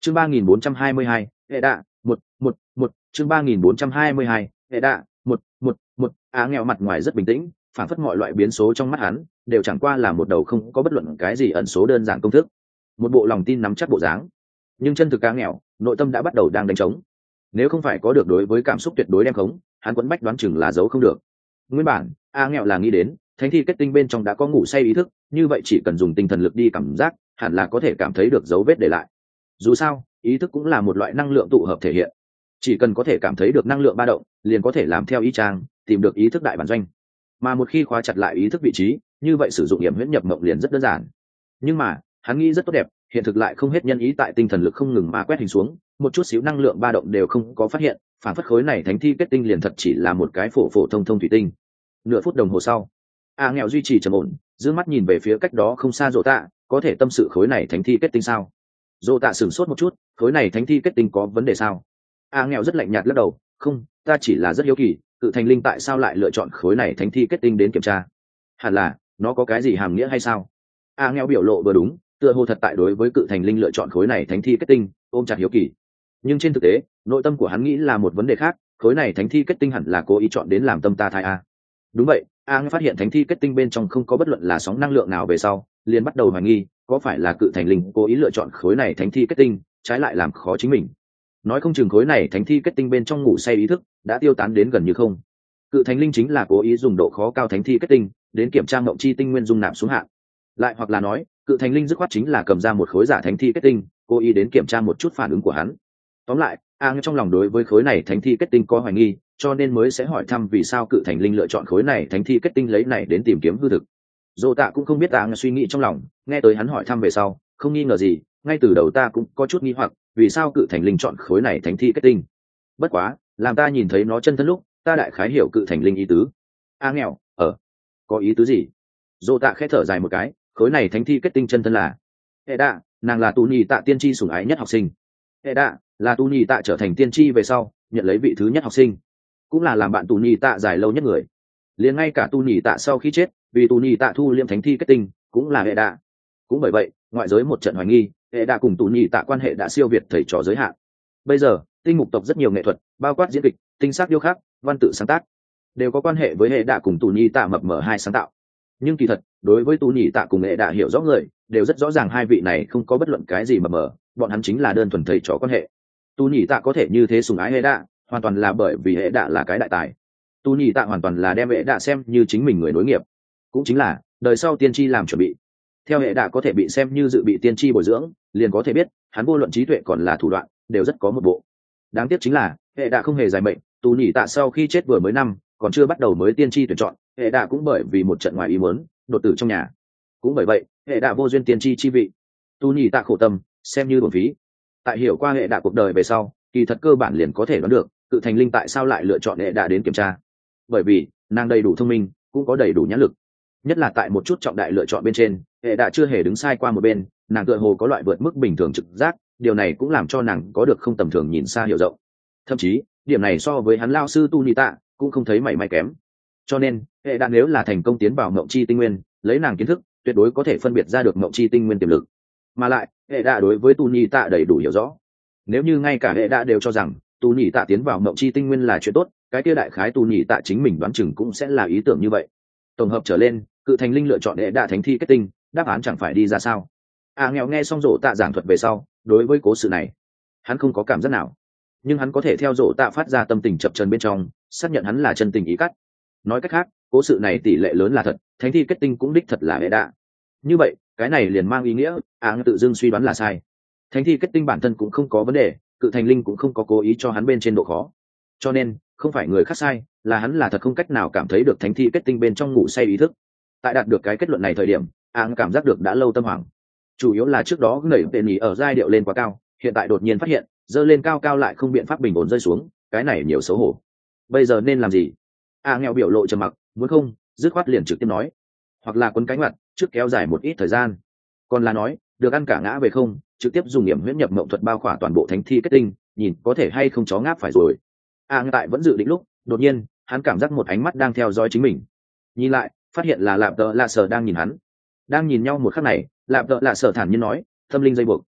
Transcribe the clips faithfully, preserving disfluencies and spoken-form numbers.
chương ba nghìn bốn trăm hai mươi hai, hệ đạ một một một chương ba nghìn bốn trăm hai mươi hai, hệ đạ một một một á nghèo mặt ngoài rất bình tĩnh, phản phất mọi loại biến số trong mắt hắn đều chẳng qua là một đầu không có bất luận cái gì ẩn số đơn giản công thức, một bộ lòng tin nắm chắc bộ dáng. Nhưng chân thực á nghèo nội tâm đã bắt đầu đang đánh trống. Nếu không phải có được đối với cảm xúc tuyệt đối đem khống, hắn quấn bách đoán chừng là giấu không được. Nguyên bản á nghèo là nghĩ đến thánh thi kết tinh bên trong đã có ngủ say ý thức, như vậy chỉ cần dùng tinh thần lực đi cảm giác hẳn là có thể cảm thấy được dấu vết để lại. Dù sao ý thức cũng là một loại năng lượng tụ hợp thể hiện, chỉ cần có thể cảm thấy được năng lượng ba động liền có thể làm theo ý trang tìm được ý thức đại bản doanh. Mà một khi khóa chặt lại ý thức vị trí, như vậy sử dụng nghiệm huyễn nhập mộng liền rất đơn giản. Nhưng mà hắn nghĩ rất tốt đẹp, hiện thực lại không hết nhân ý, tại tinh thần lực không ngừng mà quét hình xuống, một chút xíu năng lượng ba động đều không có phát hiện, phản phất khối này thánh thi kết tinh liền thật chỉ là một cái phổ phổ thông thông thủy tinh. Nửa phút đồng hồ sau, a nghèo duy trì trầm ổn, dương mắt nhìn về phía cách đó không xa Dỗ Tạ, có thể tâm sự khối này thánh thi kết tinh sao? Dỗ Tạ sửng sốt một chút, khối này thánh thi kết tinh có vấn đề sao? A nghèo rất lạnh nhạt lắc đầu, không, ta chỉ là rất hiếu kỳ, cự thành linh tại sao lại lựa chọn khối này thánh thi kết tinh đến kiểm tra? Hẳn là nó có cái gì hàm nghĩa hay sao? A nghèo biểu lộ vừa đúng, tựa hồ thật tại đối với cự thành linh lựa chọn khối này thánh thi kết tinh ôm chặt hiếu kỳ. Nhưng trên thực tế nội tâm của hắn nghĩ là một vấn đề khác, khối này thánh thi kết tinh hẳn là cố ý chọn đến làm tâm ta thai a. Đúng vậy, a phát hiện thánh thi kết tinh bên trong không có bất luận là sóng năng lượng nào về sau, liền bắt đầu hoài nghi có phải là cự thành linh cố ý lựa chọn khối này thánh thi kết tinh trái lại làm khó chính mình. Nói không chừng khối này thánh thi kết tinh bên trong ngủ say ý thức đã tiêu tán đến gần như không. Cự thành linh chính là cố ý dùng độ khó cao thánh thi kết tinh đến kiểm tra mộng chi tinh nguyên dung nạp xuống hạn. Lại hoặc là nói cự thành linh dứt khoát chính là cầm ra một khối giả thánh thi kết tinh cố ý đến kiểm tra một chút phản ứng của hắn. Tóm lại a trong lòng đối với khối này thánh thi kết tinh có hoài nghi, cho nên mới sẽ hỏi thăm vì sao cự thành linh lựa chọn khối này thánh thi kết tinh lấy này đến tìm kiếm hư thực. Dỗ Tạ cũng không biết a suy nghĩ trong lòng, nghe tới hắn hỏi thăm về sau không nghi ngờ gì, ngay từ đầu ta cũng có chút nghi hoặc vì sao cự thành linh chọn khối này thánh thi kết tinh. Bất quá làm ta nhìn thấy nó chân thân lúc, ta đại khái hiểu cự thành linh ý tứ. A nghèo ở có ý tứ gì? Dỗ Tạ khẽ thở dài một cái, khối này thánh thi kết tinh chân thân là hệ đạ, nàng là tu nhì tạ tiên tri sủng ái nhất học sinh. Hệ đạ là tu nhì tạ trở thành tiên tri về sau nhận lấy vị thứ nhất học sinh, cũng là làm bạn tu nhì tạ dài lâu nhất người. Liền ngay cả tu nhì tạ sau khi chết vì tu nhì tạ thu liêm thánh thi kết tinh cũng là hệ đạ. Cũng bởi vậy ngoại giới một trận hoài nghi hệ đạ cùng tu nhì tạ quan hệ đã siêu việt thầy trò giới hạn. Bây giờ tinh mục tộc rất nhiều nghệ thuật bao quát diễn kịch, tinh sắc điêu khắc, văn tự sáng tác đều có quan hệ với hệ đạ cùng tu nhì tạ mập mờ hai sáng tạo. Nhưng kỳ thật đối với tu nhì tạ cùng hệ đạ hiểu rõ người đều rất rõ ràng hai vị này không có bất luận cái gì mập mờ, bọn hắn chính là đơn thuần thầy trò quan hệ. Tu nhì tạ có thể như thế sùng ái hệ đạ hoàn toàn là bởi vì hệ đạ là cái đại tài. Tu nhì tạ hoàn toàn là đem hệ đạ xem như chính mình người nối nghiệp, cũng chính là đời sau tiên tri làm chuẩn bị. Theo hệ đạ có thể bị xem như dự bị tiên tri bồi dưỡng, liền có thể biết hắn vô luận trí tuệ còn là thủ đoạn đều rất có một bộ. Đáng tiếc chính là hệ đạ không hề dài mệnh, tu nhì tạ sau khi chết vừa mới năm còn chưa bắt đầu mới tiên tri tuyển chọn, hệ đạ cũng bởi vì một trận ngoài ý muốn đột tử trong nhà. Cũng bởi vậy hệ đạ vô duyên tiên tri chi vị. Tu nhì tạ khổ tâm xem như bổn phí. Tại hiểu qua hệ đạ cuộc đời về sau, kỳ thật cơ bản liền có thể đoán được cự thành linh tại sao lại lựa chọn hệ đạ đến kiểm tra. Bởi vì nàng đầy đủ thông minh, cũng có đầy đủ nhãn lực, nhất là tại một chút trọng đại lựa chọn bên trên, hệ đạ chưa hề đứng sai qua một bên, nàng tựa hồ có loại vượt mức bình thường trực giác, điều này cũng làm cho nàng có được không tầm thường nhìn xa hiểu rộng. Thậm chí điểm này so với hắn lao sư tu nhì tạ cũng không thấy mảy may kém. Cho nên hệ đạ nếu là thành công tiến vào mộng chi tinh nguyên, lấy nàng kiến thức tuyệt đối có thể phân biệt ra được mộng chi tinh nguyên tiềm lực. Mà lại hệ đạ đối với tu nhì tạ đầy đủ hiểu rõ, nếu như ngay cả hệ đạ đều cho rằng tu nhì tạ tiến vào mộng chi tinh nguyên là chuyện tốt, cái kia đại khái tu nhì tạ chính mình đoán chừng cũng sẽ là ý tưởng như vậy. Tổng hợp trở lên, cự thành linh lựa chọn hệ đạ thánh thi kết tinh, đáp án chẳng phải đi ra sao. À nghèo nghe xong Dỗ Tạ giảng thuật về sau, đối với cố sự này hắn không có cảm giác nào, nhưng hắn có thể theo Dỗ Tạ phát ra tâm tình chập chờn bên trong xác nhận hắn là chân tình ý cắt. Nói cách khác cố sự này tỷ lệ lớn là thật, thánh thi kết tinh cũng đích thật là hệ đạ. Như vậy cái này liền mang ý nghĩa à tự dưng suy đoán là sai. Thánh thi kết tinh bản thân cũng không có vấn đề, cự thành linh cũng không có cố ý cho hắn bên trên độ khó, cho nên không phải người khác sai, là hắn là thật không cách nào cảm thấy được thánh thi kết tinh bên trong ngủ say ý thức. Tại đạt được cái kết luận này thời điểm, áng cảm giác được đã lâu tâm hoảng, chủ yếu là trước đó nảy tên nhỉ ở giai điệu lên quá cao, hiện tại đột nhiên phát hiện dơ lên cao cao lại không biện pháp bình ổn rơi xuống, cái này nhiều xấu hổ. Bây giờ nên làm gì? A nghèo biểu lộ trầm mặc, muốn không dứt khoát liền trực tiếp nói, hoặc là quấn cánh mặt trước kéo dài một ít thời gian, còn là nói được ăn cả ngã về không, trực tiếp dùng điểm huyễn nhập mộng thuật bao khỏa toàn bộ thánh thi kết tinh, nhìn có thể hay không chó ngáp phải rồi. A tại vẫn dự định lúc, đột nhiên hắn cảm giác một ánh mắt đang theo dõi chính mình, nhìn lại phát hiện là lạp tợ lạ sở đang nhìn hắn. Đang nhìn nhau một khắc này, lạp tợ lạ sở thản nhiên nói, tâm linh dây buộc.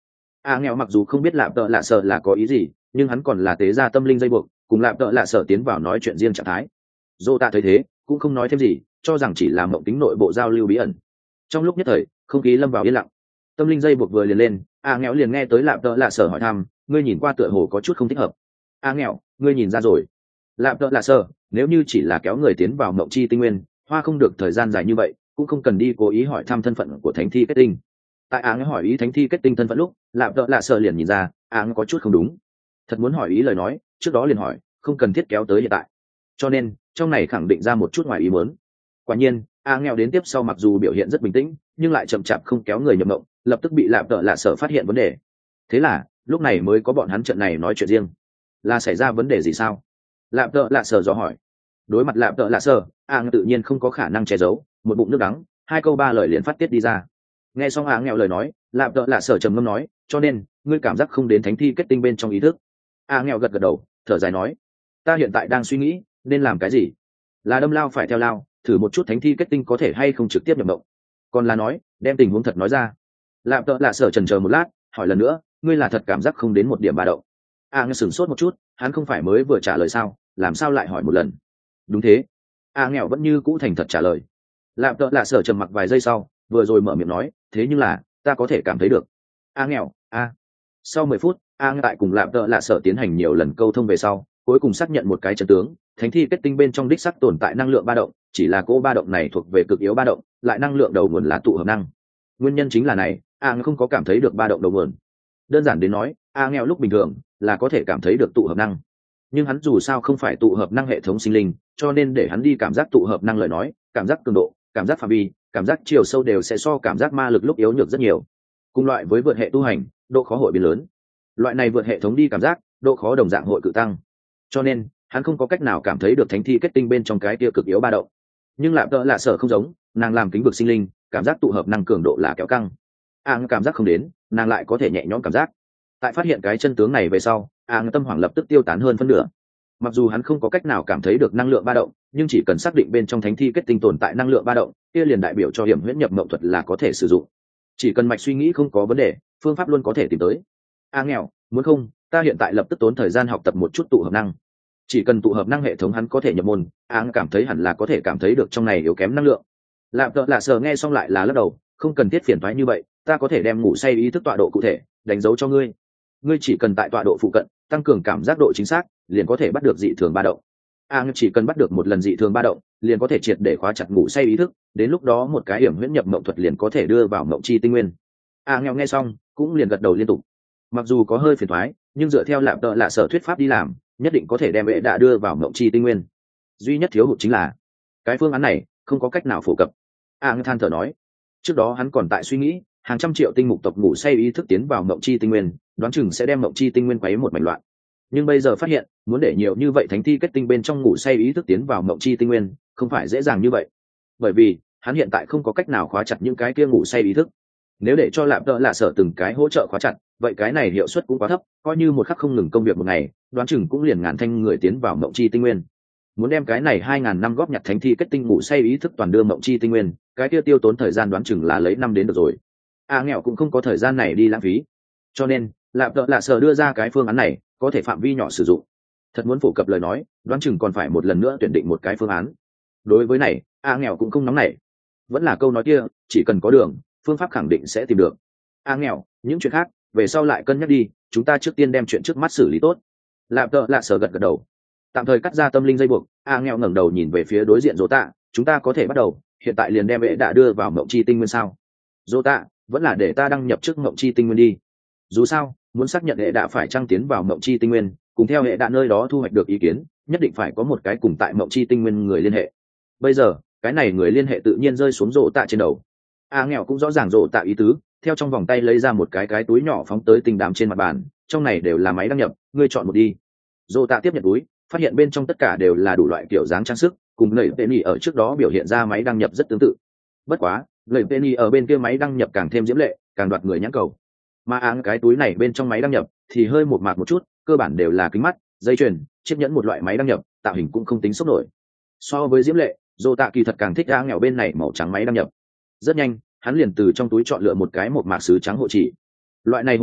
a nghèo mặc dù không biết lạp tợ lạ sợ là có ý gì, nhưng hắn còn là tế gia tâm linh dây buộc, cùng lạp tợ lạ sợ tiến vào nói chuyện riêng trạng thái. Dô tạ thấy thế cũng không nói thêm gì, cho rằng chỉ là mộng tính nội bộ giao lưu bí ẩn. Trong lúc nhất thời không khí lâm vào yên lặng. Tâm linh dây buộc vừa liền lên, a nghèo liền nghe tới lạp tợ lạ sợ hỏi thăm, ngươi nhìn qua tựa hồ có chút không thích hợp. A nghèo, ngươi nhìn ra rồi. Lạp tợ lạ sợ, nếu như chỉ là kéo người tiến vào mộng chi tinh nguyên, hoa không được thời gian dài như vậy, cũng không cần đi cố ý hỏi thăm thân phận của thánh thi kết tinh. Tại a nghèo hỏi ý thánh thi kết tinh thân phận lúc, lạp tợ lạ sợ liền nhìn ra a nghèo có chút không đúng. Thật muốn hỏi ý lời nói, trước đó liền hỏi, không cần thiết kéo tới hiện tại. Cho nên trong này khẳng định ra một chút ngoài ý muốn. Quả nhiên a nghèo đến tiếp sau mặc dù biểu hiện rất bình tĩnh, nhưng lại chậm chạp không kéo người nhập mộng, lập tức bị lạp tợ lạ sợ phát hiện vấn đề. Thế là lúc này mới có bọn hắn trận này nói chuyện riêng. Là xảy ra vấn đề gì sao? Lạp tợ lạ sợ dò hỏi. Đối mặt lạp tợ lạ sợ, a nghèo tự nhiên không có khả năng che giấu, một bụng nước đắng, hai câu ba lời liền phát tiết đi ra. Nghe xong a nghèo lời nói, lạp tợ lạ sợ trầm ngâm nói, cho nên ngươi cảm giác không đến thánh thi kết tinh bên trong ý thức. A nghèo gật gật đầu, thở dài nói, ta hiện tại đang suy nghĩ nên làm cái gì, là đâm lao phải theo lao, thử một chút thánh thi kết tinh có thể hay không trực tiếp nhập mộng, còn là nói đem tình huống thật nói ra. Lạp tợ lạ sợ chần chờ một lát, hỏi lần nữa, ngươi là thật cảm giác không đến một điểm ba động? A nghe sửng sốt một chút, hắn không phải mới vừa trả lời sao, làm sao lại hỏi một lần? Đúng thế. A nghèo vẫn như cũ thành thật trả lời. Lạp tợ lạ sợ trầm mặc vài giây sau, vừa rồi mở miệng nói, thế nhưng là ta có thể cảm thấy được. A nghèo, a. Sau mười phút, A tại cùng lạp tợ lạ sợ tiến hành nhiều lần câu thông về sau, cuối cùng xác nhận một cái chân tướng, thánh thi kết tinh bên trong đích sắc tồn tại năng lượng ba động, chỉ là cô ba động này thuộc về cực yếu ba động, lại năng lượng đầu nguồn là tụ hợp năng. Nguyên nhân chính là này, A không có cảm thấy được ba động đầu nguồn. Đơn giản đến nói, A nghèo lúc bình thường là có thể cảm thấy được tụ hợp năng, nhưng hắn dù sao không phải tụ hợp năng hệ thống sinh linh, cho nên để hắn đi cảm giác tụ hợp năng lời nói, cảm giác cường độ, cảm giác phạm vi, cảm giác chiều sâu đều sẽ so cảm giác ma lực lúc yếu nhược rất nhiều. Cùng loại với vượt hệ tu hành, độ khó hội biến lớn. Loại này vượt hệ thống đi cảm giác, độ khó đồng dạng hội cự tăng. Cho nên hắn không có cách nào cảm thấy được thánh thi kết tinh bên trong cái kia cực yếu ba động. Nhưng lạp tợ lạ sợ không giống, nàng làm kính vực sinh linh, cảm giác tụ hợp năng cường độ là kéo căng. Áng cảm giác không đến, nàng lại có thể nhẹ nhõm cảm giác. Tại phát hiện cái chân tướng này về sau, Áng tâm hoảng lập tức tiêu tán hơn phân nửa. Mặc dù hắn không có cách nào cảm thấy được năng lượng ba động, nhưng chỉ cần xác định bên trong thánh thi kết tinh tồn tại năng lượng ba động, kia liền đại biểu cho hiểm huyễn nhập mộng thuật là có thể sử dụng. Chỉ cần mạch suy nghĩ không có vấn đề, phương pháp luôn có thể tìm tới. A nghèo, muốn không ta hiện tại lập tức tốn thời gian học tập một chút tụ hợp năng. Chỉ cần tụ hợp năng hệ thống hắn có thể nhập môn, Áng cảm thấy hẳn là có thể cảm thấy được trong này yếu kém năng lượng. Lạp tợ lạ sợ nghe xong lại là lắc đầu, không cần thiết phiền toái như vậy, ta có thể đem ngủ say ý thức tọa độ cụ thể đánh dấu cho ngươi. Ngươi chỉ cần tại tọa độ phụ cận tăng cường cảm giác độ chính xác, liền có thể bắt được dị thường ba động. Áng chỉ cần bắt được một lần dị thường ba động, liền có thể triệt để khóa chặt ngủ say ý thức, đến lúc đó một cái hiểm huyễn nhập mộng thuật liền có thể đưa vào mộng chi tinh nguyên. Áng nghe xong cũng liền gật đầu liên tục. Mặc dù có hơi phiền toái, nhưng dựa theo lạp tợ lạ sợ thuyết pháp đi làm, nhất định có thể đem vệ đã đưa vào mộng chi tinh nguyên. Duy nhất thiếu hụt chính là cái phương án này không có cách nào phổ cập. A than thở nói, trước đó hắn còn tại suy nghĩ, hàng trăm triệu tinh mục tộc ngủ say ý thức tiến vào mộng chi tinh nguyên, đoán chừng sẽ đem mộng chi tinh nguyên quấy một mảnh loạn. Nhưng bây giờ phát hiện, muốn để nhiều như vậy thánh thi kết tinh bên trong ngủ say ý thức tiến vào mộng chi tinh nguyên, không phải dễ dàng như vậy. Bởi vì hắn hiện tại không có cách nào khóa chặt những cái kia ngủ say ý thức. Nếu để cho lạp tợ lạ sợ từng cái hỗ trợ khóa chặt, vậy cái này hiệu suất cũng quá thấp, coi như một khắc không ngừng công việc một ngày, đoán chừng cũng liền ngàn thanh người tiến vào mộng chi tinh nguyên. Muốn đem cái này hai ngàn năm góp nhặt thánh thi kết tinh ngủ say ý thức toàn đưa mộng chi tinh nguyên, cái kia tiêu tốn thời gian đoán chừng là lấy năm đến được rồi. A nghèo cũng không có thời gian này đi lãng phí, cho nên lạp tợ lạ sợ đưa ra cái phương án này, có thể phạm vi nhỏ sử dụng. Thật muốn phổ cập lời nói, đoán chừng còn phải một lần nữa tuyển định một cái phương án. Đối với này, A nghèo cũng không nóng nảy. Vẫn là câu nói kia, chỉ cần có đường, phương pháp khẳng định sẽ tìm được. A nghèo, những chuyện khác về sau lại cân nhắc đi, chúng ta trước tiên đem chuyện trước mắt xử lý tốt. Lạp tợ lạ sợ gật gật đầu, tạm thời cắt ra tâm linh dây buộc. A nghèo ngẩng đầu nhìn về phía đối diện Dỗ Tạ, chúng ta có thể bắt đầu, hiện tại liền đem vệ đã đưa vào mộng chi tinh nguyên sao? Dỗ Tạ, vẫn là để ta đăng nhập trước mộng chi tinh nguyên đi. Dù sao muốn xác nhận hệ đã phải trăng tiến vào mộng chi tinh nguyên, cùng theo hệ đã nơi đó thu hoạch được ý kiến, nhất định phải có một cái cùng tại mộng chi tinh nguyên người liên hệ. Bây giờ cái này người liên hệ tự nhiên rơi xuống Dỗ Tạ trên đầu. A nghèo cũng rõ ràng Dỗ Tạ ý tứ, theo trong vòng tay lấy ra một cái cái túi nhỏ phóng tới tinh đám trên mặt bàn, trong này đều là máy đăng nhập, ngươi chọn một đi. Dỗ Tạ tiếp nhận túi, phát hiện bên trong tất cả đều là đủ loại kiểu dáng trang sức, cùng lầy penny ở trước đó biểu hiện ra máy đăng nhập rất tương tự. Bất quá lầy penny ở bên kia máy đăng nhập càng thêm diễm lệ, càng đoạt người nhãn cầu. Mà áng cái túi này bên trong máy đăng nhập thì hơi một mạc một chút, cơ bản đều là kính mắt, dây chuyền, chiếc nhẫn một loại máy đăng nhập, tạo hình cũng không tính sốc nổi. So với diễm lệ, Dỗ Tạ kỳ thật càng thích áng nghèo bên này màu trắng máy đăng nhập. Rất nhanh hắn liền từ trong túi chọn lựa một cái một mạc sứ trắng hộ chỉ. Loại này hộ chỉ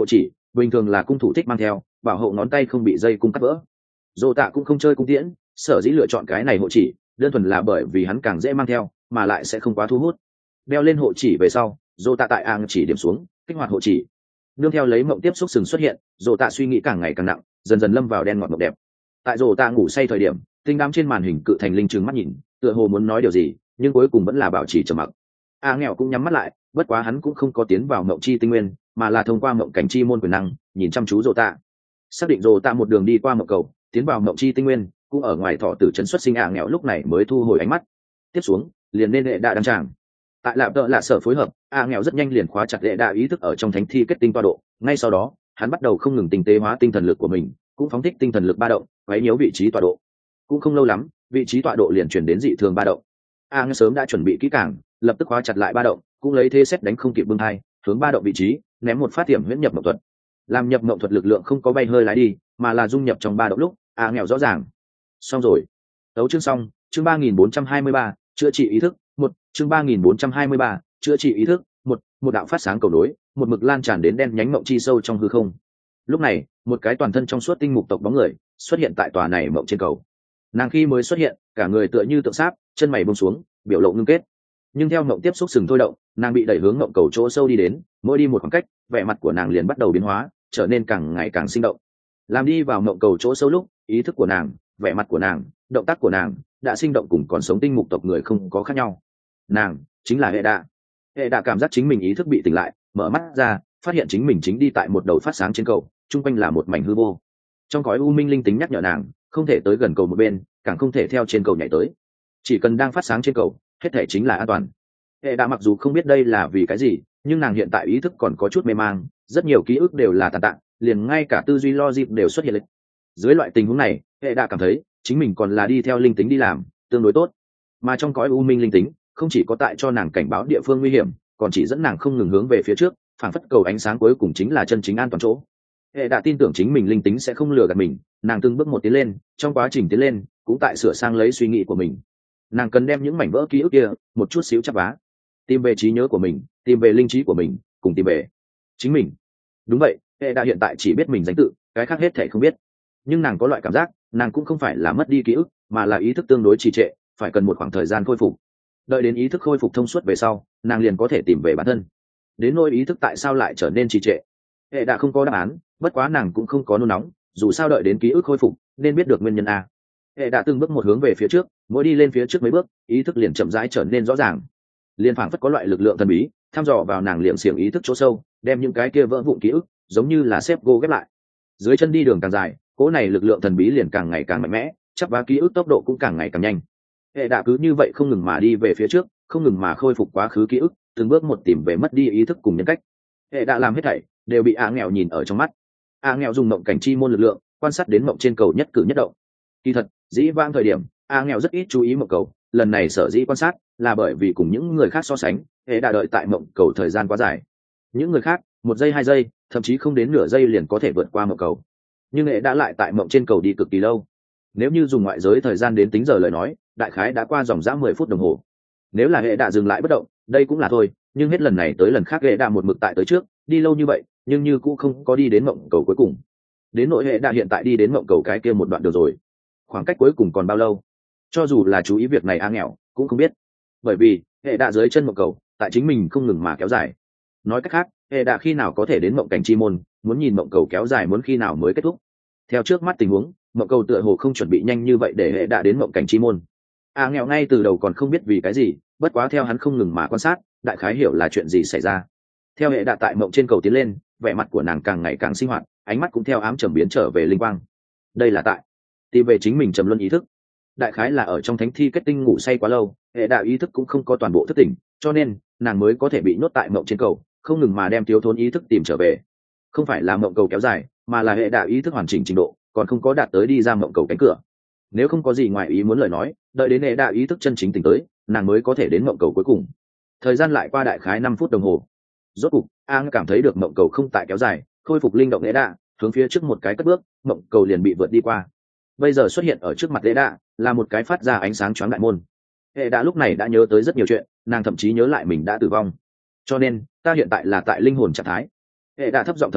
bình thường là cung thủ thích mang theo bảo hộ ngón tay không bị dây cung cắt vỡ. Dô tạ cũng không chơi cung tiễn, sở dĩ lựa chọn cái này hộ chỉ đơn thuần là bởi vì hắn càng dễ mang theo mà lại sẽ không quá thu hút. Đeo lên hộ chỉ về sau, dô tạ tại ang chỉ điểm xuống kích hoạt hộ chỉ, nương theo lấy mộng tiếp xúc sừng xuất hiện, dô tạ suy nghĩ càng ngày càng nặng, dần dần lâm vào đen ngọt mộng đẹp. Tại dô tạ ngủ say thời điểm, tinh đám trên màn hình cự thành linh trừng mắt nhìn, tựa hồ muốn nói điều gì nhưng cuối cùng vẫn là bảo trì trầm mặc. A nghèo cũng nhắm mắt lại, bất quá hắn cũng không có tiến vào mộng chi tinh nguyên, mà là thông qua mộng cảnh chi môn quyền năng nhìn chăm chú dô tạ, xác định dô tạ một đường đi qua mộng cầu tiến vào mộng chi tinh nguyên, cũng ở ngoài thọ tử trấn xuất sinh. A nghèo lúc này mới thu hồi ánh mắt. Tiếp xuống liền nên hệ đa đăng tràng. Tại lạp đợ lạ sở phối hợp, A nghèo rất nhanh liền khóa chặt hệ đa ý thức ở trong thánh thi kết tinh toa độ. Ngay sau đó hắn bắt đầu không ngừng tinh tế hóa tinh thần lực của mình, cũng phóng thích tinh thần lực ba động quấy nhiễu vị trí tọa độ. Cũng không lâu lắm, vị trí tọa độ liền chuyển đến dị thường ba động. A nghèo sớm đã chuẩn bị kỹ càng, lập tức khóa chặt lại ba động, cũng lấy thế xét đánh không kịp bưng hai hướng ba động vị trí ném một phát tiệm huyễn nhập mộng thuật. Làm nhập mộng thuật lực lượng không có bay hơi lái đi, mà là dung nhập trong ba động lúc A nghèo rõ ràng. Xong rồi. Đấu chương xong. Chương ba nghìn bốn trăm hai mươi ba, chữa trị ý thức một. Chương ba nghìn bốn trăm hai mươi ba, chữa trị ý thức một. Một đạo phát sáng cầu nối một mực lan tràn đến đen nhánh mộng chi sâu trong hư không. Lúc này một cái toàn thân trong suốt tinh mục tộc bóng người xuất hiện tại tòa này mộng trên cầu. Nàng khi mới xuất hiện, cả người tựa như tượng sáp, chân mày buông xuống, biểu lộ ngưng kết. Nhưng theo mộng tiếp xúc sừng thôi động, nàng bị đẩy hướng mộng cầu chỗ sâu đi đến, mỗi đi một khoảng cách, vẻ mặt của nàng liền bắt đầu biến hóa, trở nên càng ngày càng sinh động. Làm đi vào mộng cầu chỗ sâu lúc, ý thức của nàng, vẻ mặt của nàng, động tác của nàng đã sinh động cùng còn sống tinh mục tộc người không có khác nhau. Nàng chính là hệ đạ. Hệ đạ cảm giác chính mình ý thức bị tỉnh lại, mở mắt ra, phát hiện chính mình chính đi tại một đầu phát sáng trên cầu, chung quanh là một mảnh hư vô. Trong cõi u minh linh tính nhắc nhở nàng không thể tới gần cầu một bên, càng không thể theo trên cầu nhảy tới, chỉ cần đang phát sáng trên cầu, hết thể chính là an toàn. Hệ đạ mặc dù không biết đây là vì cái gì, nhưng nàng hiện tại ý thức còn có chút mê mang, rất nhiều ký ức đều là tàn tạng, liền ngay cả tư duy logic đều xuất hiện lên. Dưới loại tình huống này, hệ đạ cảm thấy chính mình còn là đi theo linh tính đi làm tương đối tốt. Mà trong cõi u minh linh tính không chỉ có tại cho nàng cảnh báo địa phương nguy hiểm, còn chỉ dẫn nàng không ngừng hướng về phía trước, phảng phất cầu ánh sáng cuối cùng chính là chân chính an toàn chỗ. Hệ đạ tin tưởng chính mình linh tính sẽ không lừa gạt mình, nàng từng bước một tiến lên, trong quá trình tiến lên cũng tại sửa sang lấy suy nghĩ của mình. Nàng cần đem những mảnh vỡ ký ức kia một chút xíu chắp vá, tìm về trí nhớ của mình, tìm về linh trí của mình, cùng tìm về chính mình. Đúng vậy, hệ đạ hiện tại chỉ biết mình danh tự, cái khác hết thể không biết. Nhưng nàng có loại cảm giác, nàng cũng không phải là mất đi ký ức, mà là ý thức tương đối trì trệ, phải cần một khoảng thời gian khôi phục. Đợi đến ý thức khôi phục thông suốt về sau, nàng liền có thể tìm về bản thân. Đến nỗi ý thức tại sao lại trở nên trì trệ, hệ đã không có đáp án, bất quá nàng cũng không có nôn nóng, dù sao đợi đến ký ức khôi phục nên biết được nguyên nhân a. Hệ đã từng bước một hướng về phía trước, mỗi đi lên phía trước mấy bước, ý thức liền chậm rãi trở nên rõ ràng. Liên phảng phất có loại lực lượng thần bí thăm dò vào nàng liệm xiềng ý thức chỗ sâu, đem những cái kia vỡ vụn ký ức giống như là xếp gô ghép lại. Dưới chân đi đường càng dài, cỗ này lực lượng thần bí liền càng ngày càng mạnh mẽ, chắc vá ký ức tốc độ cũng càng ngày càng nhanh. Hệ đã cứ như vậy không ngừng mà đi về phía trước, không ngừng mà khôi phục quá khứ ký ức, từng bước một tìm về mất đi ý thức cùng nhân cách. Hệ đã làm hết thảy đều bị A nghèo nhìn ở trong mắt. A nghèo dùng mộng cảnh chi môn lực lượng quan sát đến mộng trên cầu nhất cử nhất động. Kỳ thật dĩ vãng thời điểm A nghèo rất ít chú ý mộng cầu, lần này sở dĩ quan sát là bởi vì cùng những người khác so sánh, hệ đã đợi tại mộng cầu thời gian quá dài. Những người khác một giây hai giây, thậm chí không đến nửa giây liền có thể vượt qua mộng cầu, nhưng hệ đã lại tại mộng trên cầu đi cực kỳ lâu. Nếu như dùng ngoại giới thời gian đến tính giờ lời nói, đại khái đã qua dòng dã mười phút đồng hồ. Nếu là hệ đã dừng lại bất động, đây cũng là thôi, nhưng hết lần này tới lần khác hệ đã một mực tại tới trước, đi lâu như vậy nhưng như cũng không có đi đến mộng cầu cuối cùng. Đến nội hệ đã hiện tại đi đến mộng cầu cái kia một đoạn đường rồi, khoảng cách cuối cùng còn bao lâu? Cho dù là chú ý việc này A nghèo cũng không biết, bởi vì hệ đã dưới chân mộng cầu tại chính mình không ngừng mà kéo dài. Nói cách khác, hệ đã khi nào có thể đến mộng cảnh chi môn, muốn nhìn mộng cầu kéo dài muốn khi nào mới kết thúc. Theo trước mắt tình huống, mộng cầu tựa hồ không chuẩn bị nhanh như vậy để hệ đã đến mộng cảnh chi môn. A nghèo ngay từ đầu còn không biết vì cái gì, bất quá theo hắn không ngừng mà quan sát, đại khái hiểu là chuyện gì xảy ra. Theo hệ đã tại mộng trên cầu tiến lên, vẻ mặt của nàng càng ngày càng sinh hoạt, ánh mắt cũng theo ám trầm biến trở về linh quang. Đây là tại tìm về chính mình trầm luân ý thức. Đại khái là ở trong thánh thi kết tinh ngủ say quá lâu, hệ đạo ý thức cũng không có toàn bộ thức tỉnh, cho nên nàng mới có thể bị nhốt tại mộng trên cầu, không ngừng mà đem thiếu thốn ý thức tìm trở về. Không phải là mộng cầu kéo dài, mà là hệ đạo ý thức hoàn chỉnh trình độ còn không có đạt tới đi ra mộng cầu cánh cửa. Nếu không có gì ngoài ý muốn lời nói, đợi đến hệ đạo ý thức chân chính tỉnh tới, nàng mới có thể đến mộng cầu cuối cùng. Thời gian lại qua đại khái năm phút đồng hồ. Rốt cục Ang cảm thấy được mộng cầu không tại kéo dài, khôi phục linh động hệ đạo, hướng phía trước một cái cất bước, mộng cầu liền bị vượt đi qua. Bây giờ xuất hiện ở trước mặt hệ đạo là một cái phát ra ánh sáng choáng đại môn. Hệ đạo lúc này đã nhớ tới rất nhiều chuyện, nàng thậm chí nhớ lại mình đã tử vong, cho nên ta hiện tại là tại linh hồn trạng thái. Hệ đạo thấp giọng thầm thì,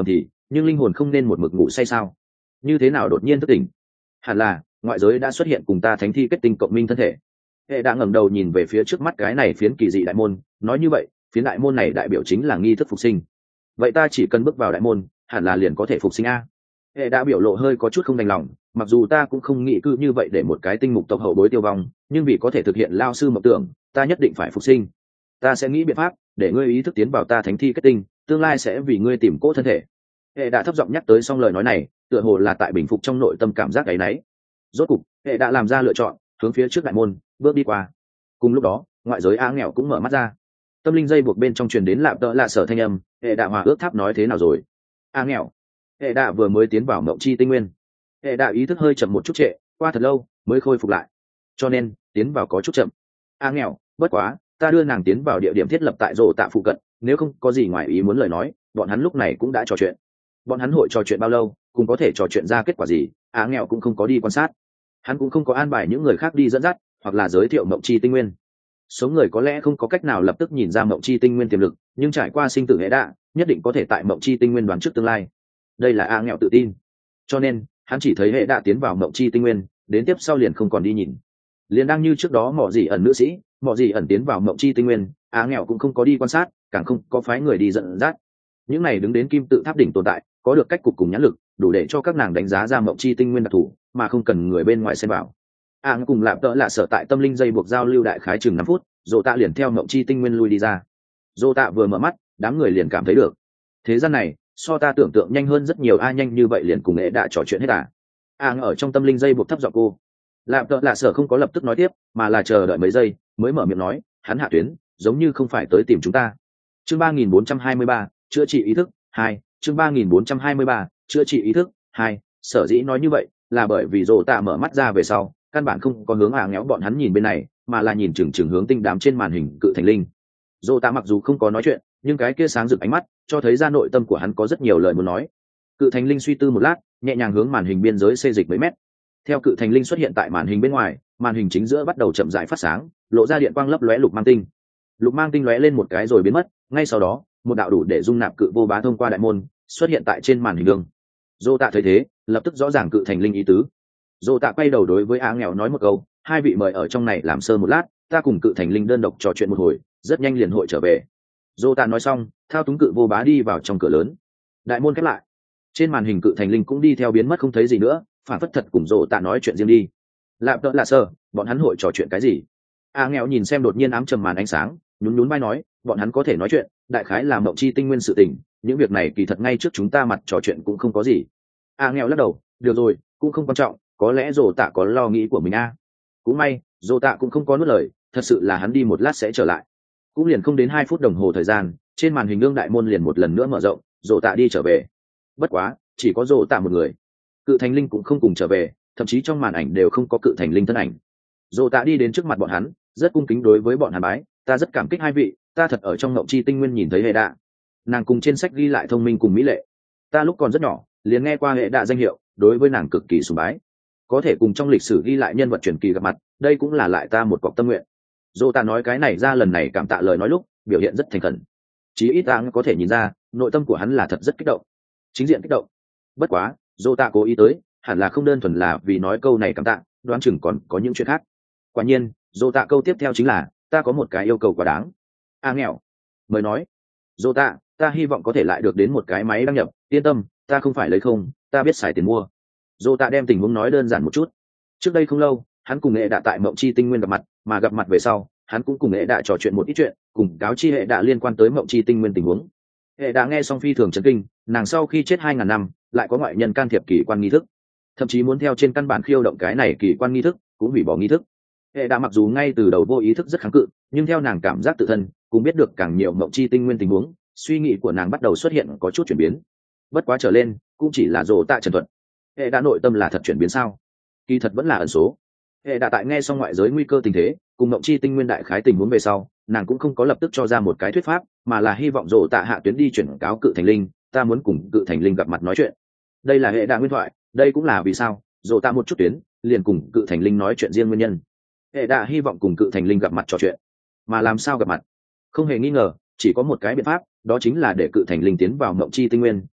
nhưng linh hồn không nên một mực ngủ say sao? Như thế nào đột nhiên thức tỉnh? Hẳn là ngoại giới đã xuất hiện cùng ta thánh thi kết tinh cộng minh thân thể. Hệ đã ngẩng đầu nhìn về phía trước mắt cái này phiến kỳ dị đại môn, nói như vậy phiến đại môn này đại biểu chính là nghi thức phục sinh. Vậy ta chỉ cần bước vào đại môn hẳn là liền có thể phục sinh a. Hệ đã biểu lộ hơi có chút không đành lòng, mặc dù ta cũng không nghĩ cứ như vậy để một cái tinh mục tộc hậu bối tiêu vong, nhưng vì có thể thực hiện lao sư mộng tưởng ta nhất định phải phục sinh. Ta sẽ nghĩ biện pháp để ngươi ý thức tiến vào ta thánh thi kết tinh, tương lai sẽ vì ngươi tìm cỗ thân thể. Hệ đã thấp giọng nhắc tới xong lời nói này, tựa hồ là tại bình phục trong nội tâm cảm giác áy náy. Rốt cục hệ đã làm ra lựa chọn, hướng phía trước đại môn bước đi qua. Cùng lúc đó ngoại giới á nghèo cũng mở mắt ra, tâm linh dây buộc bên trong truyền đến lạp đỡ lạ sở thanh âm. Hệ đã hòa ước tháp nói thế nào rồi? A nghèo. Hệ đã vừa mới tiến vào mộng chi tinh nguyên, hệ đã ý thức hơi chậm một chút trệ, qua thật lâu mới khôi phục lại, cho nên tiến vào có chút chậm. A nghèo, bất quá ta đưa nàng tiến vào địa điểm thiết lập tại rổ tạ phụ cận, nếu không có gì ngoài ý muốn lời nói bọn hắn lúc này cũng đã trò chuyện. Bọn hắn hội trò chuyện bao lâu cũng có thể trò chuyện ra kết quả gì, A nghèo cũng không có đi quan sát, hắn cũng không có an bài những người khác đi dẫn dắt hoặc là giới thiệu mộng chi tinh nguyên. Số người có lẽ không có cách nào lập tức nhìn ra mộng chi tinh nguyên tiềm lực, nhưng trải qua sinh tử hệ đạ nhất định có thể tại mộng chi tinh nguyên đoán trước tương lai. Đây là A nghèo tự tin, cho nên hắn chỉ thấy hệ đạ tiến vào mộng chi tinh nguyên, đến tiếp sau liền không còn đi nhìn. Liền đang như trước đó mọ gì ẩn nữ sĩ mọ gì ẩn tiến vào mộng chi tinh nguyên, A nghèo cũng không có đi quan sát, càng không có phái người đi dẫn dắt. Những này đứng đến kim tự tháp đỉnh tồn tại có được cách cục cùng nhãn lực, đủ để cho các nàng đánh giá ra mộng chi tinh nguyên đặc thù mà không cần người bên ngoài xen vào. A cùng lạp tợ lạ sở tại tâm linh dây buộc giao lưu đại khái chừng năm phút, dỗ tạ liền theo mộng chi tinh nguyên lui đi ra. Dỗ tạ vừa mở mắt đám người liền cảm thấy được thế gian này so ta tưởng tượng nhanh hơn rất nhiều. A nhanh như vậy liền cùng ế đã trò chuyện hết à? A ở trong tâm linh dây buộc thấp giọng cô. Lạp tợ lạ sở không có lập tức nói tiếp mà là chờ đợi mấy giây mới mở miệng nói, hắn hạ tuyến giống như không phải tới tìm chúng ta. Chương ba nghìn bốn trăm hai mươi ba chữa trị ý thức hai. Chương ba nghìn bốn trăm hai mươi ba chữa trị ý thức hai. Sở dĩ nói như vậy là bởi vì dỗ tạ mở mắt ra về sau căn bản không có hướng A ngéo bọn hắn nhìn bên này, mà là nhìn chừng chừng hướng tinh đám trên màn hình cự thành linh. Dỗ tạ mặc dù không có nói chuyện, nhưng cái kia sáng rực ánh mắt cho thấy ra nội tâm của hắn có rất nhiều lời muốn nói. Cự thành linh suy tư một lát, nhẹ nhàng hướng màn hình biên giới xê dịch mấy mét. Theo cự thành linh xuất hiện tại màn hình bên ngoài, màn hình chính giữa bắt đầu chậm rãi phát sáng, lộ ra điện quang lấp lóe lục mang tinh. Lục mang tinh lóe lên một cái rồi biến mất, ngay sau đó một đạo đủ để dung nạp cự vô bá thông qua đại môn xuất hiện tại trên màn hình đường. Dỗ tạ thấy thế lập tức rõ ràng cự thành linh ý tứ. Dỗ tạ quay đầu đối với Á nghèo nói một câu, hai vị mời ở trong này làm sơ một lát, ta cùng cự thành linh đơn độc trò chuyện một hồi, rất nhanh liền hội trở về. Dỗ tạ nói xong thao túng cự vô bá đi vào trong cửa lớn, đại môn khép lại, trên màn hình cự thành linh cũng đi theo biến mất không thấy gì nữa, phản phất thật cùng Dỗ tạ nói chuyện riêng đi. Lạp tợ lạ sơ, bọn hắn hội trò chuyện cái gì? A nghèo nhìn xem đột nhiên ám trầm màn ánh sáng, nhún nhún vai nói, bọn hắn có thể nói chuyện đại khái là mộng chi tinh nguyên sự tình, những việc này kỳ thật ngay trước chúng ta mặt trò chuyện cũng không có gì. A nghèo lắc đầu, được rồi, cũng không quan trọng, có lẽ Dỗ tạ có lo nghĩ của mình a. À. Cũng may Dỗ tạ cũng không có nuốt lời, thật sự là hắn đi một lát sẽ trở lại. Cũng liền không đến hai phút đồng hồ thời gian, trên màn hình gương đại môn liền một lần nữa mở rộng, Dỗ tạ đi trở về. Bất quá chỉ có Dỗ tạ một người, cự thành linh cũng không cùng trở về, thậm chí trong màn ảnh đều không có cự thành linh thân ảnh. Dỗ tạ đi đến trước mặt bọn hắn, rất cung kính đối với bọn hắn bái, ta rất cảm kích hai vị, ta thật ở trong ngộng chi tinh nguyên nhìn thấy hệ đạ, nàng cùng trên sách ghi lại thông minh cùng mỹ lệ, ta lúc còn rất nhỏ liền nghe qua hệ đạ danh hiệu, đối với nàng cực kỳ sùng bái, có thể cùng trong lịch sử ghi lại nhân vật truyền kỳ gặp mặt, đây cũng là lại ta một cọc tâm nguyện. Dỗ tạ nói cái này ra lần này cảm tạ lời nói lúc biểu hiện rất thành khẩn, chí ít ta có thể nhìn ra nội tâm của hắn là thật rất kích động, chính diện kích động. Bất quá Dỗ tạ cố ý tới hẳn là không đơn thuần là vì nói câu này cảm tạ, đoán chừng còn có những chuyện khác. Quả nhiên Dỗ tạ câu tiếp theo chính là, ta có một cái yêu cầu quá đáng. A nghèo mới nói, Dỗ tạ, ta hy vọng có thể lại được đến một cái máy đăng nhập, yên tâm, ta không phải lấy không, ta biết xài tiền mua. Dỗ tạ đem tình huống nói đơn giản một chút. Trước đây không lâu hắn cùng hệ đạ tại mộng chi tinh nguyên gặp mặt, mà gặp mặt về sau hắn cũng cùng hệ đạ trò chuyện một ít chuyện, cùng cáo chi hệ đạ liên quan tới mộng chi tinh nguyên tình huống. Hệ đạ nghe xong phi thường chấn kinh, nàng sau khi chết hai ngàn năm lại có ngoại nhân can thiệp kỳ quan nghi thức, thậm chí muốn theo trên căn bản khiêu động cái này kỳ quan nghi thức, cũng hủy bỏ nghi thức. Hệ đạ mặc dù ngay từ đầu vô ý thức rất kháng cự, nhưng theo nàng cảm giác tự thân cũng biết được càng nhiều mộng chi tinh nguyên tình huống, suy nghĩ của nàng bắt đầu xuất hiện có chút chuyển biến. Bất quá trở lên cũng chỉ là Dỗ tạ trần thuật. Hệ đạ nội tâm là thật chuyển biến sao? Kỳ thật vẫn là ẩn số. Hệ đạ tại nghe xong ngoại giới nguy cơ tình thế cùng mộng chi tinh nguyên đại khái tình huống về sau, nàng cũng không có lập tức cho ra một cái thuyết pháp, mà là hy vọng Dỗ tạ hạ tuyến đi chuyển cáo cự thành linh, ta muốn cùng cự thành linh gặp mặt nói chuyện. Đây là hệ đạ nguyên thoại, đây cũng là vì sao Dỗ tạ một chút tuyến liền cùng cự thành linh nói chuyện riêng nguyên nhân. Hệ đạ hy vọng cùng cự thành linh gặp mặt trò chuyện, mà làm sao gặp mặt? Không hề nghi ngờ chỉ có một cái biện pháp, đó chính là để cự thành linh tiến vào mộng chi tinh nguyên,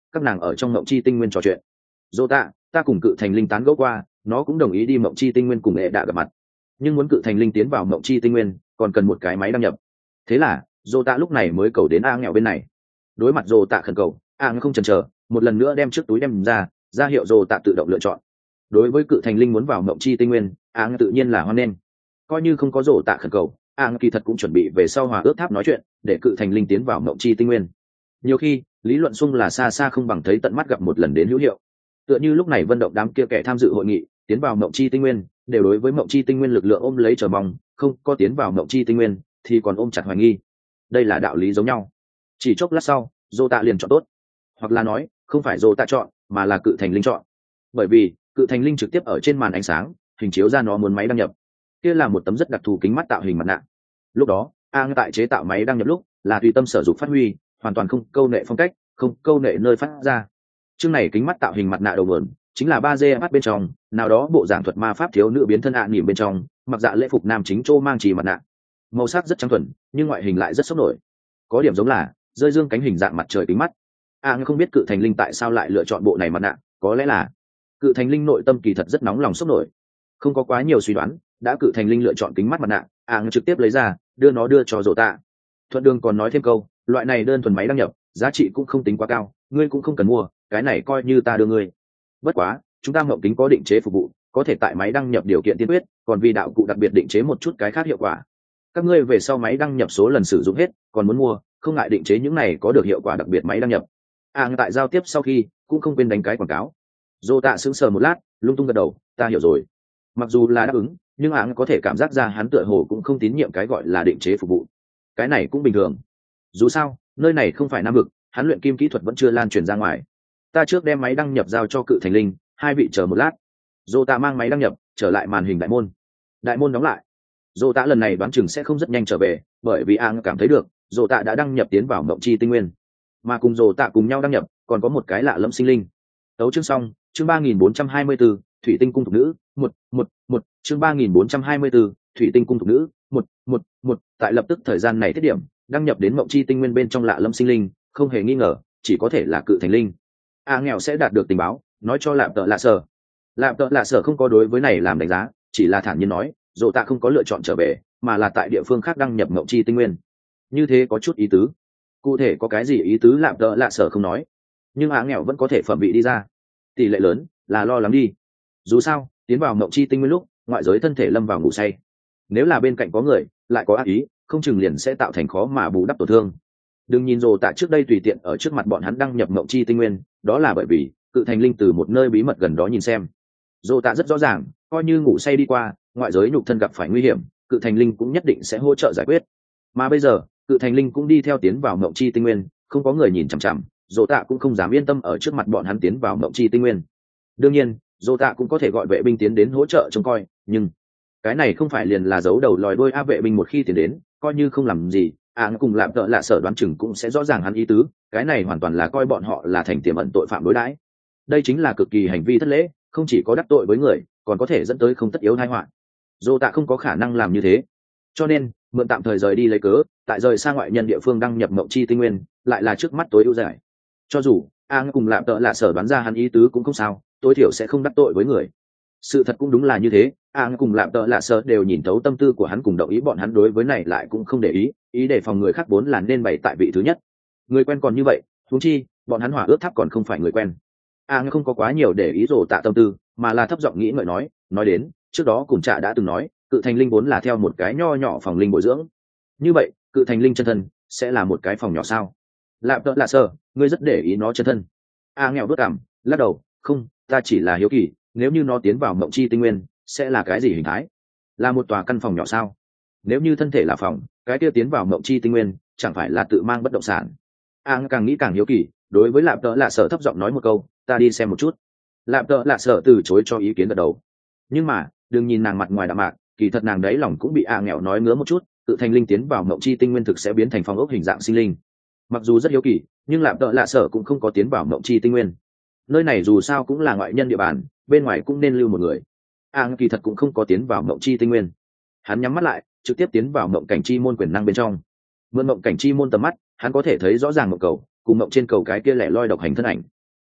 các nàng ở trong mộng chi tinh nguyên trò chuyện. Dô tạ, ta cùng cự thành linh tán gẫu qua, nó cũng đồng ý đi mộng chi tinh nguyên cùng hệ đạ gặp mặt, nhưng muốn cự thành linh tiến vào mộng chi tinh nguyên còn cần một cái máy đăng nhập. Thế là dô tạ lúc này mới cầu đến a nghèo bên này. Đối mặt dô tạ khẩn cầu, a nghèo không chần chờ, một lần nữa đem trước túi đem ra, ra hiệu dô tạ tự động lựa chọn. Đối với cự thành linh muốn vào mộng chi tinh nguyên, a nghèo tự nhiên là hoan nghênh. Coi như không có dô tạ khẩn cầu, a nghèo kỳ thật cũng chuẩn bị về sau hòa ước tháp nói chuyện, để cự thành linh tiến vào mộng chi tinh nguyên. Nhiều khi lý luận xung là xa xa không bằng thấy tận mắt gặp một lần đến hữu hiệu. Tựa như lúc này vận động đám kia kẻ tham dự hội nghị tiến vào mộng chi tinh nguyên, đều đối với mộng chi tinh nguyên lực lượng ôm lấy chờ mong, không có tiến vào mộng chi tinh nguyên thì còn ôm chặt hoài nghi. Đây là đạo lý giống nhau. Chỉ chốc lát sau, dô tạ liền chọn tốt, hoặc là nói không phải dô tạ chọn mà là cự thành linh chọn, bởi vì cự thành linh trực tiếp ở trên màn ánh sáng hình chiếu ra nó muốn máy đăng nhập. Kia là một tấm rất đặc thù kính mắt tạo hình mặt nạ. Lúc đó a tại chế tạo máy đăng nhập lúc là tùy tâm sở dụng phát huy, hoàn toàn không câu nệ phong cách, không câu nệ nơi phát ra. Chương này kính mắt tạo hình mặt nạ đầu nguồn chính là ba d mắt bên trong nào đó bộ giảng thuật ma pháp thiếu nữ biến thân ạ à nỉm bên trong mặc dạ lễ phục nam chính châu mang trì mặt nạ. Màu sắc rất trắng thuần nhưng ngoại hình lại rất sốc nổi, có điểm giống là rơi dương cánh hình dạng mặt trời kính mắt. a à, không biết cự thành linh tại sao lại lựa chọn bộ này mặt nạ, có lẽ là cự thành linh nội tâm kỳ thật rất nóng lòng sốc nổi. Không có quá nhiều suy đoán, đã cự thành linh lựa chọn kính mắt mặt nạ, a à, trực tiếp lấy ra đưa nó đưa cho dỗ tạ. Thuận đường còn nói thêm câu, loại này đơn thuần máy đăng nhập giá trị cũng không tính quá cao, ngươi cũng không cần mua, cái này coi như ta đưa ngươi. Bất quá chúng ta mộng kính có định chế phục vụ, có thể tại máy đăng nhập điều kiện tiên quyết, còn vì đạo cụ đặc biệt định chế một chút cái khác hiệu quả. Các ngươi về sau máy đăng nhập số lần sử dụng hết còn muốn mua, không ngại định chế những này có được hiệu quả đặc biệt máy đăng nhập. À, tại giao tiếp sau khi cũng không quên đánh cái quảng cáo. Dô tạ sững sờ một lát, lung tung gật đầu, ta hiểu rồi. Mặc dù là đáp ứng, nhưng áng có thể cảm giác ra hắn tựa hồ cũng không tín nhiệm cái gọi là định chế phục vụ. Cái này cũng bình thường, dù sao nơi này không phải Nam vực, hắn luyện kim kỹ thuật vẫn chưa lan truyền ra ngoài. Ta trước đem máy đăng nhập giao cho cự thành linh, hai vị chờ một lát. Dô tạ mang máy đăng nhập trở lại màn hình đại môn, đại môn đóng lại. Dô tạ lần này đoán chừng sẽ không rất nhanh trở về, bởi vì áng cảm thấy được dô tạ đã đăng nhập tiến vào mộng chi tinh nguyên, mà cùng dô tạ cùng nhau đăng nhập còn có một cái lạ lẫm sinh linh. Tấu chương xong, chương ba nghìn bốn trăm hai mươi bốn, thủy tinh cung thục nữ, một một một, chương ba nghìn bốn trăm hai mươi bốn, thủy tinh cung thục nữ, một một một. Tại lập tức thời gian này thiết điểm đăng nhập đến mộng chi tinh nguyên bên trong lạ lẫm sinh linh, không hề nghi ngờ chỉ có thể là cự thành linh. A nghèo sẽ đạt được tình báo, nói cho lạp tợ lạ sở. Lạp tợ lạ sở không có đối với này làm đánh giá, chỉ là thản nhiên nói dỗ tạ không có lựa chọn trở về, mà là tại địa phương khác đăng nhập mộng chi tinh nguyên. Như thế có chút ý tứ, cụ thể có cái gì ý tứ lạp tợ lạ sở không nói, nhưng A nghèo vẫn có thể phẩm vị đi ra. Tỷ lệ lớn là lo lắng đi, dù sao tiến vào mộng chi tinh nguyên lúc ngoại giới thân thể lâm vào ngủ say, nếu là bên cạnh có người lại có ác ý, không chừng liền sẽ tạo thành khó mà bù đắp tổn thương. Đừng nhìn dồ tạ trước đây tùy tiện ở trước mặt bọn hắn đăng nhập mộng chi tinh nguyên, đó là bởi vì cự thành linh từ một nơi bí mật gần đó nhìn xem. Dồ tạ rất rõ ràng, coi như ngủ say đi qua, ngoại giới nhục thân gặp phải nguy hiểm, cự thành linh cũng nhất định sẽ hỗ trợ giải quyết. Mà bây giờ cự thành linh cũng đi theo tiến vào mộng chi tinh nguyên, không có người nhìn chằm chằm, dồ tạ cũng không dám yên tâm ở trước mặt bọn hắn tiến vào mộng chi tinh nguyên. Đương nhiên dồ tạ cũng có thể gọi vệ binh tiến đến hỗ trợ trông coi, nhưng cái này không phải liền là giấu đầu lòi đuôi a. Vệ binh một khi tiến đến, coi như không làm gì, à cùng lạp tợ lạ sở đoán chừng cũng sẽ rõ ràng hắn ý tứ, cái này hoàn toàn là coi bọn họ là thành tiềm ẩn tội phạm đối đãi. Đây chính là cực kỳ hành vi thất lễ, không chỉ có đắc tội với người, còn có thể dẫn tới không tất yếu tai họa. Dô tạ không có khả năng làm như thế, cho nên mượn tạm thời rời đi lấy cớ, tại rời sang ngoại nhân địa phương đăng nhập mộng chi tinh nguyên, lại là trước mắt tối ưu giải. Cho dù a cùng lạp tợ lạ sở đoán ra hắn ý tứ cũng không sao, tối thiểu sẽ không đắc tội với người. Sự thật cũng đúng là như thế, a cùng lạp tợ lạ sở đều nhìn thấu tâm tư của hắn cùng đồng ý bọn hắn đối với này lại cũng không để ý, ý đề phòng người khác vốn là nên bày tại vị thứ nhất. Người quen còn như vậy, huống chi bọn hắn hỏa ước tháp còn không phải người quen. A không có quá nhiều để ý rồ tạ tâm tư, mà là thấp giọng nghĩ ngợi nói, nói đến trước đó cùng trạ đã từng nói cự thành linh vốn là theo một cái nho nhỏ phòng linh bồi dưỡng, như vậy cự thành linh chân thân sẽ là một cái phòng nhỏ sao? Lạp tợ lạ sở, ngươi rất để ý nó chân thân. A nghèo đốt cảm, lắc đầu, không, ta chỉ là hiếu kỳ, nếu như nó tiến vào mộng chi tinh nguyên sẽ là cái gì hình thái? Là một tòa căn phòng nhỏ sao? Nếu như thân thể là phòng, cái kia tiến vào mộng chi tinh nguyên chẳng phải là tự mang bất động sản? A càng nghĩ càng hiếu kỳ, đối với lạp tợ lạ sở thấp giọng nói một câu, ta đi xem một chút. Lạp tợ lạ sở từ chối cho ý kiến gật đầu, nhưng mà đừng nhìn nàng mặt ngoài đạm mạc, kỳ thật nàng đấy lòng cũng bị A nghèo nói ngứa một chút. Tự thành linh tiến vào mộng chi tinh nguyên thực sẽ biến thành phòng ốc hình dạng sinh linh. Mặc dù rất hiếu kỳ, nhưng lạp tợ lạ sở cũng không có tiến vào mộng chi tinh nguyên. Nơi này dù sao cũng là ngoại nhân địa bàn, bên ngoài cũng nên lưu một người. A kỳ thật cũng không có tiến vào mộng chi tinh nguyên, hắn nhắm mắt lại trực tiếp tiến vào mộng cảnh chi môn quyền năng bên trong. Mượn mộng cảnh chi môn tầm mắt, hắn có thể thấy rõ ràng mộng cầu cùng mộng trên cầu cái kia lẻ loi độc hành thân ảnh,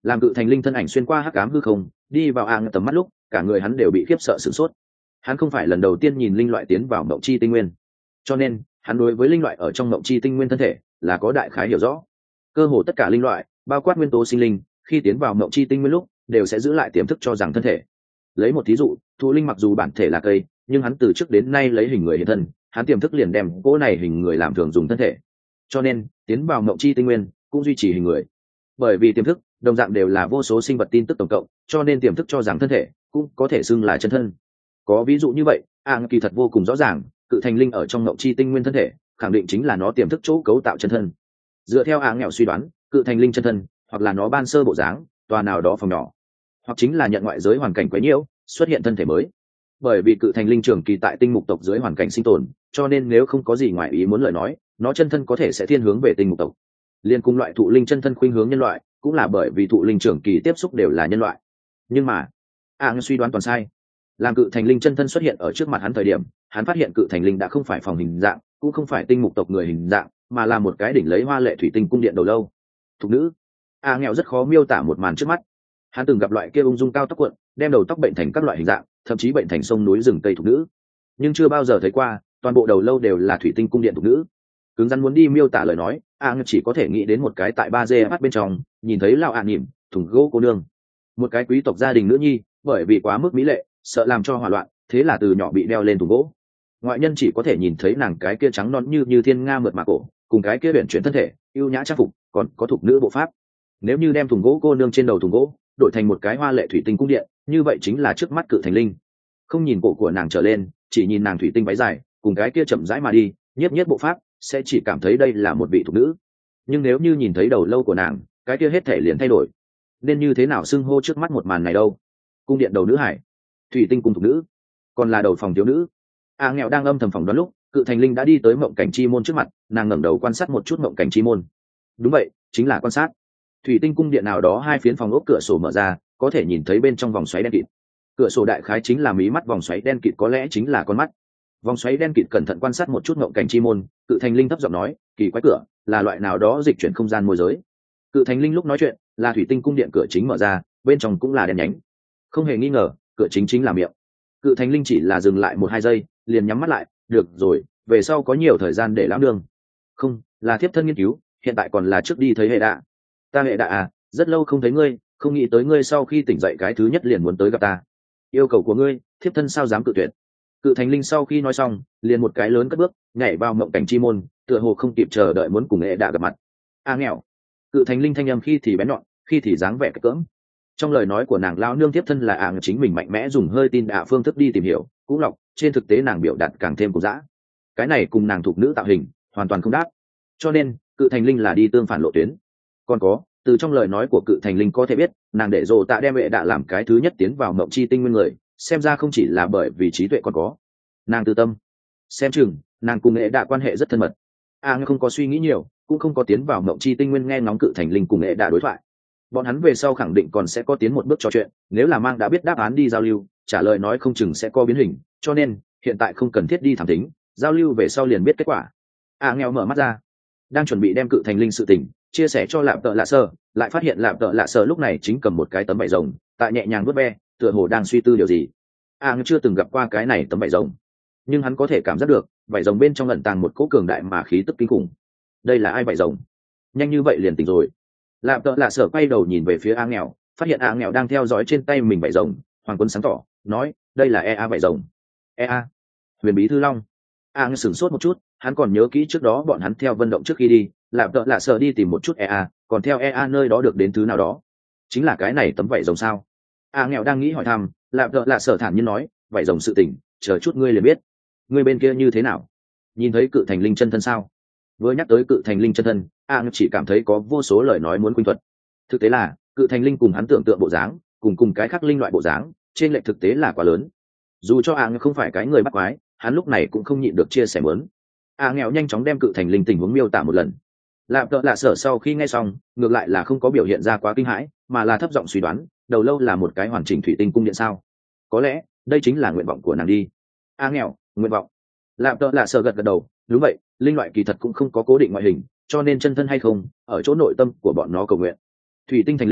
Làm cự thành linh thân ảnh xuyên qua hắc ám hư không đi vào a tầm mắt lúc, cả người hắn đều bị khiếp sợ sửng sốt. Hắn không phải lần đầu tiên nhìn linh loại tiến vào mộng chi tinh nguyên, cho nên hắn đối với linh loại ở trong mộng chi tinh nguyên thân thể là có đại khái hiểu rõ. Cơ hồ tất cả linh loại, bao quát nguyên tố sinh linh, khi tiến vào mộng chi tinh nguyên lúc đều sẽ giữ lại tiềm thức cho rằng thân thể. Lấy một thí dụ, thụ linh mặc dù bản thể là cây, nhưng hắn từ trước đến nay lấy hình người hiện thân, hắn tiềm thức liền đem cỗ này hình người làm thường dùng thân thể, cho nên tiến vào mộng chi tinh nguyên cũng duy trì hình người. Bởi vì tiềm thức đồng dạng đều là vô số sinh vật tin tức tổng cộng, cho nên tiềm thức cho rằng thân thể cũng có thể xưng là chân thân. Có ví dụ như vậy, a kỳ thật vô cùng rõ ràng, cự thành linh ở trong mộng chi tinh nguyên thân thể khẳng định chính là nó tiềm thức chỗ cấu tạo chân thân. Dựa theo a nghèo suy đoán, cự thành linh chân thân hoặc là nó ban sơ bộ dáng tòa nào đó phòng nhỏ, hoặc chính là nhận ngoại giới hoàn cảnh quấy nhiễu xuất hiện thân thể mới. Bởi vì cự thành linh trường kỳ tại tinh mục tộc dưới hoàn cảnh sinh tồn, cho nên nếu không có gì ngoài ý muốn lời nói, nó chân thân có thể sẽ thiên hướng về tinh mục tộc. Liên cùng loại thụ linh chân thân khuynh hướng nhân loại, cũng là bởi vì thụ linh trường kỳ tiếp xúc đều là nhân loại. Nhưng mà a suy đoán toàn sai. Làm cự thành linh chân thân xuất hiện ở trước mặt hắn thời điểm, hắn phát hiện cự thành linh đã không phải phòng hình dạng, cũng không phải tinh mục tộc người hình dạng, mà là một cái đỉnh lấy hoa lệ thủy tinh cung điện đầu lâu. Thục nữ. A nghèo rất khó miêu tả một màn trước mắt. Hắn từng gặp loại kia ung dung cao tóc cuộn, đem đầu tóc bệnh thành các loại hình dạng, thậm chí bệnh thành sông núi rừng cây thục nữ, nhưng chưa bao giờ thấy qua toàn bộ đầu lâu đều là thủy tinh cung điện thục nữ. Cứng rắn muốn đi miêu tả lời nói, a chỉ có thể nghĩ đến một cái tại ba dê mắt bên trong nhìn thấy lao ạ à nỉm thùng gỗ cô nương, một cái quý tộc gia đình nữ nhi, bởi vì quá mức mỹ lệ sợ làm cho hỏa loạn, thế là từ nhỏ bị đeo lên thùng gỗ. Ngoại nhân chỉ có thể nhìn thấy nàng cái kia trắng non như như thiên nga mượt mà cổ, cùng cái kia biển chuyển thân thể ưu nhã trang phục, còn có thục nữ bộ pháp. Nếu như đem thùng gỗ cô nương trên đầu thùng gỗ đổi thành một cái hoa lệ thủy tinh cung điện, như vậy chính là trước mắt cự thành linh. Không nhìn cổ của nàng trở lên, chỉ nhìn nàng thủy tinh váy dài cùng cái kia chậm rãi mà đi nhiếp nhất bộ pháp, sẽ chỉ cảm thấy đây là một vị thục nữ. Nhưng nếu như nhìn thấy đầu lâu của nàng, cái kia hết thể liền thay đổi. Nên như thế nào xưng hô trước mắt một màn này đâu? Cung điện đầu nữ hải, thủy tinh cung thục nữ, còn là đầu phòng thiếu nữ? A nghèo đang âm thầm phỏng đoán lúc, cự thành linh đã đi tới mộng cảnh chi môn trước mặt. Nàng ngẩng đầu quan sát một chút mộng cảnh chi môn. Đúng vậy, chính là quan sát. Thủy tinh cung điện nào đó hai phiến phòng ốc cửa sổ mở ra, có thể nhìn thấy bên trong vòng xoáy đen kịt. Cửa sổ đại khái chính là mí mắt, vòng xoáy đen kịt có lẽ chính là con mắt. Vòng xoáy đen kịt cẩn thận quan sát một chút mộng cảnh chi môn, cự thành linh thấp giọng nói, kỳ quái cửa là loại nào đó dịch chuyển không gian môi giới. Cự thành linh lúc nói chuyện là thủy tinh cung điện cửa chính mở ra, bên trong cũng là đèn nhánh. Không hề nghi ngờ, cửa chính chính là miệng. Cự thành linh chỉ là dừng lại một hai giây, liền nhắm mắt lại. Được rồi, về sau có nhiều thời gian để lãng đường. Không, là thiếp thân nghiên cứu, hiện tại còn là trước đi thấy hệ đạ. Ta hệ đạ à, rất lâu không thấy ngươi, không nghĩ tới ngươi sau khi tỉnh dậy cái thứ nhất liền muốn tới gặp ta. Yêu cầu của ngươi, thiếp thân sao dám cự tuyệt. Cự thành linh sau khi nói xong, liền một cái lớn cất bước nhảy vào mộng cảnh chi môn, tựa hồ không kịp chờ đợi muốn cùng hệ đạ gặp mặt. A nghèo. Cự thành linh thanh âm khi thì bén nhọn, khi thì dáng vẻ cỡm. Trong lời nói của nàng lão nương tiếp thân là ạng chính mình mạnh mẽ dùng hơi tin đạ phương thức đi tìm hiểu cũng lọc, trên thực tế nàng biểu đạt càng thêm cổ dã. Cái này cùng nàng thuộc nữ tạo hình hoàn toàn không đáp, cho nên cự thành linh là đi tương phản lộ tuyến. Còn có, từ trong lời nói của cự thành linh có thể biết, nàng để rồ tạ đem hệ đạ làm cái thứ nhất tiến vào mộng chi tinh nguyên người, xem ra không chỉ là bởi vì trí tuệ còn có nàng tư tâm. Xem chừng nàng cùng hệ đạ quan hệ rất thân mật. A à, không có suy nghĩ nhiều, cũng không có tiến vào mộng chi tinh nguyên nghe ngóng cự thành linh cùng hệ đạ đối thoại. Bọn hắn về sau khẳng định còn sẽ có tiến một bước trò chuyện, nếu là mang đã biết đáp án đi giao lưu, trả lời nói không chừng sẽ có biến hình, cho nên hiện tại không cần thiết đi thẳng tính, giao lưu về sau liền biết kết quả. A à, nghèo mở mắt ra, đang chuẩn bị đem cự thành linh sự tình chia sẻ cho lạp tợ lạ sơ, lại phát hiện lạp tợ lạ sơ lúc này chính cầm một cái tấm vải rồng tại nhẹ nhàng vớt ve, tựa hồ đang suy tư điều gì. A à, chưa từng gặp qua cái này tấm vải rồng, nhưng hắn có thể cảm giác được vải rồng bên trong ẩn tàng một cỗ cường đại mà khí tức kinh khủng. Đây là ai vải rồng? Nhanh như vậy liền tỉnh rồi. Lạp tợ lạ sở quay đầu nhìn về phía A nghèo, phát hiện A nghèo đang theo dõi trên tay mình vải rồng, hoàng quân sáng tỏ nói, đây là e a vải rồng. E a, huyền bí thư long. A ngư sửng sốt một chút, hắn còn nhớ kỹ trước đó bọn hắn theo vận động trước khi đi, lạp tợ lạ sở đi tìm một chút e a, còn theo e a nơi đó được đến thứ nào đó. Chính là cái này tấm vải rồng sao? A nghèo đang nghĩ hỏi thăm, lạp tợ lạ sở thản nhiên nói, vải rồng sự tình chờ chút ngươi liền biết. Ngươi bên kia như thế nào? Nhìn thấy cự thành linh chân thân sao? Vừa nhắc tới cự thành linh chân thân, A ngư chỉ cảm thấy có vô số lời nói muốn quynh thuật. Thực tế là cự thành linh cùng hắn tưởng tượng bộ dáng, cùng cùng cái khác linh loại bộ dáng, trên lệch thực tế là quá lớn. Dù cho A ngư không phải cái người bắt quái, hắn lúc này cũng không nhịn được chia sẻ mớn. A nghèo nhanh chóng đem cự thành linh tình huống miêu tả một lần. Lạp tợ lạ sở sau khi nghe xong, ngược lại là không có biểu hiện ra quá kinh hãi, mà là thấp giọng suy đoán, đầu lâu là một cái hoàn chỉnh thủy tinh cung điện sao? Có lẽ đây chính là nguyện vọng của nàng đi. A nghèo, nguyện vọng. Lạp tợ lạ sở gật gật đầu, đúng vậy, linh loại kỳ thật cũng không có cố định ngoại hình, cho nên chân thân hay không ở chỗ nội tâm của bọn nó cầu nguyện. Thủy tinh thành linh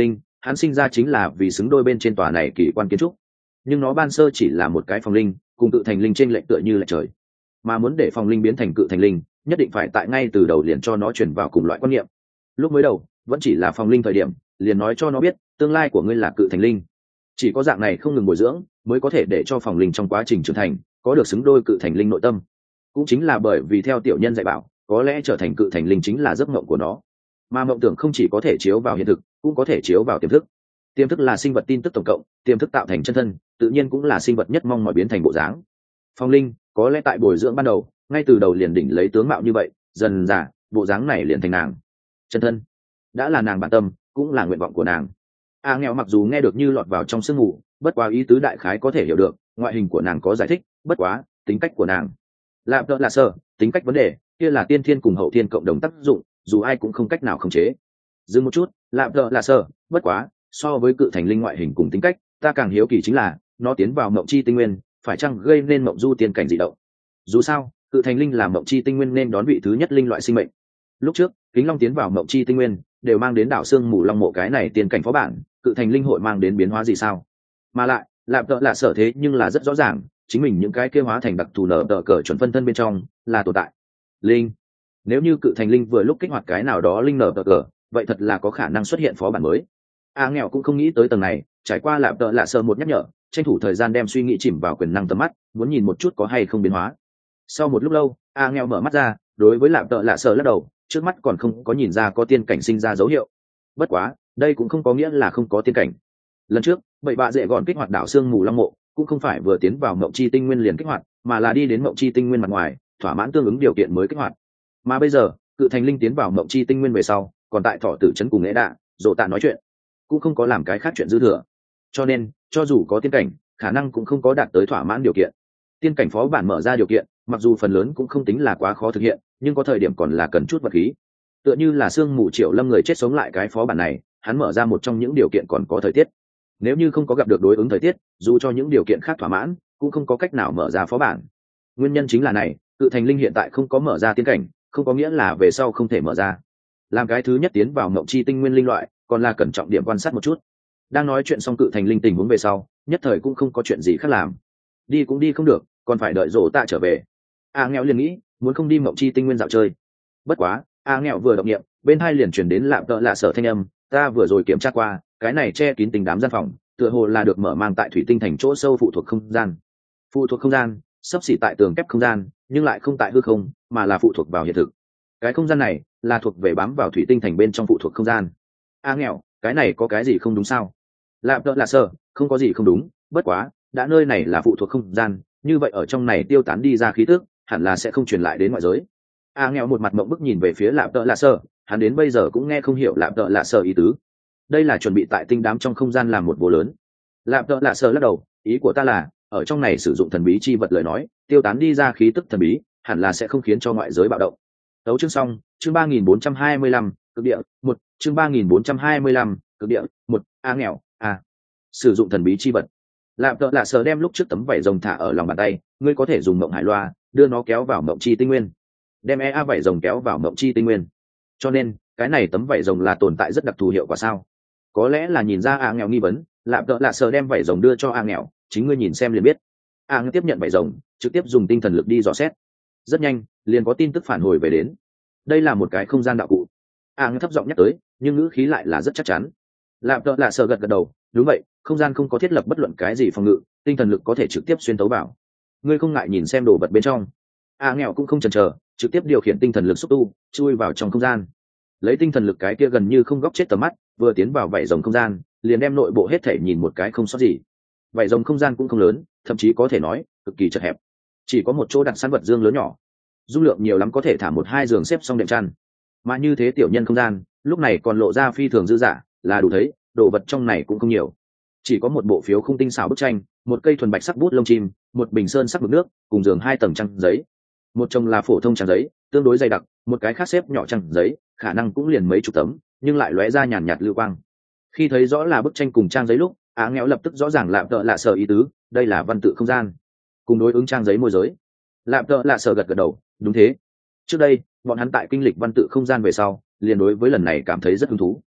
hắn sinh ra chính là vì xứng đôi bên trên tòa này kỳ quan kiến trúc, nhưng nó ban sơ chỉ là một cái phòng linh, cùng cự thành linh trên lệnh tựa như lệch trời. Mà muốn để phòng linh biến thành cự thành linh, nhất định phải tại ngay từ đầu liền cho nó chuyển vào cùng loại quan niệm. Lúc mới đầu vẫn chỉ là phòng linh thời điểm, liền nói cho nó biết tương lai của ngươi là cự thành linh. Chỉ có dạng này không ngừng bồi dưỡng, mới có thể để cho phòng linh trong quá trình trưởng thành có được xứng đôi cự thành linh nội tâm. Cũng chính là bởi vì theo tiểu nhân dạy bảo, có lẽ trở thành cự thành linh chính là giấc mộng của nó. Mà mộng tưởng không chỉ có thể chiếu vào hiện thực, cũng có thể chiếu vào tiềm thức. Tiềm thức là sinh vật tin tức tổng cộng, tiềm thức tạo thành chân thân, tự nhiên cũng là sinh vật nhất mong mỏi biến thành bộ dáng. Phong linh có lẽ tại bồi dưỡng ban đầu, ngay từ đầu liền đỉnh lấy tướng mạo như vậy, dần dà bộ dáng này liền thành nàng chân thân, đã là nàng bản tâm, cũng là nguyện vọng của nàng. A nghèo mặc dù nghe được như lọt vào trong sương mù, bất quá ý tứ đại khái có thể hiểu được, ngoại hình của nàng có giải thích, bất quá tính cách của nàng lạp đỡ là sơ, tính cách vấn đề kia là tiên thiên cùng hậu thiên cộng đồng tác dụng, dù ai cũng không cách nào khống chế. Dừng một chút, lạp đỡ là sơ, bất quá so với cự thành linh ngoại hình cùng tính cách, ta càng hiếu kỳ chính là nó tiến vào mộng chi tinh nguyên phải chăng gây nên mộng du tiên cảnh dị động. Dù sao cự thành linh là mộng chi tinh nguyên nên đón vị thứ nhất linh loại sinh mệnh. Lúc trước kính long tiến vào mộng chi tinh nguyên đều mang đến đảo xương mù long mộ cái này tiên cảnh phó bản, cự thành linh hội mang đến biến hóa gì sao? Mà lại lạp đỡ là sở thế nhưng là rất rõ ràng, chính mình những cái kêu hóa thành đặc thù nở đỡ cờ chuẩn phân thân bên trong là tồn tại linh. Nếu như cự thành linh vừa lúc kích hoạt cái nào đó linh nở đỡ cờ, vậy thật là có khả năng xuất hiện phó bản mới. A nghèo cũng không nghĩ tới tầng này, trải qua lạp đỡ là sơ một nhắc nhở, tranh thủ thời gian đem suy nghĩ chìm vào quyền năng tầm mắt, muốn nhìn một chút có hay không biến hóa. Sau một lúc lâu, A nghèo mở mắt ra, đối với lạp đỡ là sơ lắc đầu, trước mắt còn không có nhìn ra có tiên cảnh sinh ra dấu hiệu. Bất quá đây cũng không có nghĩa là không có tiên cảnh. Lần trước bậy bạ dễ gọn kích hoạt đảo xương mù long mộ, cũng không phải vừa tiến vào mộng chi tinh nguyên liền kích hoạt, mà là đi đến mộng chi tinh nguyên mặt ngoài, thỏa mãn tương ứng điều kiện mới kích hoạt. Mà bây giờ cự thành linh tiến vào mộng chi tinh nguyên về sau, còn tại thọ tử trấn cùng nghệ đạ dỗ tạ nói chuyện, cũng không có làm cái khác chuyện dư thừa, cho nên cho dù có tiên cảnh, khả năng cũng không có đạt tới thỏa mãn điều kiện. Tiên cảnh phó bản mở ra điều kiện, mặc dù phần lớn cũng không tính là quá khó thực hiện, nhưng có thời điểm còn là cần chút vật khí. Tựa như là sương mù triệu lâm người chết sống lại cái phó bản này, hắn mở ra một trong những điều kiện còn có thời tiết. Nếu như không có gặp được đối ứng thời tiết, dù cho những điều kiện khác thỏa mãn, cũng không có cách nào mở ra phó bản. Nguyên nhân chính là này, cự thành linh hiện tại không có mở ra tiên cảnh, không có nghĩa là về sau không thể mở ra. Làm cái thứ nhất tiến vào mộng chi tinh nguyên linh loại, còn là cẩn trọng điểm quan sát một chút. Đang nói chuyện xong cự thành linh tình huống về sau, nhất thời cũng không có chuyện gì khác làm. Đi cũng đi không được, còn phải đợi rổ tạ trở về. A nghèo liền nghĩ, muốn không đi mộng chi tinh nguyên dạo chơi. Bất quá A nghèo vừa động niệm, bên hai liền chuyển đến lạm tợ lạ sở thanh âm, ta vừa rồi kiểm tra qua, cái này che kín tình đám gian phòng, tựa hồ là được mở mang tại thủy tinh thành chỗ sâu phụ thuộc không gian. Phụ thuộc không gian sắp xỉ tại tường kép không gian, nhưng lại không tại hư không, mà là phụ thuộc vào hiện thực. Cái không gian này là thuộc về bám vào thủy tinh thành bên trong phụ thuộc không gian. A nghèo, cái này có cái gì không đúng sao? Lạm tợ lạ sở, không có gì không đúng, bất quá đã nơi này là phụ thuộc không gian, như vậy ở trong này tiêu tán đi ra khí tức, hẳn là sẽ không truyền lại đến ngoại giới. A nghèo một mặt mộng bức nhìn về phía lạm tợ lạ sở, hắn đến bây giờ cũng nghe không hiểu lạm tợ lạ sở ý tứ. Đây là chuẩn bị tại tinh đám trong không gian làm một vô lớn. Lạm tợ lạ sở lắc đầu, ý của ta là ở trong này sử dụng thần bí chi vật lời nói, tiêu tán đi ra khí tức thần bí, hẳn là sẽ không khiến cho ngoại giới bạo động. Tấu chương xong, chương ba nghìn bốn trăm hai mươi lăm, cực địa một, chương ba nghìn bốn trăm hai mươi lăm, cực địa một. A nghèo, a sử dụng thần bí chi vật. Lạm tợ lạ sở đem lúc trước tấm vảy rồng thả ở lòng bàn tay, ngươi có thể dùng mộng hải loa đưa nó kéo vào mộng chi tinh nguyên, đem e a vảy rồng kéo vào mộng chi tinh nguyên. Cho nên cái này tấm vảy rồng là tồn tại rất đặc thù hiệu quả sao? Có lẽ là nhìn ra A nghèo nghi vấn, lạm tợ lạ sở đem vảy rồng đưa cho A nghèo, chính ngươi nhìn xem liền biết. A nghèo tiếp nhận vảy rồng, trực tiếp dùng tinh thần lực đi dò xét. Rất nhanh liền có tin tức phản hồi về đến. Đây là một cái không gian đạo cụ. A nghèo thấp giọng nhắc tới, nhưng ngữ khí lại là rất chắc chắn. Lạm tợ lạ sở gật gật đầu, đúng vậy, không gian không có thiết lập bất luận cái gì phòng ngự, tinh thần lực có thể trực tiếp xuyên tấu vào. Ngươi không ngại nhìn xem đồ vật bên trong? A nghèo cũng không chần chờ, trực tiếp điều khiển tinh thần lực xúc tu chui vào trong không gian. Lấy tinh thần lực cái kia gần như không góc chết tầm mắt, vừa tiến vào vảy rồng không gian, liền đem nội bộ hết thể nhìn một cái không sót gì. Vảy rồng không gian cũng không lớn, thậm chí có thể nói cực kỳ chật hẹp, chỉ có một chỗ đặt sẵn vật dương lớn nhỏ, dung lượng nhiều lắm có thể thả một hai giường xếp xong đệm chăn. Mà như thế tiểu nhân không gian lúc này còn lộ ra phi thường dư dả, là đủ thấy đồ vật trong này cũng không nhiều. Chỉ có một bộ phiếu không tinh xảo bức tranh, một cây thuần bạch sắc bút lông chim, một bình sơn sắc mực nước, cùng giường hai tầng trang giấy. Một chồng là phổ thông trang giấy, tương đối dày đặc, một cái khác xếp nhỏ trang giấy, khả năng cũng liền mấy chục tấm, nhưng lại lóe ra nhàn nhạt lưu quang. Khi thấy rõ là bức tranh cùng trang giấy lúc, Á nghèo lập tức rõ ràng lạm tợ lạ sở ý tứ, đây là văn tự không gian, cùng đối ứng trang giấy môi giới. Lạm tợ lạ sở gật gật đầu, đúng thế. Trước đây bọn hắn tại kinh lịch văn tự không gian về sau, liền đối với lần này cảm thấy rất hứng thú.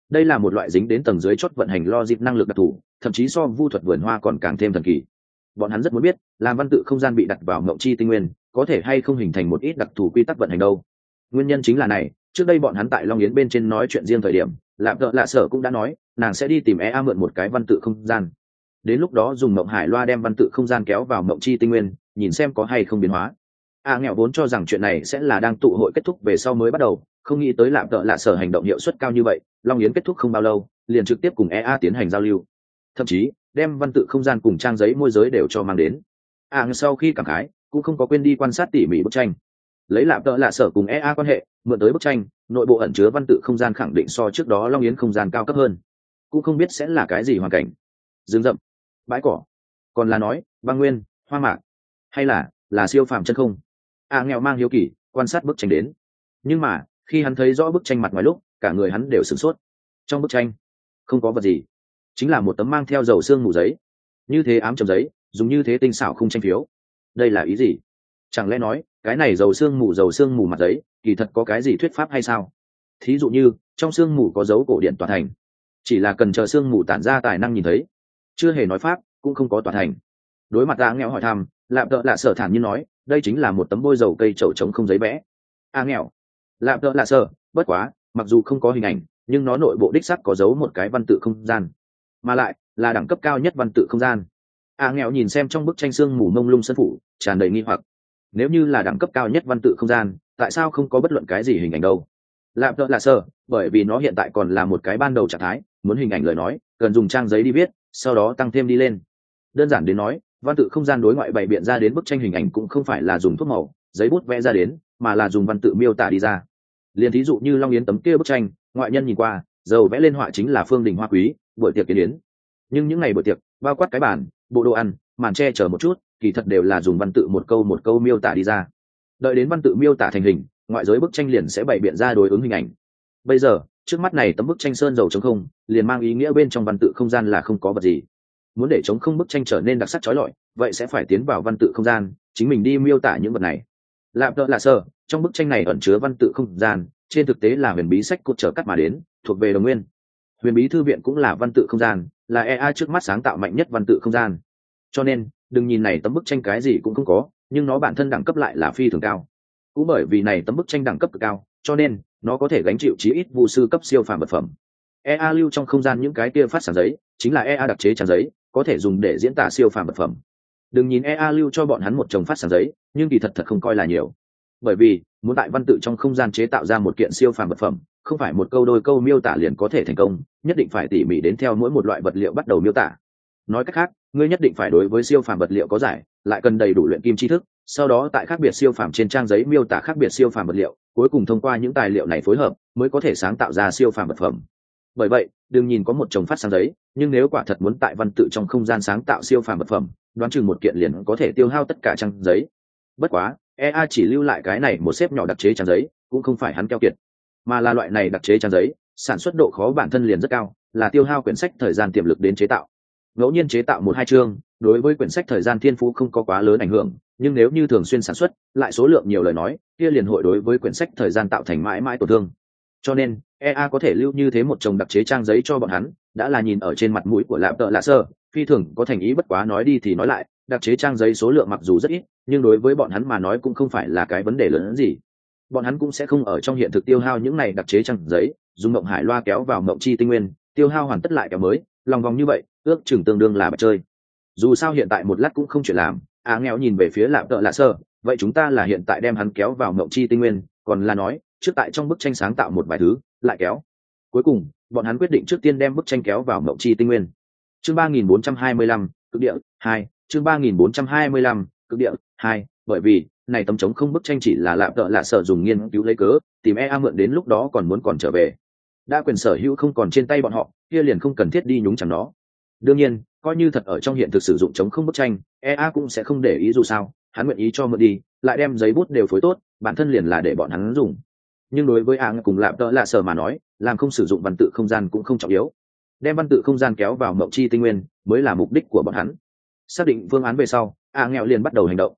đây là một loại dính đến tầng dưới chót vận hành logic năng lực đặc thù, thậm chí so vu thuật vườn hoa còn càng thêm thần kỳ. Bọn hắn rất muốn biết làm văn tự không gian bị đặt vào mộng chi tinh nguyên có thể hay không hình thành một ít đặc thù quy tắc vận hành đâu. Nguyên nhân chính là này, trước đây bọn hắn tại Long Yến bên trên nói chuyện riêng thời điểm, Lạp Đợ Lạ Sở cũng đã nói nàng sẽ đi tìm e a mượn một cái văn tự không gian, đến lúc đó dùng mộng hải loa đem văn tự không gian kéo vào mộng chi tinh nguyên, nhìn xem có hay không biến hóa. A nghèo vốn cho rằng chuyện này sẽ là đang tụ hội kết thúc về sau mới bắt đầu, không nghĩ tới Lạp Đợ Lạ Sở hành động hiệu suất cao như vậy, Long Yến kết thúc không bao lâu liền trực tiếp cùng e a tiến hành giao lưu, thậm chí đem văn tự không gian cùng trang giấy môi giới đều cho mang đến. A à, sau khi cảm khái cũng không có quên đi quan sát tỉ mỉ bức tranh, lấy Lạp Đợ Lạ Sở cùng e a quan hệ mượn tới bức tranh nội bộ ẩn chứa văn tự không gian khẳng định so trước đó Long Yến không gian cao cấp hơn, cũng không biết sẽ là cái gì hoàn cảnh, rừng rậm, bãi cỏ, còn là nói băng nguyên, hoa mạc, hay là là siêu phàm chân không. A à, nghèo mang hiếu kỳ quan sát bức tranh đến, nhưng mà khi hắn thấy rõ bức tranh mặt ngoài lúc cả người hắn đều sửng sốt. Trong bức tranh không có vật gì, chính là một tấm mang theo dầu xương mù giấy, như thế ám chấm giấy dùng như thế tinh xảo không tranh phiếu. Đây là ý gì? Chẳng lẽ nói cái này dầu xương mù dầu xương mù mặt giấy kỳ thật có cái gì thuyết pháp hay sao? Thí dụ như trong xương mù có dấu cổ điện tòa thành, chỉ là cần chờ xương mù tản ra tài năng nhìn thấy, chưa hề nói pháp cũng không có tòa thành. Đối mặt A nghèo hỏi thăm, Lạp Đợ Lạ Sở thản nhiên nói đây chính là một tấm bôi dầu cây chậu trống không giấy vẽ. A nghèo, Lạp Đợ Lạ Sở, bất quá mặc dù không có hình ảnh nhưng nó nội bộ đích sắc có dấu một cái văn tự không gian, mà lại là đẳng cấp cao nhất văn tự không gian. A nghèo nhìn xem trong bức tranh xương mù mông lung sân phủ tràn đầy nghi hoặc, nếu như là đẳng cấp cao nhất văn tự không gian tại sao không có bất luận cái gì hình ảnh đâu? Lạp Đợ Lạ Sở, bởi vì nó hiện tại còn là một cái ban đầu trạng thái, muốn hình ảnh lời nói cần dùng trang giấy đi viết, sau đó tăng thêm đi lên. Đơn giản đến nói, văn tự không gian đối ngoại bày biện ra đến bức tranh hình ảnh cũng không phải là dùng thuốc màu giấy bút vẽ ra đến, mà là dùng văn tự miêu tả đi ra. Liền thí dụ như Long Yến tấm kia bức tranh, ngoại nhân nhìn qua dầu vẽ lên họa chính là phương đình hoa quý, buổi tiệc kiến yến, nhưng những ngày buổi tiệc bao quát cái bàn, bộ đồ ăn, màn che chở một chút kỳ thật đều là dùng văn tự một câu một câu miêu tả đi ra. Đợi đến văn tự miêu tả thành hình, ngoại giới bức tranh liền sẽ bày biện ra đối ứng hình ảnh. Bây giờ trước mắt này tấm bức tranh sơn dầu trống không liền mang ý nghĩa bên trong văn tự không gian là không có vật gì. Muốn để trống không bức tranh trở nên đặc sắc chói lọi, vậy sẽ phải tiến vào văn tự không gian chính mình đi miêu tả những vật này. Lạp Đợ Lạ Sở, trong bức tranh này ẩn chứa văn tự không gian trên thực tế là huyền bí sách cột trở cắt mà đến, thuộc về đồng nguyên. Huyền bí thư viện cũng là văn tự không gian, là e a trước mắt sáng tạo mạnh nhất văn tự không gian. Cho nên đừng nhìn này tấm bức tranh cái gì cũng không có, nhưng nó bản thân đẳng cấp lại là phi thường cao. Cũng bởi vì này tấm bức tranh đẳng cấp cực cao, cho nên nó có thể gánh chịu chí ít vu sư cấp siêu phàm vật phẩm. e a lưu trong không gian những cái kia phát sản giấy chính là e a đặc chế trang giấy, có thể dùng để diễn tả siêu phàm vật phẩm. Đừng nhìn e a lưu cho bọn hắn một chồng phát sản giấy, nhưng kỳ thật thật không coi là nhiều, bởi vì muốn tại văn tự trong không gian chế tạo ra một kiện siêu phàm vật phẩm không phải một câu đôi câu miêu tả liền có thể thành công, nhất định phải tỉ mỉ đến theo mỗi một loại vật liệu bắt đầu miêu tả. Nói cách khác, ngươi nhất định phải đối với siêu phàm vật liệu có giải, lại cần đầy đủ luyện kim tri thức, sau đó tại khác biệt siêu phàm trên trang giấy miêu tả khác biệt siêu phàm vật liệu, cuối cùng thông qua những tài liệu này phối hợp mới có thể sáng tạo ra siêu phàm vật phẩm. Bởi vậy đừng nhìn có một chồng phát sáng giấy, nhưng nếu quả thật muốn tại văn tự trong không gian sáng tạo siêu phàm vật phẩm, đoán chừng một kiện liền có thể tiêu hao tất cả trang giấy. Bất quá e a chỉ lưu lại cái này một xếp nhỏ đặc chế trang giấy cũng không phải hắn keo kiệt, mà là loại này đặc chế trang giấy sản xuất độ khó bản thân liền rất cao, là tiêu hao quyển sách thời gian tiềm lực đến chế tạo. Ngẫu nhiên chế tạo một hai chương đối với quyển sách thời gian thiên phú không có quá lớn ảnh hưởng, nhưng nếu như thường xuyên sản xuất lại số lượng nhiều lời nói kia liền hội đối với quyển sách thời gian tạo thành mãi mãi tổn thương. Cho nên e a có thể lưu như thế một chồng đặc chế trang giấy cho bọn hắn đã là nhìn ở trên mặt mũi của Lạp Đợ Lạ Sở, phi thường có thành ý. Bất quá nói đi thì nói lại, đặc chế trang giấy số lượng mặc dù rất ít, nhưng đối với bọn hắn mà nói cũng không phải là cái vấn đề lớn hơn gì. Bọn hắn cũng sẽ không ở trong hiện thực tiêu hao những này đặc chế trang giấy, dùng mộng hải loa kéo vào mộng chi tinh nguyên, tiêu hao hoàn tất lại kéo mới, lòng vòng như vậy ước chừng tương đương là bạch chơi. Dù sao hiện tại một lát cũng không chuyện làm. Á nghèo nhìn về phía Lạp Đợ Lạ Sở, vậy chúng ta là hiện tại đem hắn kéo vào mộng chi tinh nguyên, còn là nói trước tại trong bức tranh sáng tạo một vài thứ lại kéo? Cuối cùng bọn hắn quyết định trước tiên đem bức tranh kéo vào mộng chi tinh nguyên. Chương ba nghìn bốn trăm hai mươi lăm, cực địa hai. Chương ba nghìn bốn trăm hai mươi lăm, cực địa hai. Bởi vì này tấm trống không bức tranh chỉ là Lạp Đợ Lạ Sở dùng nghiên cứu lấy cớ tìm e a mượn, đến lúc đó còn muốn còn trở về, đã quyền sở hữu không còn trên tay bọn họ, kia liền không cần thiết đi nhúng chẳng nó. Đương nhiên coi như thật ở trong hiện thực sử dụng trống không bức tranh, e a cũng sẽ không để ý, dù sao hắn nguyện ý cho mượn đi, lại đem giấy bút đều phối tốt, bản thân liền là để bọn hắn dùng. Nhưng đối với a cùng Lạp Đợ Lạ Sở mà nói, làm không sử dụng văn tự không gian cũng không trọng yếu, đem văn tự không gian kéo vào mộng chi tinh nguyên mới là mục đích của bọn hắn. Xác định phương án về sau, a nghèo liền bắt đầu hành động.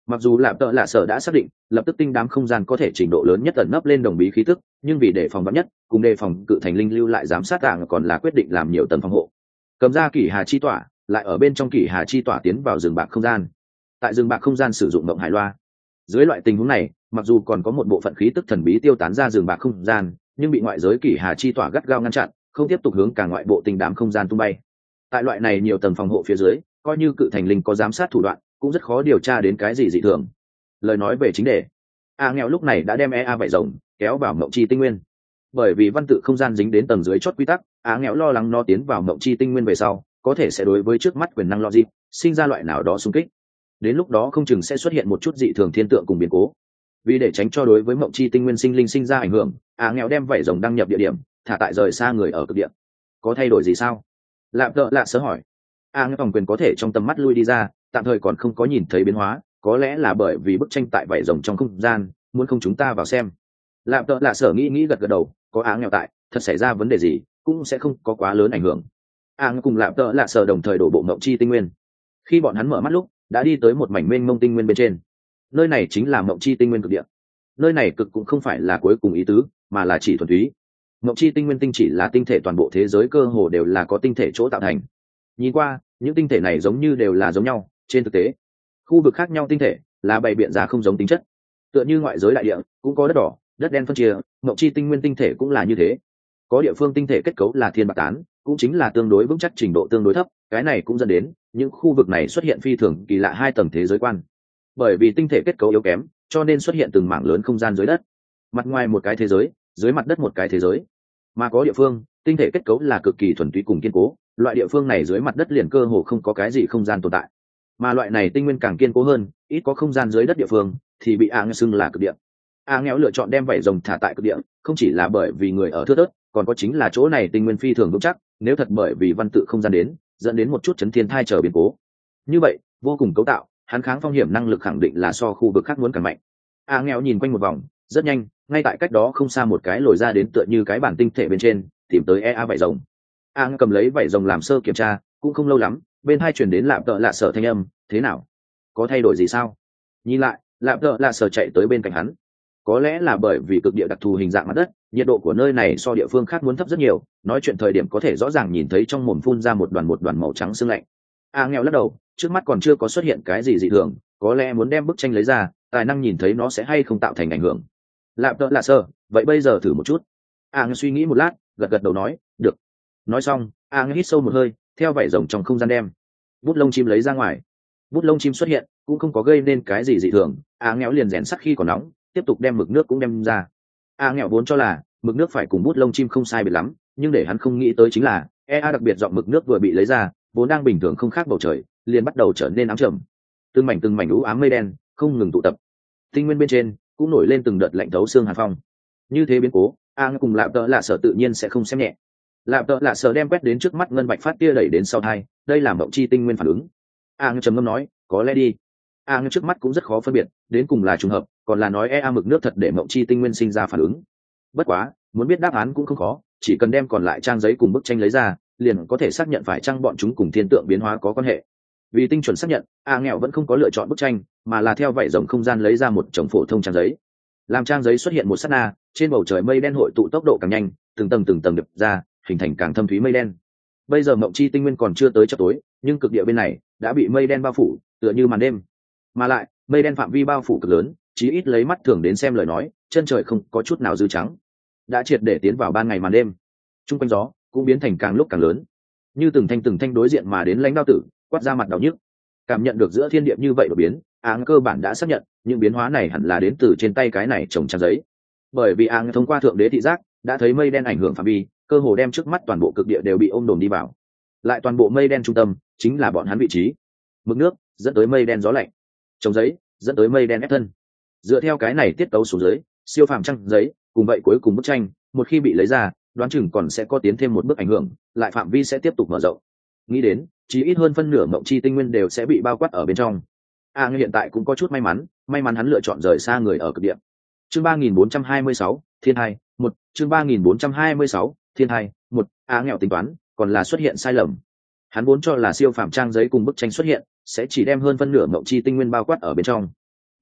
Mặc dù lạp tợ lạ sở đã xác định lập tức tinh đám không gian có thể trình độ lớn nhất ẩn nấp lên đồng bí khí tức, nhưng vì đề phòng vắn nhất cùng đề phòng cự thành linh lưu lại giám sát tạng còn là quyết định làm nhiều tầng phòng hộ. Cầm ra kỷ hà chi tỏa, lại ở bên trong kỷ hà chi tỏa tiến vào rừng bạc không gian. Tại rừng bạc không gian sử dụng mộng hải loa. Dưới loại tình huống này, mặc dù còn có một bộ phận khí tức thần bí tiêu tán ra rừng bạc không gian, nhưng bị ngoại giới kỷ hà chi tỏa gắt gao ngăn chặn, không tiếp tục hướng cả ngoại bộ tinh đám không gian tung bay. Tại loại này nhiều tầng phòng hộ phía dưới, coi như cự thành linh có giám sát thủ đoạn, cũng rất khó điều tra đến cái gì dị thường. Lời nói về chính đề, a nghèo lúc này đã đem e a vảy rồng kéo vào mộng chi tinh nguyên. Bởi vì văn tự không gian dính đến tầng dưới chót quy tắc, a nghèo lo lắng nó tiến vào mộng chi tinh nguyên về sau có thể sẽ đối với trước mắt quyền năng logic sinh ra loại nào đó xung kích, đến lúc đó không chừng sẽ xuất hiện một chút dị thường thiên tượng cùng biến cố. Vì để tránh cho đối với mộng chi tinh nguyên sinh linh sinh ra ảnh hưởng, a nghèo đem vảy rồng đăng nhập địa điểm thả tại rời xa người ở cực địa. Có thay đổi gì sao? Lạp tợ lạ sớ hỏi. a nghèo phòng quyền có thể trong tầm mắt lui đi ra, tạm thời còn không có nhìn thấy biến hóa, có lẽ là bởi vì bức tranh tại vảy rồng trong không gian muốn không chúng ta vào xem. Lạp tợ lạ sở nghĩ nghĩ gật gật đầu, có á nghèo tại thật xảy ra vấn đề gì cũng sẽ không có quá lớn ảnh hưởng. a cùng lạp tợ lạ sở đồng thời đổ bộ mộng chi tinh nguyên. Khi bọn hắn mở mắt lúc đã đi tới một mảnh mênh mông tinh nguyên bên trên. Nơi này chính là mộng chi tinh nguyên cực địa. Nơi này cực cũng không phải là cuối cùng ý tứ, mà là chỉ thuần túy. Mộng chi tinh nguyên tinh chỉ là tinh thể toàn bộ thế giới cơ hồ đều là có tinh thể chỗ tạo thành. Nhìn qua những tinh thể này giống như đều là giống nhau, trên thực tế khu vực khác nhau tinh thể là bày biện ra không giống tính chất. Tựa như ngoại giới đại địa cũng có đất đỏ đất đen phân chia, mộng chi tinh nguyên tinh thể cũng là như thế. Có địa phương tinh thể kết cấu là thiên bạc tán, cũng chính là tương đối vững chắc, trình độ tương đối thấp, cái này cũng dẫn đến những khu vực này xuất hiện phi thường kỳ lạ hai tầng thế giới quan. Bởi vì tinh thể kết cấu yếu kém cho nên xuất hiện từng mảng lớn không gian dưới đất, mặt ngoài một cái thế giới, dưới mặt đất một cái thế giới. Mà có địa phương tinh thể kết cấu là cực kỳ thuần túy cùng kiên cố, loại địa phương này dưới mặt đất liền cơ hồ không có cái gì không gian tồn tại. Mà loại này tinh nguyên càng kiên cố hơn, ít có không gian dưới đất địa phương thì bị a xưng là cực địa. a nghèo lựa chọn đem vảy rồng thả tại cực địa không chỉ là bởi vì người ở thưa thớt, còn có chính là chỗ này tinh nguyên phi thường vững chắc, nếu thật bởi vì văn tự không gian đến dẫn đến một chút chấn thiên thai trở biến cố như vậy, vô cùng cấu tạo hắn kháng phong hiểm năng lực khẳng định là so khu vực khác muốn càng mạnh. a nghèo nhìn quanh một vòng, rất nhanh ngay tại cách đó không xa một cái lồi ra đến tựa như cái bản tinh thể bên trên tìm tới e a vảy rồng. a cầm lấy vảy rồng làm sơ kiểm tra, cũng không lâu lắm bên hai chuyển đến lạp tợ lạ sở thanh âm, thế nào, có thay đổi gì sao? Nhìn lại lạp tợ lạ sở chạy tới bên cạnh hắn. Có lẽ là bởi vì cực địa đặc thù hình dạng mặt đất, nhiệt độ của nơi này so địa phương khác muốn thấp rất nhiều, nói chuyện thời điểm có thể rõ ràng nhìn thấy trong mồm phun ra một đoàn một đoàn màu trắng sương lạnh. a nghèo lắc đầu, trước mắt còn chưa có xuất hiện cái gì dị thường, có lẽ muốn đem bức tranh lấy ra tài năng nhìn thấy nó sẽ hay không tạo thành ảnh hưởng. Lạp tợ lạ sở, vậy bây giờ thử một chút. a nghèo suy nghĩ một lát, gật gật đầu nói được. Nói xong a nghèo hít sâu một hơi, theo vảy rồng trong không gian đem bút lông chim lấy ra ngoài. Bút lông chim xuất hiện cũng không có gây nên cái gì dị thường, a nghèo liền rèn sắt khi còn nóng, tiếp tục đem mực nước cũng đem ra. a nghèo vốn cho là mực nước phải cùng bút lông chim không sai biệt lắm, nhưng để hắn không nghĩ tới chính là e a đặc biệt giọng mực nước vừa bị lấy ra, vốn đang bình thường không khác bầu trời liền bắt đầu trở nên ám trầm. Từng mảnh từng mảnh u ám mây đen không ngừng tụ tập, tinh nguyên bên trên cũng nổi lên từng đợt lạnh thấu xương hàn phong. Như thế biến cố a nghèo cùng lạp tợ lạ sở tự nhiên sẽ không xem nhẹ. Lạp tợ lạ sở đem quét đến trước mắt ngân bạch phát tia đẩy đến sau thai, đây là mộng chi tinh nguyên phản ứng. a nghèo trầm ngâm nói, có lẽ đi. a nghèo trước mắt cũng rất khó phân biệt đến cùng là trùng hợp còn là nói e a mực nước thật để mộng chi tinh nguyên sinh ra phản ứng. Bất quá muốn biết đáp án cũng không khó, chỉ cần đem còn lại trang giấy cùng bức tranh lấy ra liền có thể xác nhận phải chăng bọn chúng cùng thiên tượng biến hóa có quan hệ. Vì tinh chuẩn xác nhận, a nghèo vẫn không có lựa chọn bức tranh, mà là theo vảy rồng không gian lấy ra một chồng phổ thông trang giấy. Làm trang giấy xuất hiện một sát na, trên bầu trời mây đen hội tụ tốc độ càng nhanh, từng tầng từng tầng đập ra, hình thành càng thâm thúy mây đen. Bây giờ mộng chi tinh nguyên còn chưa tới chập tối, nhưng cực địa bên này đã bị mây đen bao phủ, tựa như màn đêm. Mà lại mây đen phạm vi bao phủ cực lớn, chí ít lấy mắt thường đến xem lời nói, chân trời không có chút nào dư trắng, đã triệt để tiến vào ban ngày màn đêm. Trung quanh gió cũng biến thành càng lúc càng lớn, như từng thanh từng thanh đối diện mà đến lãnh đao tử quát ra mặt đau nhức. Cảm nhận được giữa thiên địa như vậy đột biến, áng cơ bản đã xác nhận những biến hóa này hẳn là đến từ trên tay cái này trồng trang giấy. Bởi vì áng thông qua thượng đế thị giác đã thấy mây đen ảnh hưởng phạm vi, cơ hồ đem trước mắt toàn bộ cực địa đều bị ôm đồm đi vào. Lại toàn bộ mây đen trung tâm chính là bọn hắn vị trí. Mực nước dẫn tới mây đen gió lạnh, trồng giấy dẫn tới mây đen ép thân. Dựa theo cái này tiết tấu xuống dưới, siêu phàm trang giấy cùng vậy cuối cùng bức tranh một khi bị lấy ra, đoán chừng còn sẽ có tiến thêm một bước ảnh hưởng, lại phạm vi sẽ tiếp tục mở rộng. Nghĩ đến chỉ ít hơn phân nửa mộng chi tinh nguyên đều sẽ bị bao quát ở bên trong. a à, hiện tại cũng có chút may mắn, may mắn hắn lựa chọn rời xa người ở cực địa. Chương ba nghìn bốn trăm hai mươi sáu, thiên hai một. Chương ba nghìn bốn trăm hai mươi sáu, thiên hai một. a nghèo tính toán còn là xuất hiện sai lầm. Hắn vốn cho là siêu phàm trang giấy cùng bức tranh xuất hiện sẽ chỉ đem hơn phân nửa mộng chi tinh nguyên bao quát ở bên trong,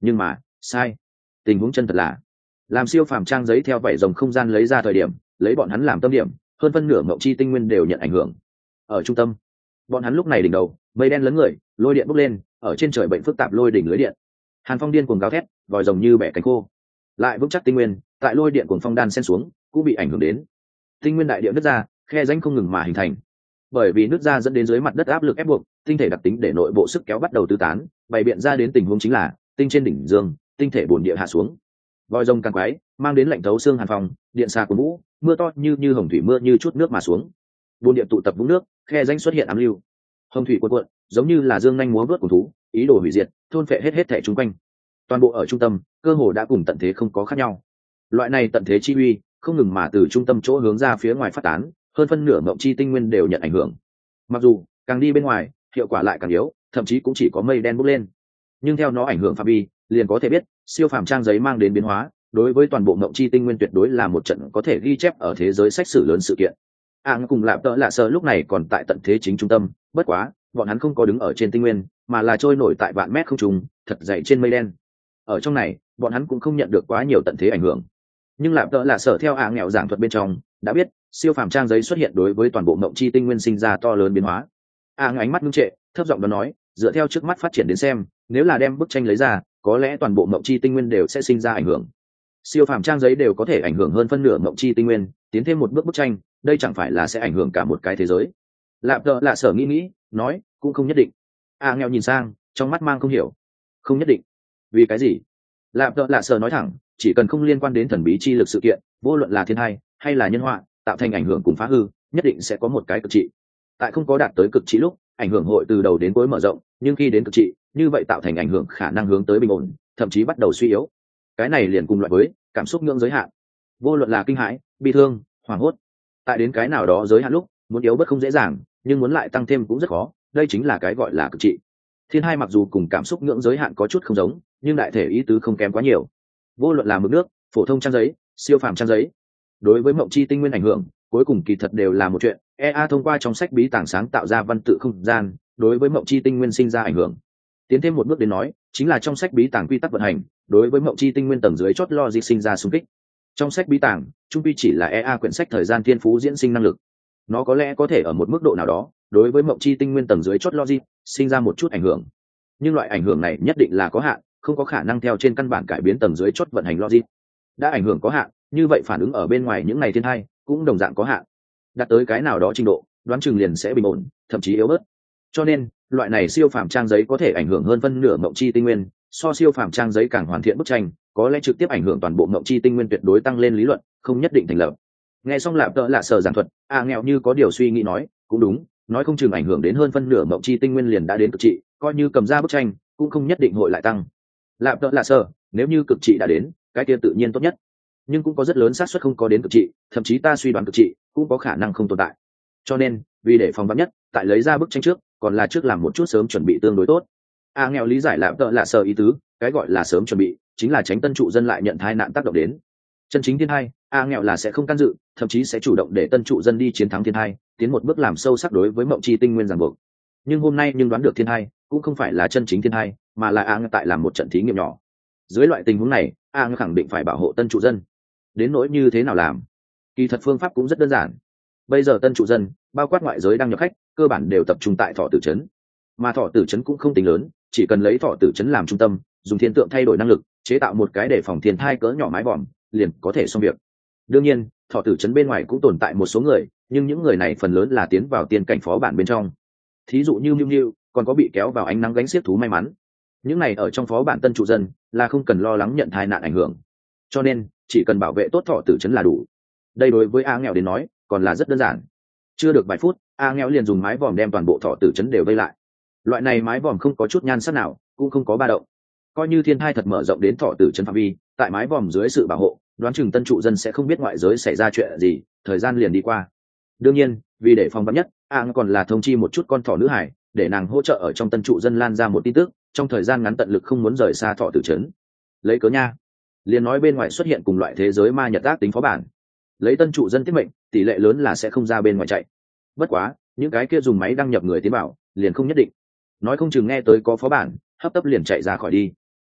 Nhưng mà sai, tình huống chân thật là làm siêu phàm trang giấy theo vảy rồng không gian lấy ra thời điểm, lấy bọn hắn làm tâm điểm, hơn phân nửa ngộng chi tinh nguyên đều nhận ảnh hưởng. Ở trung tâm, bọn hắn lúc này đỉnh đầu mây đen lớn người, lôi điện bốc lên, ở trên trời bệnh phức tạp lôi đỉnh lưới điện. Hàn Phong điên cuồng gào thét, vòi rồng như bẻ cánh khô. Lại vững chắc tinh nguyên, tại lôi điện cuồng phong đan xen xuống, cũng bị ảnh hưởng đến. Tinh nguyên đại địa nứt ra, khe rãnh không ngừng mà hình thành. Bởi vì nứt ra dẫn đến dưới mặt đất áp lực ép buộc, tinh thể đặc tính để nội bộ sức kéo bắt đầu tứ tán, bày biện ra đến tình huống chính là tinh trên đỉnh dương, tinh thể bổn địa hạ xuống. Vòi rồng càng quái, mang đến lạnh thấu xương hàn phong, điện xa của vũ, mưa to như như hồng thủy mưa như chút nước mà xuống. Bồn địa tụ tập vũng nước, khe rãnh xuất hiện ám lưu. Hồng thủy cuộn cuộn, giống như là dương nhanh múa vớt của thú, ý đồ hủy diệt, thôn phệ hết hết thể chúng quanh. Toàn bộ ở trung tâm, cơ hồ đã cùng tận thế không có khác nhau. Loại này tận thế chi uy, không ngừng mà từ trung tâm chỗ hướng ra phía ngoài phát tán, hơn phân nửa ngộng chi tinh nguyên đều nhận ảnh hưởng. Mặc dù càng đi bên ngoài, hiệu quả lại càng yếu, thậm chí cũng chỉ có mây đen bốc lên. Nhưng theo nó ảnh hưởng phạm vi, liền có thể biết, siêu phàm trang giấy mang đến biến hóa, đối với toàn bộ ngộng chi tinh nguyên tuyệt đối là một trận có thể ghi chép ở thế giới sách sử lớn sự kiện. Áng cùng Lạp Tợ Lạ Sở lúc này còn tại tận thế chính trung tâm, bất quá, bọn hắn không có đứng ở trên tinh nguyên, mà là trôi nổi tại vạn mét không trung, thật dày trên mây đen. Ở trong này, bọn hắn cũng không nhận được quá nhiều tận thế ảnh hưởng. Nhưng Lạp Tợ Lạ Sở theo Áng nghèo giảng thuật bên trong, đã biết, siêu phàm trang giấy xuất hiện đối với toàn bộ ngộng chi tinh nguyên sinh ra to lớn biến hóa. Áng ánh mắt ngưng trệ, thấp giọng đó nói, dựa theo trước mắt phát triển đến xem, nếu là đem bức tranh lấy ra, có lẽ toàn bộ ngộng chi tinh nguyên đều sẽ sinh ra ảnh hưởng. Siêu phàm trang giấy đều có thể ảnh hưởng hơn phân nửa ngộng chi tinh nguyên, tiến thêm một bước bức tranh, đây chẳng phải là sẽ ảnh hưởng cả một cái thế giới. Lạp Tợ Lạ Sở nghĩ nghĩ, nói, cũng không nhất định. A nghèo nhìn sang, trong mắt mang không hiểu. Không nhất định? Vì cái gì? Lạp Tợ Lạ Sở nói thẳng, chỉ cần không liên quan đến thần bí chi lực sự kiện, vô luận là thiên tai hay là nhân họa, tạo thành ảnh hưởng cùng phá hư, nhất định sẽ có một cái cực trị. Tại không có đạt tới cực trị lúc, ảnh hưởng hội từ đầu đến cuối mở rộng, nhưng khi đến cực trị, như vậy tạo thành ảnh hưởng khả năng hướng tới bình ổn, thậm chí bắt đầu suy yếu. Cái này liền cùng loại với cảm xúc ngưỡng giới hạn. Vô luận là kinh hãi, bi thương, hoảng hốt, tại đến cái nào đó giới hạn lúc, muốn yếu bất không dễ dàng, nhưng muốn lại tăng thêm cũng rất khó, đây chính là cái gọi là cực trị. Thiên hai mặc dù cùng cảm xúc ngưỡng giới hạn có chút không giống, nhưng đại thể ý tứ không kém quá nhiều. Vô luận là mực nước, phổ thông trang giấy, siêu phàm trang giấy, đối với mộng chi tinh nguyên ảnh hưởng, cuối cùng kỳ thật đều là một chuyện. e a thông qua trong sách bí tàng sáng tạo ra văn tự không gian, đối với mộng chi tinh nguyên sinh ra ảnh hưởng. Tiến thêm một bước đến nói, chính là trong sách bí tàng quy tắc vận hành, đối với mộng chi tinh nguyên tầng dưới chót logic sinh ra xung kích. Trong sách bí tàng, trung quy chỉ là e a quyển sách thời gian thiên phú diễn sinh năng lực. Nó có lẽ có thể ở một mức độ nào đó, đối với mộng chi tinh nguyên tầng dưới chót logic sinh ra một chút ảnh hưởng. Nhưng loại ảnh hưởng này nhất định là có hạn, không có khả năng theo trên căn bản cải biến tầng dưới chót vận hành logic. Đã ảnh hưởng có hạn, như vậy phản ứng ở bên ngoài những này thiên hai cũng đồng dạng có hạn. Đạt tới cái nào đó trình độ, đoán chừng liền sẽ bình ổn, thậm chí yếu bớt. Cho nên, loại này siêu phàm trang giấy có thể ảnh hưởng hơn phân nửa mộng chi tinh nguyên, so siêu phàm trang giấy càng hoàn thiện bức tranh, có lẽ trực tiếp ảnh hưởng toàn bộ mộng chi tinh nguyên tuyệt đối tăng lên lý luận, không nhất định thành lập. Nghe xong Lạp Tợ Lạ Sở giảng thuật, a nghèo như có điều suy nghĩ nói, cũng đúng, nói không chừng ảnh hưởng đến hơn phân nửa mộng chi tinh nguyên liền đã đến cực trị, coi như cầm ra bức tranh, cũng không nhất định hội lại tăng. Lạp Tợ Lạ Sở, nếu như cực trị đã đến, cái kia tự nhiên tốt nhất, nhưng cũng có rất lớn xác suất không có đến cực trị, thậm chí ta suy đoán cực trị cũng có khả năng không tồn tại. Cho nên, vì để phòng vắn nhất, tại lấy ra bức tranh trước, còn là trước làm một chút sớm chuẩn bị tương đối tốt. A nghèo lý giải Lạp Tợ Lạ Sở ý tứ, cái gọi là sớm chuẩn bị, chính là tránh tân trụ dân lại nhận tai nạn tác động đến. Chân chính thiên hai, A nghèo là sẽ không can dự, thậm chí sẽ chủ động để tân trụ dân đi chiến thắng thiên hai, tiến một bước làm sâu sắc đối với mộng chi tinh nguyên ràng buộc. Nhưng hôm nay nhưng đoán được thiên hai, cũng không phải là chân chính thiên hai, mà là A nghèo tại làm một trận thí nghiệm nhỏ. Dưới loại tình huống này, A nghèo khẳng định phải bảo hộ tân trụ dân. Đến nỗi như thế nào làm? Kỳ thật phương pháp cũng rất đơn giản. Bây giờ tân trụ dân, bao quát ngoại giới đang nhập khách, cơ bản đều tập trung tại Thọ Tử trấn. Mà Thọ Tử trấn cũng không tính lớn, chỉ cần lấy Thọ Tử trấn làm trung tâm, dùng thiên tượng thay đổi năng lực, chế tạo một cái để phòng thiên thai cỡ nhỏ mái vòm, liền có thể xong việc. Đương nhiên, Thọ Tử trấn bên ngoài cũng tồn tại một số người, nhưng những người này phần lớn là tiến vào tiên cảnh phó bản bên trong. Thí dụ như Miu Miu, còn có bị kéo vào ánh nắng gánh xiếc thú may mắn. Những này ở trong phó bản tân trụ dân, là không cần lo lắng nhận tai nạn ảnh hưởng. Cho nên, chỉ cần bảo vệ tốt Thọ Tử trấn là đủ. Đây đối với A nghèo đến nói, còn là rất đơn giản. Chưa được vài phút, A nghèo liền dùng mái vòm đem toàn bộ Thọ Tử trấn đều vây lại. Loại này mái vòm không có chút nhan sắc nào, cũng không có ba động. Coi như thiên thai thật mở rộng đến Thọ Tử trấn phạm vi, tại mái vòm dưới sự bảo hộ, đoán chừng tân trụ dân sẽ không biết ngoại giới xảy ra chuyện gì, thời gian liền đi qua. Đương nhiên, vì để phòng vắn nhất, A còn là thông chi một chút con thỏ nữ hải, để nàng hỗ trợ ở trong tân trụ dân lan ra một tin tức, trong thời gian ngắn tận lực không muốn rời xa Thọ Tử trấn. Lấy cớ nha, liền nói bên ngoài xuất hiện cùng loại thế giới ma nhật ác tính phó bản, lấy tân trụ dân tiết mệnh, tỷ lệ lớn là sẽ không ra bên ngoài chạy. Bất quá, những cái kia dùng máy đăng nhập người tiến bảo, liền không nhất định. Nói không chừng nghe tới có phó bản, hấp tấp liền chạy ra khỏi đi.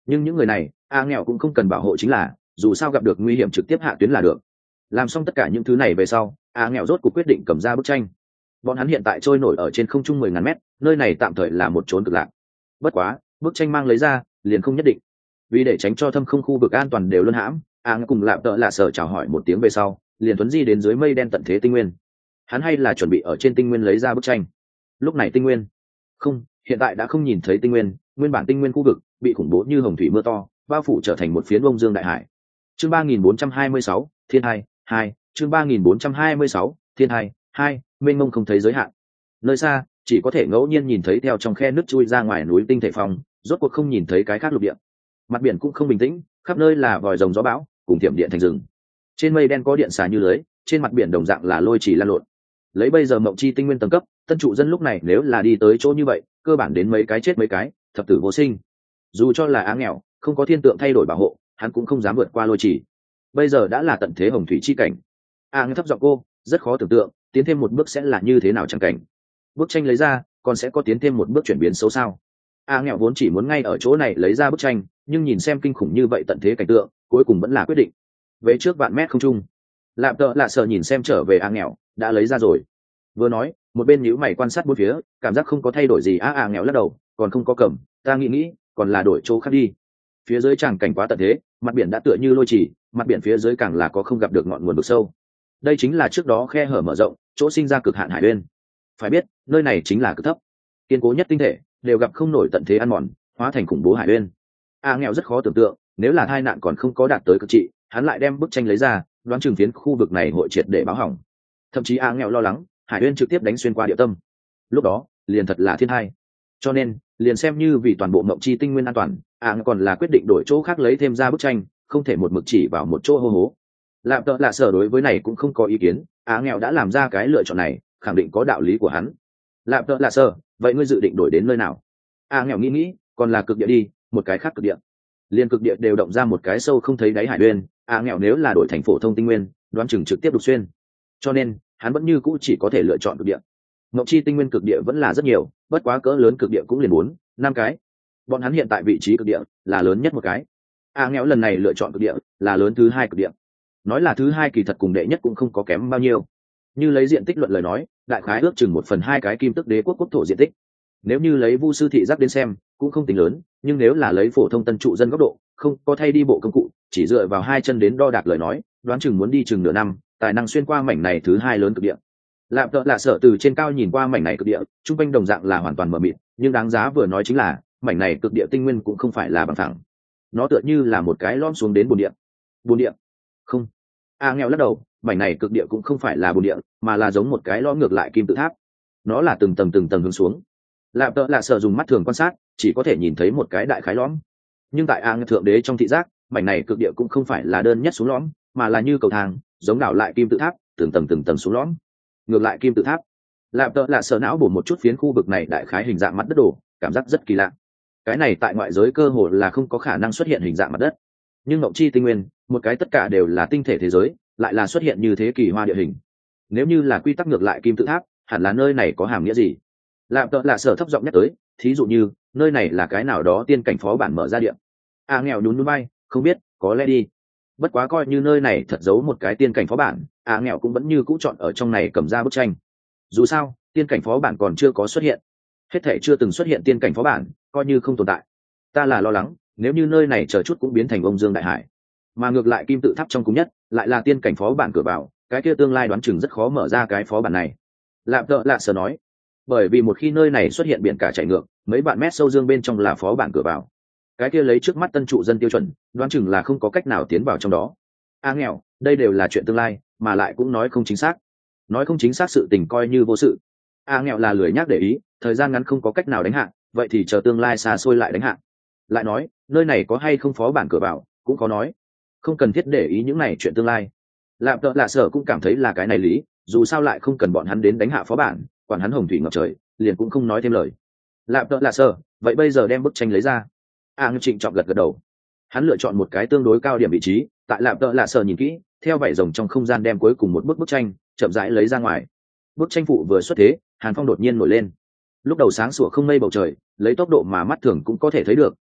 nhưng những người này a nghèo cũng không cần bảo hộ chính là, dù sao gặp được nguy hiểm trực tiếp hạ tuyến là được. Làm xong tất cả những thứ này về sau, a nghèo rốt cuộc quyết định cầm ra bức tranh. Bọn hắn hiện tại trôi nổi ở trên không trung mười ngàn mét, nơi này tạm thời là một chốn cực lạc. Bất quá bức tranh mang lấy ra liền không nhất định, vì để tránh cho thâm không khu vực an toàn đều luân hãm, a nghèo cùng lạm tợ lạ sở chào hỏi một tiếng về sau liền tuấn di đến dưới mây đen tận thế tinh nguyên. Hắn hay là chuẩn bị ở trên tinh nguyên lấy ra bức tranh. Lúc này tinh nguyên không, hiện tại đã không nhìn thấy tinh nguyên, nguyên bản tinh nguyên khu vực bị khủng bố như hồng thủy mưa to bao phủ trở thành một phiến bông dương đại hải. Chương ba nghìn bốn trăm hai mươi sáu, thiên hai hai. Chương ba nghìn bốn trăm hai mươi sáu, thiên hai hai. Mênh mông không thấy giới hạn. Nơi xa chỉ có thể ngẫu nhiên nhìn thấy theo trong khe nước chui ra ngoài núi tinh thể phong, rốt cuộc không nhìn thấy cái khác lục địa. Mặt biển cũng không bình tĩnh, khắp nơi là vòi rồng gió bão cùng tiệm điện thành rừng. Trên mây đen có điện xà như lưới, trên mặt biển đồng dạng là lôi trì lan lộn. Lấy bây giờ mộng chi tinh nguyên tầng cấp, tân trụ dân lúc này nếu là đi tới chỗ như vậy, cơ bản đến mấy cái chết mấy cái, thập tử vô sinh. Dù cho là á nghèo, không có thiên tượng thay đổi bảo hộ, hắn cũng không dám vượt qua lôi trì. Bây giờ đã là tận thế hồng thủy chi cảnh. A nghe thấp giọng cô, rất khó tưởng tượng, tiến thêm một bước sẽ là như thế nào chẳng cảnh. Bức tranh lấy ra, còn sẽ có tiến thêm một bước chuyển biến xấu sao? A nghèo vốn chỉ muốn ngay ở chỗ này lấy ra bức tranh, nhưng nhìn xem kinh khủng như vậy tận thế cảnh tượng, cuối cùng vẫn là quyết định. Về trước vạn mét không trung, lạm tợ lạ sợ nhìn xem trở về A nghèo, đã lấy ra rồi. Vừa nói, một bên nhíu mày quan sát bốn phía, cảm giác không có thay đổi gì. A A nghèo lắc đầu, còn không có cầm, ta nghĩ nghĩ, còn là đổi chỗ khác đi. Phía dưới tràng cảnh quá tận thế, mặt biển đã tựa như lôi trì, mặt biển phía dưới càng là có không gặp được ngọn nguồn vực sâu. Đây chính là trước đó khe hở mở rộng, chỗ sinh ra cực hạn hải uyên. Phải biết, nơi này chính là cực thấp, kiên cố nhất tinh thể, đều gặp không nổi tận thế ăn mòn, hóa thành khủng bố hải uyên. A nghèo rất khó tưởng tượng, nếu là tai nạn còn không có đạt tới cực trị, hắn lại đem bức tranh lấy ra, đoán chừng phiến khu vực này hội triệt để báo hỏng. Thậm chí A nghèo lo lắng, hải uyên trực tiếp đánh xuyên qua địa tâm, lúc đó liền thật là thiên hai. Cho nên liền xem như vì toàn bộ mộng chi tinh nguyên an toàn, A nghèo còn là quyết định đổi chỗ khác lấy thêm ra bức tranh, không thể một mực chỉ vào một chỗ hô hố. Lạm tợ lạ sở đối với này cũng không có ý kiến, Á nghèo đã làm ra cái lựa chọn này, khẳng định có đạo lý của hắn. Lạm tợ lạ sở, vậy ngươi dự định đổi đến nơi nào? Á nghèo nghĩ nghĩ, còn là cực địa đi, một cái khác cực địa. Liên cực địa đều động ra một cái sâu không thấy đáy hải uyên, Á nghèo nếu là đổi thành phổ thông tinh nguyên, đoán chừng trực tiếp đục xuyên. Cho nên hắn vẫn như cũ chỉ có thể lựa chọn cực địa. Mộng chi tinh nguyên cực địa vẫn là rất nhiều, bất quá cỡ lớn cực địa cũng liền bốn, năm cái. Bọn hắn hiện tại vị trí cực địa là lớn nhất một cái. Á nghèo lần này lựa chọn cực địa là lớn thứ hai cực địa. Nói là thứ hai kỳ thật cùng đệ nhất cũng không có kém bao nhiêu. Như lấy diện tích luận lời nói, đại khái ước chừng một phần hai cái kim tức đế quốc quốc thổ diện tích. Nếu như lấy vu sư thị giác đến xem, cũng không tính lớn, nhưng nếu là lấy phổ thông tân trụ dân góc độ, không có thay đi bộ công cụ, chỉ dựa vào hai chân đến đo đạc lời nói, đoán chừng muốn đi chừng nửa năm, tài năng xuyên qua mảnh này thứ hai lớn cực địa. Lạm tợ lạ sợ từ trên cao nhìn qua mảnh này cực địa, trung quanh đồng dạng là hoàn toàn mờ mịt, nhưng đáng giá vừa nói chính là, mảnh này cực địa tinh nguyên cũng không phải là bằng phẳng. Nó tựa như là một cái lõm xuống đến bùn địa. Bùn địa? Không. A nghèo lắc đầu, mảnh này cực địa cũng không phải là bùn địa, mà là giống một cái lõm ngược lại kim tự tháp. Nó là từng tầng từng tầng hướng xuống. Lạm tợ lạ sợ dùng mắt thường quan sát, chỉ có thể nhìn thấy một cái đại khái lõm. Nhưng tại A thượng đế trong thị giác, mảnh này cực địa cũng không phải là đơn nhất xuống lõm, mà là như cầu thang, giống đảo lại kim tự tháp, từng tầng từng tầng xuống lõm. Ngược lại kim tự tháp. Lạm tợ lạ sợ não bổ một chút phiến khu vực này đại khái hình dạng mặt đất đổ, cảm giác rất kỳ lạ. Cái này tại ngoại giới cơ hồ là không có khả năng xuất hiện hình dạng mặt đất. Nhưng ngộng chi tinh nguyên, một cái tất cả đều là tinh thể thế giới, lại là xuất hiện như thế kỳ hoa địa hình. Nếu như là quy tắc ngược lại kim tự tháp, hẳn là nơi này có hàm nghĩa gì? Lạm tợ lạ sở thấp giọng nhắc tới, thí dụ như nơi này là cái nào đó tiên cảnh phó bản mở ra địa. A nghèo nhún nhún bay, không biết, có lẽ đi. Bất quá coi như nơi này thật giấu một cái tiên cảnh phó bản, A nghèo cũng vẫn như cũ chọn ở trong này cầm ra bức tranh. Dù sao tiên cảnh phó bản còn chưa có xuất hiện, hết thể chưa từng xuất hiện tiên cảnh phó bản, coi như không tồn tại. Ta là lo lắng, nếu như nơi này chờ chút cũng biến thành ông dương đại hải, mà ngược lại kim tự tháp trong cùng nhất lại là tiên cảnh phó bản cửa vào, cái kia tương lai đoán chừng rất khó mở ra cái phó bản này. Lạm tợ lạ sở nói, bởi vì một khi nơi này xuất hiện biển cả chảy ngược, mấy vạn mét sâu dương bên trong là phó bản cửa vào, cái kia lấy trước mắt tân trụ dân tiêu chuẩn, đoán chừng là không có cách nào tiến vào trong đó. A nghèo, đây đều là chuyện tương lai, mà lại cũng nói không chính xác. Nói không chính xác sự tình coi như vô sự. A nghèo là lười nhác để ý, thời gian ngắn không có cách nào đánh hạ, vậy thì chờ tương lai xa xôi lại đánh hạ. Lại nói, nơi này có hay không phó bản cửa vào, cũng có nói. Không cần thiết để ý những này chuyện tương lai. Lạm tợ lạ sở cũng cảm thấy là cái này lý, dù sao lại không cần bọn hắn đến đánh hạ phó bản, quản hắn hồng thủy ngập trời, liền cũng không nói thêm lời. Lạm tợ lạ sở, vậy bây giờ đem bức tranh lấy ra. A ngư trịnh trọng gật gật đầu. Hắn lựa chọn một cái tương đối cao điểm vị trí, tại lạm tợ lạ sở nhìn kỹ, theo vảy rồng trong không gian đem cuối cùng một bức bức tranh chậm rãi lấy ra ngoài. Bức tranh phụ vừa xuất thế, hàn phong đột nhiên nổi lên. Lúc đầu sáng sủa không mây bầu trời, lấy tốc độ mà mắt thường cũng có thể thấy được,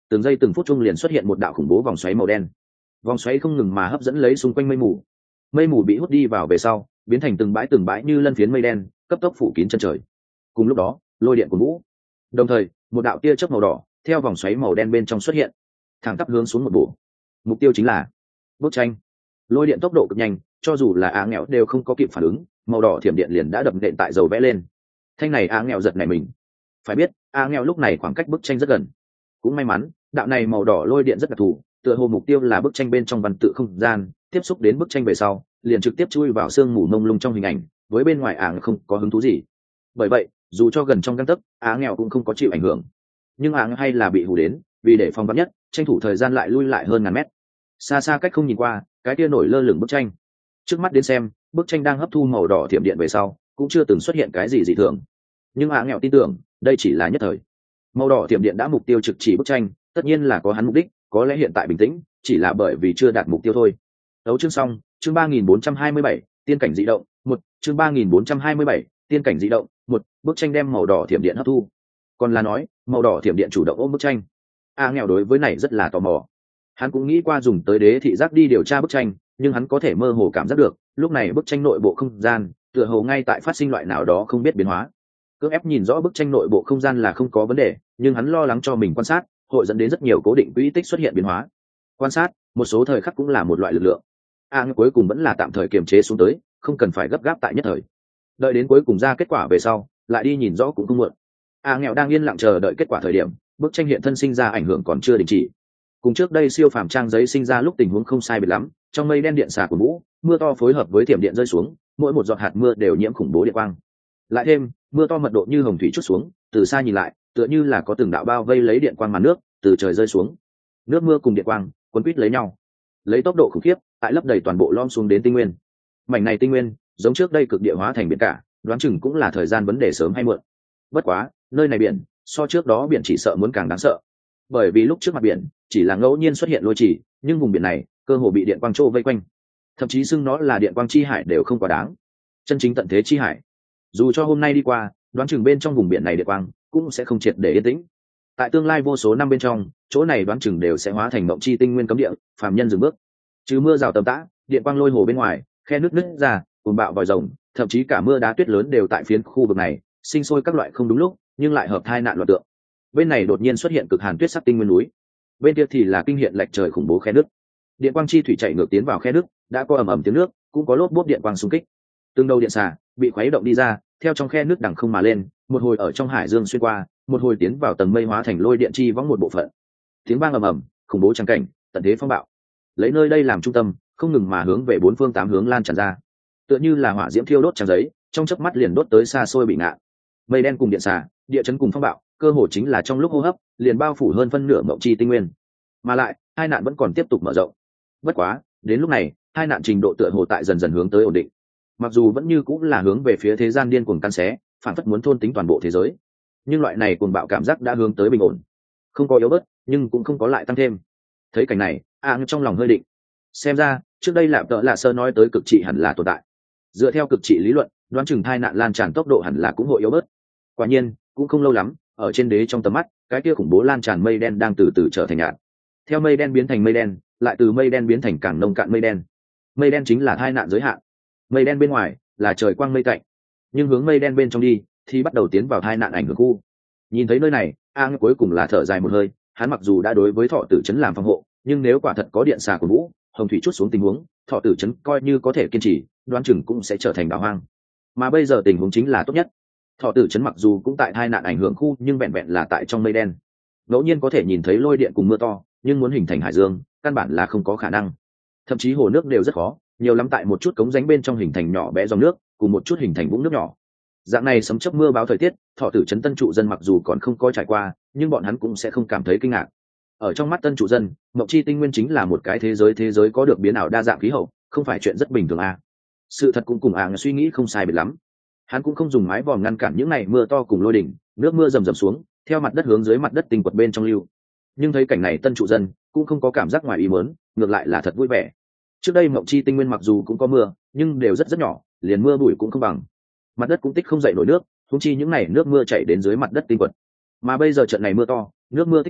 từng giây từng phút chung liền xuất hiện một đạo khủng bố vòng xoáy màu đen. Vòng xoáy không ngừng mà hấp dẫn lấy xung quanh mây mù. Mây mù bị hút đi vào về sau, biến thành từng bãi từng bãi như lân phiến mây đen, cấp tốc phủ kín chân trời. Cùng lúc đó, lôi điện của vũ. Đồng thời, một đạo tia chớp màu đỏ theo vòng xoáy màu đen bên trong xuất hiện, thẳng tắp hướng xuống một bổ. Mục tiêu chính là bức tranh. Lôi điện tốc độ cực nhanh, cho dù là á nghèo đều không có kịp phản ứng, màu đỏ thiểm điện liền đã đập nện tại dầu vẽ lên. Thanh này á nghèo giật nảy mình. Phải biết, á nghèo lúc này khoảng cách bức tranh rất gần. Cũng may mắn, đạo này màu đỏ lôi điện rất đặc thù, tựa hồ mục tiêu là bức tranh bên trong văn tự không gian, tiếp xúc đến bức tranh về sau, liền trực tiếp chui vào sương mù mông lung trong hình ảnh, với bên ngoài áng không có hứng thú gì. Bởi vậy, dù cho gần trong gang tấc, á nghèo cũng không có chịu ảnh hưởng. Nhưng áng hay là bị hù đến, vì để phòng vắn nhất, tranh thủ thời gian lại lui lại hơn ngàn mét. Xa xa cách không nhìn qua, cái kia nổi lơ lửng bức tranh. Trước mắt đến xem, bức tranh đang hấp thu màu đỏ thiểm điện về sau, cũng chưa từng xuất hiện cái gì dị thường. Nhưng áng nghèo tin tưởng, đây chỉ là nhất thời. Màu đỏ thiểm điện đã mục tiêu trực chỉ bức tranh, tất nhiên là có hắn mục đích, có lẽ hiện tại bình tĩnh, chỉ là bởi vì chưa đạt mục tiêu thôi. Đấu chương xong, chương ba nghìn bốn trăm hai mươi bảy, tiên cảnh dị động, một, chương ba nghìn bốn trăm hai mươi bảy, tiên cảnh dị động, một, bức tranh đem màu đỏ thiểm điện hấp thu. Còn là nói, màu đỏ thiểm điện chủ động ôm bức tranh. A nghèo đối với này rất là tò mò. Hắn cũng nghĩ qua dùng tới đế thị giác đi điều tra bức tranh, nhưng hắn có thể mơ hồ cảm giác được, lúc này bức tranh nội bộ không gian, tựa hồ ngay tại phát sinh loại nào đó không biết biến hóa. Cưỡng ép nhìn rõ bức tranh nội bộ không gian là không có vấn đề, nhưng hắn lo lắng cho mình quan sát, hội dẫn đến rất nhiều cố định quỹ tích xuất hiện biến hóa. Quan sát, một số thời khắc cũng là một loại lực lượng. A à, cuối cùng vẫn là tạm thời kiềm chế xuống tới, không cần phải gấp gáp tại nhất thời. Đợi đến cuối cùng ra kết quả về sau, lại đi nhìn rõ cũng không muộn. A à, nghèo đang yên lặng chờ đợi kết quả thời điểm, bức tranh hiện thân sinh ra ảnh hưởng còn chưa đình chỉ. Cùng trước đây siêu phàm trang giấy sinh ra lúc tình huống không sai biệt lắm, trong mây đen điện xà của vũ, mưa to phối hợp với thiểm điện rơi xuống, mỗi một giọt hạt mưa đều nhiễm khủng bố điện quang. Lại thêm, mưa to mật độ như hồng thủy chút xuống, từ xa nhìn lại, tựa như là có từng đạo bao vây lấy điện quang màn nước từ trời rơi xuống. Nước mưa cùng điện quang quấn quýt lấy nhau, lấy tốc độ khủng khiếp, tại lấp đầy toàn bộ lom xuống đến tinh nguyên. Mảnh này tinh nguyên, giống trước đây cực địa hóa thành biển cả, đoán chừng cũng là thời gian vấn đề sớm hay muộn. Bất quá, nơi này biển, so trước đó biển chỉ sợ muốn càng đáng sợ. Bởi vì lúc trước mặt biển, chỉ là ngẫu nhiên xuất hiện lôi trì, nhưng vùng biển này, cơ hồ bị điện quang trô vây quanh. Thậm chí xưng nó là điện quang chi hải đều không quá đáng. Chân chính tận thế chi hải. Dù cho hôm nay đi qua, đoán chừng bên trong vùng biển này điện quang cũng sẽ không triệt để yên tĩnh. Tại tương lai vô số năm bên trong, chỗ này đoán chừng đều sẽ hóa thành mộng chi tinh nguyên cấm địa, phàm nhân dừng bước. Trừ mưa rào tầm tã, điện quang lôi hồ bên ngoài, khe nước nứt ra, cuồng bạo vòi rồng, thậm chí cả mưa đá tuyết lớn đều tại phiến khu vực này, sinh sôi các loại không đúng lúc, nhưng lại hợp thai nạn loạn tượng. Bên này đột nhiên xuất hiện cực hàn tuyết sắc tinh nguyên núi, bên kia thì là kinh hiện lệch trời khủng bố khe nước. Điện quang chi thủy chảy ngược tiến vào khe nước, đã có ầm ầm tiếng nước, cũng có lốp bốp điện quang xung kích. Từng đầu điện xà bị khuấy động đi ra, theo trong khe nước đằng không mà lên, một hồi ở trong hải dương xuyên qua, một hồi tiến vào tầng mây hóa thành lôi điện chi võng một bộ phận. Tiếng vang ầm ầm, khủng bố trắng cảnh, tận thế phong bạo. Lấy nơi đây làm trung tâm, không ngừng mà hướng về bốn phương tám hướng lan tràn ra. Tựa như là hỏa diễm thiêu đốt trang giấy, trong chớp mắt liền đốt tới xa xôi bị ngạn. Mây đen cùng điện xà, địa chấn cùng phong bạo, cơ hồ chính là trong lúc hô hấp, liền bao phủ hơn phân nửa mộng chi tinh nguyên. Mà lại, hai nạn vẫn còn tiếp tục mở rộng. Bất quá, đến lúc này, hai nạn trình độ tựa hồ tại dần dần hướng tới ổn định. Mặc dù vẫn như cũng là hướng về phía thế gian điên cuồng căn xé, phản phất muốn thôn tính toàn bộ thế giới, nhưng loại này cuồng bạo cảm giác đã hướng tới bình ổn, không có yếu bớt, nhưng cũng không có lại tăng thêm. Thấy cảnh này, a trong lòng hơi định. Xem ra, trước đây lạp tợ lạ sơ nói tới cực trị hẳn là tồn tại. Dựa theo cực trị lý luận, đoán chừng tai nạn lan tràn tốc độ hẳn là cũng hội yếu bớt. Quả nhiên, cũng không lâu lắm, ở trên đế trong tầm mắt, cái kia khủng bố lan tràn mây đen đang từ từ trở thành nhạt. Theo mây đen biến thành mây đen, lại từ mây đen biến thành càng nông cạn mây đen. Mây đen chính là tai nạn giới hạn. Mây đen bên ngoài là trời quang mây cạnh, nhưng hướng mây đen bên trong đi thì bắt đầu tiến vào tai nạn ảnh hưởng khu. Nhìn thấy nơi này, a cuối cùng là thở dài một hơi. Hắn mặc dù đã đối với thọ tử trấn làm phòng hộ, nhưng nếu quả thật có điện xà của vũ hồng thủy chút xuống tình huống, thọ tử trấn coi như có thể kiên trì, đoán chừng cũng sẽ trở thành đảo hoang. Mà bây giờ tình huống chính là tốt nhất. Thọ tử trấn mặc dù cũng tại tai nạn ảnh hưởng khu, nhưng vẹn vẹn là tại trong mây đen, ngẫu nhiên có thể nhìn thấy lôi điện cùng mưa to, nhưng muốn hình thành hải dương, căn bản là không có khả năng. Thậm chí hồ nước đều rất khó, nhiều lắm tại một chút cống rãnh bên trong hình thành nhỏ bé dòng nước, cùng một chút hình thành vũng nước nhỏ. Dạng này sấm chớp mưa báo thời tiết, thọ tử trấn tân trụ dân mặc dù còn không có trải qua, nhưng bọn hắn cũng sẽ không cảm thấy kinh ngạc. Ở trong mắt tân trụ dân, mộng chi tinh nguyên chính là một cái thế giới thế giới có được biến ảo đa dạng khí hậu, không phải chuyện rất bình thường à. Sự thật cũng cùng à suy nghĩ không sai biệt lắm. Hắn cũng không dùng mái vòm ngăn cản những này mưa to cùng lôi đỉnh, nước mưa rầm rầm xuống, theo mặt đất hướng dưới mặt đất tinh quật bên trong lưu. Nhưng thấy cảnh này tân trụ dân cũng không có cảm giác ngoài ý muốn, ngược lại là thật vui vẻ. Trước đây mộng chi tinh nguyên mặc dù cũng có mưa, nhưng đều rất rất nhỏ, liền mưa bụi cũng không bằng. Mặt đất cũng tích không dậy nổi nước, huống chi những này nước mưa chảy đến dưới mặt đất tinh quật. Mà bây giờ trận này mưa to, nước mưa tích nhiều,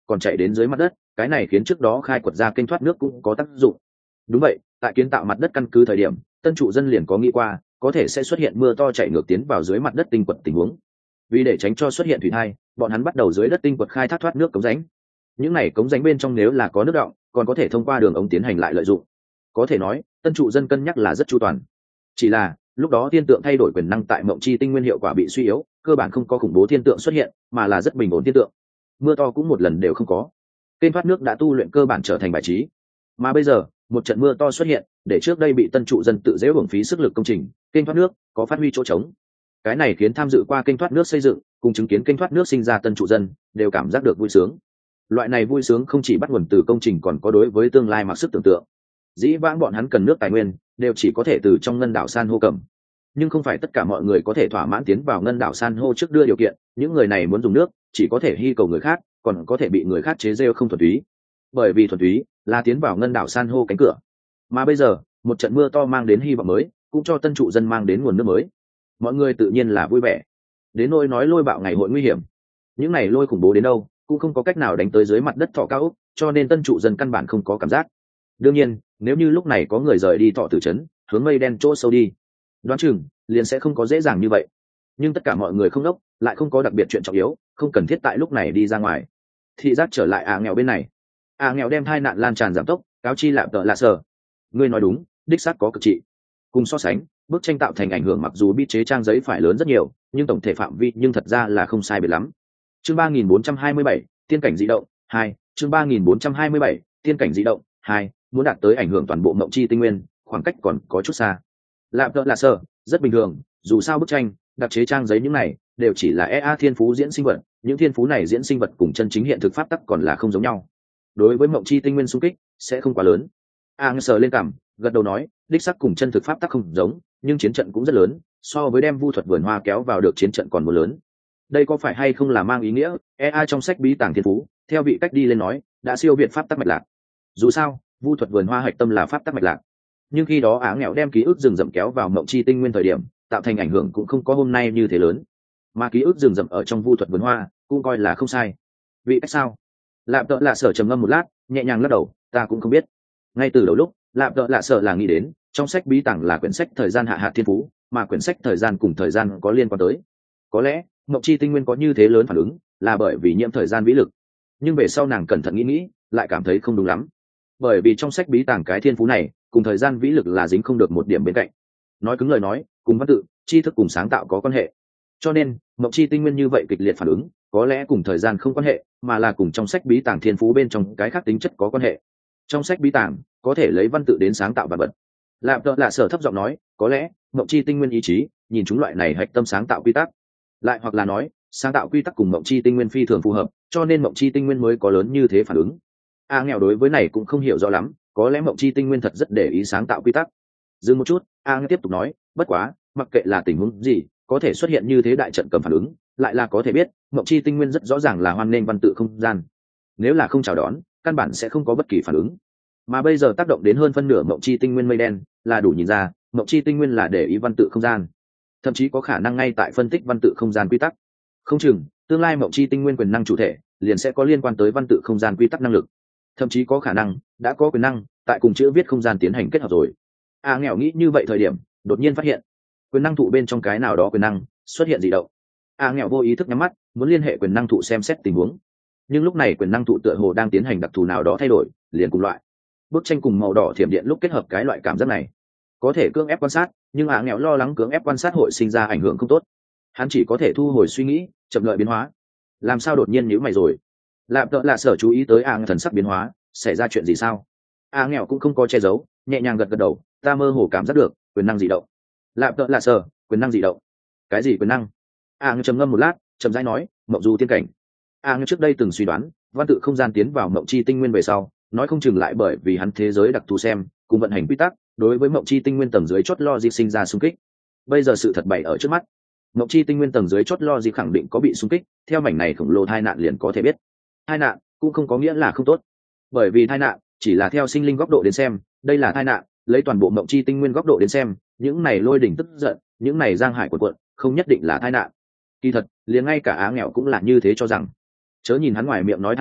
còn chạy đến dưới mặt đất, cái này khiến trước đó khai quật ra kênh thoát nước cũng có tác dụng. Đúng vậy, tại kiến tạo mặt đất căn cứ thời điểm, tân trụ dân liền có nghĩ qua có thể sẽ xuất hiện mưa to chảy ngược tiến vào dưới mặt đất tinh quật tình huống. Vì để tránh cho xuất hiện thủy thai, bọn hắn bắt đầu dưới đất tinh quật khai thác thoát nước cống rãnh. Những này cống rãnh bên trong nếu là có nước đọng, còn có thể thông qua đường ống tiến hành lại lợi dụng. Có thể nói, tân trụ dân cân nhắc là rất chu toàn. Chỉ là lúc đó thiên tượng thay đổi quyền năng tại mộng chi tinh nguyên hiệu quả bị suy yếu, cơ bản không có khủng bố thiên tượng xuất hiện, mà là rất bình ổn thiên tượng. Mưa to cũng một lần đều không có. Kênh thoát nước đã tu luyện cơ bản trở thành bài trí. Mà bây giờ, một trận mưa to xuất hiện, để trước đây bị tân trụ dân tự dễ uổng phí sức lực công trình, kênh thoát nước có phát huy chỗ trống. Cái này khiến tham dự qua kênh thoát nước xây dựng, cùng chứng kiến kênh thoát nước sinh ra tân trụ dân, đều cảm giác được vui sướng. Loại này vui sướng không chỉ bắt nguồn từ công trình còn có đối với tương lai mặc sức tưởng tượng. Dĩ vãng bọn hắn cần nước tài nguyên, đều chỉ có thể từ trong ngân đảo san hô cầm. Nhưng không phải tất cả mọi người có thể thỏa mãn tiến vào ngân đảo san hô trước đưa điều kiện, những người này muốn dùng nước, chỉ có thể hy cầu người khác, còn có thể bị người khác chế rêu không thuần túy. Bởi vì thuần túy là tiến vào ngân đảo san hô cánh cửa. Mà bây giờ, một trận mưa to mang đến hy vọng mới, cũng cho tân trụ dân mang đến nguồn nước mới. Mọi người tự nhiên là vui vẻ. Đến nỗi nói lôi bạo ngày hội nguy hiểm, những này lôi khủng bố đến đâu cũng không có cách nào đánh tới dưới mặt đất thọ cao ốc, cho nên tân trụ dân căn bản không có cảm giác. Đương nhiên, nếu như lúc này có người rời đi thọ tử trấn, hướng mây đen chỗ sâu đi, đoán chừng liền sẽ không có dễ dàng như vậy. Nhưng tất cả mọi người không đốc, lại không có đặc biệt chuyện trọng yếu, không cần thiết tại lúc này đi ra ngoài. Thị giác trở lại à nghèo bên này. À nghèo đem thai nạn lan tràn giảm tốc, cáo chi lạp tợ lạ sờ. Ngươi nói đúng, đích xác có cực trị. Cùng so sánh, bức tranh tạo thành ảnh hưởng mặc dù biên chế trang giấy phải lớn rất nhiều, nhưng tổng thể phạm vi nhưng thật ra là không sai biệt lắm. Chương ba nghìn bốn trăm hai mươi bảy, tiên cảnh dị động hai. Chương ba nghìn bốn trăm hai mươi bảy, tiên cảnh dị động hai. Muốn đạt tới ảnh hưởng toàn bộ mộng chi tinh nguyên, khoảng cách còn có chút xa. Lạp tợ lạ sờ, rất bình thường, dù sao bức tranh, đặc chế trang giấy những này đều chỉ là e a thiên phú diễn sinh vật, những thiên phú này diễn sinh vật cùng chân chính hiện thực pháp tắc còn là không giống nhau. Đối với mộng chi tinh nguyên xung kích sẽ không quá lớn. A à, sờ lên cằm, gật đầu nói, đích sắc cùng chân thực pháp tắc không giống, nhưng chiến trận cũng rất lớn, so với đem vu thuật vườn hoa kéo vào được chiến trận còn một lớn. Đây có phải hay không là mang ý nghĩa e a trong sách bí tàng thiên phú, theo vị cách đi lên nói, đã siêu việt pháp tắc mạch lạc. Dù sao, vu thuật vườn hoa hạch tâm là pháp tắc mạch lạc, nhưng khi đó Á nghèo đem ký ức rừng rậm kéo vào mộng chi tinh nguyên thời điểm, tạo thành ảnh hưởng cũng không có hôm nay như thế lớn. Mà ký ức rừng rậm ở trong vu thuật vườn hoa cũng coi là không sai. Vị cách sao? Lạp tợ lạ sở trầm ngâm một lát, nhẹ nhàng lắc đầu, ta cũng không biết. Ngay từ đầu lúc, lạp tợ lạ sở là nghĩ đến trong sách bí tàng là quyển sách thời gian hạ hạ thiên phú, mà quyển sách thời gian cùng thời gian có liên quan tới. Có lẽ mộng chi tinh nguyên có như thế lớn phản ứng là bởi vì nhiễm thời gian vĩ lực, nhưng về sau nàng cẩn thận nghĩ nghĩ, lại cảm thấy không đúng lắm. Bởi vì trong sách bí tàng cái thiên phú này cùng thời gian vĩ lực là dính không được một điểm bên cạnh. Nói cứng lời nói, cùng văn tự, tri thức cùng sáng tạo có quan hệ. Cho nên mộng chi tinh nguyên như vậy kịch liệt phản ứng, có lẽ cùng thời gian không quan hệ, mà là cùng trong sách bí tàng thiên phú bên trong cái khác tính chất có quan hệ. Trong sách bí tàng có thể lấy văn tự đến sáng tạo vật vật. Lạp tợ lạ sở thấp giọng nói, có lẽ mộng chi tinh nguyên ý chí nhìn chúng loại này hạch tâm sáng tạo quy tắc, lại hoặc là nói sáng tạo quy tắc cùng mộng chi tinh nguyên phi thường phù hợp, cho nên mộng chi tinh nguyên mới có lớn như thế phản ứng. A nghèo đối với này cũng không hiểu rõ lắm, có lẽ mộng chi tinh nguyên thật rất để ý sáng tạo quy tắc. Dừng một chút, A nghèo tiếp tục nói, bất quá mặc kệ là tình huống gì, có thể xuất hiện như thế đại trận cầm phản ứng, lại là có thể biết mộng chi tinh nguyên rất rõ ràng là hoan nghênh văn tự không gian. Nếu là không chào đón, căn bản sẽ không có bất kỳ phản ứng. Mà bây giờ tác động đến hơn phân nửa mộng chi tinh nguyên mây đen, là đủ nhìn ra mộng chi tinh nguyên là để ý văn tự không gian, thậm chí có khả năng ngay tại phân tích văn tự không gian quy tắc. Không chừng tương lai mộng chi tinh nguyên quyền năng chủ thể liền sẽ có liên quan tới văn tự không gian quy tắc năng lực, thậm chí có khả năng đã có quyền năng tại cùng chữ viết không gian tiến hành kết hợp rồi. A à, nghèo nghĩ như vậy thời điểm đột nhiên phát hiện quyền năng thụ bên trong cái nào đó quyền năng xuất hiện dị động. A à, nghèo vô ý thức nhắm mắt, muốn liên hệ quyền năng thụ xem xét tình huống, nhưng lúc này quyền năng thụ tựa hồ đang tiến hành đặc thù nào đó thay đổi, liền cùng loại bức tranh cùng màu đỏ thiểm điện lúc kết hợp cái loại cảm giác này. Có thể cưỡng ép quan sát, nhưng A à, nghèo lo lắng cưỡng ép quan sát hội sinh ra ảnh hưởng không tốt, hắn chỉ có thể thu hồi suy nghĩ, chậm lợi biến hóa. Làm sao đột nhiên nhíu mày rồi? Lạp tợ lạ sở chú ý tới A à, thần sắc biến hóa, xảy ra chuyện gì sao? A à, nghèo cũng không có che giấu, nhẹ nhàng gật gật đầu, ta mơ hồ cảm giác được quyền năng dị động. Lạp tợ lạ sở, quyền năng dị động? Cái gì quyền năng? A à, trầm ngâm một lát, chậm rãi nói, mộng du tiên cảnh. A à, trước đây từng suy đoán văn tự không gian tiến vào mộng chi tinh nguyên về sau, nói không chừng lại bởi vì hắn thế giới đặc thù xem cùng vận hành quy tắc, đối với mộng chi tinh nguyên tầng dưới chót lo di sinh ra xung kích. Bây giờ sự thật bày ở trước mắt, mộng chi tinh nguyên tầng dưới chót lo di khẳng định có bị xung kích, theo mảnh này khổng lồ tai nạn liền có thể biết. Tai nạn cũng không có nghĩa là không tốt, bởi vì tai nạn chỉ là theo sinh linh góc độ đến xem, đây là tai nạn, lấy toàn bộ mộng chi tinh nguyên góc độ đến xem, những này lôi đỉnh tức giận, những này giang hải cuộn cuộn, không nhất định là tai nạn. Kỳ thật liền ngay cả Á nghèo cũng là như thế cho rằng, chớ nhìn hắn ngoài miệng nói tai nạn,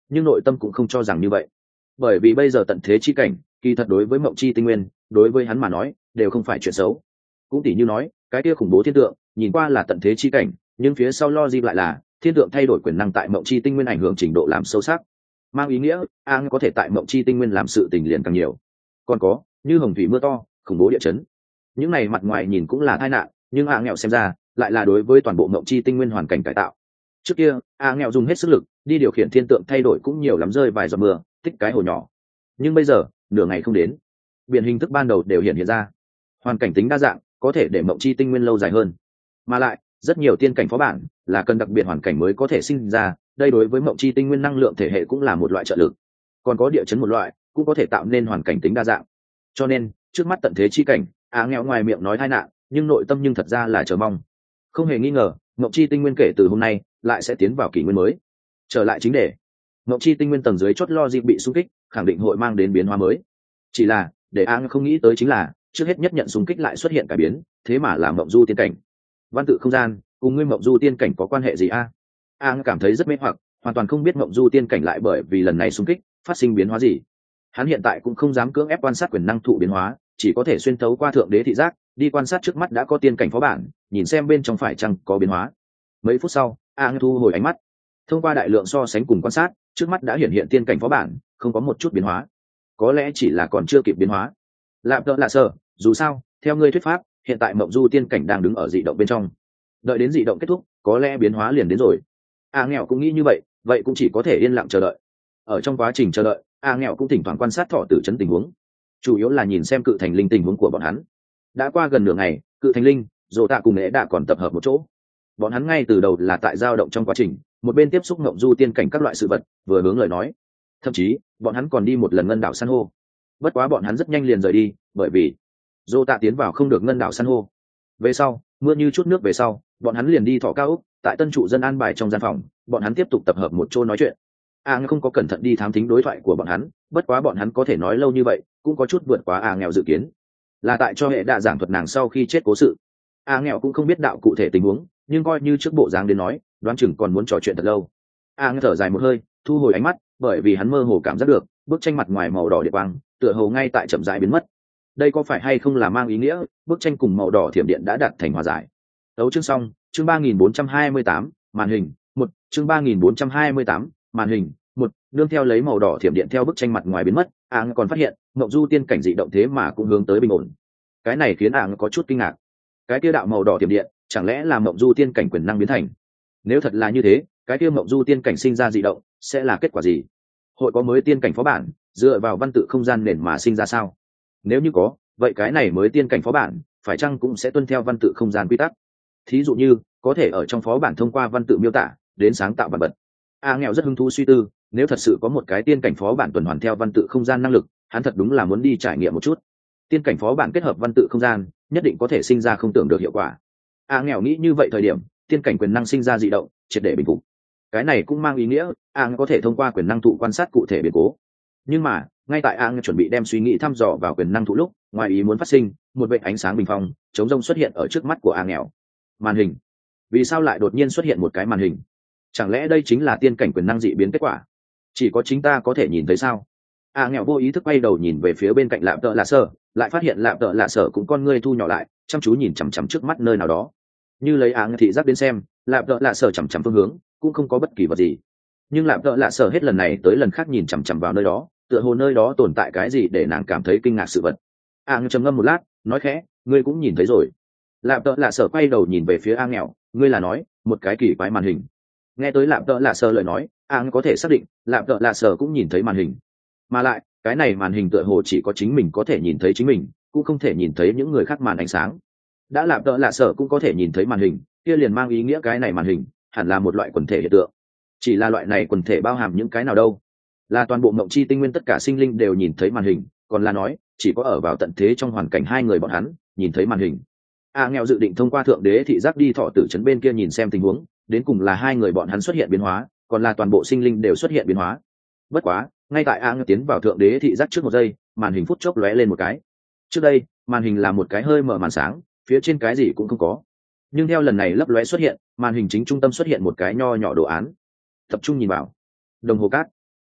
nhưng nội tâm cũng không cho rằng như vậy, bởi vì bây giờ tận thế chi cảnh kỳ thật đối với mộng chi tinh nguyên, đối với hắn mà nói đều không phải chuyện xấu. Cũng tỉ như nói cái kia khủng bố thiên tượng nhìn qua là tận thế chi cảnh, nhưng phía sau logic lại là thiên tượng thay đổi quyền năng tại mộng chi tinh nguyên ảnh hưởng trình độ làm sâu sắc, mang ý nghĩa an có thể tại mộng chi tinh nguyên làm sự tình liền càng nhiều. Còn có như hồng thủy mưa to, khủng bố địa chấn, những này mặt ngoài nhìn cũng là tai nạn, nhưng a nghèo xem ra lại là đối với toàn bộ mộng chi tinh nguyên hoàn cảnh cải tạo. Trước kia a nghèo dùng hết sức lực đi điều khiển thiên tượng thay đổi cũng nhiều lắm rơi vài giọt mưa, tích cái hồ nhỏ, nhưng bây giờ nửa ngày không đến, biển hình thức ban đầu đều hiện hiện ra, hoàn cảnh tính đa dạng có thể để mộng chi tinh nguyên lâu dài hơn, mà lại rất nhiều tiên cảnh phó bản là cần đặc biệt hoàn cảnh mới có thể sinh ra, đây đối với mộng chi tinh nguyên năng lượng thể hệ cũng là một loại trợ lực. Còn có địa chấn một loại cũng có thể tạo nên hoàn cảnh tính đa dạng, cho nên trước mắt tận thế chi cảnh á nghèo ngoài miệng nói tai nạn, nhưng nội tâm nhưng thật ra là chờ mong. Không hề nghi ngờ mộng chi tinh nguyên kể từ hôm nay lại sẽ tiến vào kỷ nguyên mới. Trở lại chính đề, mộng chi tinh nguyên tầng dưới chót lo dịp bị xung kích khẳng định hội mang đến biến hóa mới, chỉ là để á không nghĩ tới chính là trước hết nhất nhận xung kích lại xuất hiện cải biến, thế mà là mộng du tiên cảnh. Văn tự không gian cùng ngươi mộng du tiên cảnh có quan hệ gì a? A cảm thấy rất mê hoặc, hoàn toàn không biết mộng du tiên cảnh lại bởi vì lần này xung kích phát sinh biến hóa gì. Hắn hiện tại cũng không dám cưỡng ép quan sát quyền năng thụ biến hóa, chỉ có thể xuyên thấu qua thượng đế thị giác đi quan sát trước mắt đã có tiên cảnh phó bản, nhìn xem bên trong phải chăng có biến hóa. Mấy phút sau A thu hồi ánh mắt, thông qua đại lượng so sánh cùng quan sát, trước mắt đã hiện hiện tiên cảnh phó bản không có một chút biến hóa, có lẽ chỉ là còn chưa kịp biến hóa. Lạm tợ lạ sợ, dù sao theo ngươi thuyết pháp hiện tại mộng du tiên cảnh đang đứng ở dị động bên trong, đợi đến dị động kết thúc có lẽ biến hóa liền đến rồi. A nghèo cũng nghĩ như vậy, vậy cũng chỉ có thể yên lặng chờ đợi. Ở trong quá trình chờ đợi, A nghèo cũng thỉnh thoảng quan sát thọ tử chấn tình huống, chủ yếu là nhìn xem cự thành linh tình huống của bọn hắn. Đã qua gần nửa ngày, cự thành linh dồ tạ cùng nghệ đã còn tập hợp một chỗ, bọn hắn ngay từ đầu là tại dao động trong quá trình, một bên tiếp xúc ngộng du tiên cảnh các loại sự vật, vừa hướng lời nói, thậm chí bọn hắn còn đi một lần ngân đảo san hô. Bất quá bọn hắn rất nhanh liền rời đi, bởi vì dồ tạ tiến vào không được ngân đảo san hô. Về sau mưa như chút nước về sau, bọn hắn liền đi thọ cao úc, tại tân trụ dân an bài trong gian phòng, bọn hắn tiếp tục tập hợp một chỗ nói chuyện. A không có cẩn thận đi thám thính đối thoại của bọn hắn, bất quá bọn hắn có thể nói lâu như vậy cũng có chút vượt quá A nghèo dự kiến, là tại cho hệ đạ giảng thuật nàng sau khi chết cố sự. A nghèo cũng không biết đạo cụ thể tình huống, nhưng coi như trước bộ dáng đến nói, đoán chừng còn muốn trò chuyện thật lâu. A nghèo thở dài một hơi, thu hồi ánh mắt, bởi vì hắn mơ hồ cảm giác được bức tranh mặt ngoài màu đỏ điện quang tựa hồ ngay tại chậm rãi biến mất. Đây có phải hay không là mang ý nghĩa bức tranh cùng màu đỏ thiểm điện đã đạt thành hòa giải? Đấu chương xong, chương ba nghìn bốn trăm hai mươi tám, màn hình một, chương ba nghìn bốn trăm hai mươi tám, màn hình một, nương theo lấy màu đỏ thiểm điện theo bức tranh mặt ngoài biến mất, Áng còn phát hiện ngộng du tiên cảnh dị động thế mà cũng hướng tới bình ổn. Cái này khiến Áng có chút kinh ngạc. Cái kia đạo màu đỏ thiểm điện chẳng lẽ là ngộng du tiên cảnh quyền năng biến thành? Nếu thật là như thế, cái kia ngộng du tiên cảnh sinh ra dị động sẽ là kết quả gì? Hội có mới tiên cảnh phó bản dựa vào văn tự không gian nền mà sinh ra sao? Nếu như có, vậy cái này mới tiên cảnh phó bản phải chăng cũng sẽ tuân theo văn tự không gian quy tắc? Thí dụ như có thể ở trong phó bản thông qua văn tự miêu tả đến sáng tạo bản vật. A nghèo rất hứng thú suy tư, nếu thật sự có một cái tiên cảnh phó bản tuần hoàn theo văn tự không gian năng lực, hắn thật đúng là muốn đi trải nghiệm một chút. Tiên cảnh phó bản kết hợp văn tự không gian nhất định có thể sinh ra không tưởng được hiệu quả. A nghèo nghĩ như vậy thời điểm, tiên cảnh quyền năng sinh ra dị động triệt để bình phục. Cái này cũng mang ý nghĩa A có thể thông qua quyền năng thụ quan sát cụ thể biến cố. Nhưng mà ngay tại A chuẩn bị đem suy nghĩ thăm dò vào quyền năng thụ lúc, ngoài ý muốn phát sinh, một vệt ánh sáng bình phong chống rông xuất hiện ở trước mắt của A nghèo. Màn hình. Vì sao lại đột nhiên xuất hiện một cái màn hình? Chẳng lẽ đây chính là tiên cảnh quyền năng dị biến kết quả? Chỉ có chính ta có thể nhìn thấy sao? A nghèo vô ý thức quay đầu nhìn về phía bên cạnh Lạm Tợ Lạ Sở, lại phát hiện Lạm Tợ Lạ Sở cũng con ngươi thu nhỏ lại, chăm chú nhìn chằm chằm trước mắt nơi nào đó. Như lấy A thị giác đến xem, Lạm Tợ Lạ Sở chằm chằm phương hướng cũng không có bất kỳ vật gì. Nhưng Lạm Tợ Lạ Sở hết lần này tới lần khác nhìn chằm chằm vào nơi đó, tựa hồ nơi đó tồn tại cái gì để nàng cảm thấy kinh ngạc sự vật. A nghèo trầm ngâm một lát, nói khẽ, ngươi cũng nhìn thấy rồi. Lạm Tợ Lạ Sở quay đầu nhìn về phía A nghèo, ngươi là nói một cái kỳ quái màn hình? Nghe tới Lạm Tợ Lạ Sở lời nói, A có thể xác định Lạm Tợ Lạ Sở cũng nhìn thấy màn hình, mà lại cái này màn hình tựa hồ chỉ có chính mình có thể nhìn thấy chính mình, cũng không thể nhìn thấy những người khác màn ánh sáng. Đã Lạm Tợ Lạ Sở cũng có thể nhìn thấy màn hình, kia liền mang ý nghĩa cái này màn hình hẳn là một loại quần thể hiện tượng. Chỉ là loại này quần thể bao hàm những cái nào đâu? Là toàn bộ mộng chi tinh nguyên tất cả sinh linh đều nhìn thấy màn hình, còn là nói chỉ có ở vào tận thế trong hoàn cảnh hai người bọn hắn nhìn thấy màn hình? A nghèo dự định thông qua thượng đế thị giác đi thọ tử trấn bên kia nhìn xem tình huống, đến cùng là hai người bọn hắn xuất hiện biến hóa, còn là toàn bộ sinh linh đều xuất hiện biến hóa. Bất quá ngay tại A nghèo tiến vào thượng đế thị giác trước một giây, màn hình phút chốc lóe lên một cái. Trước đây màn hình là một cái hơi mở màn sáng, phía trên cái gì cũng không có, nhưng theo lần này lấp lóe xuất hiện, màn hình chính trung tâm xuất hiện một cái nho nhỏ đồ án. Tập trung nhìn vào, đồng hồ cát.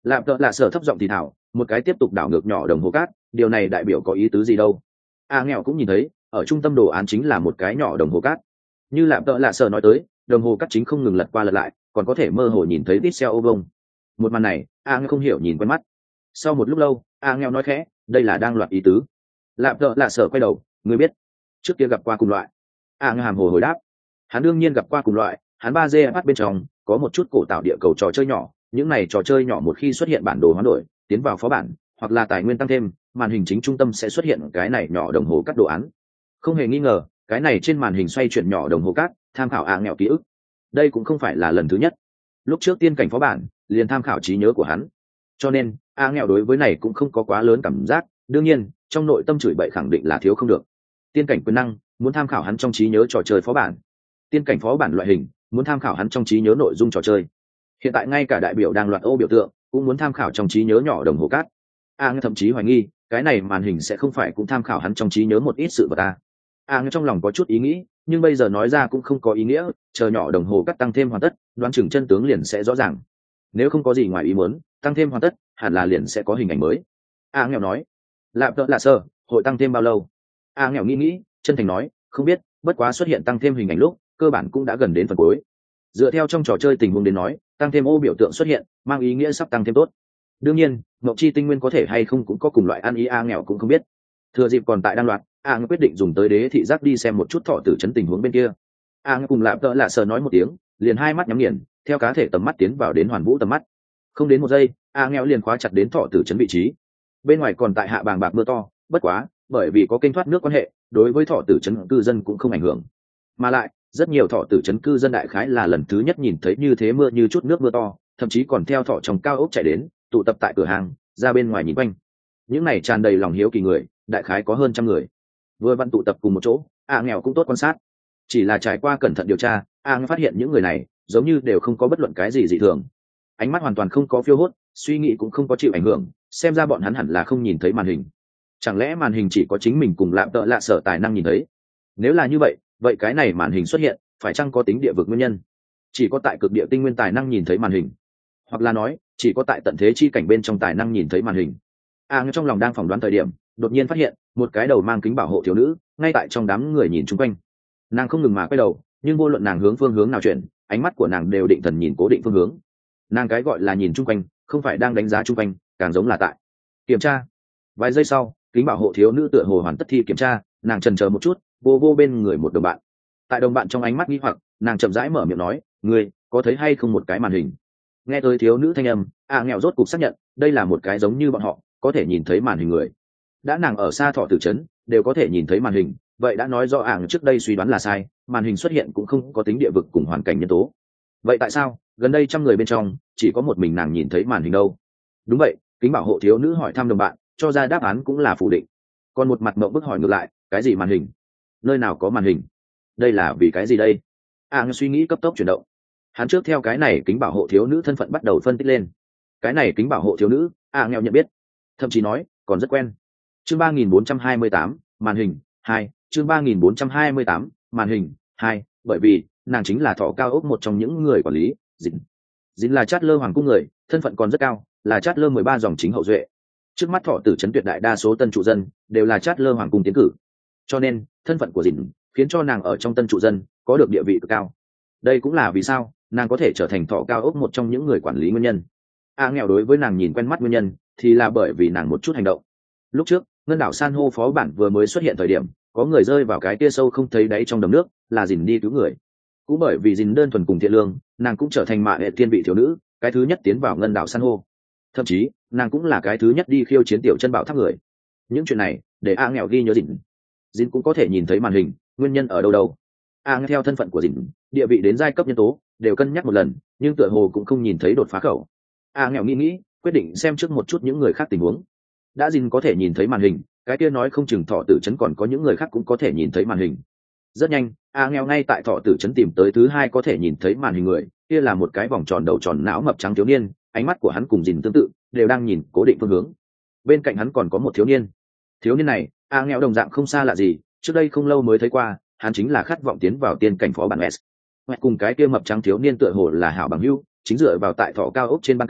Lạp tợ lạ sở thấp giọng thì thảo, một cái tiếp tục đảo ngược nhỏ đồng hồ cát, điều này đại biểu có ý tứ gì đâu. A nghèo cũng nhìn thấy, ở trung tâm đồ án chính là một cái nhỏ đồng hồ cát. Như Lạp tợ lạ sở nói tới, đồng hồ cát chính không ngừng lật qua lật lại, còn có thể mơ hồ nhìn thấy vít xeo ô vông. Một màn này, A nghèo không hiểu nhìn quen mắt. Sau một lúc lâu, A nghèo nói khẽ, đây là đang loạt ý tứ. Lạp tợ lạ sở quay đầu, người biết, trước kia gặp qua cùng loại. A nghèo hàm hồ hồi đáp, hắn đương nhiên gặp qua cùng loại, hắn ba d mắt bên trong có một chút cổ tạo địa cầu trò chơi nhỏ, những này trò chơi nhỏ một khi xuất hiện bản đồ hoán đổi tiến vào phó bản hoặc là tài nguyên tăng thêm, màn hình chính trung tâm sẽ xuất hiện cái này nhỏ đồng hồ cắt đồ án. Không hề nghi ngờ, cái này trên màn hình xoay chuyển nhỏ đồng hồ cát tham khảo A nghèo ký ức. Đây cũng không phải là lần thứ nhất, lúc trước tiên cảnh phó bản liền tham khảo trí nhớ của hắn, cho nên A nghèo đối với này cũng không có quá lớn cảm giác. Đương nhiên trong nội tâm chửi bậy khẳng định là thiếu không được. Tiên cảnh quyền năng muốn tham khảo hắn trong trí nhớ trò chơi phó bản, tiên cảnh phó bản loại hình muốn tham khảo hắn trong trí nhớ nội dung trò chơi. Hiện tại ngay cả đại biểu đang loạt ô biểu tượng cũng muốn tham khảo trong trí nhớ nhỏ đồng hồ cát. A thậm chí hoài nghi cái này màn hình sẽ không phải cũng tham khảo hắn trong trí nhớ một ít sự vật ta. A trong lòng có chút ý nghĩ, nhưng bây giờ nói ra cũng không có ý nghĩa, chờ nhỏ đồng hồ cát tăng thêm hoàn tất, đoán chừng chân tướng liền sẽ rõ ràng. Nếu không có gì ngoài ý muốn, tăng thêm hoàn tất hẳn là liền sẽ có hình ảnh mới. A nghèo nói, lạp tợ lạ sơ, hội tăng thêm bao lâu? A nghèo nghĩ nghĩ, chân thành nói, không biết, bất quá xuất hiện tăng thêm hình ảnh lúc cơ bản cũng đã gần đến phần cuối. Dựa theo trong trò chơi tình huống đến nói, tăng thêm ô biểu tượng xuất hiện mang ý nghĩa sắp tăng thêm tốt. Đương nhiên mộng chi tinh nguyên có thể hay không cũng có cùng loại ăn ý. A nghèo cũng không biết. Thừa dịp còn tại đang loạt, A nghèo quyết định dùng tới đế thị giác đi xem một chút thọ tử chấn tình huống bên kia. A nghèo cùng lạp tợ lạ sờ nói một tiếng, liền hai mắt nhắm nghiền, theo cá thể tầm mắt tiến vào đến hoàn vũ tầm mắt. Không đến một giây, A nghèo liền khóa chặt đến thọ tử chấn vị trí. Bên ngoài còn tại hạ bàng bạc mưa to, bất quá bởi vì có kênh thoát nước quan hệ, đối với thọ tử chấn cư dân cũng không ảnh hưởng. Mà lại rất nhiều thọ tử chấn cư dân đại khái là lần thứ nhất nhìn thấy như thế mưa như chút nước mưa to, thậm chí còn theo thọ trồng cao ốc chạy đến tụ tập tại cửa hàng ra bên ngoài nhìn quanh. Những này tràn đầy lòng hiếu kỳ người, đại khái có hơn trăm người, vừa vặn tụ tập cùng một chỗ. A nghèo cũng tốt quan sát, chỉ là trải qua cẩn thận điều tra, A phát hiện những người này giống như đều không có bất luận cái gì dị thường, ánh mắt hoàn toàn không có phiêu hốt, suy nghĩ cũng không có chịu ảnh hưởng, xem ra bọn hắn hẳn là không nhìn thấy màn hình. Chẳng lẽ màn hình chỉ có chính mình cùng lạm tợ lạ sở tài năng nhìn thấy? Nếu là như vậy, vậy cái này màn hình xuất hiện phải chăng có tính địa vực nguyên nhân? Chỉ có tại cực địa tinh nguyên tài năng nhìn thấy màn hình, hoặc là nói chỉ có tại tận thế chi cảnh bên trong tài năng nhìn thấy màn hình? A trong lòng đang phỏng đoán thời điểm, đột nhiên phát hiện một cái đầu mang kính bảo hộ thiếu nữ ngay tại trong đám người nhìn chung quanh. Nàng không ngừng mà quay đầu, nhưng vô luận nàng hướng phương hướng nào chuyển, ánh mắt của nàng đều định thần nhìn cố định phương hướng. Nàng cái gọi là nhìn chung quanh không phải đang đánh giá chung quanh, càng giống là tại kiểm tra. Vài giây sau, kính bảo hộ thiếu nữ tựa hồ hoàn tất thi kiểm tra, nàng chần chờ một chút, vô vô bên người một đồng bạn. Tại đồng bạn trong ánh mắt nghi hoặc, nàng chậm rãi mở miệng nói, ngươi có thấy hay không một cái màn hình? Nghe tới thiếu nữ thanh âm, A nghèo rốt cục xác nhận đây là một cái giống như bọn họ có thể nhìn thấy màn hình người. Đã nàng ở xa thọ tử trấn đều có thể nhìn thấy màn hình, vậy đã nói rõ ảng trước đây suy đoán là sai, màn hình xuất hiện cũng không có tính địa vực cùng hoàn cảnh nhân tố. Vậy tại sao gần đây trăm người bên trong chỉ có một mình nàng nhìn thấy màn hình đâu? Đúng vậy, kính bảo hộ thiếu nữ hỏi thăm đồng bạn, cho ra đáp án cũng là phủ định. Còn một mặt mộng bức hỏi ngược lại, cái gì màn hình? Nơi nào có màn hình? Đây là vì cái gì đây? A suy nghĩ cấp tốc chuyển động, hắn trước theo cái này kính bảo hộ thiếu nữ thân phận bắt đầu phân tích lên. Cái này kính bảo hộ thiếu nữ, A nghèo nhận biết, thậm chí nói còn rất quen. Chương ba nghìn bốn trăm hai mươi tám, màn hình hai. Chương ba nghìn bốn trăm hai mươi tám, màn hình hai, bởi vì nàng chính là thọ cao ốc một trong những người quản lý. Dĩnh Dĩnh là Chát Lơ hoàng cung người, thân phận còn rất cao, là Chát Lơ mười ba dòng chính hậu duệ. Trước mắt thọ tử trấn tuyệt đại đa số tân trụ dân đều là Chát Lơ hoàng cung tiến cử, cho nên thân phận của Dĩnh khiến cho nàng ở trong tân trụ dân có được địa vị cực cao. Đây cũng là vì sao nàng có thể trở thành thọ cao ốc một trong những người quản lý nguyên nhân. A nghèo đối với nàng nhìn quen mắt nguyên nhân thì là bởi vì nàng một chút hành động. Lúc trước ngân đảo san hô phó bản vừa mới xuất hiện thời điểm, có người rơi vào cái tia sâu không thấy đáy trong đầm nước, là Dìn đi cứu người. Cũng bởi vì Dìn đơn thuần cùng thiện lương, nàng cũng trở thành mạ hệ thiên vị thiếu nữ, cái thứ nhất tiến vào ngân đảo san hô. Thậm chí nàng cũng là cái thứ nhất đi khiêu chiến tiểu chân bảo tháp người. Những chuyện này để A nghèo ghi nhớ Dìn. Dìn cũng có thể nhìn thấy màn hình, nguyên nhân ở đâu đâu? A nghèo theo thân phận của Dìn, địa vị đến giai cấp nhân tố đều cân nhắc một lần, nhưng tựa hồ cũng không nhìn thấy đột phá khẩu. A nghèo nghĩ nghĩ, quyết định xem trước một chút những người khác tình huống. Đã Dìn có thể nhìn thấy màn hình, cái kia nói không chừng thọ tử trấn còn có những người khác cũng có thể nhìn thấy màn hình. Rất nhanh, A nghèo ngay tại thọ tử trấn tìm tới thứ hai có thể nhìn thấy màn hình người, kia là một cái vòng tròn đầu tròn não mập trắng thiếu niên, ánh mắt của hắn cùng Dìn tương tự, đều đang nhìn cố định phương hướng. Bên cạnh hắn còn có một thiếu niên. Thiếu niên này, A nghèo đồng dạng không xa lạ gì, trước đây không lâu mới thấy qua, hắn chính là khát vọng tiến vào tiên cảnh phó bản S. Hoặc cùng cái kia mập trắng thiếu niên tựa hồ là hảo bằng hữu, chính dựa vào tại thọ cao ốc trên ban công,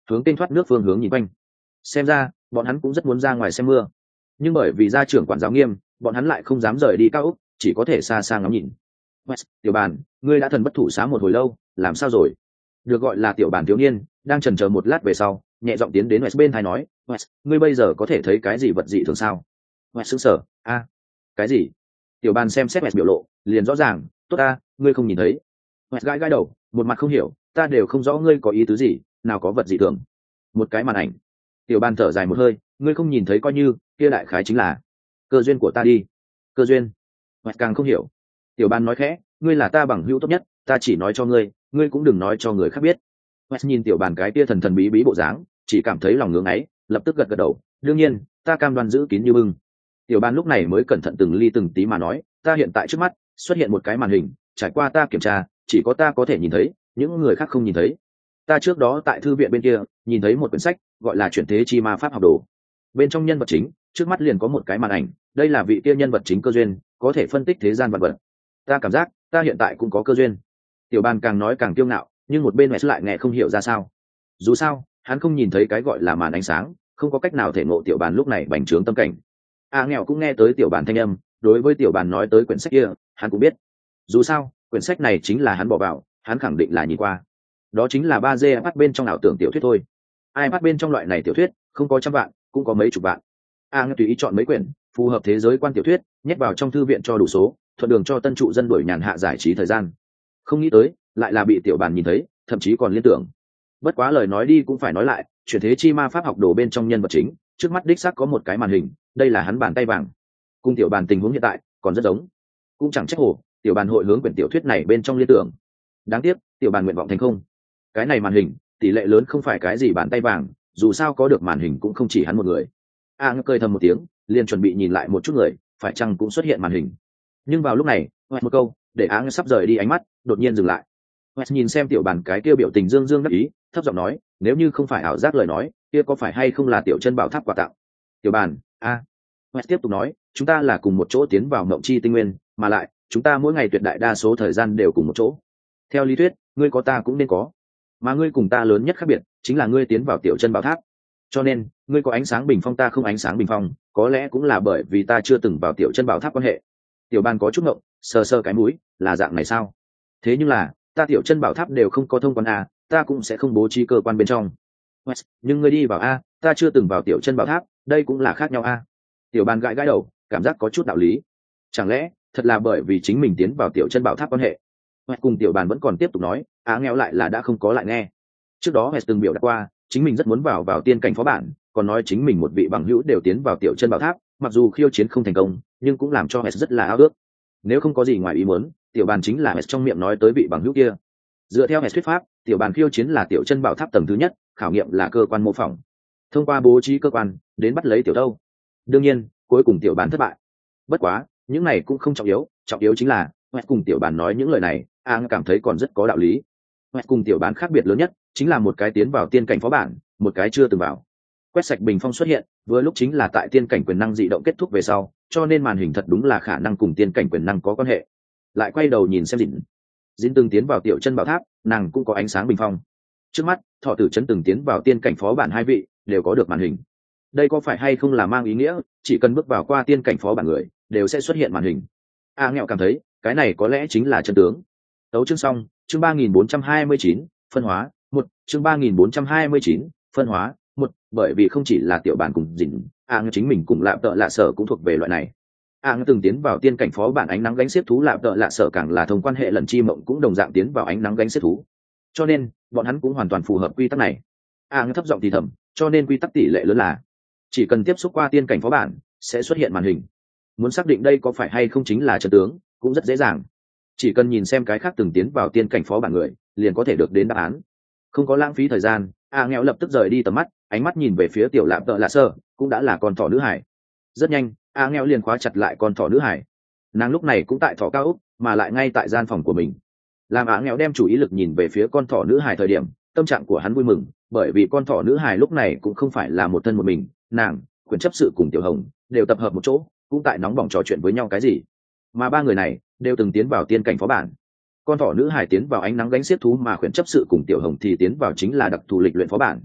hướng kênh thoát nước phương hướng nhìn quanh. Xem ra bọn hắn cũng rất muốn ra ngoài xem mưa, nhưng bởi vì gia trưởng quản giáo nghiêm, bọn hắn lại không dám rời đi cao ốc, chỉ có thể xa xa ngắm nhìn. West, tiểu bàn, ngươi đã thần bất thủ xá một hồi lâu, làm sao rồi? Được gọi là tiểu bàn thiếu niên, đang chần chờ một lát về sau, nhẹ giọng tiến đến West bên tai nói, West, ngươi bây giờ có thể thấy cái gì vật dị thường sao? West sững sờ, a, cái gì? Tiểu bàn xem xét West biểu lộ, liền rõ ràng, tốt ta, ngươi không nhìn thấy. West gãi gãi đầu, một mặt không hiểu, ta đều không rõ ngươi có ý tứ gì, nào có vật dị thường? Một cái màn ảnh. Tiểu bàn thở dài một hơi, ngươi không nhìn thấy coi như, kia đại khái chính là cơ duyên của ta đi. Cơ duyên? West càng không hiểu. Tiểu bàn nói khẽ, ngươi là ta bằng hữu tốt nhất, ta chỉ nói cho ngươi, ngươi cũng đừng nói cho người khác biết. West nhìn tiểu bàn cái kia thần thần bí bí bộ dáng, chỉ cảm thấy lòng ngưỡng ấy, lập tức gật gật đầu, đương nhiên, ta cam đoan giữ kín như bưng. Tiểu bàn lúc này mới cẩn thận từng ly từng tí mà nói, ta hiện tại trước mắt xuất hiện một cái màn hình, trải qua ta kiểm tra, chỉ có ta có thể nhìn thấy, những người khác không nhìn thấy. Ta trước đó tại thư viện bên kia nhìn thấy một quyển sách, gọi là Chuyển thế chi ma pháp học đồ. Bên trong nhân vật chính, trước mắt liền có một cái màn ảnh, đây là vị kia nhân vật chính cơ duyên, có thể phân tích thế gian vật vật. Ta cảm giác, ta hiện tại cũng có cơ duyên. Tiểu bàn càng nói càng kiêu ngạo, nhưng một bên mẹ lại nghe không hiểu ra sao. Dù sao, hắn không nhìn thấy cái gọi là màn ánh sáng, không có cách nào thể ngộ tiểu bàn lúc này bành trướng tâm cảnh. A à, nghèo cũng nghe tới tiểu bàn thanh âm, đối với tiểu bàn nói tới quyển sách kia, hắn cũng biết. Dù sao, quyển sách này chính là hắn bỏ vào, hắn khẳng định là nhìn qua. Đó chính là ba D iPad bên trong ảo tưởng tiểu thuyết thôi. iPad bên trong loại này tiểu thuyết, không có trăm vạn, cũng có mấy chục vạn. A à, tùy ý chọn mấy quyển, phù hợp thế giới quan tiểu thuyết, nhét vào trong thư viện cho đủ số, thuận đường cho tân trụ dân đuổi nhàn hạ giải trí thời gian. Không nghĩ tới, lại là bị tiểu bàn nhìn thấy, thậm chí còn liên tưởng. Bất quá lời nói đi cũng phải nói lại, chuyển thế chi ma pháp học đồ bên trong nhân vật chính, trước mắt đích xác có một cái màn hình, đây là hắn bàn tay vàng. Cùng tiểu bàn tình huống hiện tại còn rất giống, cũng chẳng trách hồ tiểu bàn hội hướng quyển tiểu thuyết này bên trong liên tưởng. Đáng tiếc, tiểu bàn nguyện vọng thành không. Cái này màn hình, tỷ lệ lớn không phải cái gì bàn tay vàng, dù sao có được màn hình cũng không chỉ hắn một người. A à, cười thầm một tiếng, liền chuẩn bị nhìn lại một chút người, phải chăng cũng xuất hiện màn hình. Nhưng vào lúc này, một câu để Á sắp rời đi ánh mắt, đột nhiên dừng lại. West nhìn xem tiểu bàn cái kia biểu tình dương dương đắc ý, thấp giọng nói, nếu như không phải ảo giác lời nói, kia có phải hay không là tiểu chân bảo tháp quà tặng? Tiểu bàn, a. À. West tiếp tục nói, chúng ta là cùng một chỗ tiến vào mộng chi tinh nguyên, mà lại, chúng ta mỗi ngày tuyệt đại đa số thời gian đều cùng một chỗ. Theo lý thuyết, ngươi có ta cũng nên có, mà ngươi cùng ta lớn nhất khác biệt chính là ngươi tiến vào tiểu chân bảo tháp. Cho nên, ngươi có ánh sáng bình phong ta không ánh sáng bình phong, có lẽ cũng là bởi vì ta chưa từng vào tiểu chân bảo tháp quan hệ. Tiểu bàn có chút ngộng, sờ sờ cái mũi, là dạng này sao? Thế nhưng là, ta tiểu chân bảo tháp đều không có thông quan a, ta cũng sẽ không bố trí cơ quan bên trong. West, nhưng ngươi đi vào a, ta chưa từng vào tiểu chân bảo tháp, đây cũng là khác nhau a. Tiểu bàn gãi gãi đầu, cảm giác có chút đạo lý. Chẳng lẽ thật là bởi vì chính mình tiến vào tiểu chân bảo tháp quan hệ? West cùng tiểu bàn vẫn còn tiếp tục nói, á nghèo lại là đã không có lại nghe. Trước đó West từng biểu đạt qua, chính mình rất muốn vào vào tiên cảnh phó bản, còn nói chính mình một vị bằng hữu đều tiến vào tiểu chân bảo tháp, mặc dù khiêu chiến không thành công, nhưng cũng làm cho West rất là ao ước. Nếu không có gì ngoài ý muốn, tiểu bàn chính là West trong miệng nói tới vị bằng hữu kia. Dựa theo West thuyết pháp, tiểu bàn khiêu chiến là tiểu chân bảo tháp tầng thứ nhất, khảo nghiệm là cơ quan mô phỏng. Thông qua bố trí cơ quan, đến bắt lấy tiểu đâu. Đương nhiên, cuối cùng tiểu bàn thất bại. Bất quá, những này cũng không trọng yếu, trọng yếu chính là West cùng tiểu bàn nói những lời này, Ang cảm thấy còn rất có đạo lý. West cùng tiểu bàn khác biệt lớn nhất chính là một cái tiến vào tiên cảnh phó bản, một cái chưa từng vào. Quét sạch bình phong xuất hiện, vừa lúc chính là tại tiên cảnh quyền năng dị động kết thúc về sau, cho nên màn hình thật đúng là khả năng cùng tiên cảnh quyền năng có quan hệ. Lại quay đầu nhìn xem Dĩnh, Dĩnh từng tiến vào tiểu chân bảo tháp, nàng cũng có ánh sáng bình phong. Trước mắt, Thọ Tử Chấn từng tiến vào tiên cảnh phó bản hai vị, đều có được màn hình. Đây có phải hay không là mang ý nghĩa, chỉ cần bước vào qua tiên cảnh phó bản người, đều sẽ xuất hiện màn hình. A à, nghèo cảm thấy, cái này có lẽ chính là chân tướng. Tấu chương xong, chương ba nghìn bốn trăm hai mươi chín, phân hóa, một, chương ba nghìn bốn trăm hai mươi chín, phân hóa, một, bởi vì không chỉ là tiểu bản cùng Dĩnh, A à, chính mình cùng Lạp Tợ Lạ Sở cũng thuộc về loại này. A à, từng tiến vào tiên cảnh phó bản ánh nắng gánh xiết thú, Lạp Tợ Lạ Sở càng là thông quan hệ lần chi mộng cũng đồng dạng tiến vào ánh nắng gánh xiết thú. Cho nên, bọn hắn cũng hoàn toàn phù hợp quy tắc này. A à, thấp giọng thì thầm, cho nên quy tắc tỷ lệ lớn là chỉ cần tiếp xúc qua tiên cảnh phó bản, sẽ xuất hiện màn hình. Muốn xác định đây có phải hay không chính là chân tướng, cũng rất dễ dàng. Chỉ cần nhìn xem cái khác từng tiến vào tiên cảnh phó bản người, liền có thể được đến đáp án. Không có lãng phí thời gian, A nghèo lập tức rời đi tầm mắt, ánh mắt nhìn về phía tiểu Lạp Tợ Lạ Sở, cũng đã là con thỏ nữ hải. Rất nhanh, A nghèo liền khóa chặt lại con thỏ nữ hải. Nàng lúc này cũng tại thỏ cao ốc, mà lại ngay tại gian phòng của mình. Làm A nghèo đem chủ ý lực nhìn về phía con thỏ nữ hải thời điểm, tâm trạng của hắn vui mừng, bởi vì con thỏ nữ hải lúc này cũng không phải là một thân một mình, nàng, quyền chấp sự cùng tiểu hồng đều tập hợp một chỗ, cũng tại nóng bỏng trò chuyện với nhau cái gì. Mà ba người này đều từng tiến vào tiên cảnh phó bản. Con thỏ nữ hải tiến vào ánh nắng gánh xiết thú, mà khuyển chấp sự cùng tiểu hồng thì tiến vào chính là đặc thù lịch luyện phó bản.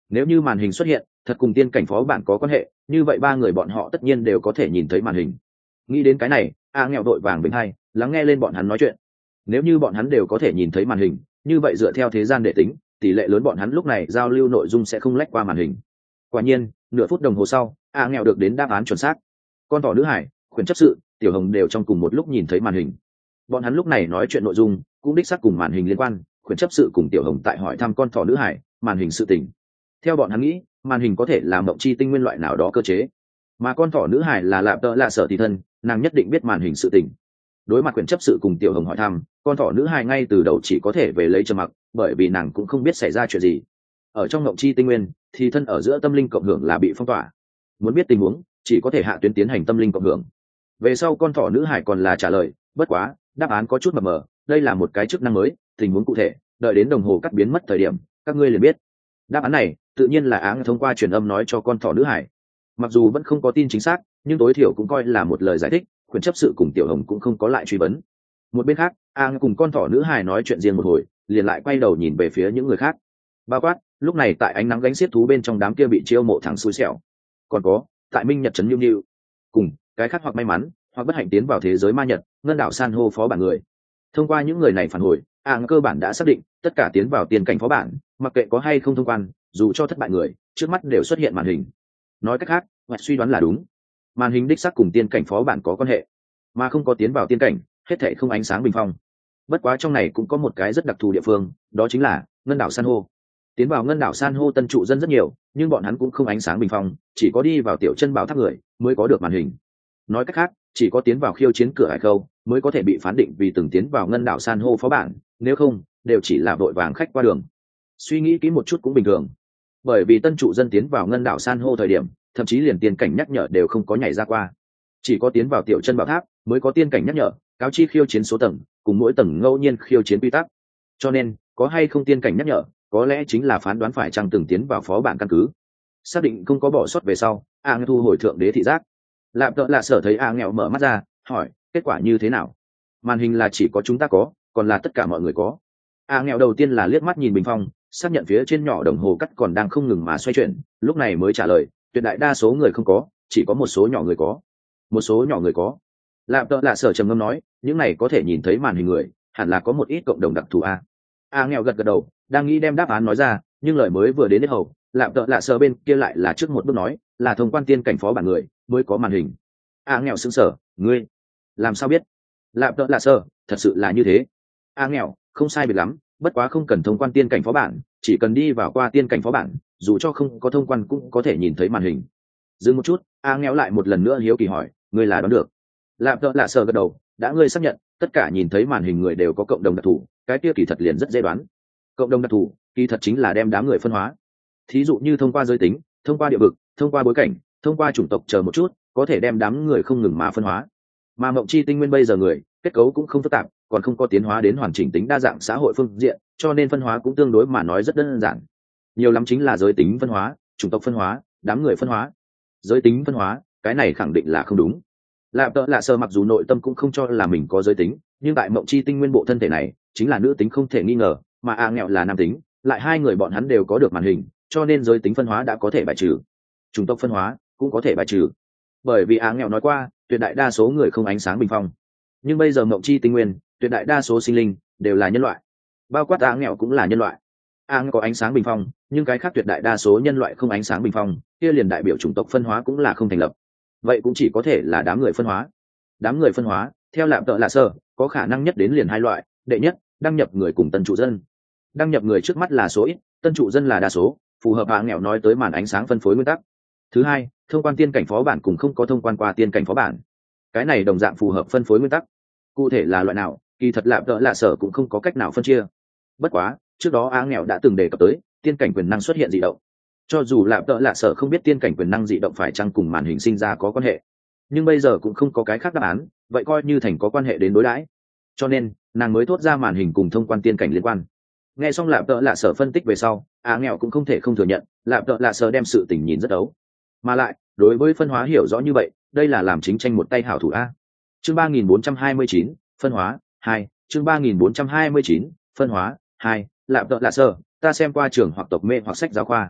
Nếu như màn hình xuất hiện thật cùng tiên cảnh phó bản có quan hệ, như vậy ba người bọn họ tất nhiên đều có thể nhìn thấy màn hình. Nghĩ đến cái này, a nghèo đội vàng bình hai lắng nghe lên bọn hắn nói chuyện. Nếu như bọn hắn đều có thể nhìn thấy màn hình, như vậy dựa theo thế gian để tính, tỷ lệ lớn bọn hắn lúc này giao lưu nội dung sẽ không lách qua màn hình. Quả nhiên, nửa phút đồng hồ sau, a nghèo được đến đáp án chuẩn xác. Con thỏ nữ hải, khuyển chấp sự, tiểu hồng đều trong cùng một lúc nhìn thấy màn hình. Bọn hắn lúc này nói chuyện nội dung cũng đích xác cùng màn hình liên quan. Khuyển chấp sự cùng tiểu hồng tại hỏi thăm con thỏ nữ hải màn hình sự tình. Theo bọn hắn nghĩ, màn hình có thể là mộng chi tinh nguyên loại nào đó cơ chế, mà con thỏ nữ hải là lạp tợ lạ sở tỷ thân, nàng nhất định biết màn hình sự tình. Đối mặt quyền chấp sự cùng tiểu hồng hỏi thăm, con thỏ nữ hải ngay từ đầu chỉ có thể về lấy trầm mặc, bởi vì nàng cũng không biết xảy ra chuyện gì. Ở trong mộng chi tinh nguyên thì thân ở giữa tâm linh cộng hưởng là bị phong tỏa, muốn biết tình huống chỉ có thể hạ tuyến tiến hành tâm linh cộng hưởng. Về sau con thỏ nữ hải còn là trả lời, bất quá đáp án có chút mờ mờ, đây là một cái chức năng mới, tình huống cụ thể đợi đến đồng hồ cắt biến mất thời điểm các ngươi liền biết. Đáp án này tự nhiên là áng thông qua truyền âm nói cho con thỏ nữ hải. Mặc dù vẫn không có tin chính xác, nhưng tối thiểu cũng coi là một lời giải thích. Quyền chấp sự cùng tiểu hồng cũng không có lại truy vấn. Một bên khác, áng cùng con thỏ nữ hải nói chuyện riêng một hồi, liền lại quay đầu nhìn về phía những người khác. Bao quát lúc này tại ánh nắng gánh xiết thú bên trong đám kia bị chiêu mộ thẳng xui xẻo, còn có tại minh nhật trấn nhiêu nhiêu, cùng cái khác hoặc may mắn hoặc bất hạnh tiến vào thế giới ma nhật ngân đảo san hô phó bản người. Thông qua những người này phản hồi, áng cơ bản đã xác định tất cả tiến vào tiền cảnh phó bản, mặc kệ có hay không thông quan, dù cho thất bại người trước mắt đều xuất hiện màn hình. Nói cách khác, hoặc suy đoán là đúng, màn hình đích xác cùng tiên cảnh phó bản có quan hệ, mà không có tiến vào tiên cảnh hết thảy không ánh sáng bình phong. Bất quá trong này cũng có một cái rất đặc thù địa phương, đó chính là ngân đảo san hô. Tiến vào ngân đảo san hô tân trụ dân rất nhiều, nhưng bọn hắn cũng không ánh sáng bình phong, chỉ có đi vào tiểu chân bảo tháp người mới có được màn hình. Nói cách khác, chỉ có tiến vào khiêu chiến cửa hải khâu mới có thể bị phán định vì từng tiến vào ngân đảo san hô phó bản, nếu không đều chỉ là vội vàng khách qua đường. Suy nghĩ kỹ một chút cũng bình thường, bởi vì tân trụ dân tiến vào ngân đảo san hô thời điểm thậm chí liền tiên cảnh nhắc nhở đều không có nhảy ra qua, chỉ có tiến vào tiểu chân bảo tháp mới có tiên cảnh nhắc nhở, cáo chi khiêu chiến số tầng cùng mỗi tầng ngẫu nhiên khiêu chiến quy tắc. Cho nên có hay không tiên cảnh nhắc nhở có lẽ chính là phán đoán phải chăng từng tiến vào phó bản căn cứ. Xác định không có bỏ sót về sau, a nghèo thu hồi thượng đế thị giác. Lạp tợ lạ sở thấy a nghèo mở mắt ra, hỏi kết quả như thế nào. Màn hình là chỉ có chúng ta có, còn là tất cả mọi người có. A nghèo đầu tiên là liếc mắt nhìn bình phong, xác nhận phía trên nhỏ đồng hồ cắt còn đang không ngừng mà xoay chuyển, lúc này mới trả lời tuyệt đại đa số người không có, chỉ có một số nhỏ người có. Một số nhỏ người có. Lạp tợ lạ sở trầm ngâm nói, những này có thể nhìn thấy màn hình người hẳn là có một ít cộng đồng đặc thù a. A nghèo gật gật đầu, đang nghĩ đem đáp án nói ra, nhưng lời mới vừa đến hết hầu, lạp tợ lạ sở bên kia lại là trước một bước nói là thông quan tiên cảnh phó bản người mới có màn hình. A nghèo sững sờ, ngươi làm sao biết? Lạp tợ lạ sở, thật sự là như thế. A nghèo, không sai biệt lắm, bất quá không cần thông quan tiên cảnh phó bản, chỉ cần đi vào qua tiên cảnh phó bản, dù cho không có thông quan cũng có thể nhìn thấy màn hình. Dừng một chút, A nghèo lại một lần nữa hiếu kỳ hỏi, ngươi là đoán được? Lạp tợ lạ sở gật đầu, đã ngươi xác nhận tất cả nhìn thấy màn hình người đều có cộng đồng đặc thù, cái kia kỳ thật liền rất dễ đoán. Cộng đồng đặc thù kỳ thật chính là đem đám người phân hóa, thí dụ như thông qua giới tính, thông qua địa vực, thông qua bối cảnh, thông qua chủng tộc chờ một chút, có thể đem đám người không ngừng mà phân hóa. Mà mộng chi tinh nguyên bây giờ người kết cấu cũng không phức tạp, còn không có tiến hóa đến hoàn chỉnh tính đa dạng xã hội phương diện, cho nên phân hóa cũng tương đối mà nói rất đơn giản. Nhiều lắm chính là giới tính phân hóa, chủng tộc phân hóa, đám người phân hóa. Giới tính phân hóa, cái này khẳng định là không đúng. Lạp tợ lạ sơ mặc dù nội tâm cũng không cho là mình có giới tính, nhưng tại mộng chi tinh nguyên bộ thân thể này chính là nữ tính không thể nghi ngờ, mà a nghèo là nam tính, lại hai người bọn hắn đều có được màn hình, cho nên giới tính phân hóa đã có thể bài trừ, chủng tộc phân hóa cũng có thể bài trừ. Bởi vì a nghèo nói qua tuyệt đại đa số người không ánh sáng bình phong, nhưng bây giờ mộng chi tinh nguyên tuyệt đại đa số sinh linh đều là nhân loại, bao quát a nghèo cũng là nhân loại. A nghèo có ánh sáng bình phong, nhưng cái khác tuyệt đại đa số nhân loại không ánh sáng bình phong, kia liền đại biểu chủng tộc phân hóa cũng là không thành lập, vậy cũng chỉ có thể là đám người phân hóa. Đám người phân hóa theo lạm tợ lạ sơ có khả năng nhất đến liền hai loại, đệ nhất đăng nhập người cùng tân trụ dân. Đăng nhập người trước mắt là số ít, tân trụ dân là đa số, phù hợp a nghèo nói tới màn ánh sáng phân phối nguyên tắc. Thứ hai, thông quan tiên cảnh phó bản cùng không có thông quan qua tiên cảnh phó bản, cái này đồng dạng phù hợp phân phối nguyên tắc. Cụ thể là loại nào kỳ thật lạm tợ lạ sở cũng không có cách nào phân chia. Bất quá trước đó a nghèo đã từng đề cập tới tiên cảnh quyền năng xuất hiện dị động, cho dù lạm tợ lạ sở không biết tiên cảnh quyền năng dị động phải chăng cùng màn hình sinh ra có quan hệ, nhưng bây giờ cũng không có cái khác đáp án, vậy coi như thành có quan hệ đến đối đãi, cho nên nàng mới thốt ra màn hình cùng thông quan tiên cảnh liên quan. Nghe xong lạm tợ lạ sở phân tích về sau, a nghèo cũng không thể không thừa nhận lạm tợ lạ sở đem sự tình nhìn rất ấu, mà lại đối với phân hóa hiểu rõ như vậy, đây là làm chính tranh một tay hảo thủ a. Chương ba nghìn bốn trăm hai mươi chín, phân hóa hai. Chương ba nghìn bốn trăm hai mươi chín, phân hóa hai. Lạm tợ lạ sở, ta xem qua trường hoặc tộc mê hoặc sách giáo khoa,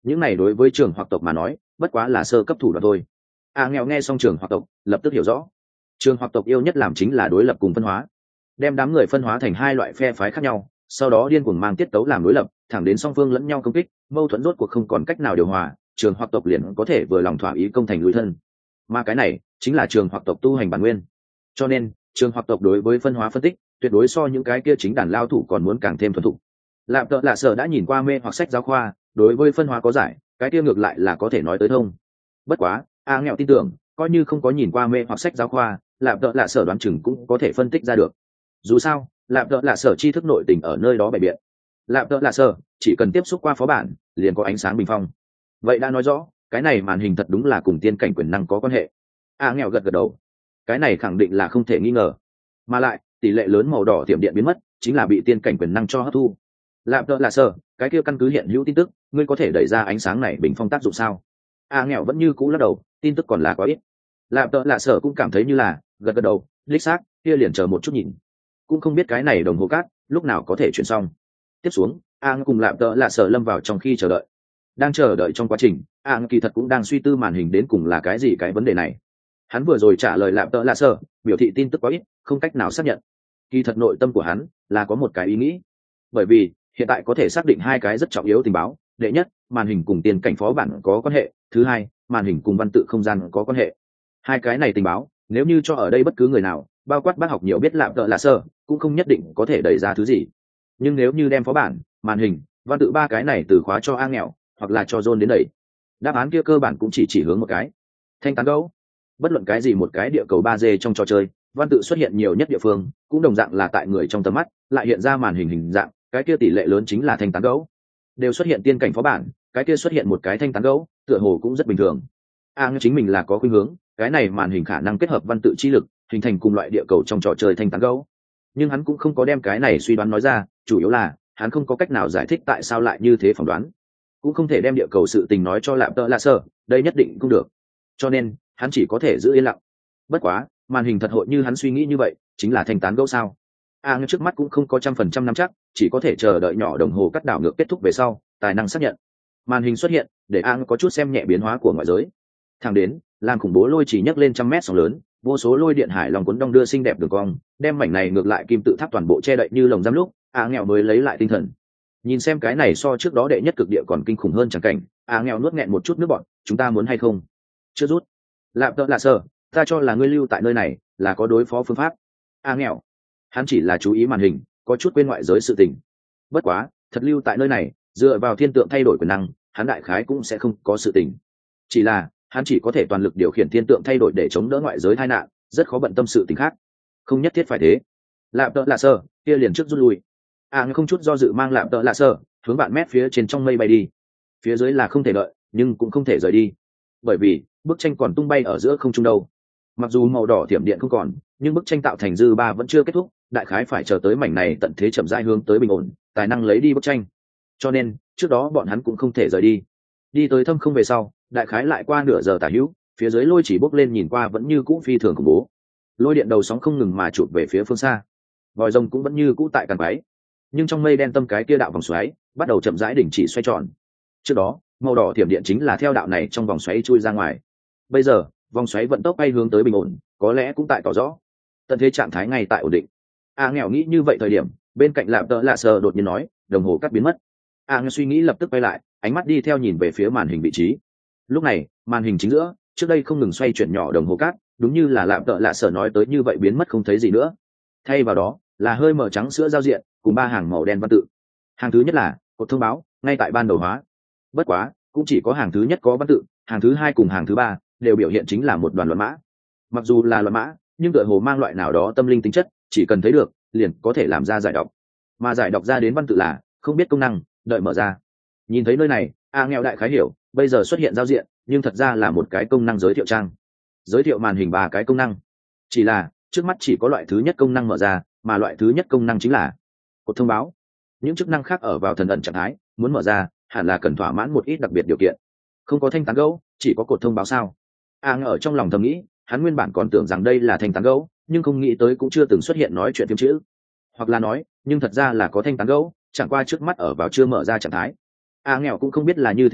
những này đối với trường hoặc tộc mà nói bất quá là sơ cấp thủ đoạn thôi. A nghèo nghe xong trường hoặc tộc lập tức hiểu rõ, trường hoặc tộc yêu nhất làm chính là đối lập cùng phân hóa, đem đám người phân hóa thành hai loại phe phái khác nhau, sau đó điên cuồng mang tiết tấu làm đối lập, thẳng đến song phương lẫn nhau công kích, mâu thuẫn rốt cuộc không còn cách nào điều hòa, trường hoặc tộc liền có thể vừa lòng thỏa ý công thành lùi thân. Mà cái này chính là trường hoặc tộc tu hành bản nguyên. Cho nên trường hoặc tộc đối với phân hóa phân tích tuyệt đối so những cái kia chính đàn lao thủ còn muốn càng thêm thuần thục. Lạp Tợ Lạ Sở đã nhìn qua mê hoặc sách giáo khoa, đối với phân hóa có giải, cái kia ngược lại là có thể nói tới thông. Bất quá A nghèo tin tưởng coi như không có nhìn qua mê hoặc sách giáo khoa, Lạp Tợ Lạ Sở đoán chừng cũng có thể phân tích ra được. Dù sao Lạp Tợ Lạ Sở tri thức nội tình ở nơi đó bày biện. Lạp Tợ Lạ Sở chỉ cần tiếp xúc qua phó bản liền có ánh sáng bình phong. Vậy đã nói rõ cái này màn hình thật đúng là cùng tiên cảnh quyền năng có quan hệ. A nghèo gật gật đầu, cái này khẳng định là không thể nghi ngờ. Mà lại tỷ lệ lớn màu đỏ tiệm điện biến mất chính là bị tiên cảnh quyền năng cho hấp thu. Lạp Tợ Lạ Sở, cái kia căn cứ hiện hữu tin tức ngươi có thể đẩy ra ánh sáng này bình phong tác dụng sao? A nghèo vẫn như cũ lắc đầu, tin tức còn là quá ít. Lạp Tợ Lạ Sở cũng cảm thấy như là gật gật đầu, đích xác, kia liền chờ một chút nhìn, cũng không biết cái này đồng hồ cát lúc nào có thể chuyển xong. Tiếp xuống A cùng Lạp Tợ Lạ Sở lâm vào trong khi chờ đợi. Đang chờ đợi trong quá trình A kỳ thật cũng đang suy tư màn hình đến cùng là cái gì cái vấn đề này. Hắn vừa rồi trả lời Lạp Tợ Lạ Sở biểu thị tin tức quá ít, không cách nào xác nhận. Kỳ thật nội tâm của hắn là có một cái ý nghĩ, bởi vì hiện tại có thể xác định hai cái rất trọng yếu tình báo. Đệ nhất, màn hình cùng tiền cảnh phó bản có quan hệ. Thứ hai, màn hình cùng văn tự không gian có quan hệ. Hai cái này tình báo nếu như cho ở đây bất cứ người nào, bao quát bác học nhiều biết Lạp Tợ Lạ Sở, cũng không nhất định có thể đẩy ra thứ gì. Nhưng nếu như đem phó bản, màn hình, văn tự ba cái này từ khóa cho A nghèo hoặc là cho John đến đẩy, đáp án kia cơ bản cũng chỉ chỉ hướng một cái: thanh tán gấu. Bất luận cái gì một cái địa cầu ba D trong trò chơi, văn tự xuất hiện nhiều nhất địa phương cũng đồng dạng là tại người trong tầm mắt, lại hiện ra màn hình hình dạng, cái kia tỷ lệ lớn chính là thanh tán gấu. Đều xuất hiện tiên cảnh phó bản, cái kia xuất hiện một cái thanh tán gấu, tựa hồ cũng rất bình thường. A chính mình là có khuynh hướng cái này màn hình khả năng kết hợp văn tự chi lực hình thành cùng loại địa cầu trong trò chơi thanh tán gấu, nhưng hắn cũng không có đem cái này suy đoán nói ra, chủ yếu là hắn không có cách nào giải thích tại sao lại như thế phỏng đoán, cũng không thể đem địa cầu sự tình nói cho Lạp Tợ Lạ Sở, đây nhất định không được, cho nên hắn chỉ có thể giữ yên lặng. Bất quá màn hình thật hội như hắn suy nghĩ như vậy chính là thanh tán gấu sao? A à, trước mắt cũng không có trăm phần trăm nắm chắc, chỉ có thể chờ đợi nhỏ đồng hồ cắt đảo ngược kết thúc về sau tài năng xác nhận. Màn hình xuất hiện để A có chút xem nhẹ biến hóa của ngoại giới. Thẳng đến làm khủng bố lôi chỉ nhấc lên trăm mét sóng lớn, vô số lôi điện hải lòng cuốn đong đưa xinh đẹp đường cong, đem mảnh này ngược lại kim tự tháp toàn bộ che đậy như lồng giam lúc, A nghèo mới lấy lại tinh thần. Nhìn xem cái này so trước đó đệ nhất cực địa còn kinh khủng hơn chẳng cảnh, A nghèo nuốt nghẹn một chút nước bọt, chúng ta muốn hay không? Chưa rút. Lạp Tợ Lạ Sở, ta cho là ngươi lưu tại nơi này là có đối phó phương pháp. A nghèo, hắn chỉ là chú ý màn hình, có chút quên ngoại giới sự tình. Bất quá thật lưu tại nơi này, dựa vào thiên tượng thay đổi quyền năng, hắn đại khái cũng sẽ không có sự tình. Chỉ là hắn chỉ có thể toàn lực điều khiển thiên tượng thay đổi để chống đỡ ngoại giới tai nạn, rất khó bận tâm sự tình khác. Không nhất thiết phải thế. Lạp Tợ Lạ Sở, kia liền trước rút lui. A à, không chút do dự mang Lạp Tợ Lạ Sở hướng vạn mét phía trên trong mây bay đi. Phía dưới là không thể đợi, nhưng cũng không thể rời đi, bởi vì bức tranh còn tung bay ở giữa không trung đâu. Mặc dù màu đỏ thiểm điện không còn, nhưng bức tranh tạo thành dư ba vẫn chưa kết thúc, đại khái phải chờ tới mảnh này tận thế chậm rãi hướng tới bình ổn, tài năng lấy đi bức tranh. Cho nên trước đó bọn hắn cũng không thể rời đi. Đi tới thâm không về sau, đại khái lại qua nửa giờ tả hữu, phía dưới lôi chỉ bốc lên nhìn qua vẫn như cũ phi thường khủng bố. Lôi điện đầu sóng không ngừng mà chụp về phía phương xa, vòi rồng cũng vẫn như cũ tại càn quái, nhưng trong mây đen tâm cái kia đạo vòng xoáy bắt đầu chậm rãi đình chỉ xoay tròn. Trước đó màu đỏ thiểm điện chính là theo đạo này trong vòng xoáy chui ra ngoài, bây giờ vòng xoáy vận tốc bay hướng tới bình ổn, có lẽ cũng tại tỏ rõ tận thế trạng thái ngay tại ổn định. A nghèo nghĩ như vậy thời điểm, bên cạnh Lạp Tợ Lạ Sở đột nhiên nói, đồng hồ cắt biến mất. A nghèo suy nghĩ lập tức quay lại, ánh mắt đi theo nhìn về phía màn hình vị trí. Lúc này màn hình chính giữa, trước đây không ngừng xoay chuyển nhỏ đồng hồ cát, đúng như là Lạp Tợ Lạ Sở nói tới như vậy biến mất không thấy gì nữa. Thay vào đó là hơi mờ trắng sữa giao diện cùng ba hàng màu đen văn tự. Hàng thứ nhất là cột thông báo, ngay tại ban đầu hóa. Bất quá cũng chỉ có hàng thứ nhất có văn tự, hàng thứ hai cùng hàng thứ ba đều biểu hiện chính là một đoàn luận mã. Mặc dù là luận mã, nhưng tựa hồ mang loại nào đó tâm linh tính chất, chỉ cần thấy được liền có thể làm ra giải đọc. Mà giải đọc ra đến văn tự là không biết công năng, đợi mở ra. Nhìn thấy nơi này, A nghèo đại khái hiểu, bây giờ xuất hiện giao diện nhưng thật ra là một cái công năng giới thiệu trang, giới thiệu màn hình ba cái công năng. Chỉ là trước mắt chỉ có loại thứ nhất công năng mở ra, mà loại thứ nhất công năng chính là cột thông báo. Những chức năng khác ở vào thần ẩn trạng thái, muốn mở ra hẳn là cần thỏa mãn một ít đặc biệt điều kiện. Không có thanh tán gấu, chỉ có cột thông báo sao? A ở trong lòng thầm nghĩ, hắn nguyên bản còn tưởng rằng đây là thanh tán gấu, nhưng không nghĩ tới cũng chưa từng xuất hiện nói chuyện phím chữ, hoặc là nói nhưng thật ra là có thanh tán gấu, chẳng qua trước mắt ở vào chưa mở ra trạng thái. A nghèo cũng không biết là như thế nào,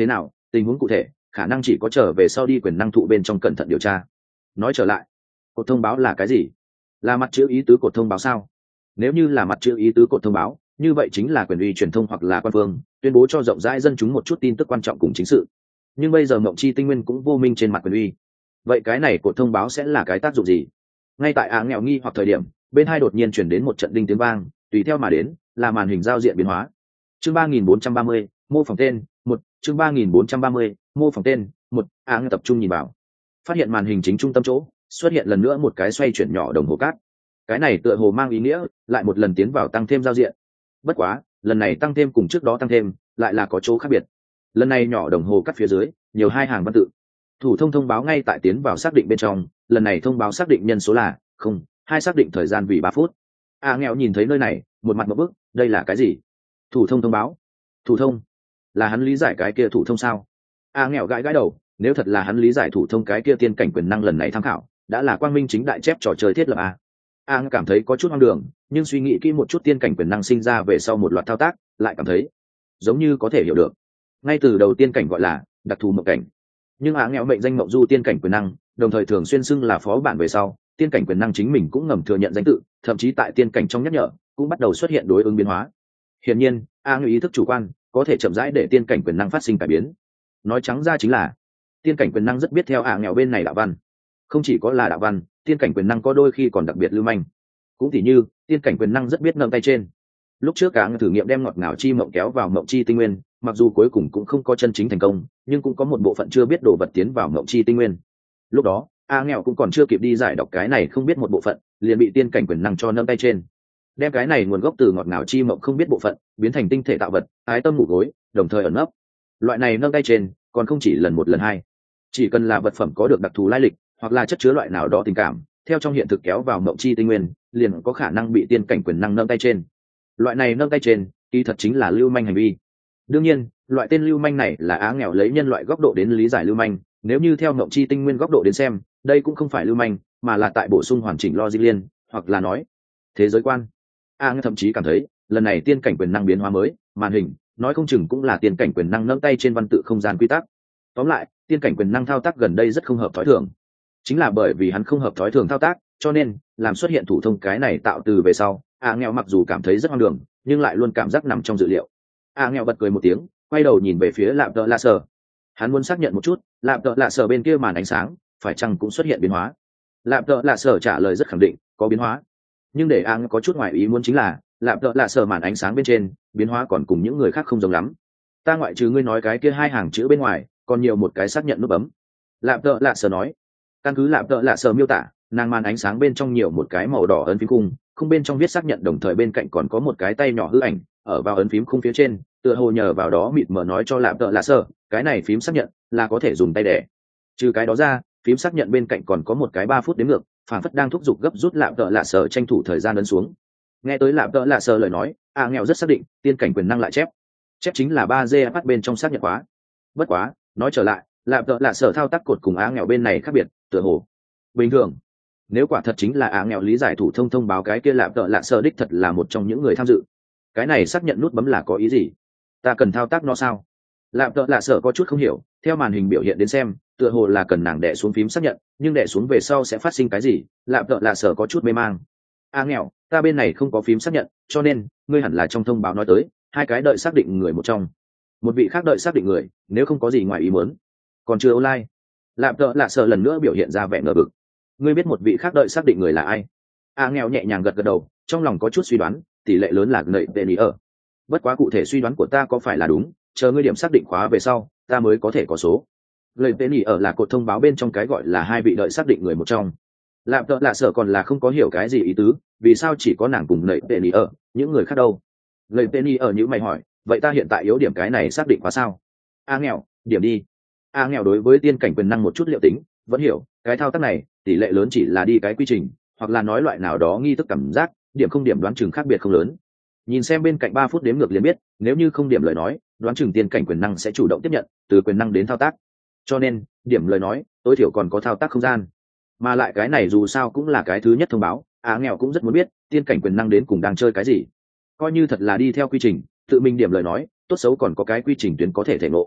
tình huống cụ thể khả năng chỉ có trở về sau đi quyền năng thụ bên trong cẩn thận điều tra. Nói trở lại, cột thông báo là cái gì? Là mặt chữ ý tứ cột thông báo sao? Nếu như là mặt chữ ý tứ cột thông báo, như vậy chính là quyền uy truyền thông hoặc là quan phương tuyên bố cho rộng rãi dân chúng một chút tin tức quan trọng cùng chính sự. Nhưng bây giờ mộng chi tinh nguyên cũng vô minh trên mặt quyền uy, vậy cái này cột thông báo sẽ là cái tác dụng gì? Ngay tại á nghèo nghi hoặc thời điểm, bên hai đột nhiên chuyển đến một trận đinh tiếng vang, tùy theo mà đến là màn hình giao diện biến hóa. Chương ba nghìn bốn trăm ba mươi, mô phỏng tên một. Chương ba nghìn bốn trăm ba mươi, mô phỏng tên một. Á nghèo tập trung nhìn vào, phát hiện màn hình chính trung tâm chỗ xuất hiện lần nữa một cái xoay chuyển nhỏ đồng hồ cát. Cái này tựa hồ mang ý nghĩa lại một lần tiến vào tăng thêm giao diện. Bất quá lần này tăng thêm cùng trước đó tăng thêm lại là có chỗ khác biệt. Lần này nhỏ đồng hồ cắt phía dưới nhiều hai hàng văn tự, thủ thông thông báo ngay tại tiến vào xác định bên trong. Lần này thông báo xác định nhân số là không hai, xác định thời gian vì ba phút. A nghèo nhìn thấy nơi này một mặt một bức, đây là cái gì? Thủ thông thông báo? Thủ thông là hắn lý giải cái kia thủ thông sao? A nghèo gãi gãi đầu, nếu thật là hắn lý giải thủ thông cái kia tiên cảnh quyền năng lần này tham khảo đã là quang minh chính đại chép trò chơi thiết lập a. A cảm thấy có chút hoang đường, nhưng suy nghĩ kỹ một chút tiên cảnh quyền năng sinh ra về sau một loạt thao tác lại cảm thấy giống như có thể hiểu được. Ngay từ đầu tiên cảnh gọi là đặc thù mộng cảnh, nhưng á nghèo mệnh danh mộng du tiên cảnh quyền năng, đồng thời thường xuyên xưng là phó bản về sau tiên cảnh quyền năng chính mình cũng ngầm thừa nhận danh tự, thậm chí tại tiên cảnh trong nhắc nhở cũng bắt đầu xuất hiện đối ứng biến hóa. Hiển nhiên á nghèo ý thức chủ quan có thể chậm rãi để tiên cảnh quyền năng phát sinh cải biến. Nói trắng ra chính là tiên cảnh quyền năng rất biết theo á nghèo bên này đạo văn. Không chỉ có là đạo văn, tiên cảnh quyền năng có đôi khi còn đặc biệt lưu manh. Cũng tỉ như tiên cảnh quyền năng rất biết nâng tay trên. Lúc trước cả thử nghiệm đem ngọt ngào chi mộng kéo vào mộng chi tinh nguyên, mặc dù cuối cùng cũng không có chân chính thành công, nhưng cũng có một bộ phận chưa biết đồ vật tiến vào mộng chi tinh nguyên. Lúc đó a nghèo cũng còn chưa kịp đi giải đọc cái này không biết một bộ phận, liền bị tiên cảnh quyền năng cho nâng tay trên, đem cái này nguồn gốc từ ngọt ngào chi mộng không biết bộ phận biến thành tinh thể tạo vật, ái tâm ngủ gối, đồng thời ẩn nấp. Loại này nâng tay trên còn không chỉ lần một lần hai, chỉ cần là vật phẩm có được đặc thù lai lịch hoặc là chất chứa loại nào đó tình cảm, theo trong hiện thực kéo vào mộng chi tinh nguyên liền có khả năng bị tiên cảnh quyền năng nâng tay trên. Loại này nâng tay trên kỳ thật chính là lưu manh hành vi. Đương nhiên loại tên lưu manh này là á nghèo lấy nhân loại góc độ đến lý giải lưu manh, nếu như theo mộng chi tinh nguyên góc độ đến xem, đây cũng không phải lưu manh mà là tại bổ sung hoàn chỉnh logic liên, hoặc là nói thế giới quan. A à, thậm chí cảm thấy lần này tiên cảnh quyền năng biến hóa mới màn hình nói không chừng cũng là tiên cảnh quyền năng nâng tay trên văn tự không gian quy tắc. Tóm lại tiên cảnh quyền năng thao tác gần đây rất không hợp thói thường. Chính là bởi vì hắn không hợp thói thường thao tác, cho nên làm xuất hiện thủ thông cái này tạo từ về sau, a à, nghèo mặc dù cảm thấy rất hoang đường nhưng lại luôn cảm giác nằm trong dự liệu. A à, nghèo bật cười một tiếng, quay đầu nhìn về phía lạp tợ lạ sở. Hắn muốn xác nhận một chút lạp tợ lạ sở bên kia màn ánh sáng phải chăng cũng xuất hiện biến hóa. Lạp tợ lạ sở trả lời rất khẳng định có biến hóa, nhưng để a có chút ngoài ý muốn chính là lạp tợ lạ sở màn ánh sáng bên trên biến hóa còn cùng những người khác không giống lắm. Ta ngoại trừ ngươi nói cái kia hai hàng chữ bên ngoài còn nhiều một cái xác nhận nút bấm. Lạp tợ lạ sở nói. Căn cứ lạp tợ lạ sở miêu tả, nàng màn ánh sáng bên trong nhiều một cái màu đỏ ấn phím khung, khung bên trong viết xác nhận, đồng thời bên cạnh còn có một cái tay nhỏ hư ảnh ở vào ấn phím khung phía trên, tựa hồ nhờ vào đó mịt mờ nói cho lạp tợ lạ sở cái này phím xác nhận là có thể dùng tay đẻ. Trừ cái đó ra, phím xác nhận bên cạnh còn có một cái ba phút đếm ngược, phản phất đang thúc giục gấp rút lạp tợ lạ sở tranh thủ thời gian ấn xuống. Nghe tới lạp tợ lạ sở lời nói, a nghèo rất xác định tiên cảnh quyền năng lại chép chép chính là ba d bắt bên trong xác nhận khóa. Bất quá nói trở lại, lạp tợ lạ sở thao tác cột cùng a nghèo bên này khác biệt, tựa hồ bình thường. Nếu quả thật chính là a nghèo lý giải thủ thông thông báo cái kia lạp tợ lạ sở đích thật là một trong những người tham dự, cái này xác nhận nút bấm là có ý gì? Ta cần thao tác nó sao? Lạp tợ lạ sở có chút không hiểu, theo màn hình biểu hiện đến xem tựa hồ là cần nàng đè xuống phím xác nhận, nhưng đè xuống về sau sẽ phát sinh cái gì? Lạp tợ lạ sở có chút mê mang. A nghèo, ta bên này không có phím xác nhận, cho nên ngươi hẳn là trong thông báo nói tới hai cái đợi xác định người một trong, một vị khác đợi xác định người, nếu không có gì ngoài ý muốn còn chưa online. Lạp tợ lạ sở lần nữa biểu hiện ra vẻ ngờ vực. Ngươi biết một vị khác đợi xác định người là ai? A nghèo nhẹ nhàng gật gật đầu, trong lòng có chút suy đoán, tỷ lệ lớn là nợ tên ý ở. Bất quá cụ thể suy đoán của ta có phải là đúng, chờ ngươi điểm xác định khóa về sau ta mới có thể có số. Lời tên ý ở là cột thông báo bên trong cái gọi là hai vị đợi xác định người một trong. Lạp tợ lạ sở còn là không có hiểu cái gì ý tứ, vì sao chỉ có nàng cùng lợi tên ý ở, những người khác đâu? Lời tên ý ở những mày hỏi, vậy ta hiện tại yếu điểm cái này xác định khóa sao? A nghèo, điểm đi. A nghèo đối với tiên cảnh quyền năng một chút liệu tính vẫn hiểu, cái thao tác này tỷ lệ lớn chỉ là đi cái quy trình, hoặc là nói loại nào đó nghi thức cảm giác, điểm không điểm đoán chừng khác biệt không lớn. Nhìn xem bên cạnh ba phút đếm ngược liền biết, nếu như không điểm lời nói đoán chừng tiên cảnh quyền năng sẽ chủ động tiếp nhận từ quyền năng đến thao tác, cho nên điểm lời nói tối thiểu còn có thao tác không gian. Mà lại cái này dù sao cũng là cái thứ nhất thông báo, á nghèo cũng rất muốn biết tiên cảnh quyền năng đến cùng đang chơi cái gì. Coi như thật là đi theo quy trình tự mình điểm lời nói, tốt xấu còn có cái quy trình tuyến có thể thể ngộ.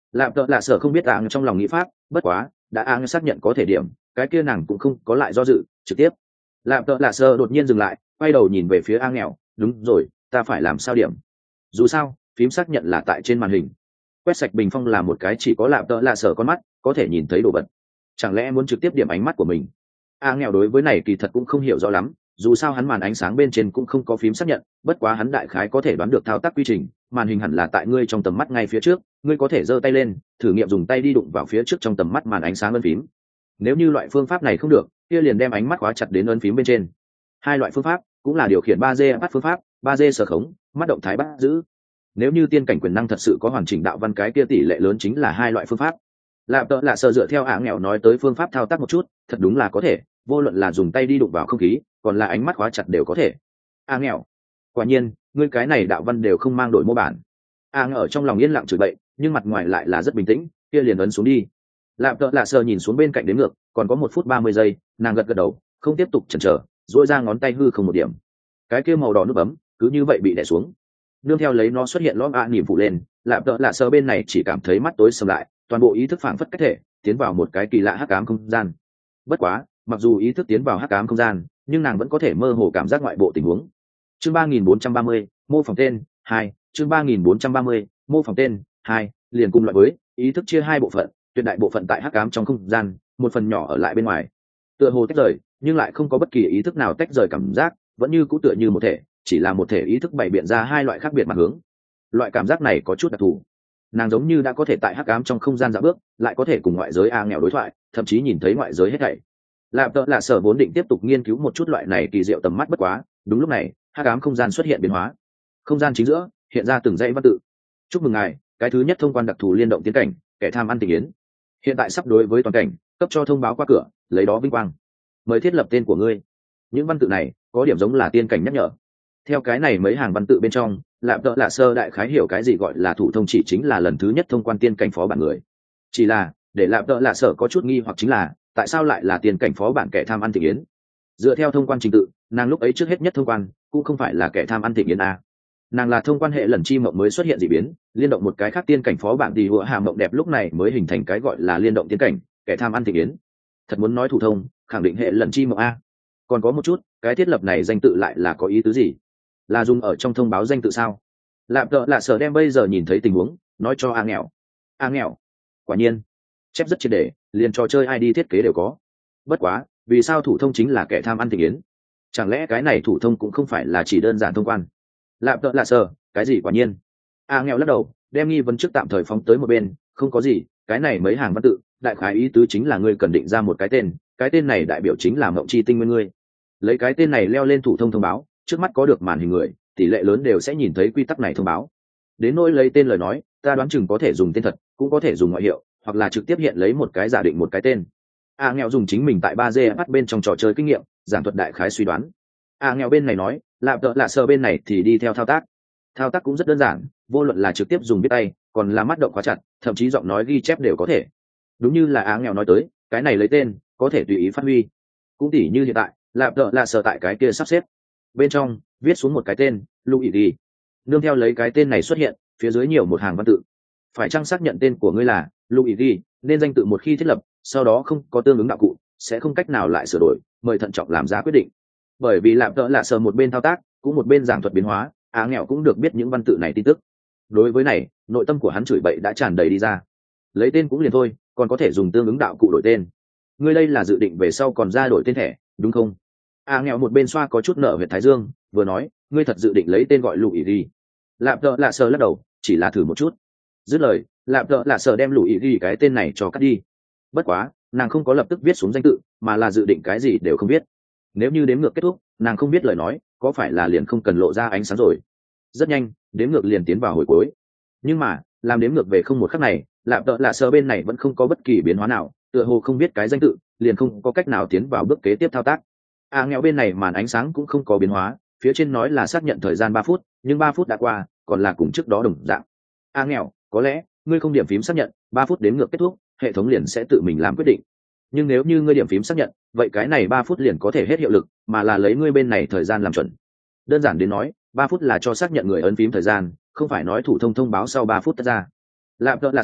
lạp tợ lạ sở không biết áng trong lòng nghĩ pháp, bất quá đã áng xác nhận có thể điểm, cái kia nàng cũng không có lại do dự, trực tiếp lạp tợ lạ sở đột nhiên dừng lại, quay đầu nhìn về phía áng nghèo. Đúng rồi, ta phải làm sao điểm? Dù sao phím xác nhận là tại trên màn hình, quét sạch bình phong là một cái chỉ có lạp tợ lạ sở con mắt có thể nhìn thấy đồ vật, chẳng lẽ muốn trực tiếp điểm ánh mắt của mình? A nghèo đối với này kỳ thật cũng không hiểu rõ lắm, dù sao hắn màn ánh sáng bên trên cũng không có phím xác nhận, bất quá hắn đại khái có thể đoán được thao tác quy trình, màn hình hẳn là tại ngươi trong tầm mắt ngay phía trước, ngươi có thể giơ tay lên thử nghiệm dùng tay đi đụng vào phía trước trong tầm mắt màn ánh sáng ấn phím. Nếu như loại phương pháp này không được, kia liền đem ánh mắt khóa chặt đến ấn phím bên trên. Hai loại phương pháp cũng là điều khiển ba D bắt phương pháp, ba D sở khống, mắt động thái bắt giữ. Nếu như tiên cảnh quyền năng thật sự có hoàn chỉnh đạo văn, cái kia tỷ lệ lớn chính là hai loại phương pháp. Lạp tợ lạ sợ dựa theo ả nghèo nói tới phương pháp thao tác một chút, thật đúng là có thể, vô luận là dùng tay đi đụng vào không khí, còn là ánh mắt khóa chặt đều có thể. A nghèo, quả nhiên ngươi cái này đạo văn đều không mang đổi mô bản. A nghèo ở trong lòng yên lặng chửi bậy, nhưng mặt ngoài lại là rất bình tĩnh, kia liền ấn xuống đi. Lạp tợ lạ sợ nhìn xuống bên cạnh đếm ngược, còn có một phút ba mươi giây, nàng gật gật đầu, không tiếp tục chần chờ, duỗi ra ngón tay hư không một điểm, cái kia màu đỏ nút bấm cứ như vậy bị đè xuống. Nương theo lấy nó xuất hiện lõm ạ niệm phụ lên, lạp tợ lạ sợ bên này chỉ cảm thấy mắt tối sầm lại, toàn bộ ý thức phảng phất cách thể tiến vào một cái kỳ lạ hắc ám không gian. Bất quá mặc dù ý thức tiến vào hắc ám không gian, nhưng nàng vẫn có thể mơ hồ cảm giác ngoại bộ tình huống. Chương ba nghìn bốn trăm ba mươi, mô phỏng tên hai. Chương ba nghìn bốn trăm ba mươi, mô phỏng tên hai. Liền cùng loại với ý thức chia hai bộ phận, tuyệt đại bộ phận tại hắc ám trong không gian, một phần nhỏ ở lại bên ngoài. Tựa hồ tách rời, nhưng lại không có bất kỳ ý thức nào tách rời cảm giác, vẫn như cũ tựa như một thể, chỉ là một thể ý thức bày biện ra hai loại khác biệt mặt hướng. Loại cảm giác này có chút đặc thù, nàng giống như đã có thể tại hắc ám trong không gian dạo bước, lại có thể cùng ngoại giới a nghèo đối thoại, thậm chí nhìn thấy ngoại giới hết thảy. Lạp tợ lạ sở vốn định tiếp tục nghiên cứu một chút loại này kỳ diệu tầm mắt, bất quá đúng lúc này hắc ám không gian xuất hiện biến hóa, không gian chính giữa hiện ra từng dãy văn tự. Chúc mừng ngài, cái thứ nhất thông quan đặc thù liên động tiến cảnh, kẻ tham ăn tình yến hiện tại sắp đối với toàn cảnh cấp cho thông báo qua cửa, lấy đó vinh quang, mời thiết lập tên của ngươi. Những văn tự này có điểm giống là tiên cảnh nhắc nhở. Theo cái này mấy hàng văn tự bên trong, lạp tợ lạ sơ đại khái hiểu cái gì gọi là thủ thông chỉ chính là lần thứ nhất thông quan tiên cảnh phó bản người. Chỉ là để lạp tợ lạ sở có chút nghi hoặc chính là tại sao lại là tiên cảnh phó bản kẻ tham ăn thị yến. Dựa theo thông quan trình tự, nàng lúc ấy trước hết nhất thông quan cũng không phải là kẻ tham ăn thị yến a, nàng là thông quan hệ lần chi mộng mới xuất hiện dị biến, liên động một cái khác tiên cảnh phó bản thì hựa hà mộng đẹp lúc này mới hình thành cái gọi là liên động tiên cảnh kẻ tham ăn thị yến. Thật muốn nói thủ thông, khẳng định hệ lần chi mộng a. Còn có một chút, cái thiết lập này danh tự lại là có ý tứ gì? Là dùng ở trong thông báo danh tự sao? Lạp tợ lạ sở đem bây giờ nhìn thấy tình huống nói cho a nghèo. A nghèo, quả nhiên chép rất triệt để, liền trò chơi i đê thiết kế đều có. Bất quá vì sao thủ thông chính là kẻ tham ăn tình yến? Chẳng lẽ cái này thủ thông cũng không phải là chỉ đơn giản thông quan? Lạp tợ lạ sở, cái gì quả nhiên? A nghèo lắc đầu, đem nghi vấn trước tạm thời phóng tới một bên. Không có gì, cái này mấy hàng văn tự đại khái ý tứ chính là ngươi cần định ra một cái tên, cái tên này đại biểu chính là mộng chi tinh nguyên ngươi. Lấy cái tên này leo lên thủ thông thông báo, trước mắt có được màn hình người, tỷ lệ lớn đều sẽ nhìn thấy quy tắc này thông báo. Đến nỗi lấy tên lời nói, ta đoán chừng có thể dùng tên thật, cũng có thể dùng ngoại hiệu, hoặc là trực tiếp hiện lấy một cái giả định một cái tên. A nghèo dùng chính mình tại ba D bắt bên trong trò chơi kinh nghiệm giảng thuật đại khái suy đoán. A nghèo bên này nói, lạp tợ lạ sờ bên này thì đi theo thao tác. Thao tác cũng rất đơn giản, vô luận là trực tiếp dùng viết tay, còn là mắt động khóa chặt, thậm chí giọng nói ghi chép đều có thể. Đúng như là A nghèo nói tới, cái này lấy tên có thể tùy ý phát huy. Cũng tỉ như hiện tại lạp tợ lạ sờ tại cái kia sắp xếp bên trong viết xuống một cái tên Luigi, nương theo lấy cái tên này xuất hiện, phía dưới nhiều một hàng văn tự. Phải chăng xác nhận tên của ngươi là Luigi, nên danh tự một khi thiết lập sau đó không có tương ứng đạo cụ sẽ không cách nào lại sửa đổi, mời thận trọng làm ra quyết định. Bởi vì lạp tợ lạ sờ một bên thao tác cũng một bên giảng thuật biến hóa, Á nghèo cũng được biết những văn tự này tin tức. Đối với này, nội tâm của hắn chửi bậy đã tràn đầy đi ra. Lấy tên cũng liền thôi, còn có thể dùng tương ứng đạo cụ đổi tên. Ngươi đây là dự định về sau còn ra đổi tên thẻ đúng không? A nghèo một bên xoa có chút nở huyệt thái dương, vừa nói, ngươi thật dự định lấy tên gọi lũ ý ghi? Lạp tợ lạ sờ lắc đầu, chỉ là thử một chút. Dứt lời, lạp tợ lạ sờ đem lũ ý ghi cái tên này cho cắt đi. Bất quá nàng không có lập tức viết xuống danh tự, mà là dự định cái gì đều không biết. Nếu như đếm ngược kết thúc nàng không biết lời nói, có phải là liền không cần lộ ra ánh sáng rồi? Rất nhanh đếm ngược liền tiến vào hồi cuối. Nhưng mà làm đếm ngược về không một khắc này, lạp tợ lạ sờ bên này vẫn không có bất kỳ biến hóa nào, tựa hồ không biết cái danh tự liền không có cách nào tiến vào bước kế tiếp thao tác. A nghèo bên này màn ánh sáng cũng không có biến hóa, phía trên nói là xác nhận thời gian ba phút, nhưng ba phút đã qua, còn là cùng trước đó đồng dạng. A nghèo, có lẽ ngươi không điểm phím xác nhận, ba phút đếm ngược kết thúc, hệ thống liền sẽ tự mình làm quyết định. Nhưng nếu như ngươi điểm phím xác nhận, vậy cái này ba phút liền có thể hết hiệu lực, mà là lấy ngươi bên này thời gian làm chuẩn. Đơn giản đến nói, ba phút là cho xác nhận người ấn phím thời gian, không phải nói thủ thông thông báo sau ba phút tất ra. Lạp tợ lạ sờ,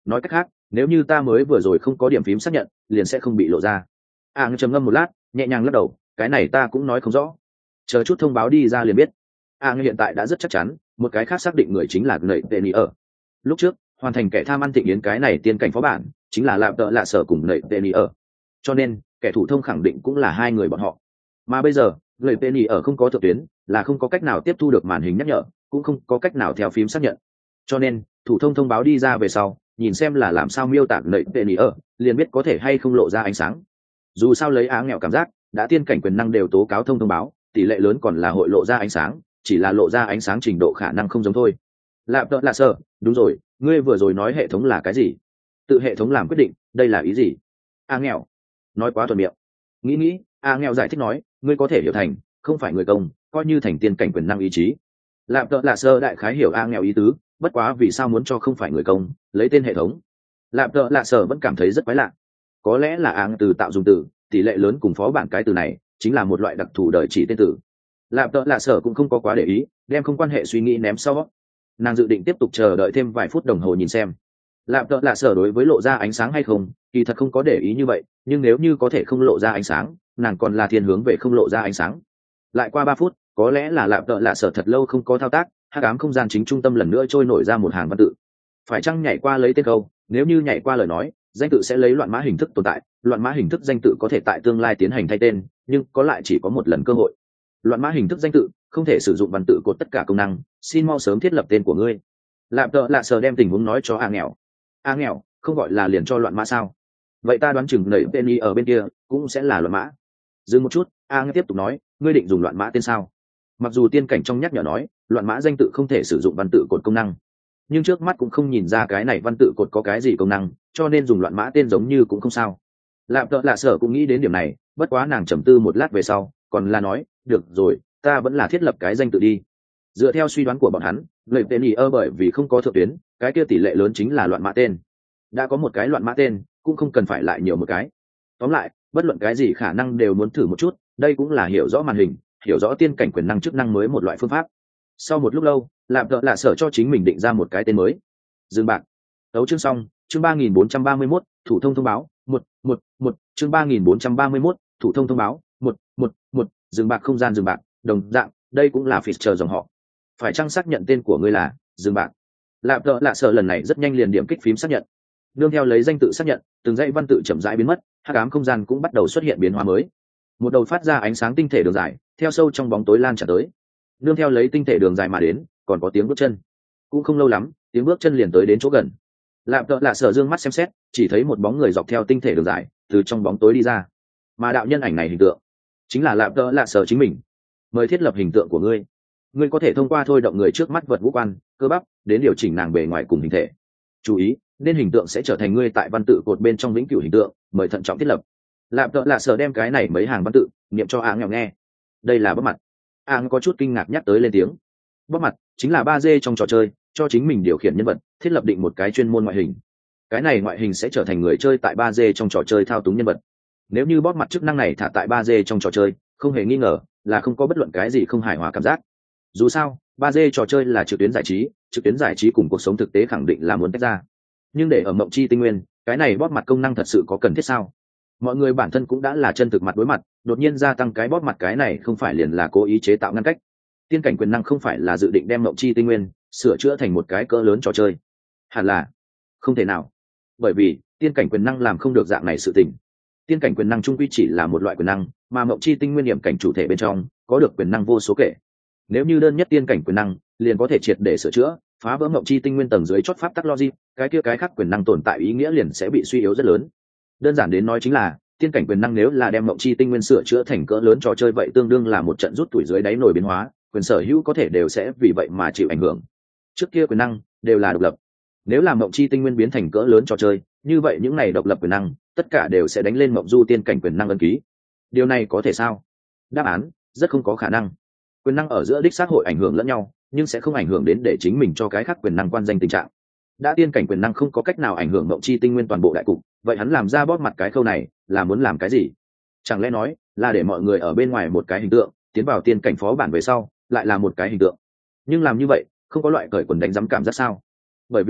nói cách khác nếu như ta mới vừa rồi không có điểm phím xác nhận liền sẽ không bị lộ ra. a ngư trầm ngâm một lát nhẹ nhàng lắc đầu, cái này ta cũng nói không rõ, chờ chút thông báo đi ra liền biết. a ngư hiện tại đã rất chắc chắn một cái khác xác định người chính là nầy tên ý ở. Lúc trước hoàn thành kẻ tham ăn thịnh yến cái này tiên cảnh phó bản chính là lạp tợ lạ sở cùng nầy tên ý ở, cho nên kẻ thủ thông khẳng định cũng là hai người bọn họ. Mà bây giờ người tên ý ở không có thượng tuyến, là không có cách nào tiếp thu được màn hình nhắc nhở, cũng không có cách nào theo phím xác nhận, cho nên thủ thông thông báo đi ra về sau nhìn xem là làm sao miêu tả nầy tên ý ở liền biết có thể hay không lộ ra ánh sáng. Dù sao lấy á nghèo cảm giác đã tiên cảnh quyền năng đều tố cáo thông thông báo, tỷ lệ lớn còn là hội lộ ra ánh sáng, chỉ là lộ ra ánh sáng trình độ khả năng không giống thôi. Lạp tợ lạ sở, đúng rồi, ngươi vừa rồi nói hệ thống là cái gì? Tự hệ thống làm quyết định, đây là ý gì? A nghèo nói quá thuận miệng. Nghĩ nghĩ, A nghèo giải thích nói, ngươi có thể hiểu thành không phải người công, coi như thành tiên cảnh quyền năng ý chí. Lạp tợ lạ sơ đại khái hiểu A nghèo ý tứ, bất quá vì sao muốn cho không phải người công lấy tên hệ thống? Lạp tợ lạ sơ vẫn cảm thấy rất quái lạ. Có lẽ là áng từ tạo dùng từ tỷ lệ lớn cùng phó bản cái từ này chính là một loại đặc thù đời chỉ tên từ. Lạp tợ lạ sở cũng không có quá để ý, đem không quan hệ suy nghĩ ném sau. Nàng dự định tiếp tục chờ đợi thêm vài phút đồng hồ nhìn xem. Lạp tợ lạ sở đối với lộ ra ánh sáng hay không kỳ thật không có để ý như vậy, nhưng nếu như có thể không lộ ra ánh sáng nàng còn là thiên hướng về không lộ ra ánh sáng. Lại qua ba phút, có lẽ là lạp tợ lạ sở thật lâu không có thao tác, hắc ám không gian chính trung tâm lần nữa trôi nổi ra một hàng văn tự. Phải chăng nhảy qua lấy tên câu? Nếu như nhảy qua lời nói danh tự sẽ lấy loạn mã hình thức tồn tại, loạn mã hình thức danh tự có thể tại tương lai tiến hành thay tên, nhưng có lại chỉ có một lần cơ hội. Loạn mã hình thức danh tự không thể sử dụng văn tự cột tất cả công năng, xin mau sớm thiết lập tên của ngươi. Lạp tợ lạ sờ đem tình huống nói cho a nghèo. A nghèo không gọi là liền cho loạn mã sao? Vậy ta đoán chừng nảy tên y ở bên kia cũng sẽ là loạn mã. Dừng một chút, a nghèo tiếp tục nói, ngươi định dùng loạn mã tên sao? Mặc dù tiên cảnh trong nhắc nhở nói loạn mã danh tự không thể sử dụng văn tự cột công năng, nhưng trước mắt cũng không nhìn ra cái này văn tự cột có cái gì công năng, cho nên dùng loạn mã tên giống như cũng không sao. Lạp tợ lạ sở cũng nghĩ đến điểm này, bất quá nàng trầm tư một lát về sau còn là nói, được rồi, ta vẫn là thiết lập cái danh tự đi. Dựa theo suy đoán của bọn hắn, người tên ý ơ bởi vì không có thượng tuyến, cái kia tỷ lệ lớn chính là loạn mã tên. Đã có một cái loạn mã tên cũng không cần phải lại nhiều một cái. Tóm lại bất luận cái gì khả năng đều muốn thử một chút, đây cũng là hiểu rõ màn hình, hiểu rõ tiên cảnh quyền năng chức năng mới một loại phương pháp. Sau một lúc lâu, lạp tợ lạ sở cho chính mình định ra một cái tên mới. Dương bạc. Đấu chương xong, chương ba nghìn bốn trăm ba mươi mốt, thủ thông thông báo, một, một, một, chương ba nghìn bốn trăm ba mươi mốt, thủ thông thông báo, một, một, một, Dương bạc không gian Dương bạc, đồng dạng, đây cũng là feature dòng họ. Phải chăng xác nhận tên của ngươi là Dương bạc? Lạp tợ lạ sở lần này rất nhanh liền điểm kích phím xác nhận. Nương theo lấy danh tự xác nhận, từng dãy văn tự chậm rãi biến mất, hắc ám không gian cũng bắt đầu xuất hiện biến hóa mới. Một đầu phát ra ánh sáng tinh thể đường dài, theo sâu trong bóng tối lan tràn tới. Nương theo lấy tinh thể đường dài mà đến, còn có tiếng bước chân. Cũng không lâu lắm, tiếng bước chân liền tới đến chỗ gần. Lạp tợ lạ sở dương mắt xem xét, chỉ thấy một bóng người dọc theo tinh thể đường dài từ trong bóng tối đi ra. Mà đạo nhân ảnh này hình tượng chính là lạp tợ lạ sở chính mình. Mời thiết lập hình tượng của ngươi. Ngươi có thể thông qua thôi động người trước mắt vật ngũ quan, cơ bắp đến điều chỉnh nàng bề ngoài cùng hình thể. Chú ý, nên hình tượng sẽ trở thành ngươi tại văn tự cột bên trong vĩnh cửu hình tượng, mời thận trọng thiết lập. Lạp tợ lạ sở đem cái này mấy hàng văn tự niệm cho a nghèo nghe. Đây là bóp mặt. A có chút kinh ngạc nhắc tới lên tiếng. Bóp mặt chính là ba D trong trò chơi, cho chính mình điều khiển nhân vật, thiết lập định một cái chuyên môn ngoại hình. Cái này ngoại hình sẽ trở thành người chơi tại ba D trong trò chơi thao túng nhân vật. Nếu như bóp mặt chức năng này thả tại ba D trong trò chơi, không hề nghi ngờ là không có bất luận cái gì không hài hòa cảm giác. Dù sao, ba D trò chơi là trực tuyến giải trí, trực tuyến giải trí cùng cuộc sống thực tế khẳng định là muốn tách ra. Nhưng để ở Mộng Chi Tinh Nguyên, cái này bóp mặt công năng thật sự có cần thiết sao? Mọi người bản thân cũng đã là chân thực mặt đối mặt, đột nhiên gia tăng cái bóp mặt cái này không phải liền là cố ý chế tạo ngăn cách. Tiên cảnh quyền năng không phải là dự định đem Mộng Chi Tinh Nguyên sửa chữa thành một cái cỡ lớn trò chơi. Hẳn là không thể nào, bởi vì tiên cảnh quyền năng làm không được dạng này sự tình. Tiên cảnh quyền năng trung quy chỉ là một loại quyền năng, mà Mộng Chi Tinh Nguyên điểm cảnh chủ thể bên trong có được quyền năng vô số kể. Nếu như đơn nhất tiên cảnh quyền năng liền có thể triệt để sửa chữa, phá vỡ Mộng Chi Tinh Nguyên tầng dưới chót pháp tắc logic, cái kia cái khác quyền năng tồn tại ý nghĩa liền sẽ bị suy yếu rất lớn. Đơn giản đến nói chính là tiên cảnh quyền năng nếu là đem Mộng Chi Tinh Nguyên sửa chữa thành cỡ lớn trò chơi, vậy tương đương là một trận rút tuổi dưới đáy nổi biến hóa, quyền sở hữu có thể đều sẽ vì vậy mà chịu ảnh hưởng. Trước kia quyền năng đều là độc lập, nếu làm Mộng Chi Tinh Nguyên biến thành cỡ lớn trò chơi, như vậy những này độc lập quyền năng tất cả đều sẽ đánh lên Mộng Du tiên cảnh quyền năng ấn ký. Điều này có thể sao? Đáp án rất không có khả năng. Quyền năng ở giữa đích xác hội ảnh hưởng lẫn nhau, nhưng sẽ không ảnh hưởng đến để chính mình cho cái khác quyền năng quan danh tình trạng. Đã tiên cảnh quyền năng không có cách nào ảnh hưởng Mộng Chi Tinh Nguyên toàn bộ đại cục, vậy hắn làm ra bóp mặt cái khâu này là muốn làm cái gì? Chẳng lẽ nói là để mọi người ở bên ngoài một cái hình tượng, tiến vào tiên cảnh phó bản về sau lại là một cái hình tượng? Nhưng làm như vậy không có loại cởi quần đánh giám cảm giác sao? Bởi vì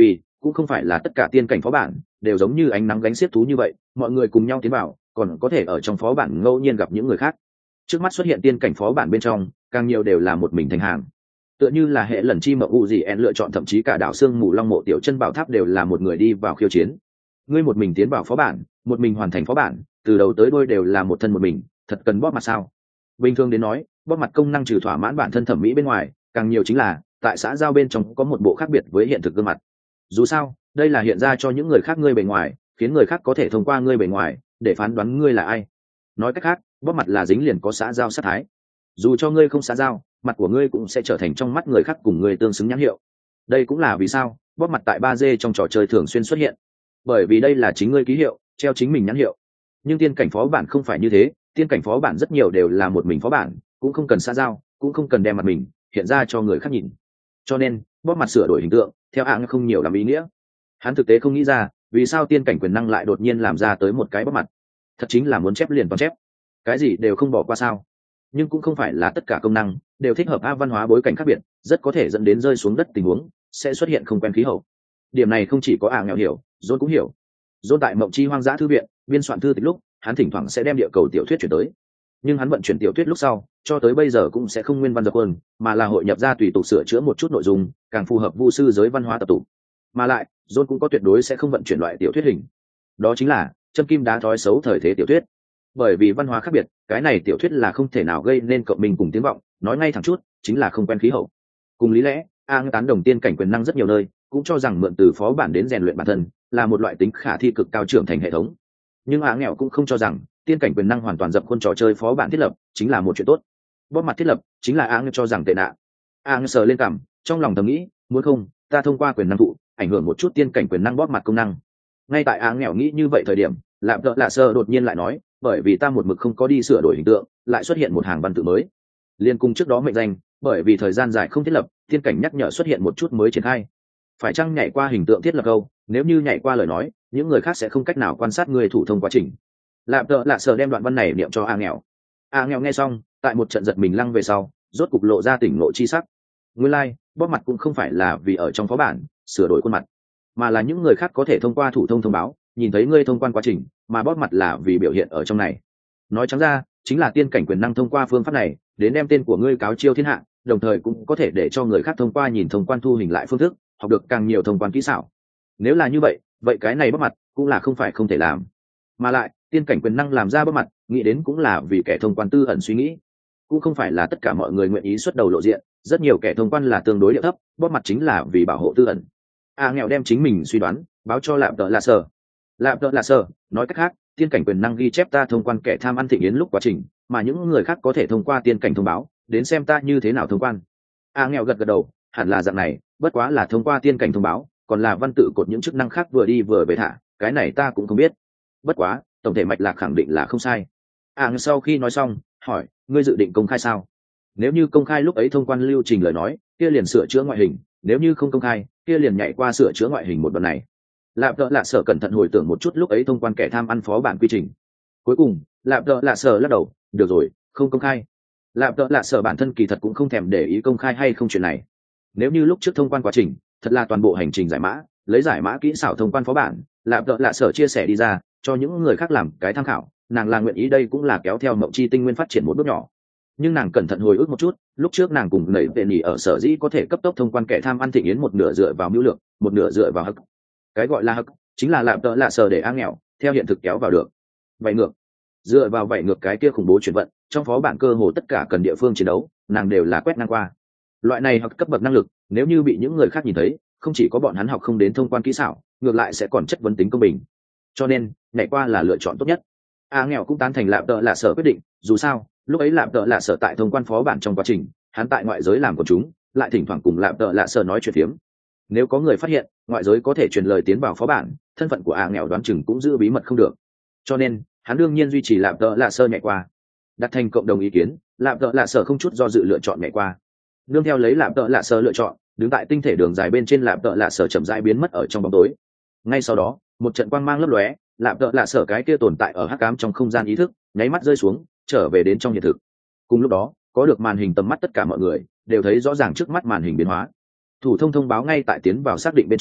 cũng không phải là tất cả tiên cảnh phó bản đều giống như ánh nắng gánh xiết thú như vậy, mọi người cùng nhau tiến vào, còn có thể ở trong phó bản ngẫu nhiên gặp những người khác. Trước mắt xuất hiện tiên cảnh phó bản bên trong, càng nhiều đều là một mình thành hàng. Tựa như là hệ lần chi mộng u gì en lựa chọn, thậm chí cả đảo xương mù long mộ tiểu chân bảo tháp đều là một người đi vào khiêu chiến. Ngươi một mình tiến vào phó bản, một mình hoàn thành phó bản, từ đầu tới đuôi đều là một thân một mình, thật cần bóp mặt sao? Bình thường đến nói, bóp mặt công năng trừ thỏa mãn bản thân thẩm mỹ bên ngoài, càng nhiều chính là tại xã giao bên trong có một bộ khác biệt với hiện thực gương mặt. Dù sao, đây là hiện ra cho những người khác ngươi bề ngoài, khiến người khác có thể thông qua ngươi bề ngoài để phán đoán ngươi là ai. Nói cách khác, bóp mặt là dính liền có xã giao sát thái. Dù cho ngươi không xã giao, mặt của ngươi cũng sẽ trở thành trong mắt người khác cùng ngươi tương xứng nhãn hiệu. Đây cũng là vì sao bóp mặt tại ba D trong trò chơi thường xuyên xuất hiện, bởi vì đây là chính ngươi ký hiệu, treo chính mình nhãn hiệu. Nhưng tiên cảnh phó bản không phải như thế, tiên cảnh phó bản rất nhiều đều là một mình phó bản, cũng không cần xã giao, cũng không cần đem mặt mình hiện ra cho người khác nhìn. Cho nên bóp mặt sửa đổi hình tượng theo hạng không nhiều làm ý nghĩa. Hắn thực tế không nghĩ ra vì sao tiên cảnh quyền năng lại đột nhiên làm ra tới một cái bóp mặt, thật chính là muốn chép liền toàn chép, cái gì đều không bỏ qua sao? Nhưng cũng không phải là tất cả công năng đều thích hợp a, văn hóa bối cảnh khác biệt rất có thể dẫn đến rơi xuống đất tình huống sẽ xuất hiện không quen khí hậu. Điểm này không chỉ có ả nghèo hiểu, John cũng hiểu. John tại Mộng Chi Hoang Dã thư viện biên soạn thư tịch lúc, hắn thỉnh thoảng sẽ đem địa cầu tiểu thuyết chuyển tới, nhưng hắn vận chuyển tiểu thuyết lúc sau cho tới bây giờ cũng sẽ không nguyên văn dập hơn, mà là hội nhập ra tùy tục sửa chữa một chút nội dung càng phù hợp vu sư giới văn hóa tập tụ. Mà lại John cũng có tuyệt đối sẽ không vận chuyển loại tiểu thuyết hình, đó chính là châm kim đá thói xấu thời thế tiểu thuyết. Bởi vì văn hóa khác biệt, cái này tiểu thuyết là không thể nào gây nên cộng minh cùng tiếng vọng, nói ngay thẳng chút chính là không quen khí hậu. Cùng lý lẽ, Ang tán đồng tiên cảnh quyền năng rất nhiều nơi, cũng cho rằng mượn từ phó bản đến rèn luyện bản thân là một loại tính khả thi cực cao trưởng thành hệ thống. Nhưng Ang nghèo cũng không cho rằng tiên cảnh quyền năng hoàn toàn dập khuôn trò chơi phó bản thiết lập chính là một chuyện tốt. Bóp mặt thiết lập chính là Ang cho rằng tệ nạn. Ang sờ lên cằm, trong lòng thầm nghĩ, muốn không ta thông qua quyền năng thụ ảnh hưởng một chút tiên cảnh quyền năng bóp mặt công năng. Ngay tại Ang nghèo nghĩ như vậy thời điểm, lạp đợ lạ sơ đột nhiên lại nói, bởi vì ta một mực không có đi sửa đổi hình tượng, lại xuất hiện một hàng văn tự mới liên cùng trước đó mệnh danh, bởi vì thời gian dài không thiết lập, tiên cảnh nhắc nhở xuất hiện một chút mới triển khai. Phải chăng nhảy qua hình tượng thiết lập câu, nếu như nhảy qua lời nói, những người khác sẽ không cách nào quan sát người thủ thông quá trình. Lạp đợ lạ sờ đem đoạn văn này niệm cho a nghèo. A nghèo nghe xong, tại một trận giật mình lăng về sau, rốt cục lộ ra tỉnh ngộ chi sắc. Nguyên lai like, bóp mặt cũng không phải là vì ở trong phó bản sửa đổi khuôn mặt, mà là những người khác có thể thông qua thủ thông thông báo nhìn thấy ngươi thông quan quá trình, mà bóp mặt là vì biểu hiện ở trong này. Nói trắng ra chính là tiên cảnh quyền năng thông qua phương pháp này đến đem tên của ngươi cáo chiêu thiên hạ, đồng thời cũng có thể để cho người khác thông qua nhìn thông quan thu hình lại phương thức, học được càng nhiều thông quan kỹ xảo. Nếu là như vậy, vậy cái này bóp mặt cũng là không phải không thể làm. Mà lại tiên cảnh quyền năng làm ra bóp mặt, nghĩ đến cũng là vì kẻ thông quan tư ẩn suy nghĩ, cũng không phải là tất cả mọi người nguyện ý xuất đầu lộ diện, rất nhiều kẻ thông quan là tương đối địa thấp, bóp mặt chính là vì bảo hộ tư ẩn. A nghèo đem chính mình suy đoán báo cho lạp đợ lạ sờ. Lạp đợ lạ sờ nói cách khác, tiên cảnh quyền năng ghi chép ta thông quan kẻ tham ăn thịnh yến lúc quá trình, mà những người khác có thể thông qua tiên cảnh thông báo đến xem ta như thế nào thông quan. A nghèo gật gật đầu, hẳn là dạng này, bất quá là thông qua tiên cảnh thông báo, còn là văn tự cột những chức năng khác vừa đi vừa về thả, cái này ta cũng không biết. Bất quá tổng thể mạch lạc khẳng định là không sai. A nghèo sau khi nói xong hỏi, ngươi dự định công khai sao? Nếu như công khai lúc ấy thông quan lưu trình lời nói, kia liền sửa chữa ngoại hình, nếu như không công khai kia liền nhảy qua sửa chữa ngoại hình một đoạn này. Lạp đợ lạ sở cẩn thận hồi tưởng một chút lúc ấy thông quan kẻ tham ăn phó bản quy trình, cuối cùng lạp đợ lạ sở lắc đầu, được rồi, không công khai. Lạp đợ lạ sở bản thân kỳ thật cũng không thèm để ý công khai hay không chuyện này. Nếu như lúc trước thông quan quá trình thật là toàn bộ hành trình giải mã, lấy giải mã kỹ xảo thông quan phó bản, lạp đợ lạ sở chia sẻ đi ra cho những người khác làm cái tham khảo, nàng là nguyện ý, đây cũng là kéo theo Mộng Chi tinh nguyên phát triển một bước nhỏ. Nhưng nàng cẩn thận hồi ức một chút, lúc trước nàng cùng nảy vệ nhỉ ở sở dĩ có thể cấp tốc thông quan kẻ tham ăn thịnh yến, một nửa dựa vào mưu lược, một nửa dựa vào hắc. Cái gọi là hắc chính là lạp đợ lạ sở để A nghèo theo hiện thực kéo vào được. Vậy ngược, dựa vào vậy ngược cái kia khủng bố chuyển vận, trong phó bản cơ hồ tất cả cần địa phương chiến đấu, nàng đều là quét ngang qua. Loại này học cấp bậc năng lực, nếu như bị những người khác nhìn thấy, không chỉ có bọn hắn học không đến thông quan kỹ xảo, ngược lại sẽ còn chất vấn tính công bình. Cho nên nhảy qua là lựa chọn tốt nhất. A nghèo cũng tán thành lạp đợ lạ sở quyết định, dù sao lúc ấy lạp đợ lạ sở tại thông quan phó bản trong quá trình, hắn tại ngoại giới làm của chúng, lại thỉnh thoảng cùng lạp đợ lạ sở nói chuyện phiếm. Nếu có người phát hiện ngoại giới có thể truyền lời tiến vào phó bản, thân phận của A nghèo đoán chừng cũng giữ bí mật không được. Cho nên hắn đương nhiên duy trì lạp đợ lạ sở nhảy qua. Đặt thành cộng đồng ý kiến, lạp đợ lạ sở không chút do dự lựa chọn nhảy qua. Nương theo lấy lạp đợ lạ sở lựa chọn, đứng tại tinh thể đường dài bên trên lạp đợ lạ sở chậm rãi biến mất ở trong bóng tối. Ngay sau đó một trận quang mang lấp lóe, lạp đợ lạ sở cái kia tồn tại ở hắc ám trong không gian ý thức nháy mắt rơi xuống, trở về đến trong hiện thực. Cùng lúc đó có được màn hình tầm mắt tất cả mọi người đều thấy rõ ràng trước mắt màn hình biến hóa. Thủ thông thông báo ngay tại tiến vào xác định bên trong,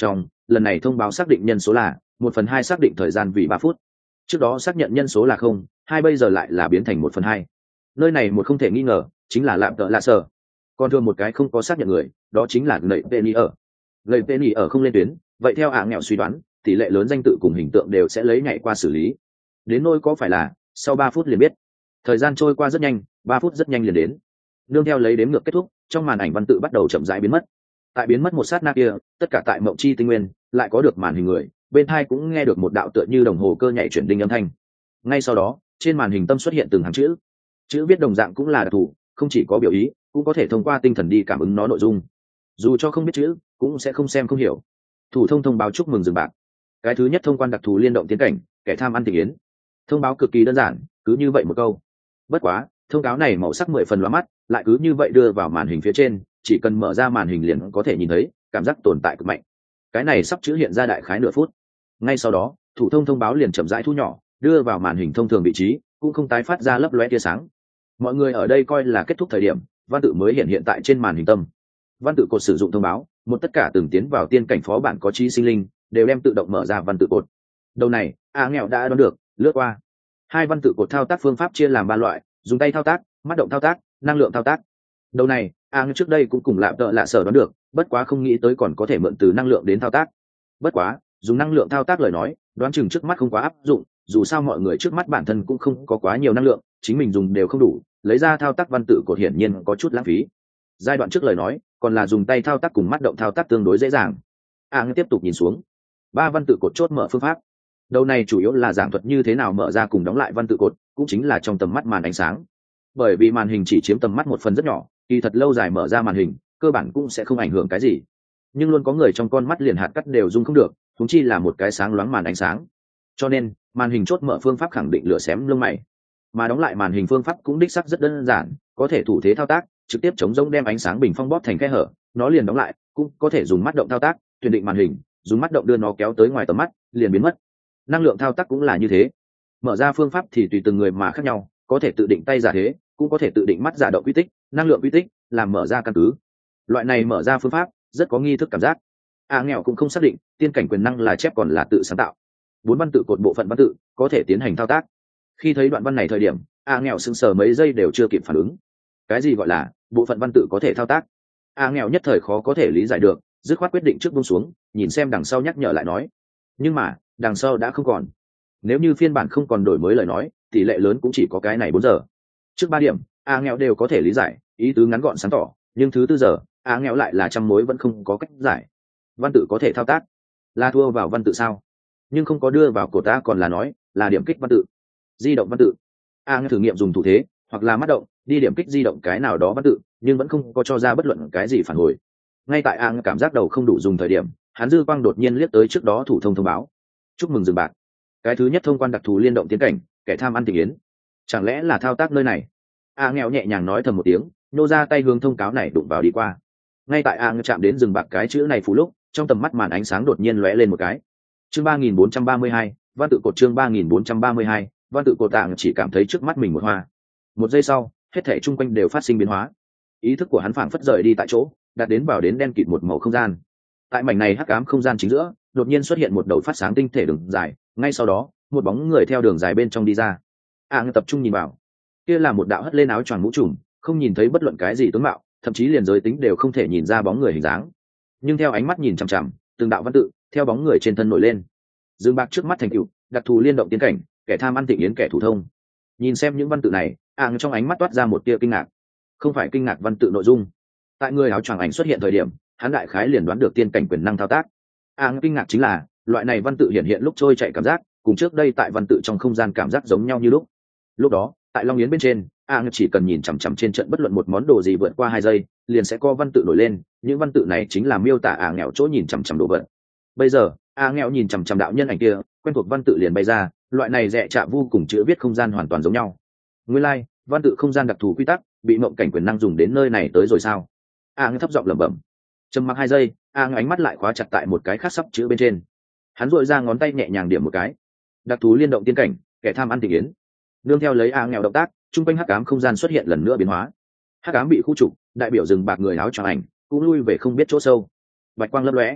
lần này thông báo xác định nhân số là một phần hai, xác định thời gian vì ba phút. Trước đó xác nhận nhân số là không hai, bây giờ lại là biến thành một phần hai. Nơi này một không thể nghi ngờ chính là lạm tợ lạ sở. Còn thường một cái không có xác nhận người, đó chính là lầy penny ở. Lầy penny ở không lên tuyến, vậy theo ạ nghèo suy đoán, tỷ lệ lớn danh tự cùng hình tượng đều sẽ lấy nhảy qua xử lý. Đến nỗi có phải là sau ba phút liền biết. Thời gian trôi qua rất nhanh, ba phút rất nhanh liền đến. Nương theo lấy đếm ngược kết thúc, trong màn ảnh văn tự bắt đầu chậm rãi biến mất. Tại biến mất một sát na kia, tất cả tại mộng chi tinh nguyên lại có được màn hình người, bên tai cũng nghe được một đạo tựa như đồng hồ cơ nhảy chuyển đinh âm thanh. Ngay sau đó, trên màn hình tâm xuất hiện từng hàng chữ. Chữ viết đồng dạng cũng là đặc thù, không chỉ có biểu ý, cũng có thể thông qua tinh thần đi cảm ứng nó nội dung. Dù cho không biết chữ, cũng sẽ không xem không hiểu. Thủ thông thông báo chúc mừng dừng bạc. Cái thứ nhất thông quan đặc thù liên động tiến cảnh, kẻ tham ăn tình yến. Thông báo cực kỳ đơn giản, cứ như vậy một câu. Bất quá, thông cáo này màu sắc mười phần lóa mắt, lại cứ như vậy đưa vào màn hình phía trên, chỉ cần mở ra màn hình liền có thể nhìn thấy, cảm giác tồn tại cực mạnh. Cái này sắp chữ hiện ra đại khái nửa phút. Ngay sau đó, thủ thông thông báo liền chậm rãi thu nhỏ, đưa vào màn hình thông thường vị trí, cũng không tái phát ra lấp lóe tia sáng. Mọi người ở đây coi là kết thúc thời điểm, văn tự mới hiện hiện tại trên màn hình tâm. Văn tự cột sử dụng thông báo, một tất cả từng tiến vào tiên cảnh phó bản có trí sinh linh, đều đem tự động mở ra văn tự cột. Đầu này, a nghèo đã đoán được, lướt qua. Hai văn tự cột thao tác phương pháp chia làm ba loại, dùng tay thao tác, mắt động thao tác, năng lượng thao tác. Đầu này, a nghèo trước đây cũng cùng lạm tợ lạ sở đoán được, bất quá không nghĩ tới còn có thể mượn từ năng lượng đến thao tác. Bất quá, dùng năng lượng thao tác lời nói, đoán chừng trước mắt không quá áp dụng, dù sao mọi người trước mắt bản thân cũng không có quá nhiều năng lượng, chính mình dùng đều không đủ, lấy ra thao tác văn tự cột hiển nhiên có chút lãng phí. Giai đoạn trước lời nói, còn là dùng tay thao tác cùng mắt động thao tác tương đối dễ dàng. A nghe tiếp tục nhìn xuống, ba văn tự cột chốt mở phương pháp. Đầu này chủ yếu là giảng thuật như thế nào mở ra cùng đóng lại văn tự cột, cũng chính là trong tầm mắt màn ánh sáng. Bởi vì màn hình chỉ chiếm tầm mắt một phần rất nhỏ, kỳ thật lâu dài mở ra màn hình, cơ bản cũng sẽ không ảnh hưởng cái gì. Nhưng luôn có người trong con mắt liền hạt cắt đều dung không được, huống chi là một cái sáng loáng màn ánh sáng. Cho nên, màn hình chốt mở phương pháp khẳng định lửa xém lông mày. Mà đóng lại màn hình phương pháp cũng đích sắc rất đơn giản, có thể thủ thế thao tác, trực tiếp chống rỗng đem ánh sáng bình phong bóp thành khe hở, nó liền đóng lại, cũng có thể dùng mắt động thao tác, tuyển định màn hình, dùng mắt động đưa nó kéo tới ngoài tầm mắt, liền biến mất. Năng lượng thao tác cũng là như thế. Mở ra phương pháp thì tùy từng người mà khác nhau, có thể tự định tay giả thế, cũng có thể tự định mắt giả động quy tích, năng lượng quy tích, làm mở ra căn cứ. Loại này mở ra phương pháp rất có nghi thức cảm giác. A à, nghèo cũng không xác định, tiên cảnh quyền năng là chép còn là tự sáng tạo. Bốn văn tự cột bộ phận văn tự có thể tiến hành thao tác. Khi thấy đoạn văn này thời điểm, A à, nghèo sững sờ mấy giây đều chưa kịp phản ứng. Cái gì gọi là bộ phận văn tự có thể thao tác? A à, nghèo nhất thời khó có thể lý giải được, dứt khoát quyết định trước buông xuống, nhìn xem đằng sau nhắc nhở lại nói. Nhưng mà, đằng sau đã không còn. Nếu như phiên bản không còn đổi mới lời nói, tỷ lệ lớn cũng chỉ có cái này bốn giờ. Trước ba điểm, A à, nghèo đều có thể lý giải, ý tứ ngắn gọn sáng tỏ, nhưng thứ tư giờ, A à, nghèo lại là trăm mối vẫn không có cách giải. Văn tự có thể thao tác, là thua vào văn tự sao? Nhưng không có đưa vào cổ ta còn là nói là điểm kích văn tự, di động văn tự. A à, thử nghiệm dùng thủ thế hoặc là mắt động đi điểm kích di động cái nào đó văn tự, nhưng vẫn không có cho ra bất luận cái gì phản hồi. Ngay tại A à, cảm giác đầu không đủ dùng thời điểm, hắn dư quang đột nhiên liếc tới trước đó thủ thông thông báo, chúc mừng dừng bạc. Cái thứ nhất thông quan đặc thù liên động tiến cảnh, kẻ tham ăn tình yến. Chẳng lẽ là thao tác nơi này? A à, nghèo nhẹ nhàng nói thầm một tiếng, nô ra tay hướng thông cáo này đụng vào đi qua. Ngay tại A à, chạm đến dừng bạc cái chữ này phù lúc, trong tầm mắt màn ánh sáng đột nhiên lóe lên một cái. Chương ba nghìn bốn trăm ba mươi hai, văn tự cột chương ba nghìn bốn trăm ba mươi hai, văn tự cột tạng chỉ cảm thấy trước mắt mình một hoa. Một giây sau, hết thảy chung quanh đều phát sinh biến hóa. Ý thức của hắn phảng phất rời đi tại chỗ, đạt đến vào đến đen kịt một màu không gian. Tại mảnh này hắc ám không gian chính giữa, đột nhiên xuất hiện một đầu phát sáng tinh thể đường dài, ngay sau đó, một bóng người theo đường dài bên trong đi ra. A tập trung nhìn vào, kia là một đạo hất lên áo choàng mũ trùm, không nhìn thấy bất luận cái gì tướng mạo, thậm chí liền giới tính đều không thể nhìn ra bóng người hình dáng. Nhưng theo ánh mắt nhìn chằm chằm, từng đạo văn tự theo bóng người trên thân nổi lên. Dương bạc trước mắt thành tựu, đặc thù liên động tiến cảnh, kẻ tham ăn thịnh yến kẻ thủ thông. Nhìn xem những văn tự này, ạng trong ánh mắt toát ra một tia kinh ngạc. Không phải kinh ngạc văn tự nội dung. Tại người áo choàng ảnh xuất hiện thời điểm, hắn đại khái liền đoán được tiên cảnh quyền năng thao tác. Ạng kinh ngạc chính là, loại này văn tự hiện hiện lúc trôi chạy cảm giác, cùng trước đây tại văn tự trong không gian cảm giác giống nhau như lúc. Lúc đó, tại Long Yến bên trên, ạng chỉ cần nhìn chằm chằm trên trận bất luận một món đồ gì vượt qua hai giây, liền sẽ có văn tự nổi lên, những văn tự này chính là miêu tả ạng nghèo chỗ nhìn chằm chằm đồ vật. Bây giờ, ạng nghèo nhìn chằm chằm đạo nhân ảnh kia, quen thuộc văn tự liền bay ra, loại này rẻ chạ vu cùng chữ viết không gian hoàn toàn giống nhau. Nguyên lai, like, văn tự không gian đặc thù quy tắc, bị mộng cảnh quyền năng dùng đến nơi này tới rồi sao? Ạng thấp giọng lẩm bẩm. Trầm mặc hai giây, Ạng ánh mắt lại khóa chặt tại một cái khác sắp chữ bên trên. Hắn duỗi ra ngón tay nhẹ nhàng điểm một cái. Đặc thù liên động tiên cảnh, kẻ tham ăn thịnh yến. Nương theo lấy Ạng nghèo động tác, trung quanh hắc ám không gian xuất hiện lần nữa biến hóa. Hắc ám bị khu trục, đại biểu dừng bạc người áo choàng ảnh cũng lui về không biết chỗ sâu. Bạch quang lấp lóe,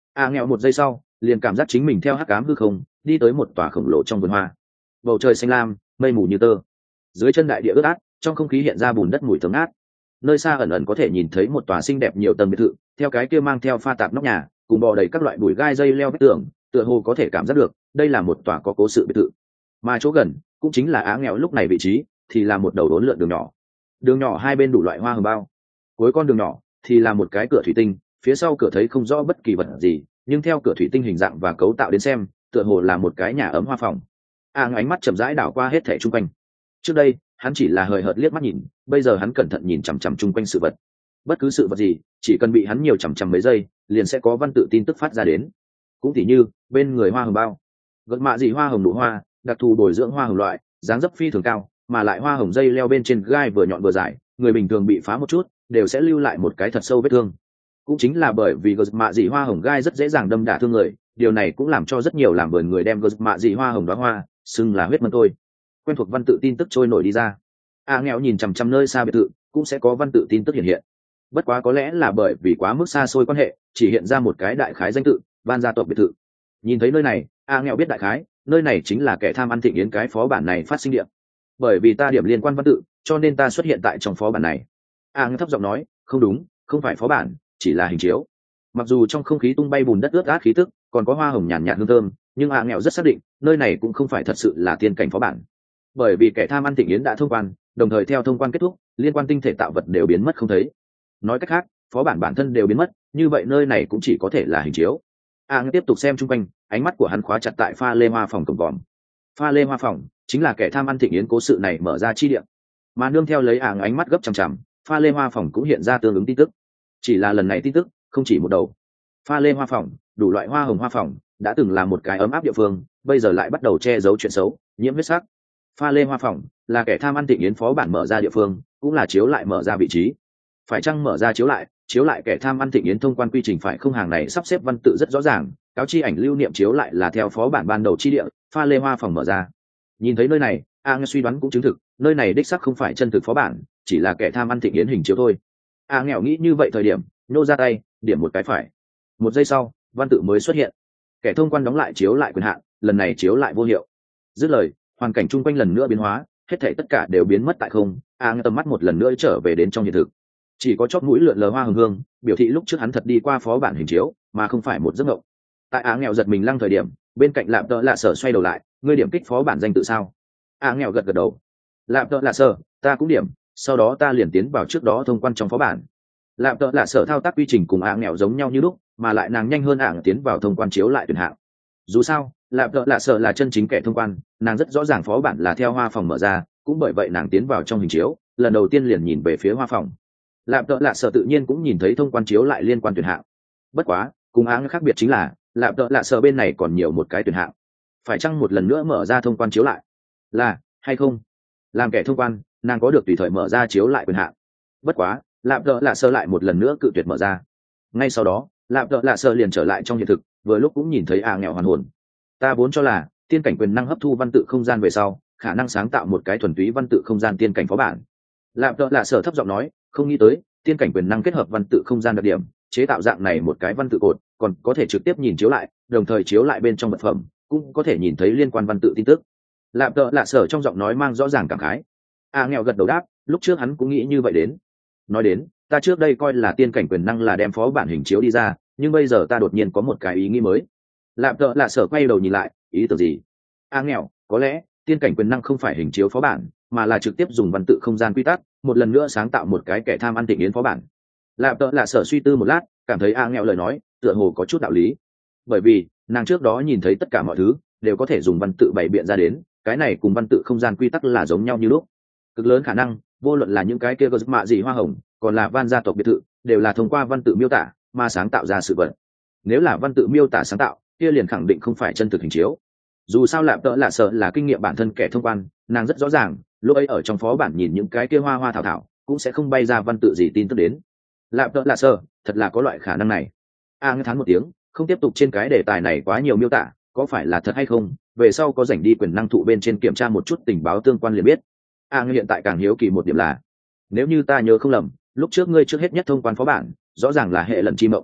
a nghèo một giây sau liền cảm giác chính mình theo hắc ám hư không đi tới một tòa khổng lồ trong vườn hoa. Bầu trời xanh lam, mây mù như tơ, dưới chân đại địa ướt át, trong không khí hiện ra bùn đất mùi thơm ngát. Nơi xa ẩn ẩn có thể nhìn thấy một tòa xinh đẹp nhiều tầng biệt thự, theo cái kia mang theo pha tạp nóc nhà cùng bò đầy các loại bụi gai dây leo vách tường, tựa hồ có thể cảm giác được đây là một tòa có cố sự biệt thự. Mà chỗ gần cũng chính là á nghèo lúc này vị trí thì là một đầu đốn lượn đường nhỏ, đường nhỏ hai bên đủ loại hoa hồng bao, cuối con đường nhỏ thì là một cái cửa thủy tinh, phía sau cửa thấy không rõ bất kỳ vật gì, nhưng theo cửa thủy tinh hình dạng và cấu tạo đến xem tựa hồ là một cái nhà ấm hoa phòng. a à, ánh mắt chậm rãi đảo qua hết thảy chung quanh. Trước đây hắn chỉ là hời hợt liếc mắt nhìn, bây giờ hắn cẩn thận nhìn chằm chằm chung quanh sự vật. Bất cứ sự vật gì chỉ cần bị hắn nhiều chằm chằm mấy giây liền sẽ có văn tự tin tức phát ra đến. Cũng tỉ như bên người hoa hồng bao, gật mạ gì hoa hồng nụ hoa, đặc thù bồi dưỡng hoa hồng loại, dáng dấp phi thường cao, mà lại hoa hồng dây leo bên trên gai vừa nhọn vừa dài, người bình thường bị phá một chút đều sẽ lưu lại một cái thật sâu vết thương. Cũng chính là bởi vì gật mạ gì hoa hồng gai rất dễ dàng đâm đả thương người, điều này cũng làm cho rất nhiều làm vườn người đem gật mạ gì hoa hồng đóa hoa xưng là huyết mân tôi. Quen thuộc văn tự tin tức trôi nổi đi ra. a à, nghèo nhìn chằm chằm nơi xa biệt thự cũng sẽ có văn tự tin tức hiện hiện. Bất quá có lẽ là bởi vì quá mức xa xôi quan hệ, chỉ hiện ra một cái đại khái danh tự van gia tộc biệt thự. Nhìn thấy nơi này, a à, nghèo biết đại khái nơi này chính là kẻ tham ăn thịnh yến cái phó bản này phát sinh điểm. Bởi vì ta điểm liên quan văn tự cho nên ta xuất hiện tại trong phó bản này. a à, thấp giọng nói, không đúng, không phải phó bản, chỉ là hình chiếu. Mặc dù trong không khí tung bay bùn đất ướt át khí tức còn có hoa hồng nhàn nhạt hương thơm, nhưng a à, nghèo rất xác định nơi này cũng không phải thật sự là tiên cảnh phó bản. Bởi vì kẻ tham ăn thịnh yến đã thông quan, đồng thời theo thông quan kết thúc liên quan tinh thể tạo vật đều biến mất không thấy. Nói cách khác phó bản bản thân đều biến mất, như vậy nơi này cũng chỉ có thể là hình chiếu. a à, tiếp tục xem chung quanh, ánh mắt của hắn khóa chặt tại pha lê hoa phòng cổng vòm. Pha lê hoa phòng chính là kẻ tham ăn thịnh yến cố sự này mở ra chi địa, mà nương theo lấy ảng ánh mắt gấp chằm chằm, pha lê hoa phòng cũng hiện ra tương ứng tin tức. Chỉ là lần này tin tức không chỉ một đầu. Pha lê hoa phòng, đủ loại hoa hồng hoa phòng, đã từng là một cái ấm áp địa phương, bây giờ lại bắt đầu che giấu chuyện xấu, nhiễm huyết sắc. Pha lê hoa phòng là kẻ tham ăn thịnh yến phó bản mở ra địa phương, cũng là chiếu lại mở ra vị trí. Phải chăng mở ra chiếu lại, chiếu lại kẻ tham ăn thịnh yến thông quan quy trình phải không, hàng này sắp xếp văn tự rất rõ ràng, cáo chi ảnh lưu niệm chiếu lại là theo phó bản ban đầu chi địa, pha lê hoa phòng mở ra. Nhìn thấy nơi này, a nghe suy đoán cũng chứng thực, nơi này đích xác không phải chân thực phó bản, chỉ là kẻ tham ăn thịnh yến hình chiếu thôi. a nghèo nghĩ như vậy thời điểm, nô ra tay điểm một cái phải. Một giây sau văn tự mới xuất hiện, kẻ thông quan đóng lại chiếu lại quyền hạn, lần này chiếu lại vô hiệu. Dứt lời, hoàn cảnh chung quanh lần nữa biến hóa, hết thảy tất cả đều biến mất tại không. a nghe tầm mắt một lần nữa trở về đến trong hiện thực, chỉ có chóp mũi lượn lờ hoa hồng hương, biểu thị lúc trước hắn thật đi qua phó bản hình chiếu mà không phải một giấc mộng. Tại á nghèo giật mình lăng thời điểm, bên cạnh lạp tợ lạ sở xoay đầu lại, ngươi điểm kích phó bản danh tự sao? á nghèo gật gật đầu. Lạp tợ lạ sở, ta cũng điểm, sau đó ta liền tiến vào trước đó thông quan trong phó bản. Lạp tợ lạ sở thao tác quy trình cùng á nghèo giống nhau như lúc, mà lại nàng nhanh hơn ảng tiến vào thông quan chiếu lại tuyển hạng. Dù sao lạp tợ lạ sở là chân chính kẻ thông quan, nàng rất rõ ràng phó bản là theo hoa phòng mở ra, cũng bởi vậy nàng tiến vào trong hình chiếu lần đầu tiên liền nhìn về phía hoa phòng. Lạp tợ lạ sở tự nhiên cũng nhìn thấy thông quan chiếu lại liên quan tuyển hạng. Bất quá cùng áng khác biệt chính là lạp tợ lạ sở bên này còn nhiều một cái tuyển hạng. Phải chăng một lần nữa mở ra thông quan chiếu lại, là hay không? Làm kẻ thông quan, nàng có được tùy thời mở ra chiếu lại quyền hạng. Bất quá lạp tợ lạ sở lại một lần nữa cự tuyệt mở ra. Ngay sau đó lạp tợ lạ sở liền trở lại trong hiện thực, vừa lúc cũng nhìn thấy a nghèo hoàn hồn. Ta vốn cho là tiên cảnh quyền năng hấp thu văn tự không gian về sau khả năng sáng tạo một cái thuần túy văn tự không gian tiên cảnh phó bản. Lạp tợ lạ sở thấp giọng nói, không nghĩ tới tiên cảnh quyền năng kết hợp văn tự không gian đặc điểm, chế tạo dạng này một cái văn tự cột, còn có thể trực tiếp nhìn chiếu lại, đồng thời chiếu lại bên trong vật phẩm cũng có thể nhìn thấy liên quan văn tự tin tức. Lạp tợ lạ sở trong giọng nói mang rõ ràng cảm khái. a nghèo gật đầu đáp, lúc trước hắn cũng nghĩ như vậy đến. Nói đến, ta trước đây coi là tiên cảnh quyền năng là đem phó bản hình chiếu đi ra, nhưng bây giờ ta đột nhiên có một cái ý nghĩ mới. Lạp tợ lạ sở quay đầu nhìn lại, ý tưởng gì? a nghèo, có lẽ tiên cảnh quyền năng không phải hình chiếu phó bản, mà là trực tiếp dùng văn tự không gian quy tắc một lần nữa sáng tạo một cái kẻ tham ăn thịnh yến phó bản. Lạp tợ lạ sở suy tư một lát, cảm thấy a nghèo lời nói tựa hồ có chút đạo lý, bởi vì nàng trước đó nhìn thấy tất cả mọi thứ đều có thể dùng văn tự bày biện ra đến, cái này cùng văn tự không gian quy tắc là giống nhau như lúc. Cực lớn khả năng vô luận là những cái kia gớt mạ gì hoa hồng, còn là van gia tộc biệt thự, đều là thông qua văn tự miêu tả mà sáng tạo ra sự vật. Nếu là văn tự miêu tả sáng tạo, kia liền khẳng định không phải chân thực hình chiếu. Dù sao lạp tợ lạ sợ là kinh nghiệm bản thân kẻ thông quan, nàng rất rõ ràng lúc ấy ở trong phó bản nhìn những cái kia hoa hoa thảo thảo cũng sẽ không bay ra văn tự gì tin tức đến. Lạp tợ lạ sợ thật là có loại khả năng này. a nghe thán một tiếng, không tiếp tục trên cái đề tài này quá nhiều miêu tả có phải là thật hay không, về sau có rảnh đi quyền năng thụ bên trên kiểm tra một chút tình báo tương quan liền biết. a nghe hiện tại càng hiếu kỳ một điểm là, nếu như ta nhớ không lầm, lúc trước ngươi trước hết nhất thông quan phó bản rõ ràng là hệ lần chi mộng.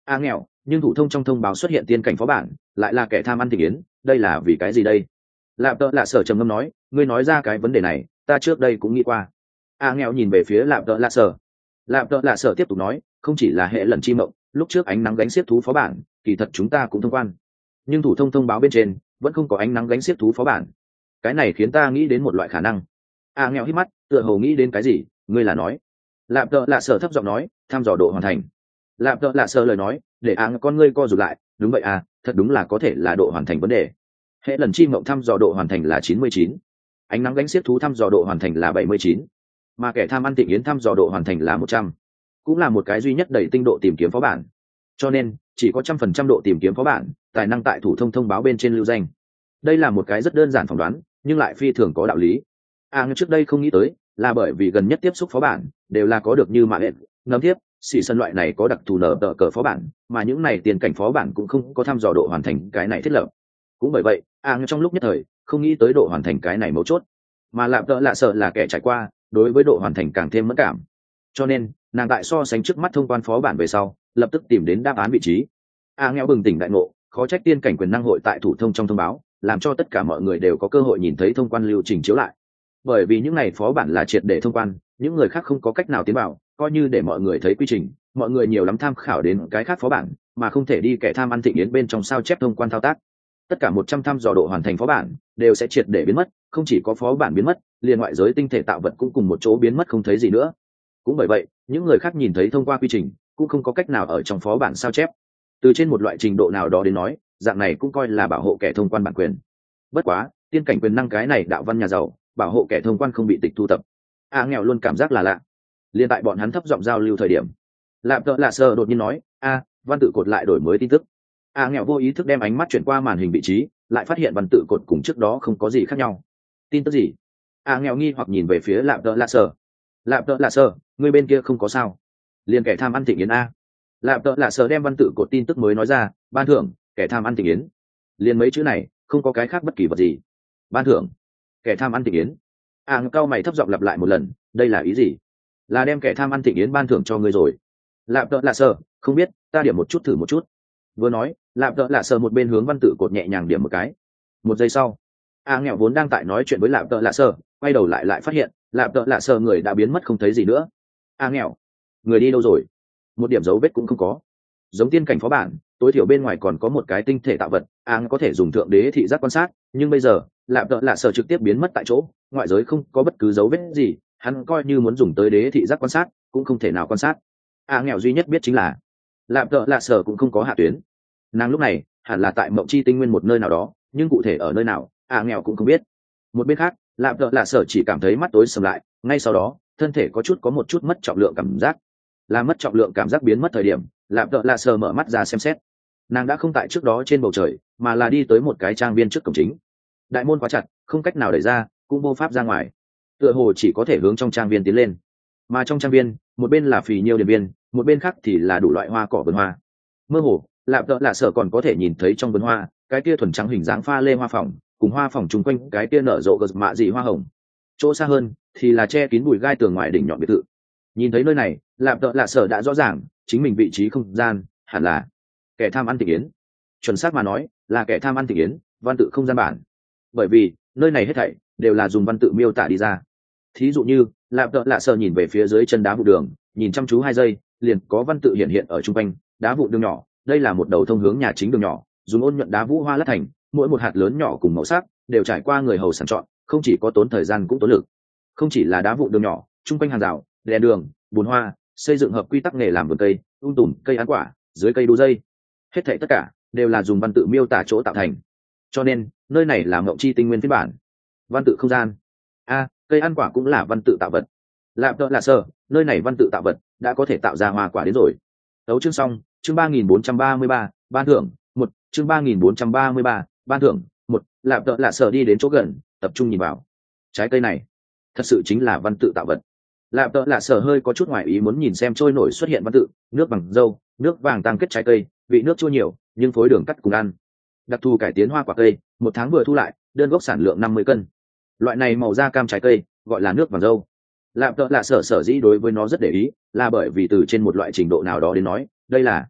a nghèo, nhưng thủ thông trong thông báo xuất hiện tiên cảnh phó bản lại là kẻ tham ăn thị yến, đây là vì cái gì đây? Lạp tợ lạ sở trầm ngâm nói, ngươi nói ra cái vấn đề này ta trước đây cũng nghĩ qua. a nghèo nhìn về phía lạp tợ lạ sở. Lạp tợ lạ sở tiếp tục nói, không chỉ là hệ lần chi mộng, lúc trước ánh nắng gánh xiết thú phó bản kỳ thật chúng ta cũng thông quan, nhưng thủ thông thông báo bên trên vẫn không có ánh nắng gánh xiết thú phó bản. Cái này khiến ta nghĩ đến một loại khả năng. a nghèo hít mắt, tựa hồ nghĩ đến cái gì, ngươi là nói? Lạp tợ lạ sở thấp giọng nói, thăm dò độ hoàn thành. Lạp tợ lạ sở lời nói để a con ngươi co rụt lại, đúng vậy à, thật đúng là có thể là độ hoàn thành vấn đề. Hệ lần chi mộng thăm dò độ hoàn thành là chín mươi chín, ánh nắng gánh xiết thú thăm dò độ hoàn thành là bảy mươi chín, mà kẻ tham ăn tịnh yến thăm dò độ hoàn thành là một trăm, cũng là một cái duy nhất đẩy tinh độ tìm kiếm phó bản. Cho nên chỉ có trăm phần trăm độ tìm kiếm phó bản tài năng tại thủ thông thông báo bên trên lưu danh. Đây là một cái rất đơn giản phỏng đoán nhưng lại phi thường có đạo lý. À, trước đây không nghĩ tới là bởi vì gần nhất tiếp xúc phó bản đều là có được như mạng lệnh nấm tiếp xỉ sân loại này có đặc thù nở tờ cờ phó bản, mà những này tiền cảnh phó bản cũng không có thăm dò độ hoàn thành cái này thiết lập. Cũng bởi vậy à, trong lúc nhất thời không nghĩ tới độ hoàn thành cái này mấu chốt, mà lạp tợ lạ sợ là kẻ trải qua đối với độ hoàn thành càng thêm mẫn cảm, cho nên nàng tại so sánh trước mắt thông quan phó bản về sau lập tức tìm đến đáp án vị trí. A nghèo bừng tỉnh đại ngộ, khó trách tiên cảnh quyền năng hội tại thủ thông trong thông báo làm cho tất cả mọi người đều có cơ hội nhìn thấy thông quan lưu trình chiếu lại, bởi vì những này phó bản là triệt để thông quan, những người khác không có cách nào tiến vào, coi như để mọi người thấy quy trình, mọi người nhiều lắm tham khảo đến cái khác phó bản mà không thể đi kẻ tham ăn thịnh yến bên trong sao chép thông quan thao tác. Tất cả một trăm thăm dò độ hoàn thành phó bản đều sẽ triệt để biến mất, không chỉ có phó bản biến mất, liền ngoại giới tinh thể tạo vật cũng cùng một chỗ biến mất không thấy gì nữa. Cũng bởi vậy những người khác nhìn thấy thông qua quy trình cũng không có cách nào ở trong phó bản sao chép. Từ trên một loại trình độ nào đó đến nói, dạng này cũng coi là bảo hộ kẻ thông quan bản quyền. Bất quá tiên cảnh quyền năng cái này đạo văn nhà giàu bảo hộ kẻ thông quan không bị tịch thu tập. A nghèo luôn cảm giác là lạ. Liên tại bọn hắn thấp giọng giao lưu thời điểm, lạp tợ lạ sơ đột nhiên nói, a văn tự cột lại đổi mới tin tức. A nghèo vô ý thức đem ánh mắt chuyển qua màn hình vị trí, lại phát hiện văn tự cột cùng trước đó không có gì khác nhau. Tin tức gì? A nghèo nghi hoặc nhìn về phía lạp tợ lạ sơ. Lạp tợ lạ sơ, người bên kia không có sao? Liên kẻ tham ăn thịnh yến a. Lạp tợ lạ sơ đem văn tự cột tin tức mới nói ra, ban thưởng kẻ tham ăn thịnh yến. Liên mấy chữ này không có cái khác bất kỳ vật gì. Ban thưởng kẻ tham ăn thịnh yến. A cao mày thấp giọng lặp lại một lần, đây là ý gì? Là đem kẻ tham ăn thịnh yến ban thưởng cho ngươi rồi? Lạp tợ lạ sơ, không biết, ta điểm một chút thử một chút. Vừa nói lạp tợ lạ sơ một bên hướng văn tự cột nhẹ nhàng điểm một cái. Một giây sau, a nghèo vốn đang tại nói chuyện với lạp tợ lạ sơ quay đầu lại lại phát hiện lạp tợ lạ sơ người đã biến mất không thấy gì nữa. A nghèo, người đi đâu rồi? Một điểm dấu vết cũng không có. Giống tiên cảnh phó bản tối thiểu bên ngoài còn có một cái tinh thể tạo vật, a có thể dùng thượng đế thị giác quan sát, nhưng bây giờ lạp tợ lạ sơ trực tiếp biến mất tại chỗ, ngoại giới không có bất cứ dấu vết gì, hắn coi như muốn dùng tới đế thị giác quan sát cũng không thể nào quan sát. A nghèo duy nhất biết chính là lạp tợ lạ sơ cũng không có hạ tuyến. Nàng lúc này hẳn là tại mộng chi tinh nguyên một nơi nào đó, nhưng cụ thể ở nơi nào A nghèo cũng không biết. Một bên khác lạp tợ lạ sơ chỉ cảm thấy mắt tối sầm lại, ngay sau đó thân thể có chút có một chút mất trọng lượng cảm giác. Là mất trọng lượng cảm giác biến mất thời điểm, lạp tợ lạ sơ mở mắt ra xem xét. Nàng đã không tại trước đó trên bầu trời, mà là đi tới một cái trang viên trước cổng chính. Đại môn khóa chặt, không cách nào đẩy ra, cũng vô pháp ra ngoài, tựa hồ chỉ có thể hướng trong trang viên tiến lên. Mà trong trang viên một bên là phì nhiêu điện viên, một bên khác thì là đủ loại hoa cỏ vườn hoa. Mơ hồ lạp tợ lạ sơ còn có thể nhìn thấy trong vườn hoa cái kia thuần trắng hình dáng pha lê hoa phòng, cùng hoa phòng chung quanh cái kia nở rộ gật mạ dị hoa hồng. Chỗ xa hơn thì là che kín bụi gai tường ngoài đỉnh nhọn biệt thự. Nhìn thấy nơi này lạp tợ lạ sơ đã rõ ràng chính mình vị trí không gian hẳn là kẻ tham ăn thịnh yến. Chuẩn xác mà nói là kẻ tham ăn thịnh yến văn tự không gian bản, bởi vì nơi này hết thảy đều là dùng văn tự miêu tả đi ra. Thí dụ như lạp tợ lạ sơ nhìn về phía dưới chân đá vụ đường, nhìn chăm chú hai giây liền có văn tự hiện hiện ở chung quanh đá vụ đường nhỏ. Đây là một đầu thông hướng nhà chính đường nhỏ, dùng ôn nhuận đá vũ hoa lát thành, mỗi một hạt lớn nhỏ cùng màu sắc đều trải qua người hầu sàng chọn, không chỉ có tốn thời gian cũng tốn lực. Không chỉ là đá vụ đường nhỏ, chung quanh hàng rào, đèn đường, bùn hoa, xây dựng hợp quy tắc nghề làm vườn cây, ung tùm cây ăn quả, dưới cây đu dây, hết thảy tất cả đều là dùng văn tự miêu tả chỗ tạo thành. Cho nên nơi này là mộng chi tinh nguyên phiên bản văn tự không gian. A cây ăn quả cũng là văn tự tạo vật. Lạp tợ lạ sơ, nơi này văn tự tạo vật đã có thể tạo ra hoa quả đến rồi. Tấu chương xong. Chương ba nghìn bốn trăm ba mươi ba, ban thưởng một. Chương ba nghìn bốn trăm ba mươi ba, ban thưởng một. Lạp tợ lạ sơ đi đến chỗ gần, tập trung nhìn vào. Trái cây này thật sự chính là văn tự tạo vật. Lạp tợ lạ sơ hơi có chút ngoài ý muốn nhìn xem trôi nổi xuất hiện văn tự, nước bằng dâu, nước vàng tăng kết trái cây, vị nước chua nhiều nhưng phối đường cắt cùng ăn. Đặc thù cải tiến hoa quả cây, một tháng vừa thu lại, đơn gốc sản lượng năm mươi cân. Loại này màu da cam trái cây gọi là nước vàng dâu. Lạp tợ lạ sở sở dĩ đối với nó rất để ý, là bởi vì từ trên một loại trình độ nào đó đến nói, đây là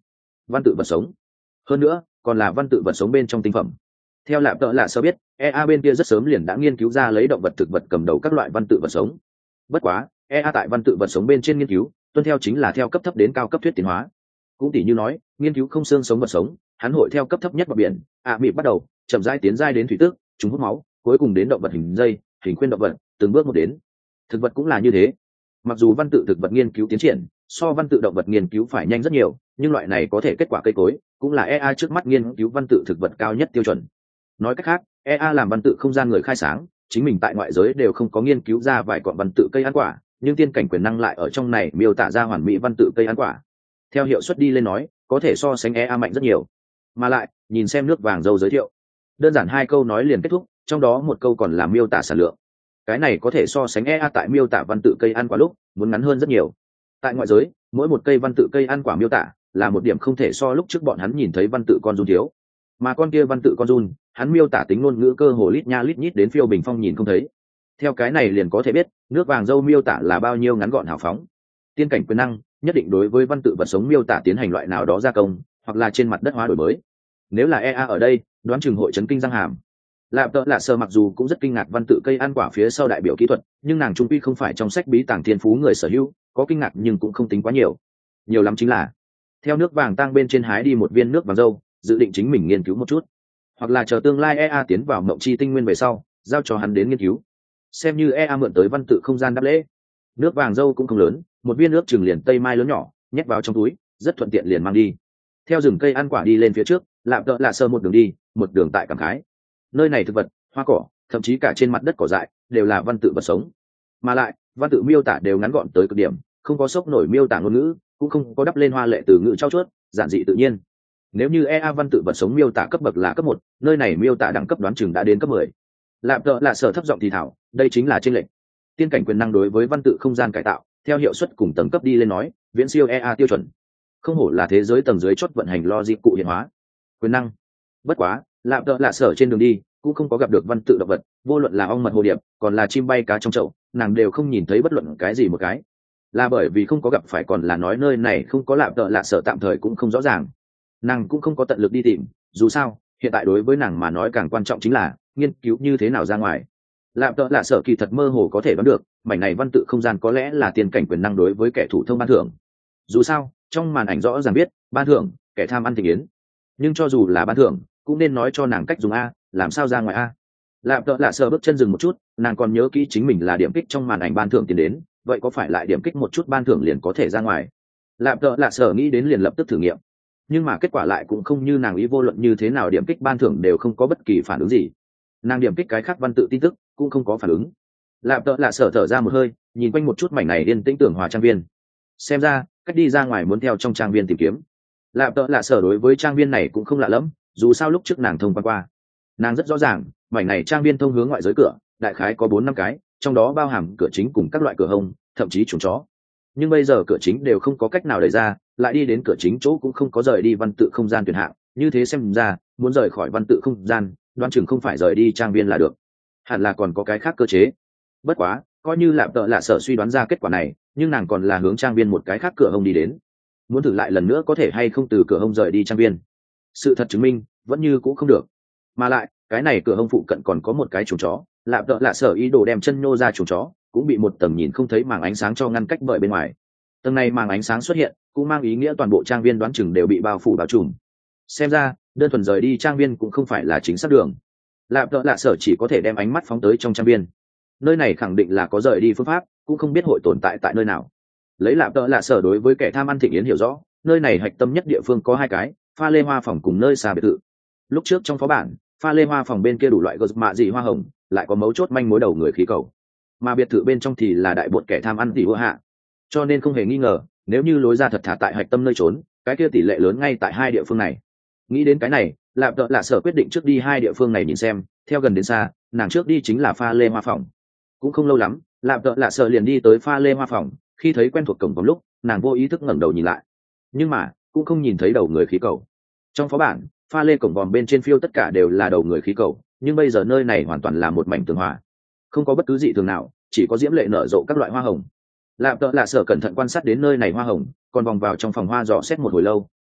văn tự vật sống. Hơn nữa còn là văn tự vật sống bên trong tinh phẩm. Theo lạp tợ lạ sơ biết, e a bên kia rất sớm liền đã nghiên cứu ra lấy động vật thực vật cầm đầu các loại văn tự vật sống. Bất quá e a tại văn tự vật sống bên trên nghiên cứu tuân theo chính là theo cấp thấp đến cao cấp thuyết tiến hóa. Cũng tỷ như nói nghiên cứu không xương sống vật sống, hắn hội theo cấp thấp nhất vào biển ạ à, mị bắt đầu chậm rãi tiến giai đến thủy tước, chúng hút máu, cuối cùng đến động vật hình dây, hình khuyên động vật, từng bước một đến. Thực vật cũng là như thế. Mặc dù văn tự thực vật nghiên cứu tiến triển so văn tự động vật nghiên cứu phải nhanh rất nhiều, nhưng loại này có thể kết quả cây cối cũng là e a trước mắt nghiên cứu văn tự thực vật cao nhất tiêu chuẩn. Nói cách khác, e a làm văn tự không gian người khai sáng, chính mình tại ngoại giới đều không có nghiên cứu ra vài cọn văn tự cây ăn quả, nhưng tiên cảnh quyền năng lại ở trong này miêu tả ra hoàn mỹ văn tự cây ăn quả. Theo hiệu suất đi lên nói, có thể so sánh e a mạnh rất nhiều. Mà lại, nhìn xem nước vàng dâu giới thiệu, đơn giản hai câu nói liền kết thúc, trong đó một câu còn là miêu tả sản lượng. Cái này có thể so sánh e a tại miêu tả văn tự cây ăn quả lúc muốn ngắn hơn rất nhiều. Tại ngoại giới, mỗi một cây văn tự cây ăn quả miêu tả là một điểm không thể so lúc trước bọn hắn nhìn thấy văn tự con giun thiếu, mà con kia văn tự con giun hắn miêu tả tính ngôn ngữ cơ hồ lít nha lít nhít đến phiêu bình phong nhìn không thấy. Theo cái này liền có thể biết nước vàng dâu miêu tả là bao nhiêu ngắn gọn hào phóng. Tiên cảnh quyền năng nhất định đối với văn tự vật sống miêu tả tiến hành loại nào đó gia công, hoặc là trên mặt đất hóa đổi mới. Nếu là e a ở đây, đoán chừng hội chấn kinh răng hàm. Lạp tợ lạ sơ mặc dù cũng rất kinh ngạc văn tự cây ăn quả phía sau đại biểu kỹ thuật, nhưng nàng trung quy không phải trong sách bí tàng thiên phú người sở hữu, có kinh ngạc nhưng cũng không tính quá nhiều. Nhiều lắm chính là theo nước vàng tăng bên trên hái đi một viên nước vàng dâu, dự định chính mình nghiên cứu một chút, hoặc là chờ tương lai e a tiến vào mộng chi tinh nguyên về sau giao cho hắn đến nghiên cứu, xem như e a mượn tới văn tự không gian đáp lễ. Nước vàng dâu cũng không lớn, một viên nước chừng liền tây mai lớn nhỏ, nhét vào trong túi rất thuận tiện liền mang đi. Theo rừng cây ăn quả đi lên phía trước, lạp tợ lạ sơ một đường đi một đường tại cảm khái, nơi này thực vật, hoa cỏ, thậm chí cả trên mặt đất cỏ dại đều là văn tự vật sống, mà lại văn tự miêu tả đều ngắn gọn tới cực điểm, không có sốc nổi miêu tả ngôn ngữ, cũng không có đắp lên hoa lệ từ ngữ trau chuốt, giản dị tự nhiên. Nếu như e a văn tự vật sống miêu tả cấp bậc là cấp một, nơi này miêu tả đẳng cấp đoán chừng đã đến cấp mười. Lạp tợ lạ sở thấp giọng thì thảo, đây chính là chênh lệch. Tiên cảnh quyền năng đối với văn tự không gian cải tạo, theo hiệu suất cùng tầng cấp đi lên nói, viễn siêu e a tiêu chuẩn. Không hổ là thế giới tầng dưới chót vận hành logic cụ hiện hóa. Quyền năng. Bất quá, lạp tợ lạ sở trên đường đi cũng không có gặp được văn tự động vật, vô luận là ong mật hồ điệp, còn là chim bay cá trong chậu, nàng đều không nhìn thấy bất luận cái gì một cái. Là bởi vì không có gặp phải, còn là nói nơi này không có lạp tợ lạ sở tạm thời cũng không rõ ràng. Nàng cũng không có tận lực đi tìm, dù sao hiện tại đối với nàng mà nói càng quan trọng chính là nghiên cứu như thế nào ra ngoài. Lạp tợ lạ sở kỳ thật mơ hồ có thể đoán được mảnh này văn tự không gian có lẽ là tiền cảnh quyền năng đối với kẻ thủ thông ban thưởng. Dù sao trong màn ảnh rõ ràng biết ban thưởng kẻ tham ăn thị yến, nhưng cho dù là ban thưởng cũng nên nói cho nàng cách dùng a, làm sao ra ngoài a. Lạp tợ lạ sở bước chân dừng một chút, nàng còn nhớ kỹ chính mình là điểm kích trong màn ảnh ban thưởng tiến đến, vậy có phải lại điểm kích một chút ban thưởng liền có thể ra ngoài? Lạp tợ lạ sở nghĩ đến liền lập tức thử nghiệm, nhưng mà kết quả lại cũng không như nàng ý, vô luận như thế nào điểm kích ban thưởng đều không có bất kỳ phản ứng gì. Nàng điểm kích cái khác văn tự tin tức cũng không có phản ứng. Lạp tợ lạ sở thở ra một hơi, nhìn quanh một chút mảnh này yên tĩnh tưởng hòa trang viên, xem ra cách đi ra ngoài muốn theo trong trang viên tìm kiếm. Lạp tợ lạ sở đối với trang viên này cũng không lạ lẫm, dù sao lúc trước nàng thông qua qua, nàng rất rõ ràng mảnh này trang viên thông hướng ngoại giới cửa đại khái có bốn năm cái, trong đó bao hàm cửa chính cùng các loại cửa hông, thậm chí chuồng chó. Nhưng bây giờ cửa chính đều không có cách nào đẩy ra, lại đi đến cửa chính chỗ cũng không có rời đi văn tự không gian tuyển hạng, như thế xem ra muốn rời khỏi văn tự không gian đoán chừng không phải rời đi trang viên là được, hẳn là còn có cái khác cơ chế. Bất quá coi như lạp tợ lạ sở suy đoán ra kết quả này, nhưng nàng còn là hướng trang viên một cái khác cửa hông đi đến, muốn thử lại lần nữa có thể hay không từ cửa hông rời đi trang viên. Sự thật chứng minh vẫn như cũng không được, mà lại cái này cửa hông phụ cận còn có một cái chuồng chó. Lạp tợ lạ sở ý đồ đem chân nhô ra chuồng chó, cũng bị một tầng nhìn không thấy màng ánh sáng cho ngăn cách bởi bên ngoài. Tầng này màng ánh sáng xuất hiện cũng mang ý nghĩa toàn bộ trang viên đoán chừng đều bị bao phủ bao trùm. Xem ra đơn thuần rời đi trang viên cũng không phải là chính xác đường. Lạp tợ lạ sở chỉ có thể đem ánh mắt phóng tới trong trang viên, nơi này khẳng định là có rời đi phương pháp, cũng không biết hội tồn tại tại nơi nào. Lấy lạp tợ lạ sở đối với kẻ tham ăn thịnh yến hiểu rõ, nơi này hạch tâm nhất địa phương có hai cái, pha lê hoa phòng cùng nơi xa biệt thự. Lúc trước trong phó bản, pha lê hoa phòng bên kia đủ loại gờ mạ dị hoa hồng, lại có mấu chốt manh mối đầu người khí cầu, mà biệt thự bên trong thì là đại bột kẻ tham ăn tỷ hua hạ. Cho nên không hề nghi ngờ, nếu như lối ra thật thả tại hạch tâm nơi trốn, cái kia tỷ lệ lớn ngay tại hai địa phương này. Nghĩ đến cái này, lạp tợ lạ sở quyết định trước đi hai địa phương này nhìn xem. Theo gần đến xa, nàng trước đi chính là pha lê hoa phòng. Cũng không lâu lắm, lạp tợ lạ sở liền đi tới pha lê hoa phòng. Khi thấy quen thuộc cổng vòng lúc, nàng vô ý thức ngẩng đầu nhìn lại, nhưng mà cũng không nhìn thấy đầu người khí cầu. Trong phó bản, pha lê cổng vòm bên trên phiêu tất cả đều là đầu người khí cầu, nhưng bây giờ nơi này hoàn toàn là một mảnh tường hòa, không có bất cứ gì thường nào, chỉ có diễm lệ nở rộ các loại hoa hồng. Lạp tợ lạ sở cẩn thận quan sát đến nơi này hoa hồng, còn vòng vào trong phòng hoa dò xét một hồi lâu,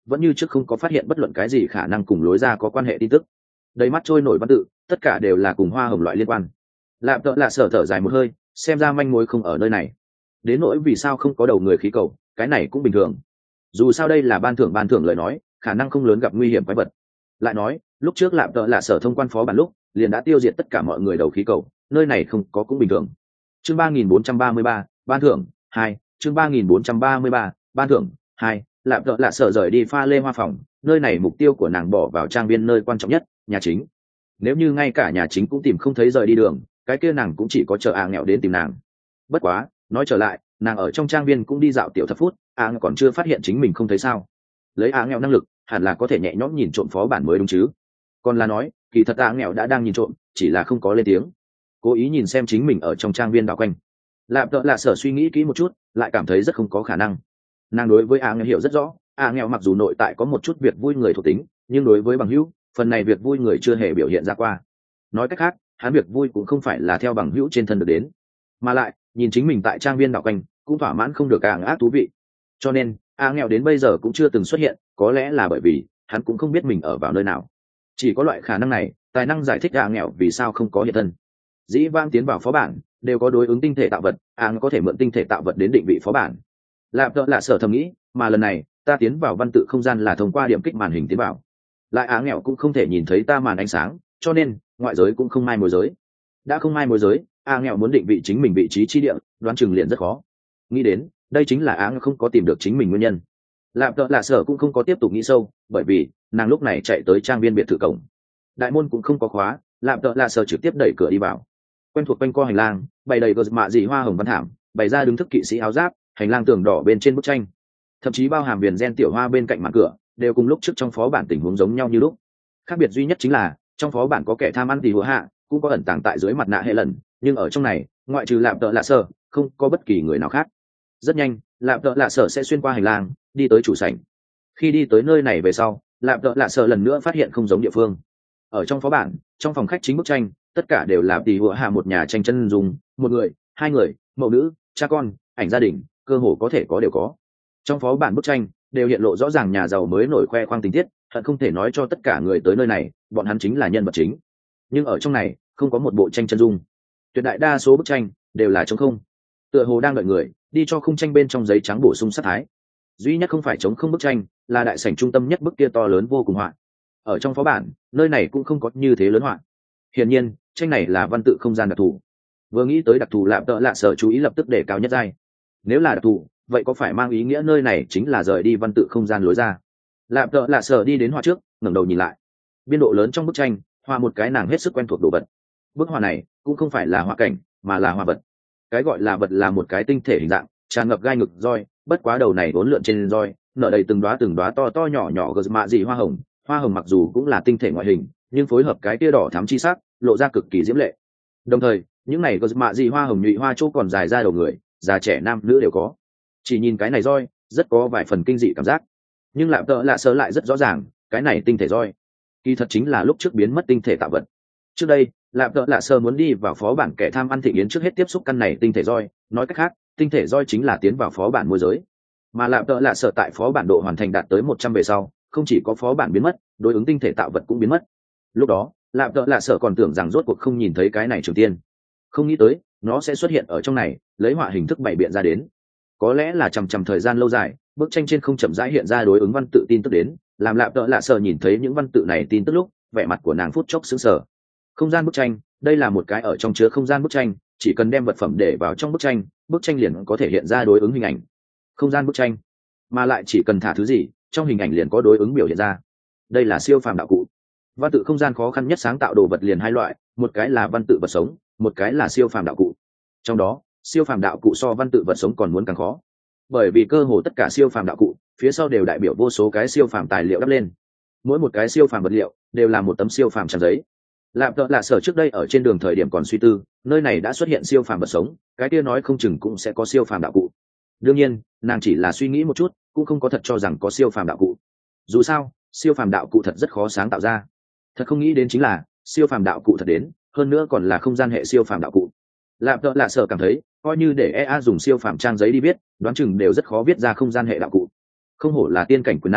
vẫn như trước không có phát hiện bất luận cái gì khả năng cùng lối ra có quan hệ tin tức. Đầy mắt trôi nổi văn tự, tất cả đều là cùng hoa hồng loại liên quan. Lạp tợ lạ sở thở dài một hơi, xem ra manh mối không ở nơi này. Đến nỗi vì sao không có đầu người khí cầu, cái này cũng bình thường. Dù sao đây là ban thưởng ban thưởng lời nói, khả năng không lớn gặp nguy hiểm quái vật. Lại nói, lúc trước lạp tợ lạ sở thông quan phó bản lúc, liền đã tiêu diệt tất cả mọi người đầu khí cầu, nơi này không có cũng bình thường. Chương ba nghìn bốn trăm ba mươi ba, ban thưởng hai. Chương ba nghìn bốn trăm ba mươi ba, ban thưởng hai. Lạp tợ lạ sở rời đi pha lê hoa phòng, nơi này mục tiêu của nàng bỏ vào trang viên nơi quan trọng nhất, nhà chính. Nếu như ngay cả nhà chính cũng tìm không thấy rời đi đường, cái kia nàng cũng chỉ có chờ a nghèo đến tìm nàng. Bất quá, nói trở lại, nàng ở trong trang viên cũng đi dạo tiểu thập phút, a nghèo còn chưa phát hiện chính mình không thấy sao. Lấy a nghèo năng lực, hẳn là có thể nhẹ nhõm nhìn trộm phó bản mới đúng chứ. Còn là nói, kỳ thật a nghèo đã đang nhìn trộm, chỉ là không có lên tiếng, cố ý nhìn xem chính mình ở trong trang viên đảo quanh. Lạp tợ lạ sở suy nghĩ kỹ một chút, lại cảm thấy rất không có khả năng. Nàng đối với a nghèo hiểu rất rõ, a nghèo mặc dù nội tại có một chút việc vui người thuộc tính, nhưng đối với bằng hữu, phần này việc vui người chưa hề biểu hiện ra qua. Nói cách khác, hắn việc vui cũng không phải là theo bằng hữu trên thân được đến, mà lại nhìn chính mình tại trang viên đảo quanh cũng thỏa mãn không được càng ác thú vị. Cho nên a nghèo đến bây giờ cũng chưa từng xuất hiện, có lẽ là bởi vì hắn cũng không biết mình ở vào nơi nào. Chỉ có loại khả năng này tài năng giải thích a nghèo vì sao không có hiện thân. Dĩ vang tiến vào phó bản đều có đối ứng tinh thể tạo vật, a nghèo có thể mượn tinh thể tạo vật đến định vị phó bản. Lạp tợ lạ sở thầm nghĩ, mà lần này ta tiến vào văn tự không gian là thông qua điểm kích màn hình tiến vào, lại á nghèo cũng không thể nhìn thấy ta màn ánh sáng, cho nên ngoại giới cũng không mai mối giới. Đã không mai mối giới, a nghèo muốn định vị chính mình vị trí chi địa, đoán chừng liền rất khó. Nghĩ đến đây chính là á nghèo không có tìm được chính mình nguyên nhân. Lạp tợ lạ sở cũng không có tiếp tục nghĩ sâu, bởi vì nàng lúc này chạy tới trang viên biệt thự cổng, đại môn cũng không có khóa, lạp tợ lạ sở trực tiếp đẩy cửa đi vào. Quen thuộc quanh co hành lang, bày đầy gờ mạ dị hoa hồng văn thảm, bày ra đứng thức kỵ sĩ áo giáp, hành lang tường đỏ bên trên bức tranh, thậm chí bao hàm viền gen tiểu hoa bên cạnh mặt cửa, đều cùng lúc trước trong phó bản tình huống giống nhau như lúc. Khác biệt duy nhất chính là trong phó bản có kẻ tham ăn thì hùa hạ, cũng có ẩn tàng tại dưới mặt nạ hệ lần, nhưng ở trong này ngoại trừ lạp tợ lạ sở không có bất kỳ người nào khác. Rất nhanh lạp tợ lạ sở sẽ xuyên qua hành lang đi tới chủ sảnh. Khi đi tới nơi này về sau, lạp tợ lạ sở lần nữa phát hiện không giống địa phương. Ở trong phó bản, trong phòng khách chính bức tranh tất cả đều là tỷ hùa hạ một nhà tranh chân dung, một người, hai người, mẫu nữ, cha con, ảnh gia đình, cơ hồ có thể có đều có. Trong phó bản bức tranh đều hiện lộ rõ ràng nhà giàu mới nổi khoe khoang tình tiết, hận không thể nói cho tất cả người tới nơi này bọn hắn chính là nhân vật chính. Nhưng ở trong này không có một bộ tranh chân dung, tuyệt đại đa số bức tranh đều là trống không, tựa hồ đang đợi người đi cho khung tranh bên trong giấy trắng bổ sung sát thái. Duy nhất không phải trống không bức tranh là đại sảnh trung tâm nhất bức kia to lớn vô cùng họa. Ở trong phó bản nơi này cũng không có như thế lớn họa. Hiển nhiên tranh này là văn tự không gian đặc thù. Vừa nghĩ tới đặc thù, lạp tợ lạ sở chú ý lập tức để cao nhất giai. Nếu là đặc thù, vậy có phải mang ý nghĩa nơi này chính là rời đi văn tự không gian lối ra? Lạp tợ lạ sở đi đến họa trước, ngẩng đầu nhìn lại. Biên độ lớn trong bức tranh họa một cái nàng hết sức quen thuộc đồ vật. Bức họa này cũng không phải là họa cảnh, mà là họa vật. Cái gọi là vật là một cái tinh thể hình dạng tràn ngập gai ngực roi, bất quá đầu này vốn lượn trên roi, nở đầy từng đóa từng đóa to to nhỏ nhỏ gờ mạ dị hoa hồng. Hoa hồng mặc dù cũng là tinh thể ngoại hình, nhưng phối hợp cái tia đỏ thắm chi sắc, lộ ra cực kỳ diễm lệ. Đồng thời những này gờ mạ dị hoa hồng nhụy hoa chỗ còn dài ra đầu người, già trẻ nam nữ đều có. Chỉ nhìn cái này roi rất có vài phần kinh dị cảm giác, nhưng lạp tợ lạ sở lại rất rõ ràng cái này tinh thể roi kỳ thật chính là lúc trước biến mất tinh thể tạo vật. Trước đây lạp tợ lạ sở muốn đi vào phó bản kẻ tham ăn thị yến trước hết tiếp xúc căn này tinh thể roi, nói cách khác tinh thể roi chính là tiến vào phó bản môi giới. Mà lạp tợ lạ sở tại phó bản độ hoàn thành đạt tới một trăm về sau, không chỉ có phó bản biến mất, đối ứng tinh thể tạo vật cũng biến mất. Lúc đó lạp tợ lạ sở còn tưởng rằng rốt cuộc không nhìn thấy cái này trường tiên, không nghĩ tới nó sẽ xuất hiện ở trong này, lấy họa hình thức bày biện ra đến. Có lẽ là chằm chằm thời gian lâu dài, bức tranh trên không chậm rãi hiện ra đối ứng văn tự tin tức đến, làm lạp tợ lạ sở nhìn thấy những văn tự này tin tức lúc, vẻ mặt của nàng phút chốc sững sờ. Không gian bức tranh, đây là một cái ở trong chứa không gian bức tranh, chỉ cần đem vật phẩm để vào trong bức tranh, bức tranh liền có thể hiện ra đối ứng hình ảnh. Không gian bức tranh, mà lại chỉ cần thả thứ gì, trong hình ảnh liền có đối ứng biểu hiện ra. Đây là siêu phàm đạo cụ. Văn tự không gian khó khăn nhất sáng tạo đồ vật liền hai loại, một cái là văn tự vật sống, một cái là siêu phàm đạo cụ. Trong đó siêu phàm đạo cụ so văn tự vật sống còn muốn càng khó, bởi vì cơ hồ tất cả siêu phàm đạo cụ phía sau đều đại biểu vô số cái siêu phàm tài liệu đắp lên, mỗi một cái siêu phàm vật liệu đều là một tấm siêu phàm trang giấy. Lạp tợ lạ sở trước đây ở trên đường thời điểm còn suy tư, nơi này đã xuất hiện siêu phàm vật sống, cái kia nói không chừng cũng sẽ có siêu phàm đạo cụ. Đương nhiên nàng chỉ là suy nghĩ một chút, cũng không có thật cho rằng có siêu phàm đạo cụ. Dù sao siêu phàm đạo cụ thật rất khó sáng tạo ra. Thật không nghĩ đến chính là siêu phàm đạo cụ thật đến, hơn nữa còn là không gian hệ siêu phàm đạo cụ. Lạp tợ lạ sở cảm thấy coi như để e a dùng siêu phàm trang giấy đi viết, đoán chừng đều rất khó viết ra không gian hệ đạo cụ. Không hổ là tiên cảnh quyền năng,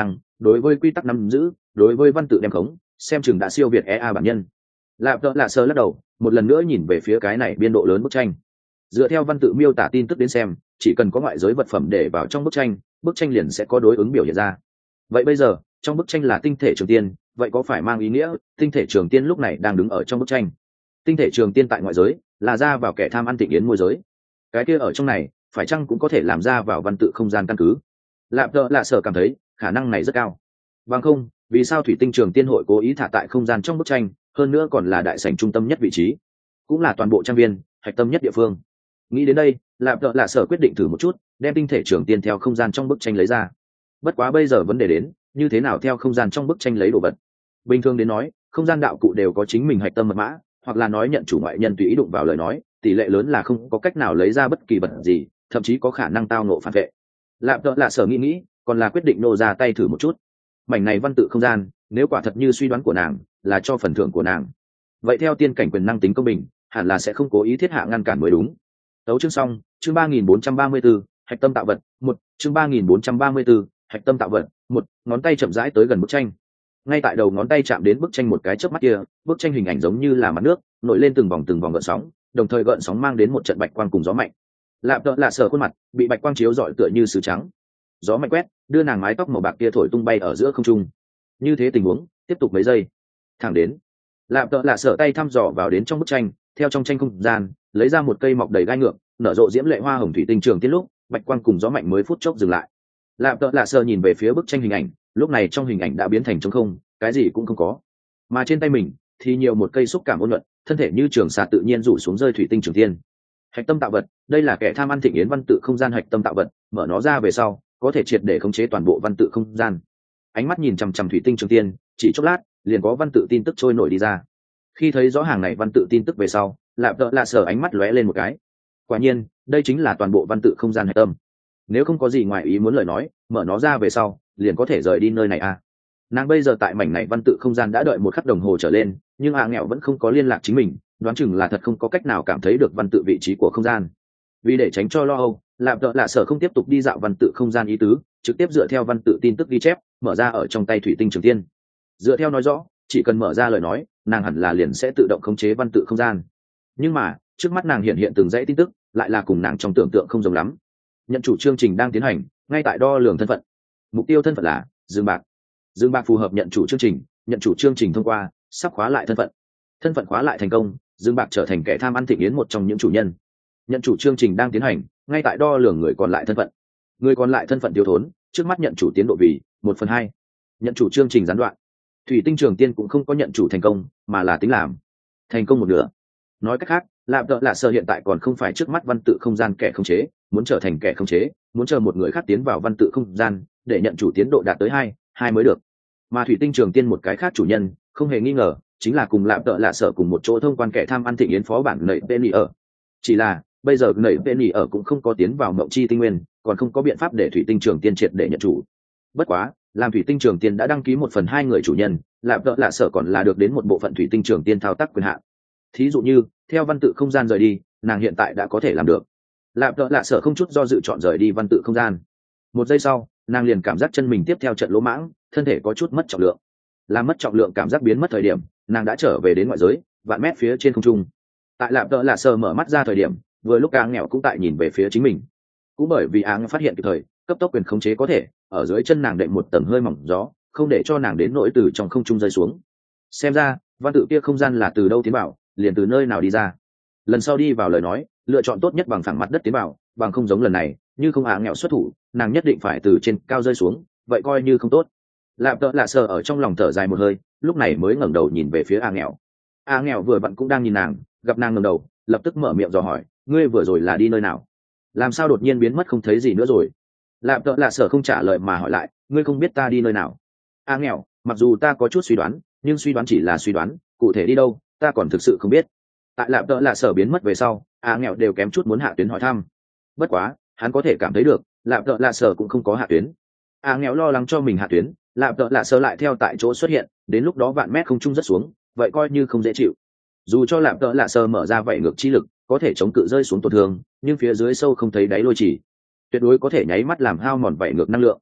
đối với quy tắc nắm giữ, đối với văn tự đem khống, xem chừng đã siêu việt e a bản nhân. Lạp tợ lạ sơ lắc đầu, một lần nữa nhìn về phía cái này biên độ lớn bức tranh. Dựa theo văn tự miêu tả tin tức đến xem, chỉ cần có ngoại giới vật phẩm để vào trong bức tranh, bức tranh liền sẽ có đối ứng biểu hiện ra. Vậy bây giờ, trong bức tranh là tinh thể trường tiên, vậy có phải mang ý nghĩa tinh thể trường tiên lúc này đang đứng ở trong bức tranh? Tinh thể trường tiên tại ngoại giới là ra vào kẻ tham ăn thịnh yến môi giới, cái kia ở trong này phải chăng cũng có thể làm ra vào văn tự không gian căn cứ? Lạp tợ lạ sở cảm thấy khả năng này rất cao. Bằng không, vì sao thủy tinh trường tiên hội cố ý thả tại không gian trong bức tranh, hơn nữa còn là đại sảnh trung tâm nhất vị trí, cũng là toàn bộ trang viên hạch tâm nhất địa phương. Nghĩ đến đây, lạp tợ lạ sở quyết định thử một chút, đem tinh thể trường tiên theo không gian trong bức tranh lấy ra. Bất quá bây giờ vấn đề đến, như thế nào theo không gian trong bức tranh lấy đồ vật? Bình thường đến nói, không gian đạo cụ đều có chính mình hạch tâm mật mã, hoặc là nói nhận chủ ngoại nhân tùy ý đụng vào lời nói, tỷ lệ lớn là không có cách nào lấy ra bất kỳ vật gì, thậm chí có khả năng tao ngộ phản vệ. Lạp tợ lạ sở nghĩ nghĩ, còn là quyết định nô ra tay thử một chút. Mảnh này văn tự không gian, nếu quả thật như suy đoán của nàng, là cho phần thưởng của nàng, vậy theo tiên cảnh quyền năng tính công bình, hẳn là sẽ không cố ý thiết hạ ngăn cản mới đúng. Tấu chương xong, chương ba nghìn bốn trăm ba mươi 34, hạch tâm tạo vật, một, chương ba nghìn bốn trăm ba mươi 34, hạch tâm tạo vật, một, ngón tay chậm rãi tới gần bức tranh. Ngay tại đầu ngón tay chạm đến bức tranh một cái chớp mắt kia, bức tranh hình ảnh giống như là mặt nước, nổi lên từng vòng từng vòng gợn sóng, đồng thời gợn sóng mang đến một trận bạch quang cùng gió mạnh. Lạp tợ lạ sở khuôn mặt bị bạch quang chiếu rọi tựa như sứ trắng. Gió mạnh quét, đưa nàng mái tóc màu bạc kia thổi tung bay ở giữa không trung. Như thế tình huống tiếp tục mấy giây, thẳng đến lạp tợ lạ sở tay thăm dò vào đến trong bức tranh, theo trong tranh không gian lấy ra một cây mọc đầy gai ngược, nở rộ diễm lệ hoa hồng thủy tinh trường tiên lúc, bạch quang cùng gió mạnh mới phút chốc dừng lại. Lạp tợ lạ sở nhìn về phía bức tranh hình ảnh, lúc này trong hình ảnh đã biến thành trống không, cái gì cũng không có, mà trên tay mình thì nhiều một cây xúc cảm ôn nhuận, thân thể như trường xà tự nhiên rủ xuống rơi thủy tinh trường tiên. Hạch tâm tạo vật, đây là kẻ tham ăn thịnh yến văn tự không gian hạch tâm tạo vật, mở nó ra về sau có thể triệt để khống chế toàn bộ văn tự không gian. Ánh mắt nhìn chằm chằm thủy tinh trường tiên, chỉ chốc lát liền có văn tự tin tức trôi nổi đi ra. Khi thấy rõ hàng này văn tự tin tức về sau, lạp tợ lạ sở ánh mắt lóe lên một cái. Quả nhiên đây chính là toàn bộ văn tự không gian hạch tâm. Nếu không có gì ngoài ý muốn lời nói, mở nó ra về sau liền có thể rời đi nơi này a. À. Nàng bây giờ tại mảnh này văn tự không gian đã đợi một khắc đồng hồ trở lên, nhưng a nghèo vẫn không có liên lạc chính mình, đoán chừng là thật không có cách nào cảm thấy được văn tự vị trí của không gian. Vì để tránh cho lo âu, lạp tợ lạ sở không tiếp tục đi dạo văn tự không gian ý tứ, trực tiếp dựa theo văn tự tin tức ghi chép mở ra ở trong tay thủy tinh trường tiên. Dựa theo nói rõ, chỉ cần mở ra lời nói, nàng hẳn là liền sẽ tự động khống chế văn tự không gian. Nhưng mà trước mắt nàng hiện hiện từng dãy tin tức, lại là cùng nàng trong tưởng tượng không giống lắm. Nhận chủ chương trình đang tiến hành, ngay tại đo lường thân phận. Mục tiêu thân phận là Dương Bạc. Dương Bạc phù hợp nhận chủ chương trình, nhận chủ chương trình thông qua, sắp khóa lại thân phận. Thân phận khóa lại thành công, Dương Bạc trở thành kẻ tham ăn thịnh yến một trong những chủ nhân. Nhận chủ chương trình đang tiến hành, ngay tại đo lường người còn lại thân phận. Người còn lại thân phận thiếu thốn, trước mắt nhận chủ tiến độ vì một phần hai. Nhận chủ chương trình gián đoạn. Thủy tinh trường tiên cũng không có nhận chủ thành công, mà là tính làm thành công một nửa. Nói cách khác, lạp tợ lạ sở hiện tại còn không phải trước mắt văn tự không gian kẻ khống chế, muốn trở thành kẻ khống chế, muốn chờ một người khác tiến vào văn tự không gian để nhận chủ tiến độ đạt tới hai hai mới được. Mà thủy tinh trường tiên một cái khác chủ nhân, không hề nghi ngờ chính là cùng lạp tợ lạ sở cùng một chỗ thông quan kẻ tham ăn thịnh yến phó bản nảy tên ở. Chỉ là bây giờ nảy tên ở cũng không có tiến vào mộng chi tinh nguyên, còn không có biện pháp để thủy tinh trường tiên triệt để nhận chủ. Bất quá làm thủy tinh trường tiên đã đăng ký một phần hai người chủ nhân, lạp tợ lạ sở còn là được đến một bộ phận thủy tinh trường tiên thao tác quyền hạn. Thí dụ như theo văn tự không gian rời đi, nàng hiện tại đã có thể làm được. Lạp tợ lạ sở không chút do dự chọn rời đi văn tự không gian. Một giây sau, nàng liền cảm giác chân mình tiếp theo trận lỗ mãng, thân thể có chút mất trọng lượng. Làm mất trọng lượng cảm giác biến mất thời điểm, nàng đã trở về đến ngoại giới, vạn mét phía trên không trung. Tại lạp tợ lạ sở mở mắt ra thời điểm, vừa lúc áng nghèo cũng tại nhìn về phía chính mình. Cũng bởi vì áng phát hiện kịp thời, cấp tốc quyền khống chế có thể ở dưới chân nàng đệm một tầng hơi mỏng gió, không để cho nàng đến nỗi từ trong không trung rơi xuống. Xem ra văn tự kia không gian là từ đâu tiến vào, liền từ nơi nào đi ra. Lần sau đi vào lời nói, lựa chọn tốt nhất bằng phẳng mặt đất tiến vào, bằng không giống lần này, như không áng nghèo xuất thủ, nàng nhất định phải từ trên cao rơi xuống, vậy coi như không tốt. Lạp tợ lạ sở ở trong lòng thở dài một hơi, lúc này mới ngẩng đầu nhìn về phía a nghèo. A nghèo vừa vặn cũng đang nhìn nàng, gặp nàng ngẩng đầu, lập tức mở miệng dò hỏi, ngươi vừa rồi là đi nơi nào? Làm sao đột nhiên biến mất không thấy gì nữa rồi? Lạp tợ lạ sở không trả lời mà hỏi lại, ngươi không biết ta đi nơi nào? A nghèo, mặc dù ta có chút suy đoán, nhưng suy đoán chỉ là suy đoán, cụ thể đi đâu ta còn thực sự không biết. Tại lạp tợ lạ sở biến mất về sau, A nghèo đều kém chút muốn hạ tuyến hỏi thăm. Bất quá hắn có thể cảm thấy được lạp tợ lạ sở cũng không có hạ tuyến. A nghèo lo lắng cho mình hạ tuyến, lạp tợ lạ sở lại theo tại chỗ xuất hiện, đến lúc đó vạn mét không trung rất xuống, vậy coi như không dễ chịu. Dù cho lạp tợ lạ sở mở ra vậy ngược chi lực có thể chống cự rơi xuống tổn thương, nhưng phía dưới sâu không thấy đáy lôi chỉ, tuyệt đối có thể nháy mắt làm hao mòn vậy ngược năng lượng.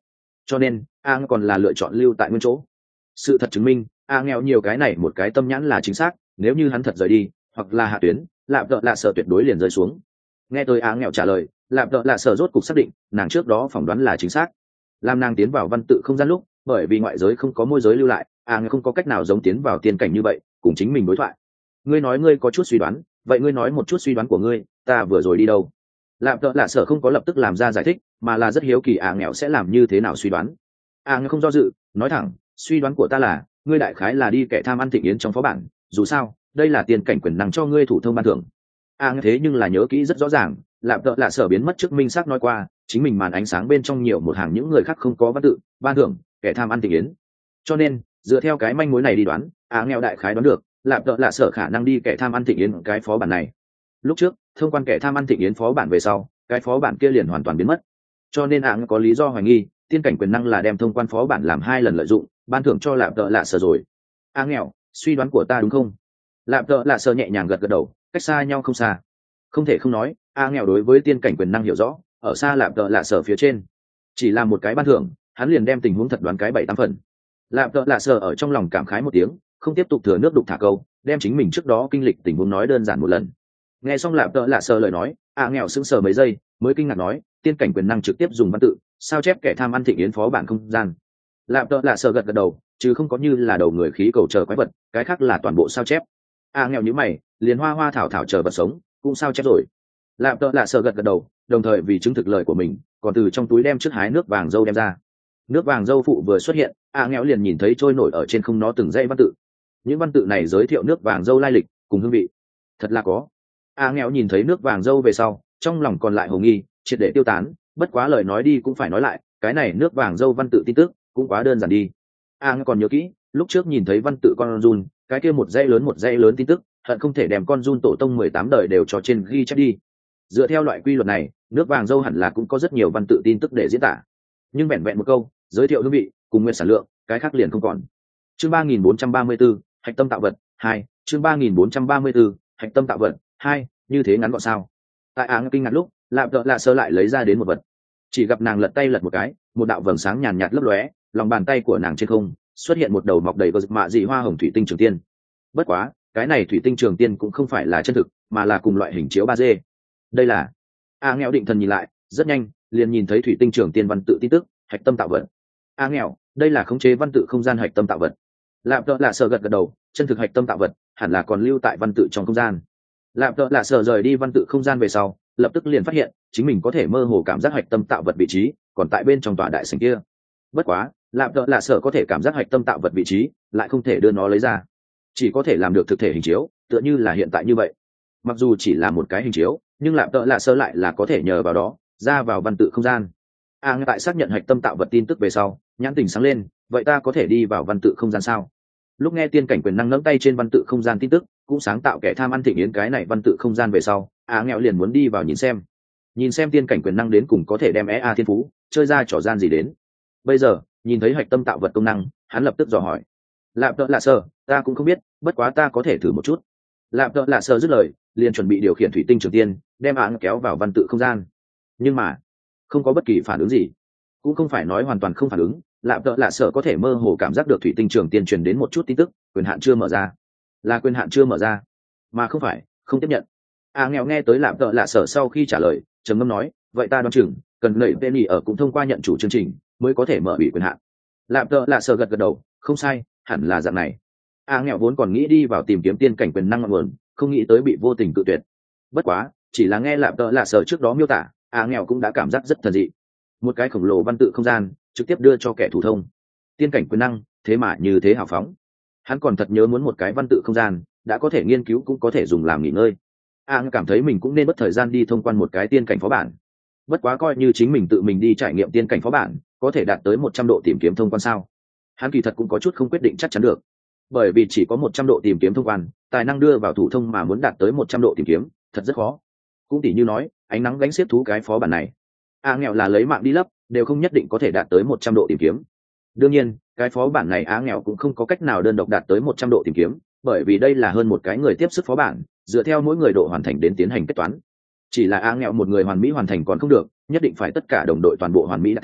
cho nên a còn là lựa chọn lưu tại nguyên chỗ. Sự thật chứng minh a nghèo nhiều cái này một cái tâm nhãn là chính xác, nếu như hắn thật rời đi hoặc là hạ tuyến, lạp đợ lạ sở tuyệt đối liền rơi xuống. Nghe tôi a nghèo trả lời, lạp đợ lạ sở rốt cục xác định nàng trước đó phỏng đoán là chính xác. Làm nàng tiến vào văn tự không gian lúc, bởi vì ngoại giới không có môi giới lưu lại, a nghèo không có cách nào giống tiến vào tiên cảnh như vậy cùng chính mình đối thoại. Ngươi nói ngươi có chút suy đoán, vậy ngươi nói một chút suy đoán của ngươi, ta vừa rồi đi đâu? Lạp đợ lạ sở không có lập tức làm ra giải thích, mà là rất hiếu kỳ a nghèo sẽ làm như thế nào suy đoán. A nghèo không do dự, nói thẳng, suy đoán của ta là ngươi đại khái là đi kẻ tham ăn thịnh yến trong phó bản, dù sao đây là tiền cảnh quyền năng cho ngươi thủ thông ban thưởng. A nghe thế nhưng là nhớ kỹ rất rõ ràng, lạp đợ lạ sở biến mất trước minh xác nói qua chính mình màn ánh sáng bên trong nhiều một hàng những người khác không có văn tự ban thưởng kẻ tham ăn thịnh yến, cho nên dựa theo cái manh mối này đi đoán, A nghèo đại khái đoán được lạp đợ lạ sở khả năng đi kẻ tham ăn thịnh yến cái phó bản này. Lúc trước thông quan kẻ tham ăn thịnh yến phó bản về sau, cái phó bản kia liền hoàn toàn biến mất, cho nên A nghe có lý do hoài nghi tiên cảnh quyền năng là đem thông quan phó bản làm hai lần lợi dụng ban thưởng cho lạp đợ lạ sở rồi. A nghèo, suy đoán của ta đúng không? Lạp đợ lạ sở nhẹ nhàng gật gật đầu, cách xa nhau không xa. Không thể không nói, A nghèo đối với tiên cảnh quyền năng hiểu rõ, ở xa lạp đợ lạ sở phía trên. Chỉ là một cái ban thưởng, hắn liền đem tình huống thật đoán cái bảy tám phần. Lạp đợ lạ sở ở trong lòng cảm khái một tiếng, không tiếp tục thừa nước đục thả câu, đem chính mình trước đó kinh lịch tình huống nói đơn giản một lần. Nghe xong lạp đợ lạ sở lời nói, A nghèo sững sờ mấy giây, mới kinh ngạc nói, tiên cảnh quyền năng trực tiếp dùng văn tự sao chép kẻ tham ăn thịnh yến phó bản không gian. Lạp đợ lạ sở gật gật đầu, chứ không có như là đầu người khí cầu chờ quái vật, cái khác là toàn bộ sao chép. A nghèo như mày, liền hoa hoa thảo thảo chờ vật sống cũng sao chép rồi. Lạp đợ lạ sở gật gật đầu, đồng thời vì chứng thực lời của mình, còn từ trong túi đem trước hái nước vàng dâu đem ra. Nước vàng dâu phụ vừa xuất hiện, A nghèo liền nhìn thấy trôi nổi ở trên không nó từng dãy văn tự. Những văn tự này giới thiệu nước vàng dâu lai lịch cùng hương vị, thật là có. A nghèo nhìn thấy nước vàng dâu về sau, trong lòng còn lại hồ nghi triệt để tiêu tán, bất quá lời nói đi cũng phải nói lại, cái này nước vàng dâu văn tự tin tức cũng quá đơn giản đi. A nghe còn nhớ kỹ, lúc trước nhìn thấy văn tự con run, cái kia một dãy lớn một dãy lớn tin tức, hận không thể đem con run tổ tông mười tám đời đều cho trên ghi chép đi. Dựa theo loại quy luật này, nước vàng dâu hẳn là cũng có rất nhiều văn tự tin tức để diễn tả. Nhưng vẹn vẹn một câu, giới thiệu hương vị, cùng nguyên sản lượng, cái khác liền không còn. Chương ba nghìn bốn trăm ba mươi 434, hạch tâm tạo vật hai, chương ba nghìn bốn trăm ba mươi 434, hạch tâm tạo vật hai, như thế ngắn gọn sao? Tại A nghe kinh ngạc lúc, lạp đợ lạ sơ lại lấy ra đến một vật. Chỉ gặp nàng lật tay lật một cái, một đạo vầng sáng nhàn nhạt lấp lóe, lòng bàn tay của nàng trên không xuất hiện một đầu mọc đầy vật mạ dị hoa hồng thủy tinh trường tiên. Bất quá cái này thủy tinh trường tiên cũng không phải là chân thực, mà là cùng loại hình chiếu ba D. Đây là A nghèo định thần nhìn lại, rất nhanh liền nhìn thấy thủy tinh trường tiên văn tự tin tức, hạch tâm tạo vật. A nghèo, đây là khống chế văn tự không gian hạch tâm tạo vật. Lạp đợ lạ sơ gật gật đầu, chân thực hạch tâm tạo vật hẳn là còn lưu tại văn tự trong không gian. Lạp đợ lạ sơ rời đi văn tự không gian về sau, lập tức liền phát hiện chính mình có thể mơ hồ cảm giác hạch tâm tạo vật vị trí còn tại bên trong tòa đại sảnh kia. Bất quá lạp đợ lạ sở có thể cảm giác hạch tâm tạo vật vị trí, lại không thể đưa nó lấy ra, chỉ có thể làm được thực thể hình chiếu, tựa như là hiện tại như vậy. Mặc dù chỉ là một cái hình chiếu, nhưng lạp đợ lạ sở lại là có thể nhờ vào đó ra vào văn tự không gian. A à, tại xác nhận hạch tâm tạo vật tin tức về sau, nhãn tình sáng lên, vậy ta có thể đi vào văn tự không gian sao? Lúc nghe tiên cảnh quyền năng nắm tay trên văn tự không gian tin tức, cũng sáng tạo kẻ tham ăn thịnh yến cái này văn tự không gian về sau, A nghèo liền muốn đi vào nhìn xem, nhìn xem tiên cảnh quyền năng đến cùng có thể đem é a thiên phú chơi ra trò gian gì đến. Bây giờ nhìn thấy hạch tâm tạo vật công năng, hắn lập tức dò hỏi. Lạp đợ lạ sơ, ta cũng không biết, bất quá ta có thể thử một chút. Lạp đợ lạ sơ dứt lời, liền chuẩn bị điều khiển thủy tinh trường tiên đem A kéo vào văn tự không gian, nhưng mà không có bất kỳ phản ứng gì. Cũng không phải nói hoàn toàn không phản ứng, lạp đợ lạ sơ có thể mơ hồ cảm giác được thủy tinh trường tiên truyền đến một chút tin tức, quyền hạn chưa mở ra. Là quyền hạn chưa mở ra, mà không phải không tiếp nhận. A nghèo nghe tới lạp đợ lạ sơ sau khi trả lời, trầm ngâm nói, vậy ta đoán chừng cần nảy tên nhỉ ở cũng thông qua nhận chủ chương trình mới có thể mở bị quyền hạn. Lạp đợ lạ sơ gật gật đầu, không sai, hẳn là dạng này. A nghèo vốn còn nghĩ đi vào tìm kiếm tiên cảnh quyền năng ngọn nguồn, không nghĩ tới bị vô tình cự tuyệt. Bất quá chỉ là nghe lạp đợ lạ sơ trước đó miêu tả, A nghèo cũng đã cảm giác rất thần dị. Một cái khổng lồ văn tự không gian trực tiếp đưa cho kẻ thủ thông tiên cảnh quyền năng, thế mà như thế hào phóng. Hắn còn thật nhớ muốn một cái văn tự không gian đã có thể nghiên cứu cũng có thể dùng làm nghỉ ngơi. A cảm thấy mình cũng nên mất thời gian đi thông quan một cái tiên cảnh phó bản. Bất quá coi như chính mình tự mình đi trải nghiệm tiên cảnh phó bản, có thể đạt tới một trăm độ tìm kiếm thông quan sao? Hắn kỳ thật cũng có chút không quyết định chắc chắn được, bởi vì chỉ có một trăm độ tìm kiếm thông quan, tài năng đưa vào thủ thông mà muốn đạt tới một trăm độ tìm kiếm, thật rất khó. Cũng tỉ như nói, ánh nắng gánh xiết thú cái phó bản này, A nghèo là lấy mạng đi lấp, đều không nhất định có thể đạt tới một trăm độ tìm kiếm. Đương nhiên, cái phó bản này A nghèo cũng không có cách nào đơn độc đạt tới một trăm độ tìm kiếm, bởi vì đây là hơn một cái người tiếp sức phó bản, dựa theo mỗi người độ hoàn thành đến tiến hành kết toán. Chỉ là A nghèo một người hoàn mỹ hoàn thành còn không được, nhất định phải tất cả đồng đội toàn bộ hoàn mỹ đạt thành,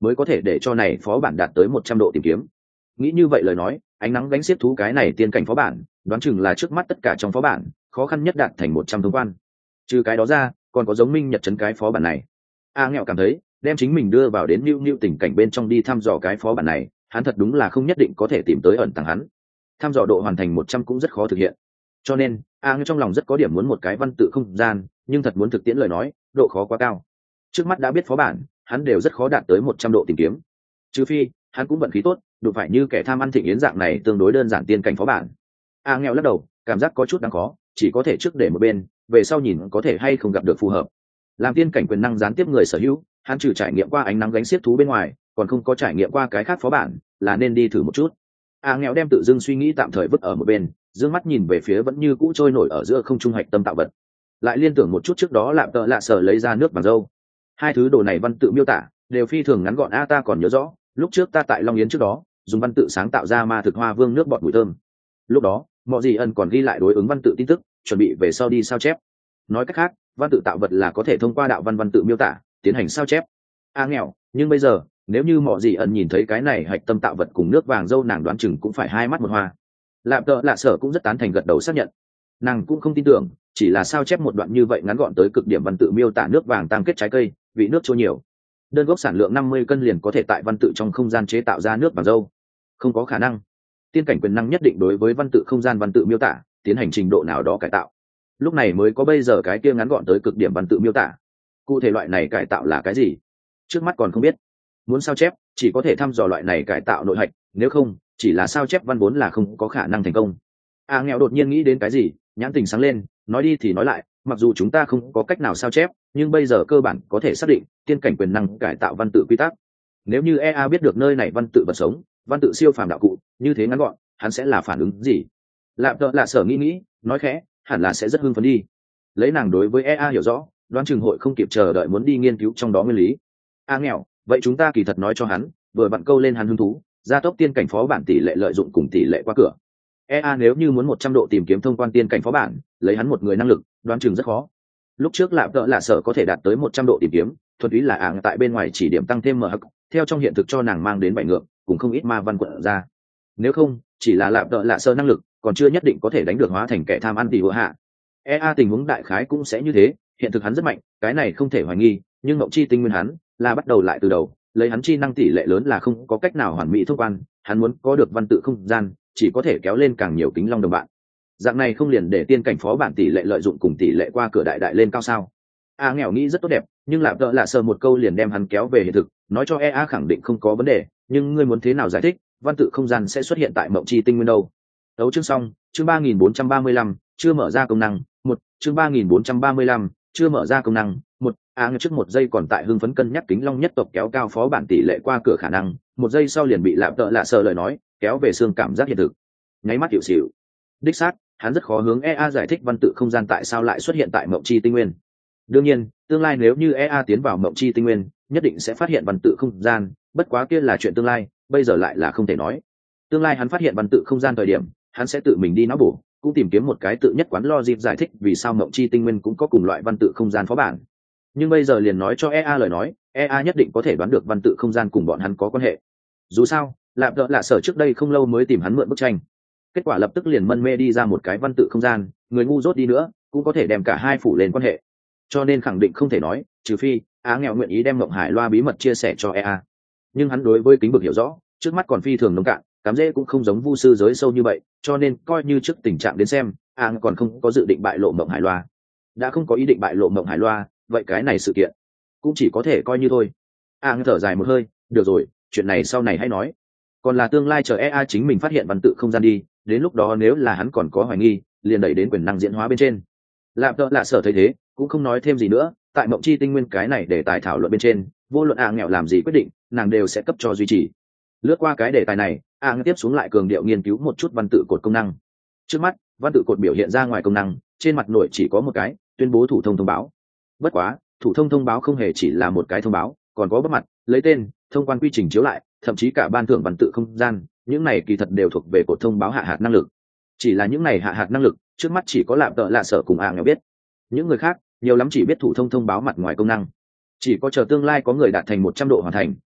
mới có thể để cho này phó bản đạt tới một trăm độ tìm kiếm. Nghĩ như vậy lời nói, ánh nắng gánh xiết thú cái này tiên cảnh phó bản, đoán chừng là trước mắt tất cả trong phó bản, khó khăn nhất đạt thành một trăm thông quan. Trừ cái đó ra, còn có giống Minh Nhật trấn cái phó bản này. A Nghèo cảm thấy, đem chính mình đưa vào đến nữu nữu tình cảnh bên trong đi thăm dò cái phó bản này, hắn thật đúng là không nhất định có thể tìm tới ẩn tàng hắn. Thăm dò độ hoàn thành một trăm cũng rất khó thực hiện. Cho nên, A Nghèo trong lòng rất có điểm muốn một cái văn tự không gian, nhưng thật muốn thực tiễn lời nói, độ khó quá cao. Trước mắt đã biết phó bản, hắn đều rất khó đạt tới một trăm độ tìm kiếm. Trừ phi, hắn cũng vận khí tốt, đụng phải như kẻ tham ăn thịnh yến dạng này tương đối đơn giản tiên cảnh phó bản. A Nghèo lắc đầu, cảm giác có chút đáng khó, chỉ có thể trước để một bên, về sau nhìn có thể hay không gặp được phù hợp. Làm tiên cảnh quyền năng gián tiếp người sở hữu, hắn trừ trải nghiệm qua ánh nắng gánh xiết thú bên ngoài, còn không có trải nghiệm qua cái khác phó bản, là nên đi thử một chút. A Nghèo đem tự dưng suy nghĩ tạm thời vứt ở một bên, dương mắt nhìn về phía vẫn như cũ trôi nổi ở giữa không trung hạch tâm tạo vật, lại liên tưởng một chút trước đó lạm tợ lạ sở lấy ra nước bằng dâu. Hai thứ đồ này văn tự miêu tả đều phi thường ngắn gọn. A ta còn nhớ rõ, lúc trước ta tại Long Yến trước đó dùng văn tự sáng tạo ra ma thực hoa vương nước bọt mùi thơm, lúc đó mọi gì ẩn còn ghi lại đối ứng văn tự tin tức, chuẩn bị về sau đi sao chép. Nói cách khác, văn tự tạo vật là có thể thông qua đạo văn văn tự miêu tả tiến hành sao chép. A Nghèo, nhưng bây giờ nếu như mọi gì ẩn nhìn thấy cái này hạch tâm tạo vật cùng nước vàng dâu, nàng đoán chừng cũng phải hai mắt một hoa. Lạm tợ lạ sở cũng rất tán thành, gật đầu xác nhận. Nàng cũng không tin tưởng chỉ là sao chép một đoạn như vậy ngắn gọn tới cực điểm văn tự miêu tả nước vàng tam kết trái cây, vị nước trôi nhiều, đơn gốc sản lượng năm mươi cân liền có thể tại văn tự trong không gian chế tạo ra nước vàng dâu. Không có khả năng. Tiên cảnh quyền năng nhất định đối với văn tự không gian văn tự miêu tả tiến hành trình độ nào đó cải tạo, lúc này mới có bây giờ cái kia ngắn gọn tới cực điểm văn tự miêu tả. Cụ thể loại này cải tạo là cái gì, trước mắt còn không biết. Muốn sao chép chỉ có thể thăm dò loại này cải tạo nội hạch, nếu không chỉ là sao chép văn vốn là không có khả năng thành công. A Nghèo đột nhiên nghĩ đến cái gì, nhãn tình sáng lên, nói đi thì nói lại, mặc dù chúng ta không có cách nào sao chép, nhưng bây giờ cơ bản có thể xác định tiên cảnh quyền năng cải tạo văn tự quy tắc. Nếu như e a biết được nơi này văn tự vật sống, văn tự siêu phàm đạo cụ như thế ngắn gọn, hắn sẽ là phản ứng gì? Lạm tợ lạ sở nghĩ nghĩ, nói khẽ, hẳn là sẽ rất hưng phấn đi. Lấy nàng đối với e a hiểu rõ, đoán chừng hội không kịp chờ đợi muốn đi nghiên cứu trong đó nguyên lý. A Nghèo, vậy chúng ta kỳ thật nói cho hắn, vừa vặn câu lên hắn hứng thú, gia tốc tiên cảnh phó bản tỷ lệ lợi dụng cùng tỷ lệ qua cửa. e a nếu như muốn một trăm độ tìm kiếm thông quan tiên cảnh phó bản, lấy hắn một người năng lực, đoán chừng rất khó. Lúc trước lạm tợ lạ sở có thể đạt tới một trăm độ tìm kiếm, thuần túy là ảng tại bên ngoài chỉ điểm tăng thêm mở hắc, theo trong hiện thực cho nàng mang đến bảy ngược, cũng không ít ma văn quận ra. Nếu không, chỉ là lạm tợ lạ sở năng lực, còn chưa nhất định có thể đánh được hóa thành kẻ tham ăn tỷ hựa hạ. e a tình huống đại khái cũng sẽ như thế, hiện thực hắn rất mạnh, cái này không thể hoài nghi, nhưng ngộng chi tinh nguyên hắn là bắt đầu lại từ đầu, lấy hắn chi năng tỷ lệ lớn là không có cách nào hoàn mỹ thông quan, hắn muốn có được văn tự không gian, chỉ có thể kéo lên càng nhiều kính long đồng bạn. Dạng này không liền để tiên cảnh phó bản tỷ lệ lợi dụng cùng tỷ lệ qua cửa đại đại lên cao sao? A Nghèo nghĩ rất tốt đẹp, nhưng lạm tợ lạ sờ một câu liền đem hắn kéo về hiện thực, nói cho e a khẳng định không có vấn đề, nhưng ngươi muốn thế nào giải thích văn tự không gian sẽ xuất hiện tại mộng chi tinh nguyên đâu? Đấu chương xong, chương ba nghìn bốn trăm ba mươi lăm, chưa mở ra công năng. Một, chương ba nghìn bốn trăm ba mươi lăm, chưa mở ra công năng. Một, A Nghèo trước một giây còn tại hưng phấn cân nhắc kính long nhất tộc kéo cao phó bản tỷ lệ qua cửa khả năng, một giây sau liền bị lạm tợ lạ sờ lời nói kéo về xương cảm giác hiện thực, nháy mắt hiểu xỉu. Đích xác, hắn rất khó hướng e a giải thích văn tự không gian tại sao lại xuất hiện tại mộng chi tinh nguyên. Đương nhiên, tương lai nếu như e a tiến vào mộng chi tinh nguyên, nhất định sẽ phát hiện văn tự không gian, bất quá kia là chuyện tương lai, bây giờ lại là không thể nói. Tương lai hắn phát hiện văn tự không gian thời điểm, hắn sẽ tự mình đi não bổ, cũng tìm kiếm một cái tự nhất quán logic giải thích vì sao mộng chi tinh nguyên cũng có cùng loại văn tự không gian phó bản. Nhưng bây giờ liền nói cho e a lời nói, e a nhất định có thể đoán được văn tự không gian cùng bọn hắn có quan hệ. Dù sao, lạp đỡ lạ sở trước đây không lâu mới tìm hắn mượn bức tranh, kết quả lập tức liền mân mê đi ra một cái văn tự không gian, người ngu dốt đi nữa cũng có thể đem cả hai phủ lên quan hệ, cho nên khẳng định không thể nói, trừ phi Á Nghèo nguyện ý đem mộng hải loa bí mật chia sẻ cho e a. Nhưng hắn đối với kính bực hiểu rõ, trước mắt còn phi thường nông cạn, cám dễ cũng không giống vu sư giới sâu như vậy, cho nên coi như trước tình trạng đến xem, a còn không có dự định bại lộ mộng hải loa. Đã không có ý định bại lộ mộng hải loa, vậy cái này sự kiện cũng chỉ có thể coi như thôi. a thở dài một hơi, được rồi, chuyện này sau này hãy nói, còn là tương lai chờ e a chính mình phát hiện văn tự không gian đi, đến lúc đó nếu là hắn còn có hoài nghi, liền đẩy đến quyền năng diễn hóa bên trên. Lạp đỡ lạ sở thấy thế cũng không nói thêm gì nữa, tại mộng chi tinh nguyên cái này để tài thảo luận bên trên, vô luận a nghèo làm gì quyết định, nàng đều sẽ cấp cho duy trì. Lướt qua cái đề tài này, a tiếp xuống lại cường điệu nghiên cứu một chút văn tự cột công năng. Trước mắt, văn tự cột biểu hiện ra ngoài công năng, trên mặt nội chỉ có một cái tuyên bố thủ thông thông báo. Bất quá, thủ thông thông báo không hề chỉ là một cái thông báo, còn có bắt mặt, lấy tên, thông quan quy trình chiếu lại, thậm chí cả ban thưởng văn tự không gian, những này kỳ thật đều thuộc về cột thông báo hạ hạt năng lực. Chỉ là những này hạ hạt năng lực, trước mắt chỉ có lạm tợ lạ sở cùng a nghèo biết. Những người khác nhiều lắm chỉ biết thủ thông thông báo mặt ngoài công năng. Chỉ có chờ tương lai có người đạt thành một trăm độ hoàn thành,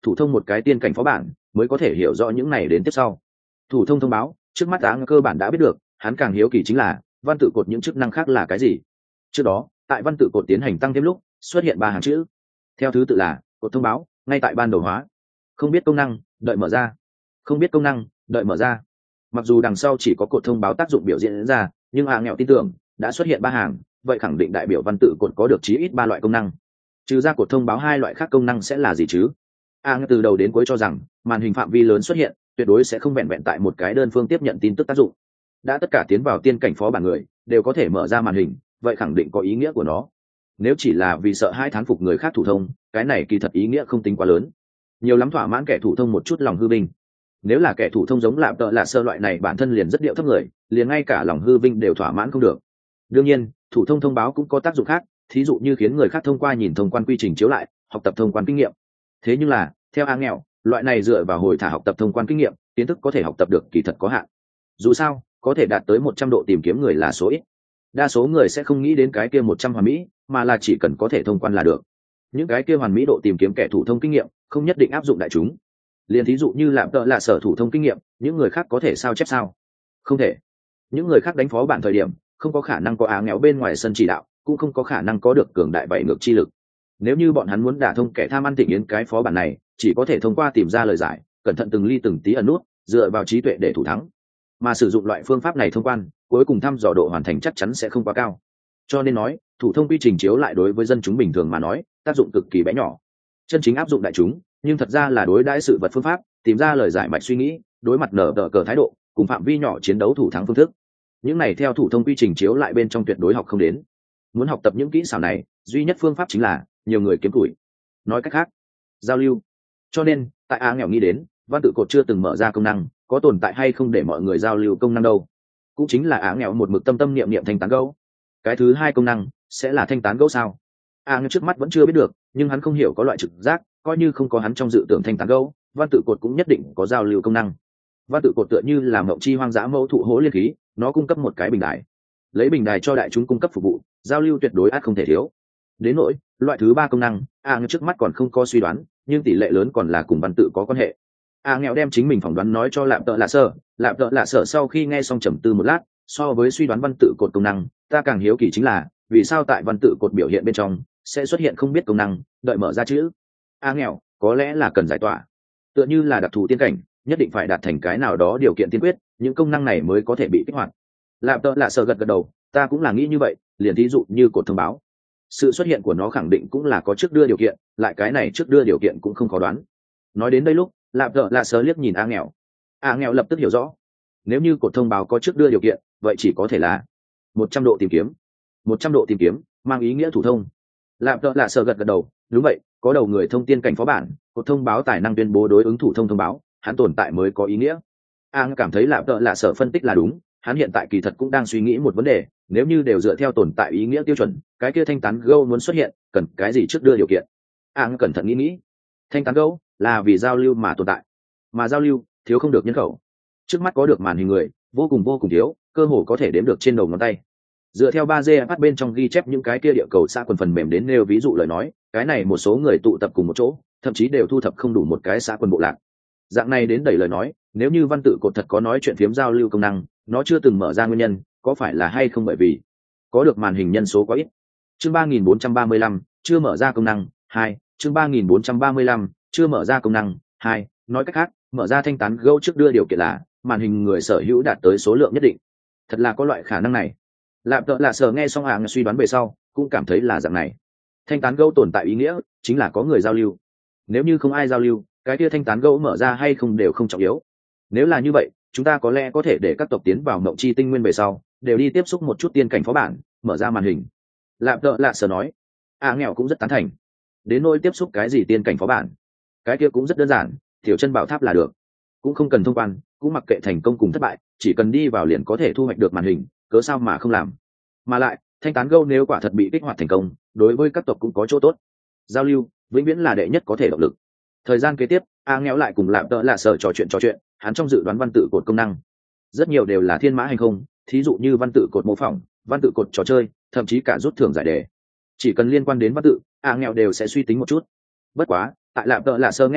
thủ thông một cái tiên cảnh phó bản mới có thể hiểu rõ những này đến tiếp sau. Thủ thông thông báo trước mắt áng cơ bản đã biết được, hắn càng hiếu kỳ chính là văn tự cột những chức năng khác là cái gì. Trước đó tại văn tự cột tiến hành tăng thêm lúc xuất hiện ba hàng chữ, theo thứ tự là cột thông báo ngay tại ban đầu hóa, không biết công năng đợi mở ra, không biết công năng đợi mở ra. Mặc dù đằng sau chỉ có cột thông báo tác dụng biểu diễn ra, nhưng a nghèo tin tưởng đã xuất hiện ba hàng, vậy khẳng định đại biểu văn tự cột có được chí ít ba loại công năng. Trừ ra cột thông báo hai loại khác công năng sẽ là gì chứ? a nghèo từ đầu đến cuối cho rằng màn hình phạm vi lớn xuất hiện tuyệt đối sẽ không vẹn vẹn tại một cái đơn phương tiếp nhận tin tức tác dụng. Đã tất cả tiến vào tiên cảnh phó bản người đều có thể mở ra màn hình, vậy khẳng định có ý nghĩa của nó. Nếu chỉ là vì sợ hai thán phục người khác thủ thông, cái này kỳ thật ý nghĩa không tính quá lớn, nhiều lắm thỏa mãn kẻ thủ thông một chút lòng hư vinh. Nếu là kẻ thủ thông giống lạp tợ lạ sơ loại này bản thân liền rất điệu thấp người, liền ngay cả lòng hư vinh đều thỏa mãn không được. Đương nhiên thủ thông thông báo cũng có tác dụng khác, thí dụ như khiến người khác thông qua nhìn thông quan quy trình chiếu lại, học tập thông quan kinh nghiệm. Thế nhưng là theo a nghèo, loại này dựa vào hồi thả học tập thông quan kinh nghiệm, kiến thức có thể học tập được kỳ thật có hạn. Dù sao có thể đạt tới một trăm độ tìm kiếm người là số ít, đa số người sẽ không nghĩ đến cái kia một trăm hoàn mỹ, mà là chỉ cần có thể thông quan là được. Những cái kia hoàn mỹ độ tìm kiếm kẻ thủ thông kinh nghiệm không nhất định áp dụng đại chúng. Liền thí dụ như làm tợ là sở thủ thông kinh nghiệm, những người khác có thể sao chép sao? Không thể. Những người khác đánh phó bản thời điểm không có khả năng có á nghèo bên ngoài sân chỉ đạo, cũng không có khả năng có được cường đại bảy ngược chi lực. Nếu như bọn hắn muốn đả thông kẻ tham ăn thịnh yến cái phó bản này, chỉ có thể thông qua tìm ra lời giải, cẩn thận từng ly từng tí ẩn nút, dựa vào trí tuệ để thủ thắng. Mà sử dụng loại phương pháp này thông quan, cuối cùng thăm dò độ hoàn thành chắc chắn sẽ không quá cao. Cho nên nói thủ thông quy trình chiếu lại đối với dân chúng bình thường mà nói tác dụng cực kỳ bé nhỏ. Chân chính áp dụng đại chúng nhưng thật ra là đối đãi sự vật phương pháp, tìm ra lời giải mạch suy nghĩ, đối mặt nở tờ cờ thái độ, cùng phạm vi nhỏ chiến đấu thủ thắng phương thức. Những này theo thủ thông quy trình chiếu lại bên trong tuyệt đối học không đến. Muốn học tập những kỹ xảo này, duy nhất phương pháp chính là nhiều người kiếm tuổi. Nói cách khác, giao lưu. Cho nên tại a nghèo nghĩ đến văn tự cột chưa từng mở ra công năng, có tồn tại hay không để mọi người giao lưu công năng đâu. Cũng chính là a nghèo một mực tâm tâm niệm niệm thanh tán gấu. Cái thứ hai công năng sẽ là thanh tán gấu sao? a nghèo trước mắt vẫn chưa biết được, nhưng hắn không hiểu có loại trực giác, coi như không có hắn trong dự tưởng thanh tán gấu, văn tự cột cũng nhất định có giao lưu công năng. Văn tự cột tựa như là mộng chi hoang dã mẫu thụ hố liên khí, nó cung cấp một cái bình đài, lấy bình đài cho đại chúng cung cấp phục vụ, giao lưu tuyệt đối ắt không thể thiếu. Đến nỗi loại thứ ba công năng, a nghèo trước mắt còn không có suy đoán, nhưng tỷ lệ lớn còn là cùng văn tự có quan hệ. a nghèo đem chính mình phỏng đoán nói cho lạp tợ lạ sở, lạp tợ lạ sở sau khi nghe xong trầm tư một lát, so với suy đoán văn tự cột công năng, ta càng hiếu kỳ chính là vì sao tại văn tự cột biểu hiện bên trong sẽ xuất hiện không biết công năng đợi mở ra chữ. a nghèo có lẽ là cần giải tỏa, tựa như là đặc thù tiên cảnh nhất định phải đạt thành cái nào đó điều kiện tiên quyết, những công năng này mới có thể bị kích hoạt. Lạp tợ lạ sở gật gật đầu, ta cũng là nghĩ như vậy. Liền thí dụ như cột thông báo, sự xuất hiện của nó khẳng định cũng là có trước đưa điều kiện, lại cái này trước đưa điều kiện cũng không khó đoán. Nói đến đây lúc lạp tợ lạ sở liếc nhìn a nghèo, a nghèo lập tức hiểu rõ, nếu như cột thông báo có trước đưa điều kiện, vậy chỉ có thể là một trăm độ tìm kiếm. Một trăm độ tìm kiếm mang ý nghĩa thủ thông. Lạp tợ lạ sở gật gật đầu, đúng vậy, có đầu người thông tiên cảnh phó bản, cột thông báo tài năng tuyên bố đối ứng thủ thông thông báo, hắn tồn tại mới có ý nghĩa. An cảm thấy lạp tợ lạ sở phân tích là đúng, hắn hiện tại kỳ thật cũng đang suy nghĩ một vấn đề, nếu như đều dựa theo tồn tại ý nghĩa tiêu chuẩn, cái kia thanh tán gấu muốn xuất hiện cần cái gì trước đưa điều kiện. An cẩn thận nghĩ nghĩ, thanh tán gấu là vì giao lưu mà tồn tại, mà giao lưu thiếu không được nhân khẩu. Trước mắt có được màn hình người vô cùng vô cùng thiếu, cơ hồ có thể đếm được trên đầu ngón tay. Dựa theo ba D bắt bên trong ghi chép những cái kia địa cầu xã quần phần mềm đến nêu ví dụ lời nói, cái này một số người tụ tập cùng một chỗ, thậm chí đều thu thập không đủ một cái xã quần bộ lạc. Dạng này đến đẩy lời nói, nếu như văn tự cột thật có nói chuyện phiếm giao lưu công năng, nó chưa từng mở ra nguyên nhân có phải là hay không bởi vì có được màn hình nhân số quá ít. Chương ba nghìn bốn trăm ba mươi lăm chưa mở ra công năng hai. Chương ba nghìn bốn trăm ba mươi lăm chưa mở ra công năng hai. Nói cách khác, mở ra thanh tán gấu trước đưa điều kiện là màn hình người sở hữu đạt tới số lượng nhất định. Thật là có loại khả năng này. Lạp tợ lạ sở nghe xong hàng suy đoán về sau cũng cảm thấy là dạng này. Thanh tán gấu tồn tại ý nghĩa chính là có người giao lưu. Nếu như không ai giao lưu, cái kia thanh tán gấu mở ra hay không đều không trọng yếu. Nếu là như vậy, chúng ta có lẽ có thể để các tộc tiến vào mộng chi tinh nguyên về sau đều đi tiếp xúc một chút tiên cảnh phó bản, mở ra màn hình. Lạp tợ lạ sở nói. A nghèo cũng rất tán thành. Đến nỗi tiếp xúc cái gì tiên cảnh phó bản, cái kia cũng rất đơn giản, tiểu chân bảo tháp là được, cũng không cần thông quan, cũng mặc kệ thành công cùng thất bại, chỉ cần đi vào liền có thể thu hoạch được màn hình, cớ sao mà không làm. Mà lại thanh tán gấu nếu quả thật bị kích hoạt thành công, đối với các tộc cũng có chỗ tốt. Giao lưu vĩnh viễn là đệ nhất có thể động lực. Thời gian kế tiếp, a nghèo lại cùng lạp tợ lạ sở trò chuyện trò chuyện, hắn trong dự đoán văn tự cột công năng rất nhiều đều là thiên mã hành không, thí dụ như văn tự cột mô phỏng, văn tự cột trò chơi, thậm chí cả rút thưởng giải đề, chỉ cần liên quan đến văn tự, a nghèo đều sẽ suy tính một chút. Bất quá tại lạp tợ lạ sở nghe tới,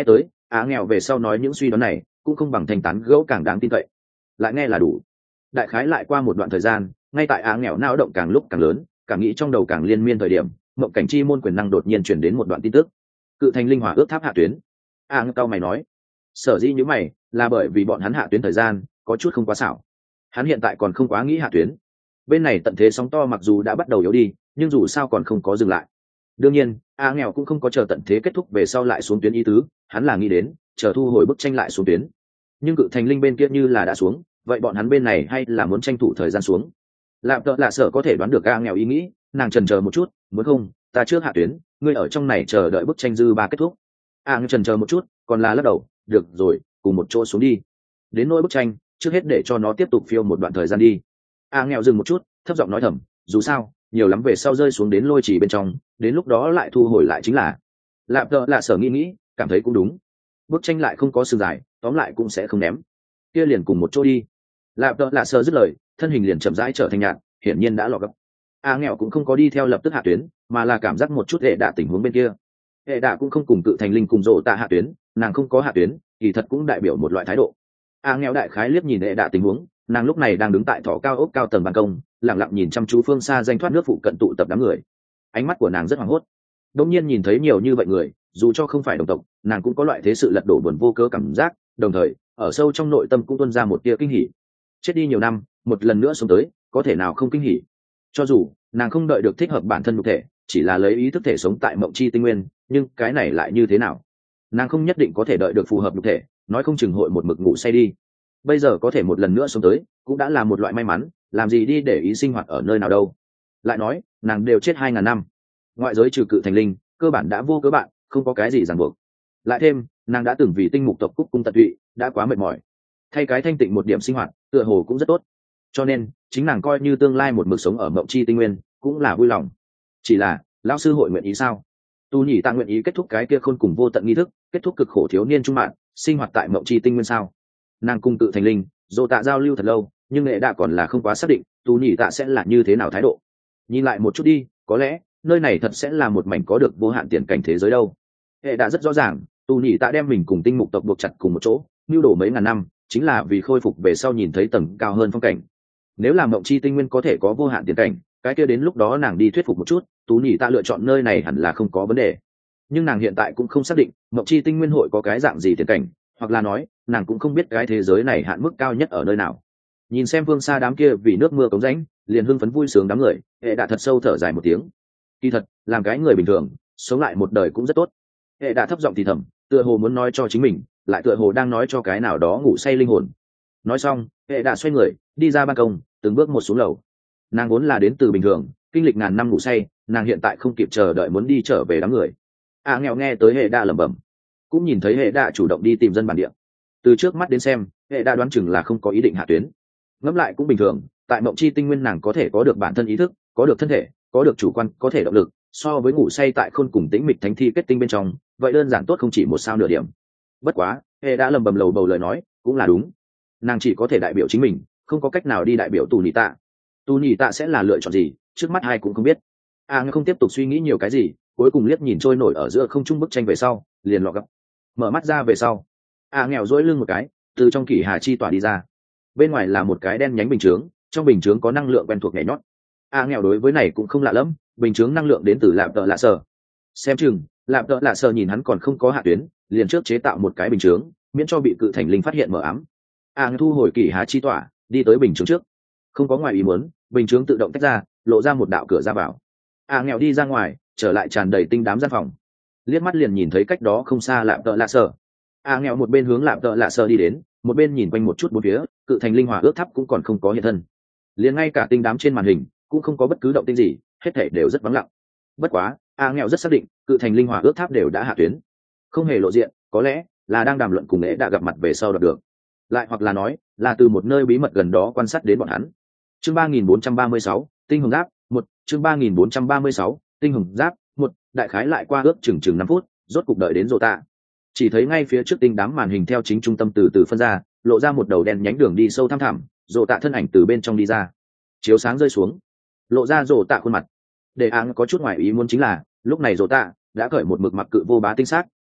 Á nghèo về sau nói những suy đoán này cũng không bằng thanh tán gẫu càng đáng tin cậy, lại nghe là đủ. Đại khái lại qua một đoạn thời gian, ngay tại Á nghèo nao động càng lúc càng lớn, càng nghĩ trong đầu càng liên miên thời điểm, mộng cảnh chi môn quyền năng đột nhiên chuyển đến một đoạn tin tức. Cự thành linh hỏa ước tháp hạ tuyến. Á ngao cao mày nói, sở dĩ như mày là bởi vì bọn hắn hạ tuyến thời gian có chút không quá xảo. Hắn hiện tại còn không quá nghĩ hạ tuyến. Bên này tận thế sóng to mặc dù đã bắt đầu yếu đi, nhưng dù sao còn không có dừng lại. Đương nhiên A nghèo cũng không có chờ tận thế kết thúc về sau lại xuống tuyến ý tứ, hắn là nghĩ đến chờ thu hồi bức tranh lại xuống tuyến. Nhưng cự thành linh bên kia như là đã xuống, vậy bọn hắn bên này hay là muốn tranh thủ thời gian xuống. Lạm tợ lạ sợ có thể đoán được A nghèo ý nghĩ, nàng chần chờ một chút, muốn không ta trước hạ tuyến, ngươi ở trong này chờ đợi bức tranh dư ba kết thúc. A nghèo chần chờ một chút, còn là lắc đầu, được rồi, cùng một chỗ xuống đi. Đến nỗi bức tranh, trước hết để cho nó tiếp tục phiêu một đoạn thời gian đi. A nghèo dừng một chút, thấp giọng nói thầm, dù sao nhiều lắm về sau rơi xuống đến lôi chỉ bên trong, đến lúc đó lại thu hồi lại chính là. Lạp tợ lạ sở nghĩ nghĩ, cảm thấy cũng đúng, bức tranh lại không có sừng dài, tóm lại cũng sẽ không ném, kia liền cùng một chỗ đi. Lạp tợ lạ sở dứt lời, thân hình liền chậm rãi trở thành nhạt, hiển nhiên đã lọt gấp. A nghèo cũng không có đi theo lập tức hạ tuyến, mà là cảm giác một chút hệ đạ tình huống bên kia. Hệ đạ cũng không cùng cự thành linh cùng rộ tạ hạ tuyến, nàng không có hạ tuyến kỳ thật cũng đại biểu một loại thái độ. A nghèo đại khái liếc nhìn hệ đạ tình huống, nàng lúc này đang đứng tại thỏ cao ốc cao tầng ban công, lặng lặng nhìn chăm chú phương xa danh thoát nước phụ cận tụ tập đám người. Ánh mắt của nàng rất hoảng hốt, đột nhiên nhìn thấy nhiều như vậy người, dù cho không phải đồng tộc, nàng cũng có loại thế sự lật đổ buồn vô cớ cảm giác, đồng thời ở sâu trong nội tâm cũng tuôn ra một tia kinh hỉ. Chết đi nhiều năm, một lần nữa sống tới, có thể nào không kinh hỉ? Cho dù nàng không đợi được thích hợp bản thân nhục thể, chỉ là lấy ý thức thể sống tại mộng chi tinh nguyên, nhưng cái này lại như thế nào? Nàng không nhất định có thể đợi được phù hợp nhục thể, nói không chừng hội một mực ngủ say đi. Bây giờ có thể một lần nữa sống tới, cũng đã là một loại may mắn, làm gì đi để ý sinh hoạt ở nơi nào đâu. Lại nói nàng đều chết hai ngàn năm, ngoại giới trừ cự thành linh cơ bản đã vô cớ bạn, không có cái gì ràng buộc. Lại thêm nàng đã từng vì tinh mục tộc cúc cung tận tụy, đã quá mệt mỏi, thay cái thanh tịnh một điểm sinh hoạt tựa hồ cũng rất tốt, cho nên chính nàng coi như tương lai một mực sống ở mộng chi tinh nguyên cũng là vui lòng. Chỉ là lão sư hội nguyện ý sao? Tu nhỉ ta nguyện ý kết thúc cái kia khôn cùng vô tận nghi thức, kết thúc cực khổ thiếu niên trung mạng sinh hoạt tại mộng chi tinh nguyên sao? Nàng cùng tự thành linh dồ tạ giao lưu thật lâu, nhưng nghệ đã còn là không quá xác định tu nhỉ tạ sẽ là như thế nào thái độ. Nhìn lại một chút đi, có lẽ nơi này thật sẽ là một mảnh có được vô hạn tiền cảnh thế giới đâu. Hệ đã rất rõ ràng, tu nhỉ tạ đem mình cùng tinh mục tộc buộc chặt cùng một chỗ nưu đổ mấy ngàn năm, chính là vì khôi phục về sau nhìn thấy tầng cao hơn phong cảnh. Nếu làm mộng chi tinh nguyên có thể có vô hạn tiền cảnh, cái kia đến lúc đó nàng đi thuyết phục một chút, tú nhỉ tạ lựa chọn nơi này hẳn là không có vấn đề. Nhưng nàng hiện tại cũng không xác định mộng chi tinh nguyên hội có cái dạng gì tiền cảnh, hoặc là nói nàng cũng không biết cái thế giới này hạn mức cao nhất ở nơi nào. Nhìn xem phương xa đám kia vì nước mưa cống rãnh liền hưng phấn vui sướng đám người, hệ đã thật sâu thở dài một tiếng. Kỳ thật làm cái người bình thường sống lại một đời cũng rất tốt. Hệ đã thấp giọng thì thầm, tựa hồ muốn nói cho chính mình, lại tựa hồ đang nói cho cái nào đó ngủ say linh hồn. Nói xong hệ đã xoay người đi ra ban công, từng bước một xuống lầu. Nàng vốn là đến từ bình thường, kinh lịch ngàn năm ngủ say, nàng hiện tại không kịp chờ đợi muốn đi trở về đám người. À nghèo nghe tới hệ đã lẩm bẩm, cũng nhìn thấy hệ đã chủ động đi tìm dân bản địa. Từ trước mắt đến xem, hệ đã đoán chừng là không có ý định hạ tuyến. Ngẫm lại cũng bình thường, tại mộng chi tinh nguyên nàng có thể có được bản thân ý thức, có được thân thể, có được chủ quan, có thể động lực, so với ngủ say tại khôn cùng tĩnh mịch thánh thi kết tinh bên trong, vậy đơn giản tốt không chỉ một sao nửa điểm. Bất quá hệ đã lầm bầm lầu bầu lời nói cũng là đúng, nàng chỉ có thể đại biểu chính mình, không có cách nào đi đại biểu tù nhị tạ. Tù nhị tạ sẽ là lựa chọn gì, trước mắt ai cũng không biết. A à, không tiếp tục suy nghĩ nhiều cái gì, cuối cùng liếc nhìn trôi nổi ở giữa không trung bức tranh về sau liền lọ gấp, mở mắt ra về sau. A à, nghèo dỗi lưng một cái, từ trong kỷ hà chi tỏa đi ra. Bên ngoài là một cái đen nhánh bình chướng, trong bình chướng có năng lượng quen thuộc nhảy nhót. A à, nghèo đối với này cũng không lạ lẫm, bình chướng năng lượng đến từ lạp tợ lạ sờ. Xem chừng lạp tợ lạ sờ nhìn hắn còn không có hạ tuyến, liền trước chế tạo một cái bình chướng, miễn cho bị cự thành linh phát hiện mở ám. A à, thu hồi kỷ hà chi tỏa, đi tới bình chướng trước, không có ngoài ý muốn, bình chướng tự động tách ra, lộ ra một đạo cửa ra vào. A à, nghèo đi ra ngoài, trở lại tràn đầy tinh đám gian phòng, liếc mắt liền nhìn thấy cách đó không xa lạp tợ lạ sờ. A à, nghèo một bên hướng lạp tợ lạ sờ đi đến, một bên nhìn quanh một chút bốn phía, cự thành linh hỏa ước tháp cũng còn không có hiện thân, liền ngay cả tinh đám trên màn hình cũng không có bất cứ động tĩnh gì, hết thảy đều rất vắng lặng. Bất quá A à, nghèo rất xác định cự thành linh hỏa ước tháp đều đã hạ tuyến, không hề lộ diện, có lẽ là đang đàm luận cùng nghệ đã gặp mặt về sau đọc được, lại hoặc là nói là từ một nơi bí mật gần đó quan sát đến bọn hắn. Chương ba nghìn bốn trăm ba mươi sáu, tinh hồng giáp một. Chương ba nghìn bốn trăm ba mươi sáu, tinh hồng giáp một. Đại khái lại qua ước chừng chừng năm phút, rốt cục đợi đến rồ tạ. Chỉ thấy ngay phía trước tinh đám màn hình theo chính trung tâm từ từ phân ra, lộ ra một đầu đen nhánh đường đi sâu thăm thẳm, rồ tạ thân ảnh từ bên trong đi ra. Chiếu sáng rơi xuống, lộ ra rồ tạ khuôn mặt. Để áng có chút ngoài ý muốn chính là lúc này rồ tạ đã cởi một mực mặc cự vô bá tinh xác,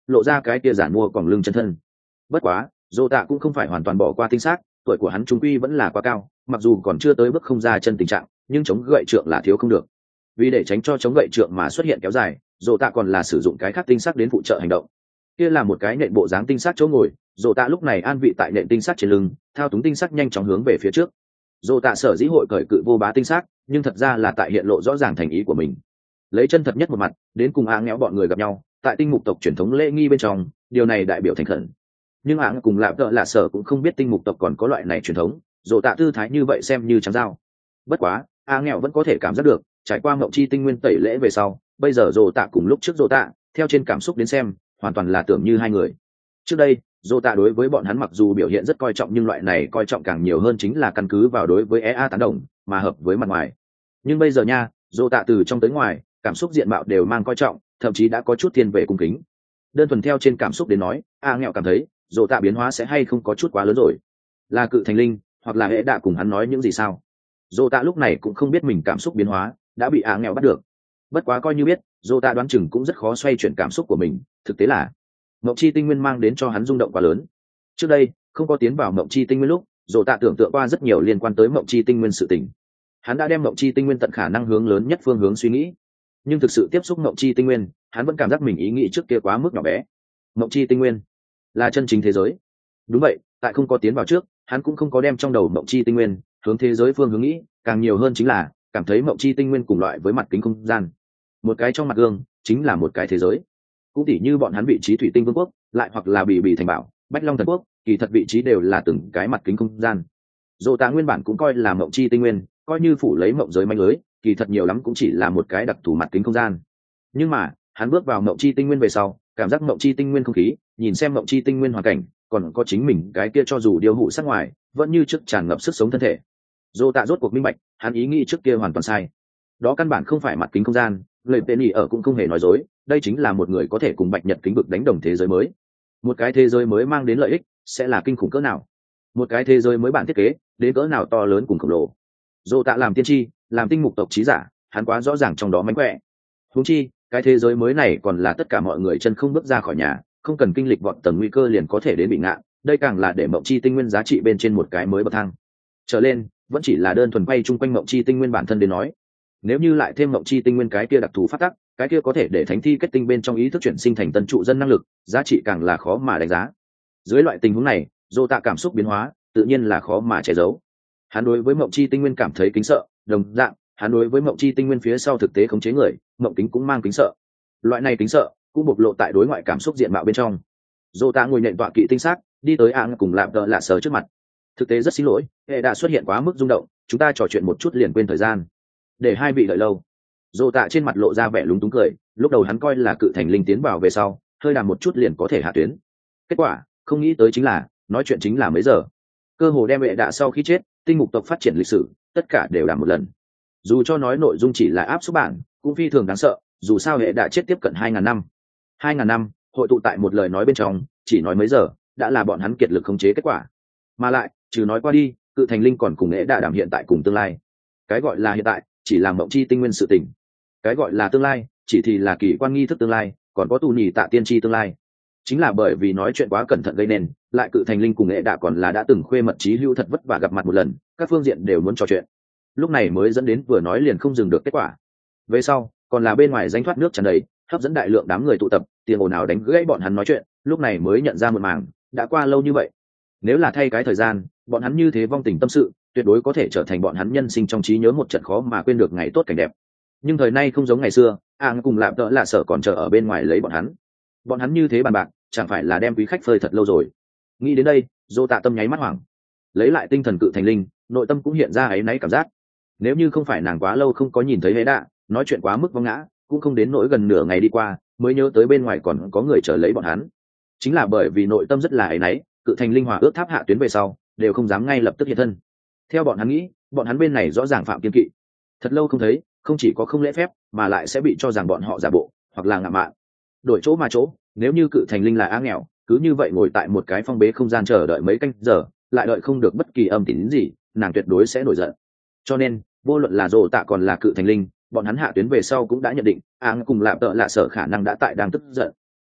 lộ ra cái kia giản mua còng lưng chân thân. Bất quá dô tạ cũng không phải hoàn toàn bỏ qua tinh xác, tuổi của hắn trung quy vẫn là quá cao, mặc dù còn chưa tới bước không ra chân tình trạng, nhưng chống gậy trượng là thiếu không được. Vì để tránh cho chống gậy trượng mà xuất hiện kéo dài, dô tạ còn là sử dụng cái khác tinh xác đến phụ trợ hành động. Kia là một cái nện bộ dáng tinh xác chỗ ngồi, dô tạ lúc này an vị tại nện tinh xác trên lưng, thao túng tinh xác nhanh chóng hướng về phía trước. Dô tạ sở dĩ hội cởi cự vô bá tinh xác, nhưng thật ra là tại hiện lộ rõ ràng thành ý của mình, lấy chân thật nhất một mặt đến cùng áng nghẽo bọn người gặp nhau tại tinh mục tộc truyền thống lễ nghi bên trong, điều này đại biểu thành khẩn. Nhưng áng cùng lạp tợ lạ sở cũng không biết tinh mục tộc còn có loại này truyền thống, dồ tạ tư thái như vậy xem như trắng dao. Bất quá áng nghèo vẫn có thể cảm giác được, trải qua mộng chi tinh nguyên tẩy lễ về sau, bây giờ dồ tạ cùng lúc trước dồ tạ theo trên cảm xúc đến xem hoàn toàn là tưởng như hai người. Trước đây dồ tạ đối với bọn hắn mặc dù biểu hiện rất coi trọng, nhưng loại này coi trọng càng nhiều hơn chính là căn cứ vào đối với e a tán đồng mà hợp với mặt ngoài. Nhưng bây giờ nha, dồ tạ từ trong tới ngoài cảm xúc diện mạo đều mang coi trọng, thậm chí đã có chút thiên về cung kính. Đơn thuần theo trên cảm xúc đến nói, a nghèo cảm thấy dồ tạ biến hóa sẽ hay không có chút quá lớn rồi, là cự thành linh hoặc là hệ đã cùng hắn nói những gì sao? Dồ tạ lúc này cũng không biết mình cảm xúc biến hóa đã bị a nghèo bắt được. Bất quá coi như biết, dồ tạ đoán chừng cũng rất khó xoay chuyển cảm xúc của mình. Thực tế là mộng chi tinh nguyên mang đến cho hắn rung động quá lớn. Trước đây không có tiến vào mộng chi tinh nguyên lúc, dồ tạ tưởng tượng qua rất nhiều liên quan tới mộng chi tinh nguyên sự tình. Hắn đã đem mộng chi tinh nguyên tận khả năng hướng lớn nhất phương hướng suy nghĩ, nhưng thực sự tiếp xúc mộng chi tinh nguyên, hắn vẫn cảm giác mình ý nghĩ trước kia quá mức nhỏ bé. Mộng chi tinh nguyên là chân chính thế giới. Đúng vậy, tại không có tiến vào trước, hắn cũng không có đem trong đầu mộng chi tinh nguyên hướng thế giới phương hướng nghĩ, càng nhiều hơn chính là cảm thấy mộng chi tinh nguyên cùng loại với mặt kính không gian, một cái trong mặt gương chính là một cái thế giới. Cũng tỉ như bọn hắn vị trí thủy tinh vương quốc, lại hoặc là bì bì thành bảo, bách long thần quốc, kỳ thật vị trí đều là từng cái mặt kính không gian. Dô tá nguyên bản cũng coi là mộng chi tinh nguyên, coi như phủ lấy mộng giới manh lưới, kỳ thật nhiều lắm cũng chỉ là một cái đặc thù mặt kính không gian. Nhưng mà hắn bước vào mộng chi tinh nguyên về sau, cảm giác mộng chi tinh nguyên không khí, nhìn xem mộng chi tinh nguyên hoàn cảnh, còn có chính mình cái kia cho dù điêu hụ sắc ngoài vẫn như trước tràn ngập sức sống thân thể. Dô tạ rốt cuộc minh bạch, hắn ý nghĩ trước kia hoàn toàn sai. Đó căn bản không phải mặt kính không gian, lời tên nhỉ ở cũng không hề nói dối, đây chính là một người có thể cùng bạch nhật kính vực đánh đồng thế giới mới. Một cái thế giới mới mang đến lợi ích sẽ là kinh khủng cỡ nào, một cái thế giới mới bản thiết kế đến cỡ nào to lớn cùng khổng lồ. Dô tạ làm tiên tri, làm tinh mục tộc trí giả, hắn quá rõ ràng trong đó mánh khỏe. Huống chi cái thế giới mới này còn là tất cả mọi người chân không bước ra khỏi nhà, không cần kinh lịch vọt tầng nguy cơ liền có thể đến bị ngạn, đây càng là để mộng chi tinh nguyên giá trị bên trên một cái mới bậc thang trở lên, vẫn chỉ là đơn thuần quay chung quanh mộng chi tinh nguyên bản thân đến nói. Nếu như lại thêm mộng chi tinh nguyên cái kia đặc thù phát tắc, cái kia có thể để thánh thi kết tinh bên trong ý thức chuyển sinh thành tân trụ dân năng lực, giá trị càng là khó mà đánh giá. Dưới loại tình huống này, Dô tạ cảm xúc biến hóa tự nhiên là khó mà che giấu. Hắn đối với mộng chi tinh nguyên cảm thấy kính sợ, đồng dạng hắn đối với mộng chi tinh nguyên phía sau thực tế khống chế người mộng kính cũng mang kính sợ. Loại này kính sợ cũng bộc lộ tại đối ngoại cảm xúc diện mạo bên trong. Dô tạ ngồi nện tọa kỵ tinh xác đi tới ạng cùng lạp đờ lạ sờ trước mặt. Thực tế rất xin lỗi, hệ đã xuất hiện quá mức rung động, chúng ta trò chuyện một chút liền quên thời gian, để hai vị đợi lâu. Dô tạ trên mặt lộ ra vẻ lúng túng cười, lúc đầu hắn coi là cự thành linh tiến vào về sau hơi đàm một chút liền có thể hạ tuyến, kết quả không nghĩ tới chính là nói chuyện chính là mấy giờ, cơ hồ đem hệ đã sau khi chết tinh mục tộc phát triển lịch sử tất cả đều đàm một lần. Dù cho nói nội dung chỉ là áp suất bản cũng phi thường đáng sợ, dù sao hệ đã chết tiếp cận hai ngàn năm. Hai ngàn năm hội tụ tại một lời nói bên trong, chỉ nói mấy giờ đã là bọn hắn kiệt lực khống chế kết quả. Mà lại trừ nói qua đi, cự thành linh còn cùng hệ đã đảm hiện tại cùng tương lai. Cái gọi là hiện tại chỉ là mộng chi tinh nguyên sự tình, cái gọi là tương lai chỉ thì là kỳ quan nghi thức tương lai, còn có tù nhì tạ tiên tri tương lai. Chính là bởi vì nói chuyện quá cẩn thận gây nên, lại cự thành linh cùng hệ đã còn là đã từng khuê mật chí hữu thật vất vả gặp mặt một lần, các phương diện đều muốn trò chuyện, lúc này mới dẫn đến vừa nói liền không dừng được kết quả. Về sau còn là bên ngoài danh thoát nước tràn đầy, hấp dẫn đại lượng đám người tụ tập, tiền ồn ào đánh gãy bọn hắn nói chuyện, lúc này mới nhận ra một màng, đã qua lâu như vậy. Nếu là thay cái thời gian, bọn hắn như thế vong tình tâm sự, tuyệt đối có thể trở thành bọn hắn nhân sinh trong trí nhớ một trận khó mà quên được ngày tốt cảnh đẹp. Nhưng thời nay không giống ngày xưa, ạng cùng lạp đỡ là sợ còn chờ ở bên ngoài lấy bọn hắn. Bọn hắn như thế bàn bạc, chẳng phải là đem quý khách phơi thật lâu rồi. Nghĩ đến đây, Dô tạ tâm nháy mắt hoảng, lấy lại tinh thần cự thành linh, nội tâm cũng hiện ra áy náy cảm giác. Nếu như không phải nàng quá lâu không có nhìn thấy hễ đạ, nói chuyện quá mức vong ngã, cũng không đến nỗi gần nửa ngày đi qua mới nhớ tới bên ngoài còn có người chờ lấy bọn hắn. Chính là bởi vì nội tâm rất là áy náy, cự thành linh hòa ước tháp hạ tuyến về sau đều không dám ngay lập tức hiện thân. Theo bọn hắn nghĩ, bọn hắn bên này rõ ràng phạm kiên kỵ, thật lâu không thấy, không chỉ có không lễ phép mà lại sẽ bị cho rằng bọn họ giả bộ hoặc là ngạo mạn. Đổi chỗ mà chỗ, nếu như cự thành linh là á nghèo, cứ như vậy ngồi tại một cái phong bế không gian chờ đợi mấy canh giờ, lại đợi không được bất kỳ âm tín gì, nàng tuyệt đối sẽ nổi giận. Cho nên vô luận là Dô tạ còn là cự thành linh, bọn hắn hạ tuyến về sau cũng đã nhận định áng cùng lạp tợ lạ sở khả năng đã tại đang tức giận.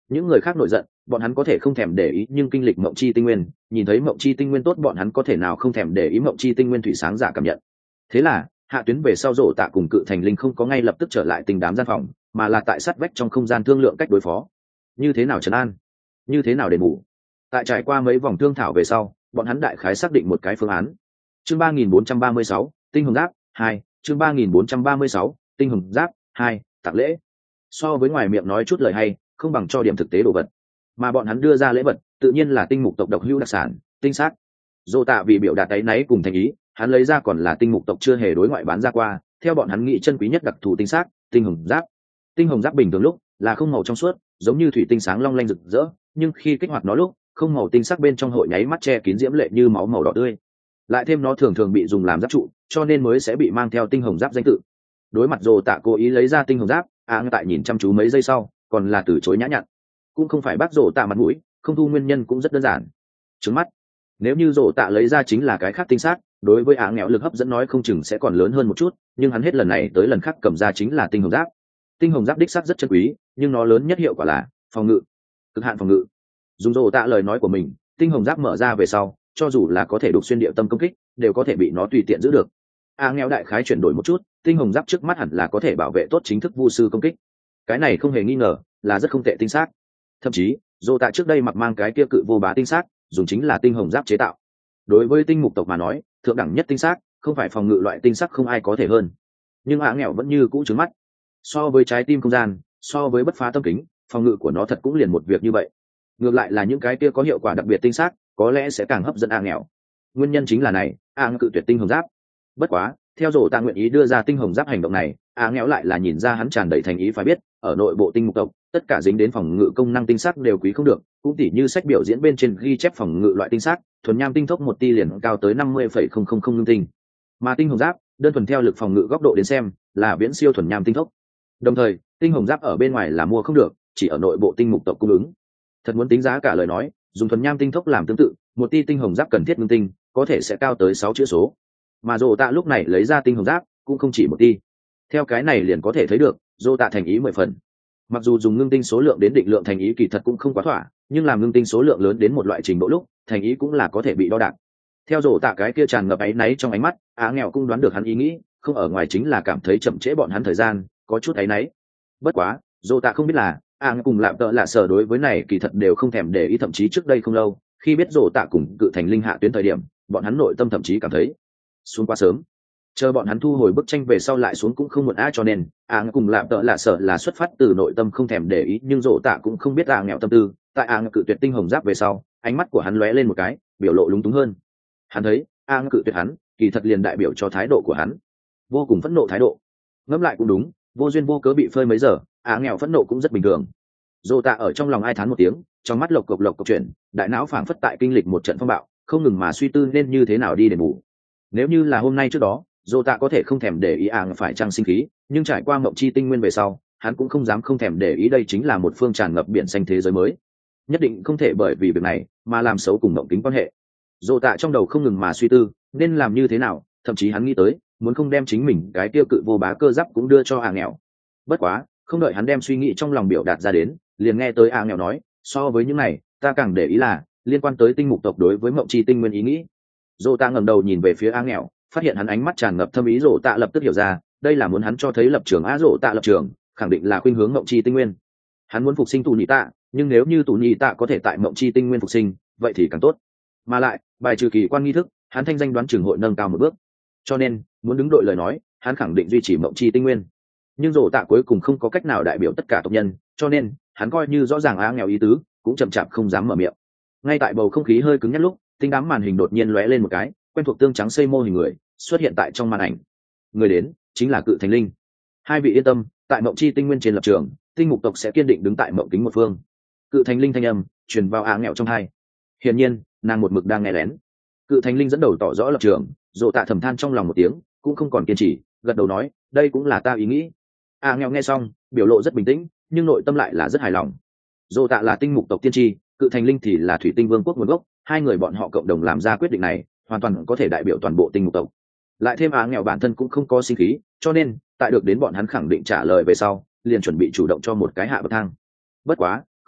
những người khác nổi giận bọn hắn có thể không thèm để ý, nhưng kinh lịch mộng chi tinh nguyên, nhìn thấy mộng chi tinh nguyên tốt, bọn hắn có thể nào không thèm để ý mộng chi tinh nguyên thủy sáng giả cảm nhận. Thế là hạ tuyến về sau rổ tạ cùng Cự Thành Linh không có ngay lập tức trở lại tình đám gian phòng, mà là tại sát vách trong không gian thương lượng cách đối phó, như thế nào trấn an, như thế nào đền bù. Tại trải qua mấy vòng thương thảo về sau, bọn hắn đại khái xác định một cái phương án. Chương ba nghìn bốn trăm ba mươi sáu, tinh hồng giáp hai. Chương ba nghìn bốn trăm ba mươi sáu, tinh hồng giáp hai. Tặng lễ. So với ngoài miệng nói chút lời hay, không bằng cho điểm thực tế đồ vật. Mà bọn hắn đưa ra lễ vật, tự nhiên là tinh mục tộc độc hữu đặc sản, tinh xác. Dô tạ vì biểu đạt áy náy cùng thành ý, hắn lấy ra còn là tinh mục tộc chưa hề đối ngoại bán ra qua, theo bọn hắn nghĩ chân quý nhất đặc thù tinh xác, tinh hồng giáp. Tinh hồng giáp bình thường lúc là không màu trong suốt, giống như thủy tinh sáng long lanh rực rỡ, nhưng khi kích hoạt nó lúc, không màu tinh sắc bên trong hội nháy mắt che kín diễm lệ như máu màu đỏ tươi. Lại thêm nó thường thường bị dùng làm giáp trụ, cho nên mới sẽ bị mang theo tinh hồng giáp danh tự. Đối mặt Dô tạ cố ý lấy ra tinh hồng giáp, á tại nhìn chăm chú mấy giây sau, còn là từ chối nhã nhặn. Cũng không phải bác Dô tạ mặt mũi, không thu nguyên nhân cũng rất đơn giản. Trứng mắt, nếu như Dô tạ lấy ra chính là cái khác tinh xác, đối với á nghèo lực hấp dẫn nói không chừng sẽ còn lớn hơn một chút, nhưng hắn hết lần này tới lần khác cầm ra chính là tinh hồng giáp. Tinh hồng giáp đích xác rất chân quý, nhưng nó lớn nhất hiệu quả là phòng ngự, cực hạn phòng ngự. Dùng Dô tạ lời nói của mình, tinh hồng giáp mở ra về sau, cho dù là có thể đục xuyên địa tâm công kích, đều có thể bị nó tùy tiện giữ được. A nghèo đại khái chuyển đổi một chút, tinh hồng giáp trước mắt hẳn là có thể bảo vệ tốt chính thức vu sư công kích. Cái này không hề nghi ngờ là rất không tệ tinh xác. Thậm chí Dô tạ trước đây mặc mang cái kia cự vô bá tinh xác, dùng chính là tinh hồng giáp chế tạo. Đối với tinh mục tộc mà nói, thượng đẳng nhất tinh xác, không phải phòng ngự loại tinh xác không ai có thể hơn. Nhưng A nghèo vẫn như cũ trứng mắt. So với trái tim không gian, so với bất phá tâm kính, phòng ngự của nó thật cũng liền một việc như vậy. Ngược lại là những cái kia có hiệu quả đặc biệt tinh xác, có lẽ sẽ càng hấp dẫn A nghèo. Nguyên nhân chính là này, A cự tuyệt tinh hồng giáp. Bất quá theo Dô tạ nguyện ý đưa ra tinh hồng giáp hành động này, A nghèo lại là nhìn ra hắn tràn đầy thành ý. Phải biết ở nội bộ tinh mục tộc, tất cả dính đến phòng ngự công năng tinh sắc đều quý không được, cũng tỉ như sách biểu diễn bên trên ghi chép phòng ngự loại tinh sắc, thuần nham tinh thốc một ti liền cao tới năm mươi phẩy không không không ngưng tinh, mà tinh hồng giáp đơn thuần theo lực phòng ngự góc độ đến xem là viễn siêu thuần nham tinh thốc. Đồng thời tinh hồng giáp ở bên ngoài là mua không được, chỉ ở nội bộ tinh mục tộc cung ứng. Thật muốn tính giá cả lời nói, dùng thuần nham tinh thốc làm tương tự, một ti tinh hồng giáp cần thiết ngưng tinh có thể sẽ cao tới sáu chữ số, mà Dô tạ lúc này lấy ra tinh hồng giáp cũng không chỉ một ti. Theo cái này liền có thể thấy được Dô tạ thành ý mười phần. Mặc dù dùng ngưng tinh số lượng đến định lượng thành ý kỳ thật cũng không quá thỏa, nhưng làm ngưng tinh số lượng lớn đến một loại trình độ lúc, thành ý cũng là có thể bị đo đạc. Theo Dô tạ cái kia tràn ngập áy náy trong ánh mắt, Á nghèo cũng đoán được hắn ý nghĩ, không ở ngoài chính là cảm thấy chậm trễ bọn hắn thời gian, có chút áy náy. Bất quá Dô tạ không biết là Á cùng lạm tợ lạ sở đối với này kỳ thật đều không thèm để ý. Thậm chí trước đây không lâu, khi biết Dô tạ cùng Cự Thành Linh hạ tuyến thời điểm, bọn hắn nội tâm thậm chí cảm thấy xuống quá sớm, chờ bọn hắn thu hồi bức tranh về sau lại xuống cũng không muộn. A cho nên A cùng lạm tợ lạ sợ là xuất phát từ nội tâm không thèm để ý, nhưng Dô tạ cũng không biết A nghèo tâm tư. Tại A cự tuyệt tinh hồng giáp về sau, ánh mắt của hắn lóe lên một cái, biểu lộ lúng túng hơn. Hắn thấy A cự tuyệt hắn, kỳ thật liền đại biểu cho thái độ của hắn, vô cùng phẫn nộ thái độ. Ngẫm lại cũng đúng, vô duyên vô cớ bị phơi mấy giờ, A nghèo phẫn nộ cũng rất bình thường. Dô tạ ở trong lòng ai thán một tiếng, trong mắt lộc cộc lộc cộc chuyển, đại não phảng phất tại kinh lịch một trận phong bạo, không ngừng mà suy tư nên như thế nào đi đền bù. Nếu như là hôm nay trước đó, Dô tạ có thể không thèm để ý ảng phải trăng sinh khí, nhưng trải qua mộng chi tinh nguyên về sau, hắn cũng không dám không thèm để ý. Đây chính là một phương tràn ngập biển xanh thế giới mới, nhất định không thể bởi vì việc này mà làm xấu cùng mộng kính quan hệ. Dô tạ trong đầu không ngừng mà suy tư nên làm như thế nào, thậm chí hắn nghĩ tới muốn không đem chính mình cái tiêu cự vô bá cơ giáp cũng đưa cho ảng nghèo. Bất quá không đợi hắn đem suy nghĩ trong lòng biểu đạt ra đến, liền nghe tới ảng nghèo nói, so với những này ta càng để ý là liên quan tới tinh mục tộc đối với mộng chi tinh nguyên ý nghĩ. Dô tạ ngẩng đầu nhìn về phía ảng nghèo, phát hiện hắn ánh mắt tràn ngập thâm ý. Dô tạ lập tức hiểu ra, đây là muốn hắn cho thấy lập trường. A Dô tạ lập trường khẳng định là khuynh hướng mộng chi tinh nguyên, hắn muốn phục sinh tù nhị tạ, nhưng nếu như tù nhị tạ có thể tại mộng chi tinh nguyên phục sinh, vậy thì càng tốt. Mà lại bài trừ kỳ quan nghi thức, hắn thanh danh đoán chừng hội nâng cao một bước, cho nên muốn đứng đội lời nói, hắn khẳng định duy trì mộng chi tinh nguyên. Nhưng Dô tạ cuối cùng không có cách nào đại biểu tất cả tộc nhân, cho nên hắn coi như rõ ràng Á nghèo ý tứ, cũng chậm chạp không dám mở miệng. Ngay tại bầu không khí hơi cứng nhắc lúc, tinh đám màn hình đột nhiên lóe lên một cái, quen thuộc tương trắng xây mô hình người xuất hiện tại trong màn ảnh. Người đến chính là Cự Thành Linh. Hai vị yên tâm, tại mộng chi tinh nguyên trên lập trường, tinh mục tộc sẽ kiên định đứng tại mộng kính một phương. Cự Thành Linh thanh âm truyền vào Á nghèo trong tai. Hiển nhiên nàng một mực đang nghe lén. Cự Thành Linh dẫn đầu tỏ rõ lập trường. Dô tạ thầm than trong lòng một tiếng, cũng không còn kiên trì, gật đầu nói, đây cũng là ta ý nghĩ. Á nghèo nghe xong, biểu lộ rất bình tĩnh, nhưng nội tâm lại là rất hài lòng. Dô tạ là tinh mục tộc tiên tri, Cự Thành Linh thì là thủy tinh vương quốc nguồn gốc, hai người bọn họ cộng đồng làm ra quyết định này, hoàn toàn có thể đại biểu toàn bộ tinh mục tộc. Lại thêm Á nghèo bản thân cũng không có sinh khí, cho nên tại được đến bọn hắn khẳng định trả lời về sau, liền chuẩn bị chủ động cho một cái hạ bậc thang. Bất quá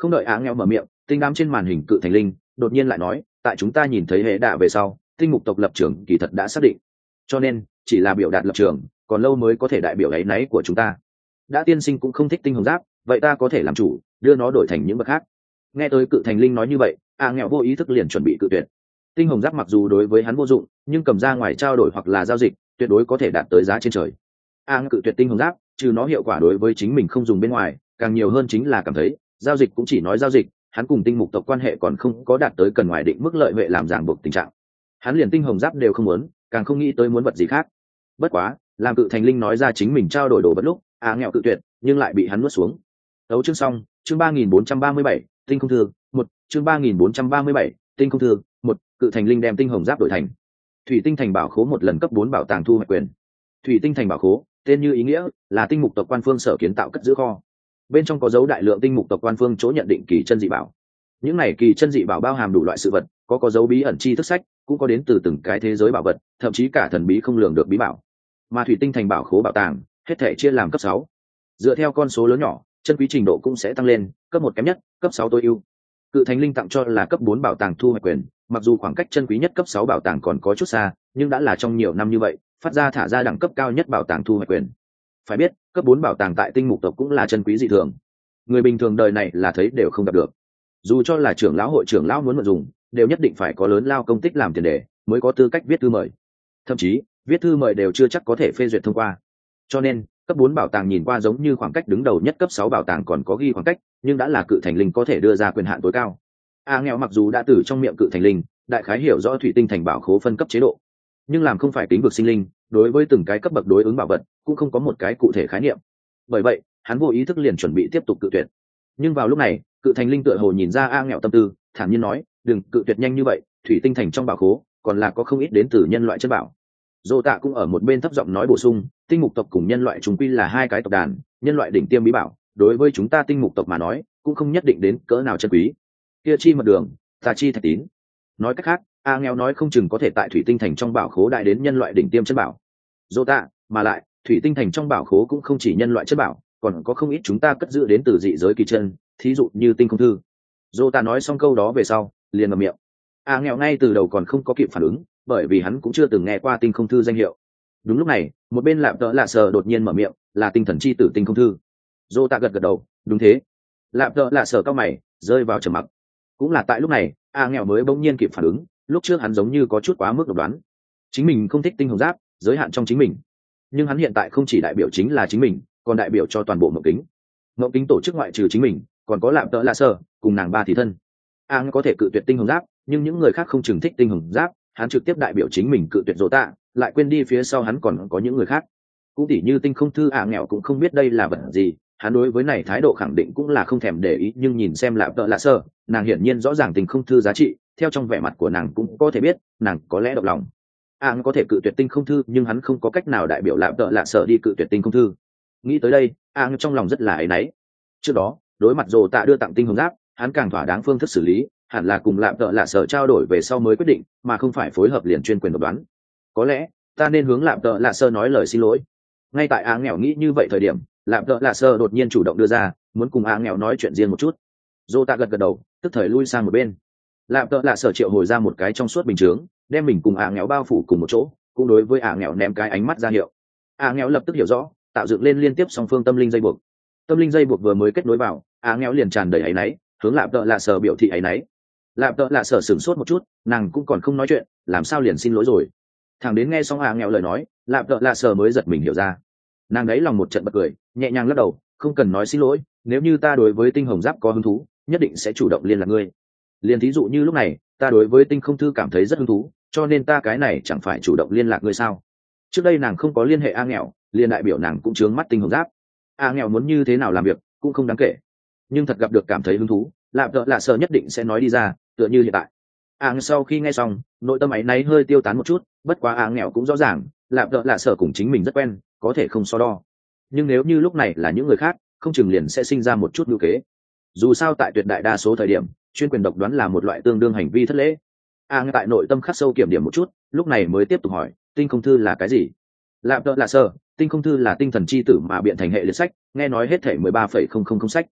Không đợi á nghèo mở miệng, tinh đám trên màn hình cự thành linh đột nhiên lại nói, tại chúng ta nhìn thấy hệ đạ về sau, tinh mục tộc lập trường kỳ thật đã xác định, cho nên chỉ là biểu đạt lập trường, còn lâu mới có thể đại biểu áy náy của chúng ta. Đã tiên sinh cũng không thích tinh hồng giáp, vậy ta có thể làm chủ, đưa nó đổi thành những bậc khác. Nghe tới cự thành linh nói như vậy, a nghèo vô ý thức liền chuẩn bị cự tuyệt. Tinh hồng giáp mặc dù đối với hắn vô dụng, nhưng cầm ra ngoài trao đổi hoặc là giao dịch, tuyệt đối có thể đạt tới giá trên trời. A cự tuyệt tinh hồng giáp, trừ nó hiệu quả đối với chính mình không dùng bên ngoài, càng nhiều hơn chính là cảm thấy giao dịch cũng chỉ nói giao dịch, hắn cùng tinh mục tộc quan hệ còn không có đạt tới cần ngoài định mức lợi huệ làm ràng buộc tình trạng. Hắn liền tinh hồng giáp đều không muốn, càng không nghĩ tới muốn vật gì khác. Bất quá, làm cự thành linh nói ra chính mình trao đổi đồ vật lúc, a nghèo cự tuyệt, nhưng lại bị hắn nuốt xuống. Đấu chương xong, chương ba nghìn bốn trăm ba mươi bảy, tinh không thư, một, chương ba nghìn bốn trăm ba mươi bảy, tinh không thư, một, cự thành linh đem tinh hồng giáp đổi thành thủy tinh thành bảo khố một lần cấp bốn bảo tàng thu hoạch quyền. Thủy tinh thành bảo khố, tên như ý nghĩa, là tinh mục tộc quan phương sở kiến tạo cất giữ kho. Bên trong có dấu đại lượng tinh mục tộc quan phương chỗ nhận định kỳ chân dị bảo. Những này kỳ chân dị bảo bao hàm đủ loại sự vật, có có dấu bí ẩn chi thức sách, cũng có đến từ từng cái thế giới bảo vật, thậm chí cả thần bí không lường được bí bảo. Mà thủy tinh thành bảo khố bảo tàng, hết thể chia làm cấp sáu. Dựa theo con số lớn nhỏ, chân quý trình độ cũng sẽ tăng lên, cấp một kém nhất, cấp sáu tối ưu. Cự thành linh tặng cho là cấp bốn bảo tàng thu hoạch quyền, mặc dù khoảng cách chân quý nhất cấp sáu bảo tàng còn có chút xa, nhưng đã là trong nhiều năm như vậy, phát ra thả ra đẳng cấp cao nhất bảo tàng thu hoạch quyền. Phải biết, cấp bốn bảo tàng tại tinh mục tộc cũng là chân quý dị thường. Người bình thường đời này là thấy đều không gặp được. Dù cho là trưởng lão hội trưởng lão muốn mượn dùng, đều nhất định phải có lớn lao công tích làm tiền đề, mới có tư cách viết thư mời. Thậm chí, viết thư mời đều chưa chắc có thể phê duyệt thông qua. Cho nên, cấp bốn bảo tàng nhìn qua giống như khoảng cách đứng đầu nhất cấp sáu bảo tàng còn có ghi khoảng cách, nhưng đã là cự thành linh có thể đưa ra quyền hạn tối cao. A nghèo mặc dù đã từ trong miệng cự thành linh, đại khái hiểu rõ thủy tinh thành bảo khố phân cấp chế độ, nhưng làm không phải tính vực sinh linh, đối với từng cái cấp bậc đối ứng bảo vật cũng không có một cái cụ thể khái niệm. Bởi vậy, hắn vô ý thức liền chuẩn bị tiếp tục cự tuyệt. Nhưng vào lúc này, cự thành linh tựa hồ nhìn ra A nghèo tâm tư, thản nhiên nói, đừng cự tuyệt nhanh như vậy, thủy tinh thành trong bảo khố còn là có không ít đến từ nhân loại chân bảo. Dô Tạ cũng ở một bên thấp giọng nói bổ sung, tinh mục tộc cùng nhân loại chúng quy là hai cái tộc đàn, nhân loại đỉnh tiêm bí bảo, đối với chúng ta tinh mục tộc mà nói, cũng không nhất định đến cỡ nào chân quý. Kia chi mật đường, ta chi thạch tín. Nói cách khác, A nghèo nói không chừng có thể tại thủy tinh thành trong bảo khố đại đến nhân loại đỉnh tiêm chân bảo. Dô Tạ, mà lại, thủy tinh thành trong bảo khố cũng không chỉ nhân loại chân bảo, còn có không ít chúng ta cất giữ đến từ dị giới kỳ chân, thí dụ như tinh không thư. Dô Tạ nói xong câu đó về sau, liền ngậm miệng. A nghèo ngay từ đầu còn không có kịp phản ứng, bởi vì hắn cũng chưa từng nghe qua tinh không thư danh hiệu. Đúng lúc này, một bên lạp tợ lạ sờ đột nhiên mở miệng, là tinh thần chi tử tinh không thư. Dô Tạ gật gật đầu, đúng thế. Lạp tợ lạ sờ cao mày, rơi vào trầm mặc. Cũng là tại lúc này, A nghèo mới bỗng nhiên kịp phản ứng, lúc trước hắn giống như có chút quá mức độc đoán. Chính mình không thích tinh hồng giáp, giới hạn trong chính mình. Nhưng hắn hiện tại không chỉ đại biểu chính là chính mình, còn đại biểu cho toàn bộ Mộng Kính. Mộng Kính tổ chức ngoại trừ chính mình, còn có lạp tợ lạ sờ, cùng nàng ba thị thân. A nghèo có thể cự tuyệt tinh hồng giáp, nhưng những người khác không chừng thích tinh hồng giáp, hắn trực tiếp đại biểu chính mình cự tuyệt Dô Tạ, lại quên đi phía sau hắn còn có những người khác. Cũng tỉ như tinh không thư A nghèo cũng không biết đây là vật gì, hắn đối với này thái độ khẳng định cũng là không thèm để ý, nhưng nhìn xem lạp tợ lạ sờ, nàng hiển nhiên rõ ràng tinh không thư giá trị, theo trong vẻ mặt của nàng cũng có thể biết, nàng có lẽ động lòng. A có thể cự tuyệt tinh không thư, nhưng hắn không có cách nào đại biểu lạp tợ lạ sờ đi cự tuyệt tinh không thư. Nghĩ tới đây, A trong lòng rất là áy náy. Trước đó, đối mặt Dô Tạ đưa tặng tinh hồng giáp, hắn càng thỏa đáng phương thức xử lý, hẳn là cùng lạp tợ lạ sờ trao đổi về sau mới quyết định, mà không phải phối hợp liền chuyên quyền độc đoán. Có lẽ ta nên hướng lạp tợ lạ sờ nói lời xin lỗi. Ngay tại A nghèo nghĩ như vậy thời điểm, lạp tợ lạ sờ đột nhiên chủ động đưa ra, muốn cùng A nghèo nói chuyện riêng một chút. Dô Tạ gật gật đầu, tức thời lui sang một bên. Lạp tợ lạ sờ triệu hồi ra một cái trong suốt bình chướng, đem mình cùng A nghèo bao phủ cùng một chỗ, cũng đối với A nghèo ném cái ánh mắt ra hiệu. A nghèo lập tức hiểu rõ, tạo dựng lên liên tiếp song phương tâm linh dây buộc. Tâm linh dây buộc vừa mới kết nối vào, A nghèo liền tràn đầy áy náy, hướng lạp tợ lạ sờ biểu thị áy náy. Lạp tợ lạ sờ sửng sốt một chút, nàng cũng còn không nói chuyện, làm sao liền xin lỗi rồi. Thằng đến nghe xong A nghèo lời nói, lạp tợ lạ sờ mới giật mình hiểu ra. Nàng đấy lòng một trận bật cười, nhẹ nhàng lắc đầu, không cần nói xin lỗi, nếu như ta đối với tinh hồng giáp có hứng thú, nhất định sẽ chủ động liên lạc ngươi. Liên thí dụ như lúc này, ta đối với tinh không thư cảm thấy rất hứng thú, cho nên ta cái này chẳng phải chủ động liên lạc ngươi sao? Trước đây nàng không có liên hệ A nghèo, liền đại biểu nàng cũng chướng mắt tinh hồng giáp. A nghèo muốn như thế nào làm việc cũng không đáng kể, nhưng thật gặp được cảm thấy hứng thú, lạp tợ lạ sờ nhất định sẽ nói đi ra, tựa như hiện tại. A sau khi nghe xong, nội tâm áy náy hơi tiêu tán một chút, bất quá A nghèo cũng rõ ràng, lạp tợ lạ sờ cùng chính mình rất quen, có thể không so đo. Nhưng nếu như lúc này là những người khác, không chừng liền sẽ sinh ra một chút ngữ kế. Dù sao tại tuyệt đại đa số thời điểm, chuyên quyền độc đoán là một loại tương đương hành vi thất lễ. A tại nội tâm khắc sâu kiểm điểm một chút, lúc này mới tiếp tục hỏi, tinh không thư là cái gì? Lạp tợ lạ sờ, tinh không thư là tinh thần chi tử mà biện thành hệ liệt sách, nghe nói hết thể mười ba phẩy không không không sách.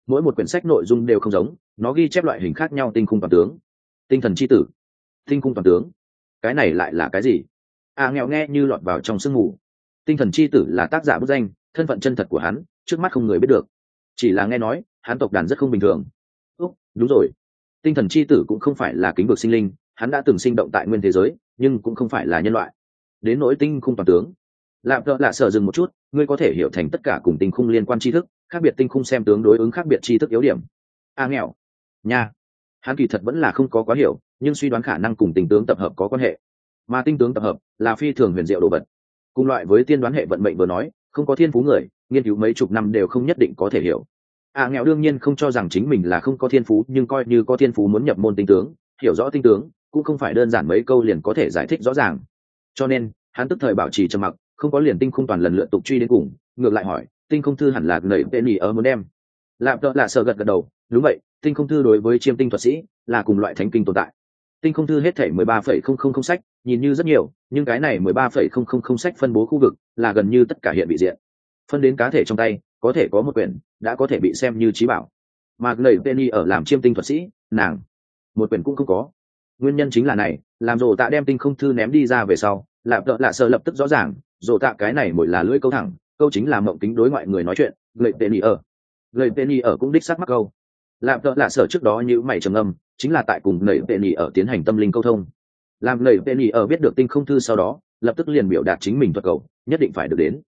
mỗi một quyển sách nội dung đều không giống, nó ghi chép loại hình khác nhau tinh khung toàn tướng. Tinh thần chi tử, tinh khung toàn tướng, cái này lại là cái gì? À nghèo nghe như lọt vào trong sương mù. Tinh thần chi tử là tác giả bút danh, thân phận chân thật của hắn trước mắt không người biết được, chỉ là nghe nói hắn tộc đàn rất không bình thường. Úc, đúng rồi, tinh thần chi tử cũng không phải là kính vực sinh linh, hắn đã từng sinh động tại nguyên thế giới nhưng cũng không phải là nhân loại. Đến nỗi tinh khung toàn tướng, lạp đỡ lạ sợ dừng một chút, ngươi có thể hiểu thành tất cả cùng tinh khung liên quan tri thức, khác biệt tinh khung xem tướng đối ứng khác biệt tri thức yếu điểm. A nghèo nha, hắn kỳ thật vẫn là không có quá hiểu, nhưng suy đoán khả năng cùng tinh tướng tập hợp có quan hệ, mà tinh tướng tập hợp là phi thường huyền diệu đồ vật, cùng loại với tiên đoán hệ vận mệnh vừa nói, không có thiên phú người nghiên cứu mấy chục năm đều không nhất định có thể hiểu. A nghèo đương nhiên không cho rằng chính mình là không có thiên phú, nhưng coi như có thiên phú muốn nhập môn tinh tướng, hiểu rõ tinh tướng cũng không phải đơn giản mấy câu liền có thể giải thích rõ ràng, cho nên hắn tức thời bảo trì trầm mặc, không có liền tinh khung toàn lần lượt tục truy đến cùng, ngược lại hỏi tinh không thư hẳn là nảy tên nhỉ ở muốn đem. Lạp đỡ lạ sợ gật gật đầu, đúng vậy, tinh không thư đối với chiêm tinh thuật sĩ là cùng loại thánh kinh tồn tại. Tinh không thư hết thể mười ba phẩy không không không sách, nhìn như rất nhiều, nhưng cái này mười ba phẩy không không không sách phân bố khu vực là gần như tất cả hiện bị diện, phân đến cá thể trong tay có thể có một quyển đã có thể bị xem như trí bảo, mà nảy tên nhỉ ở làm chiêm tinh thuật sĩ, nàng một quyển cũng không có. Nguyên nhân chính là này, làm rồ tạ đem tinh không thư ném đi ra về sau, lạp đỡ lạ sợ lập tức rõ ràng, rồ tạ cái này mỗi là lưỡi câu thẳng, câu chính là mộng kính đối ngoại người nói chuyện, gậy tên nhỉ ở gậy tên nhỉ ở cũng đích xác mắc câu. Lạp đỡ lạ sợ trước đó như mày trầm ngâm, chính là tại cùng nảy tên nhỉ ở tiến hành tâm linh câu thông. Làm nảy tên nhỉ ở biết được tinh không thư sau đó, lập tức liền biểu đạt chính mình thuật cầu nhất định phải được đến.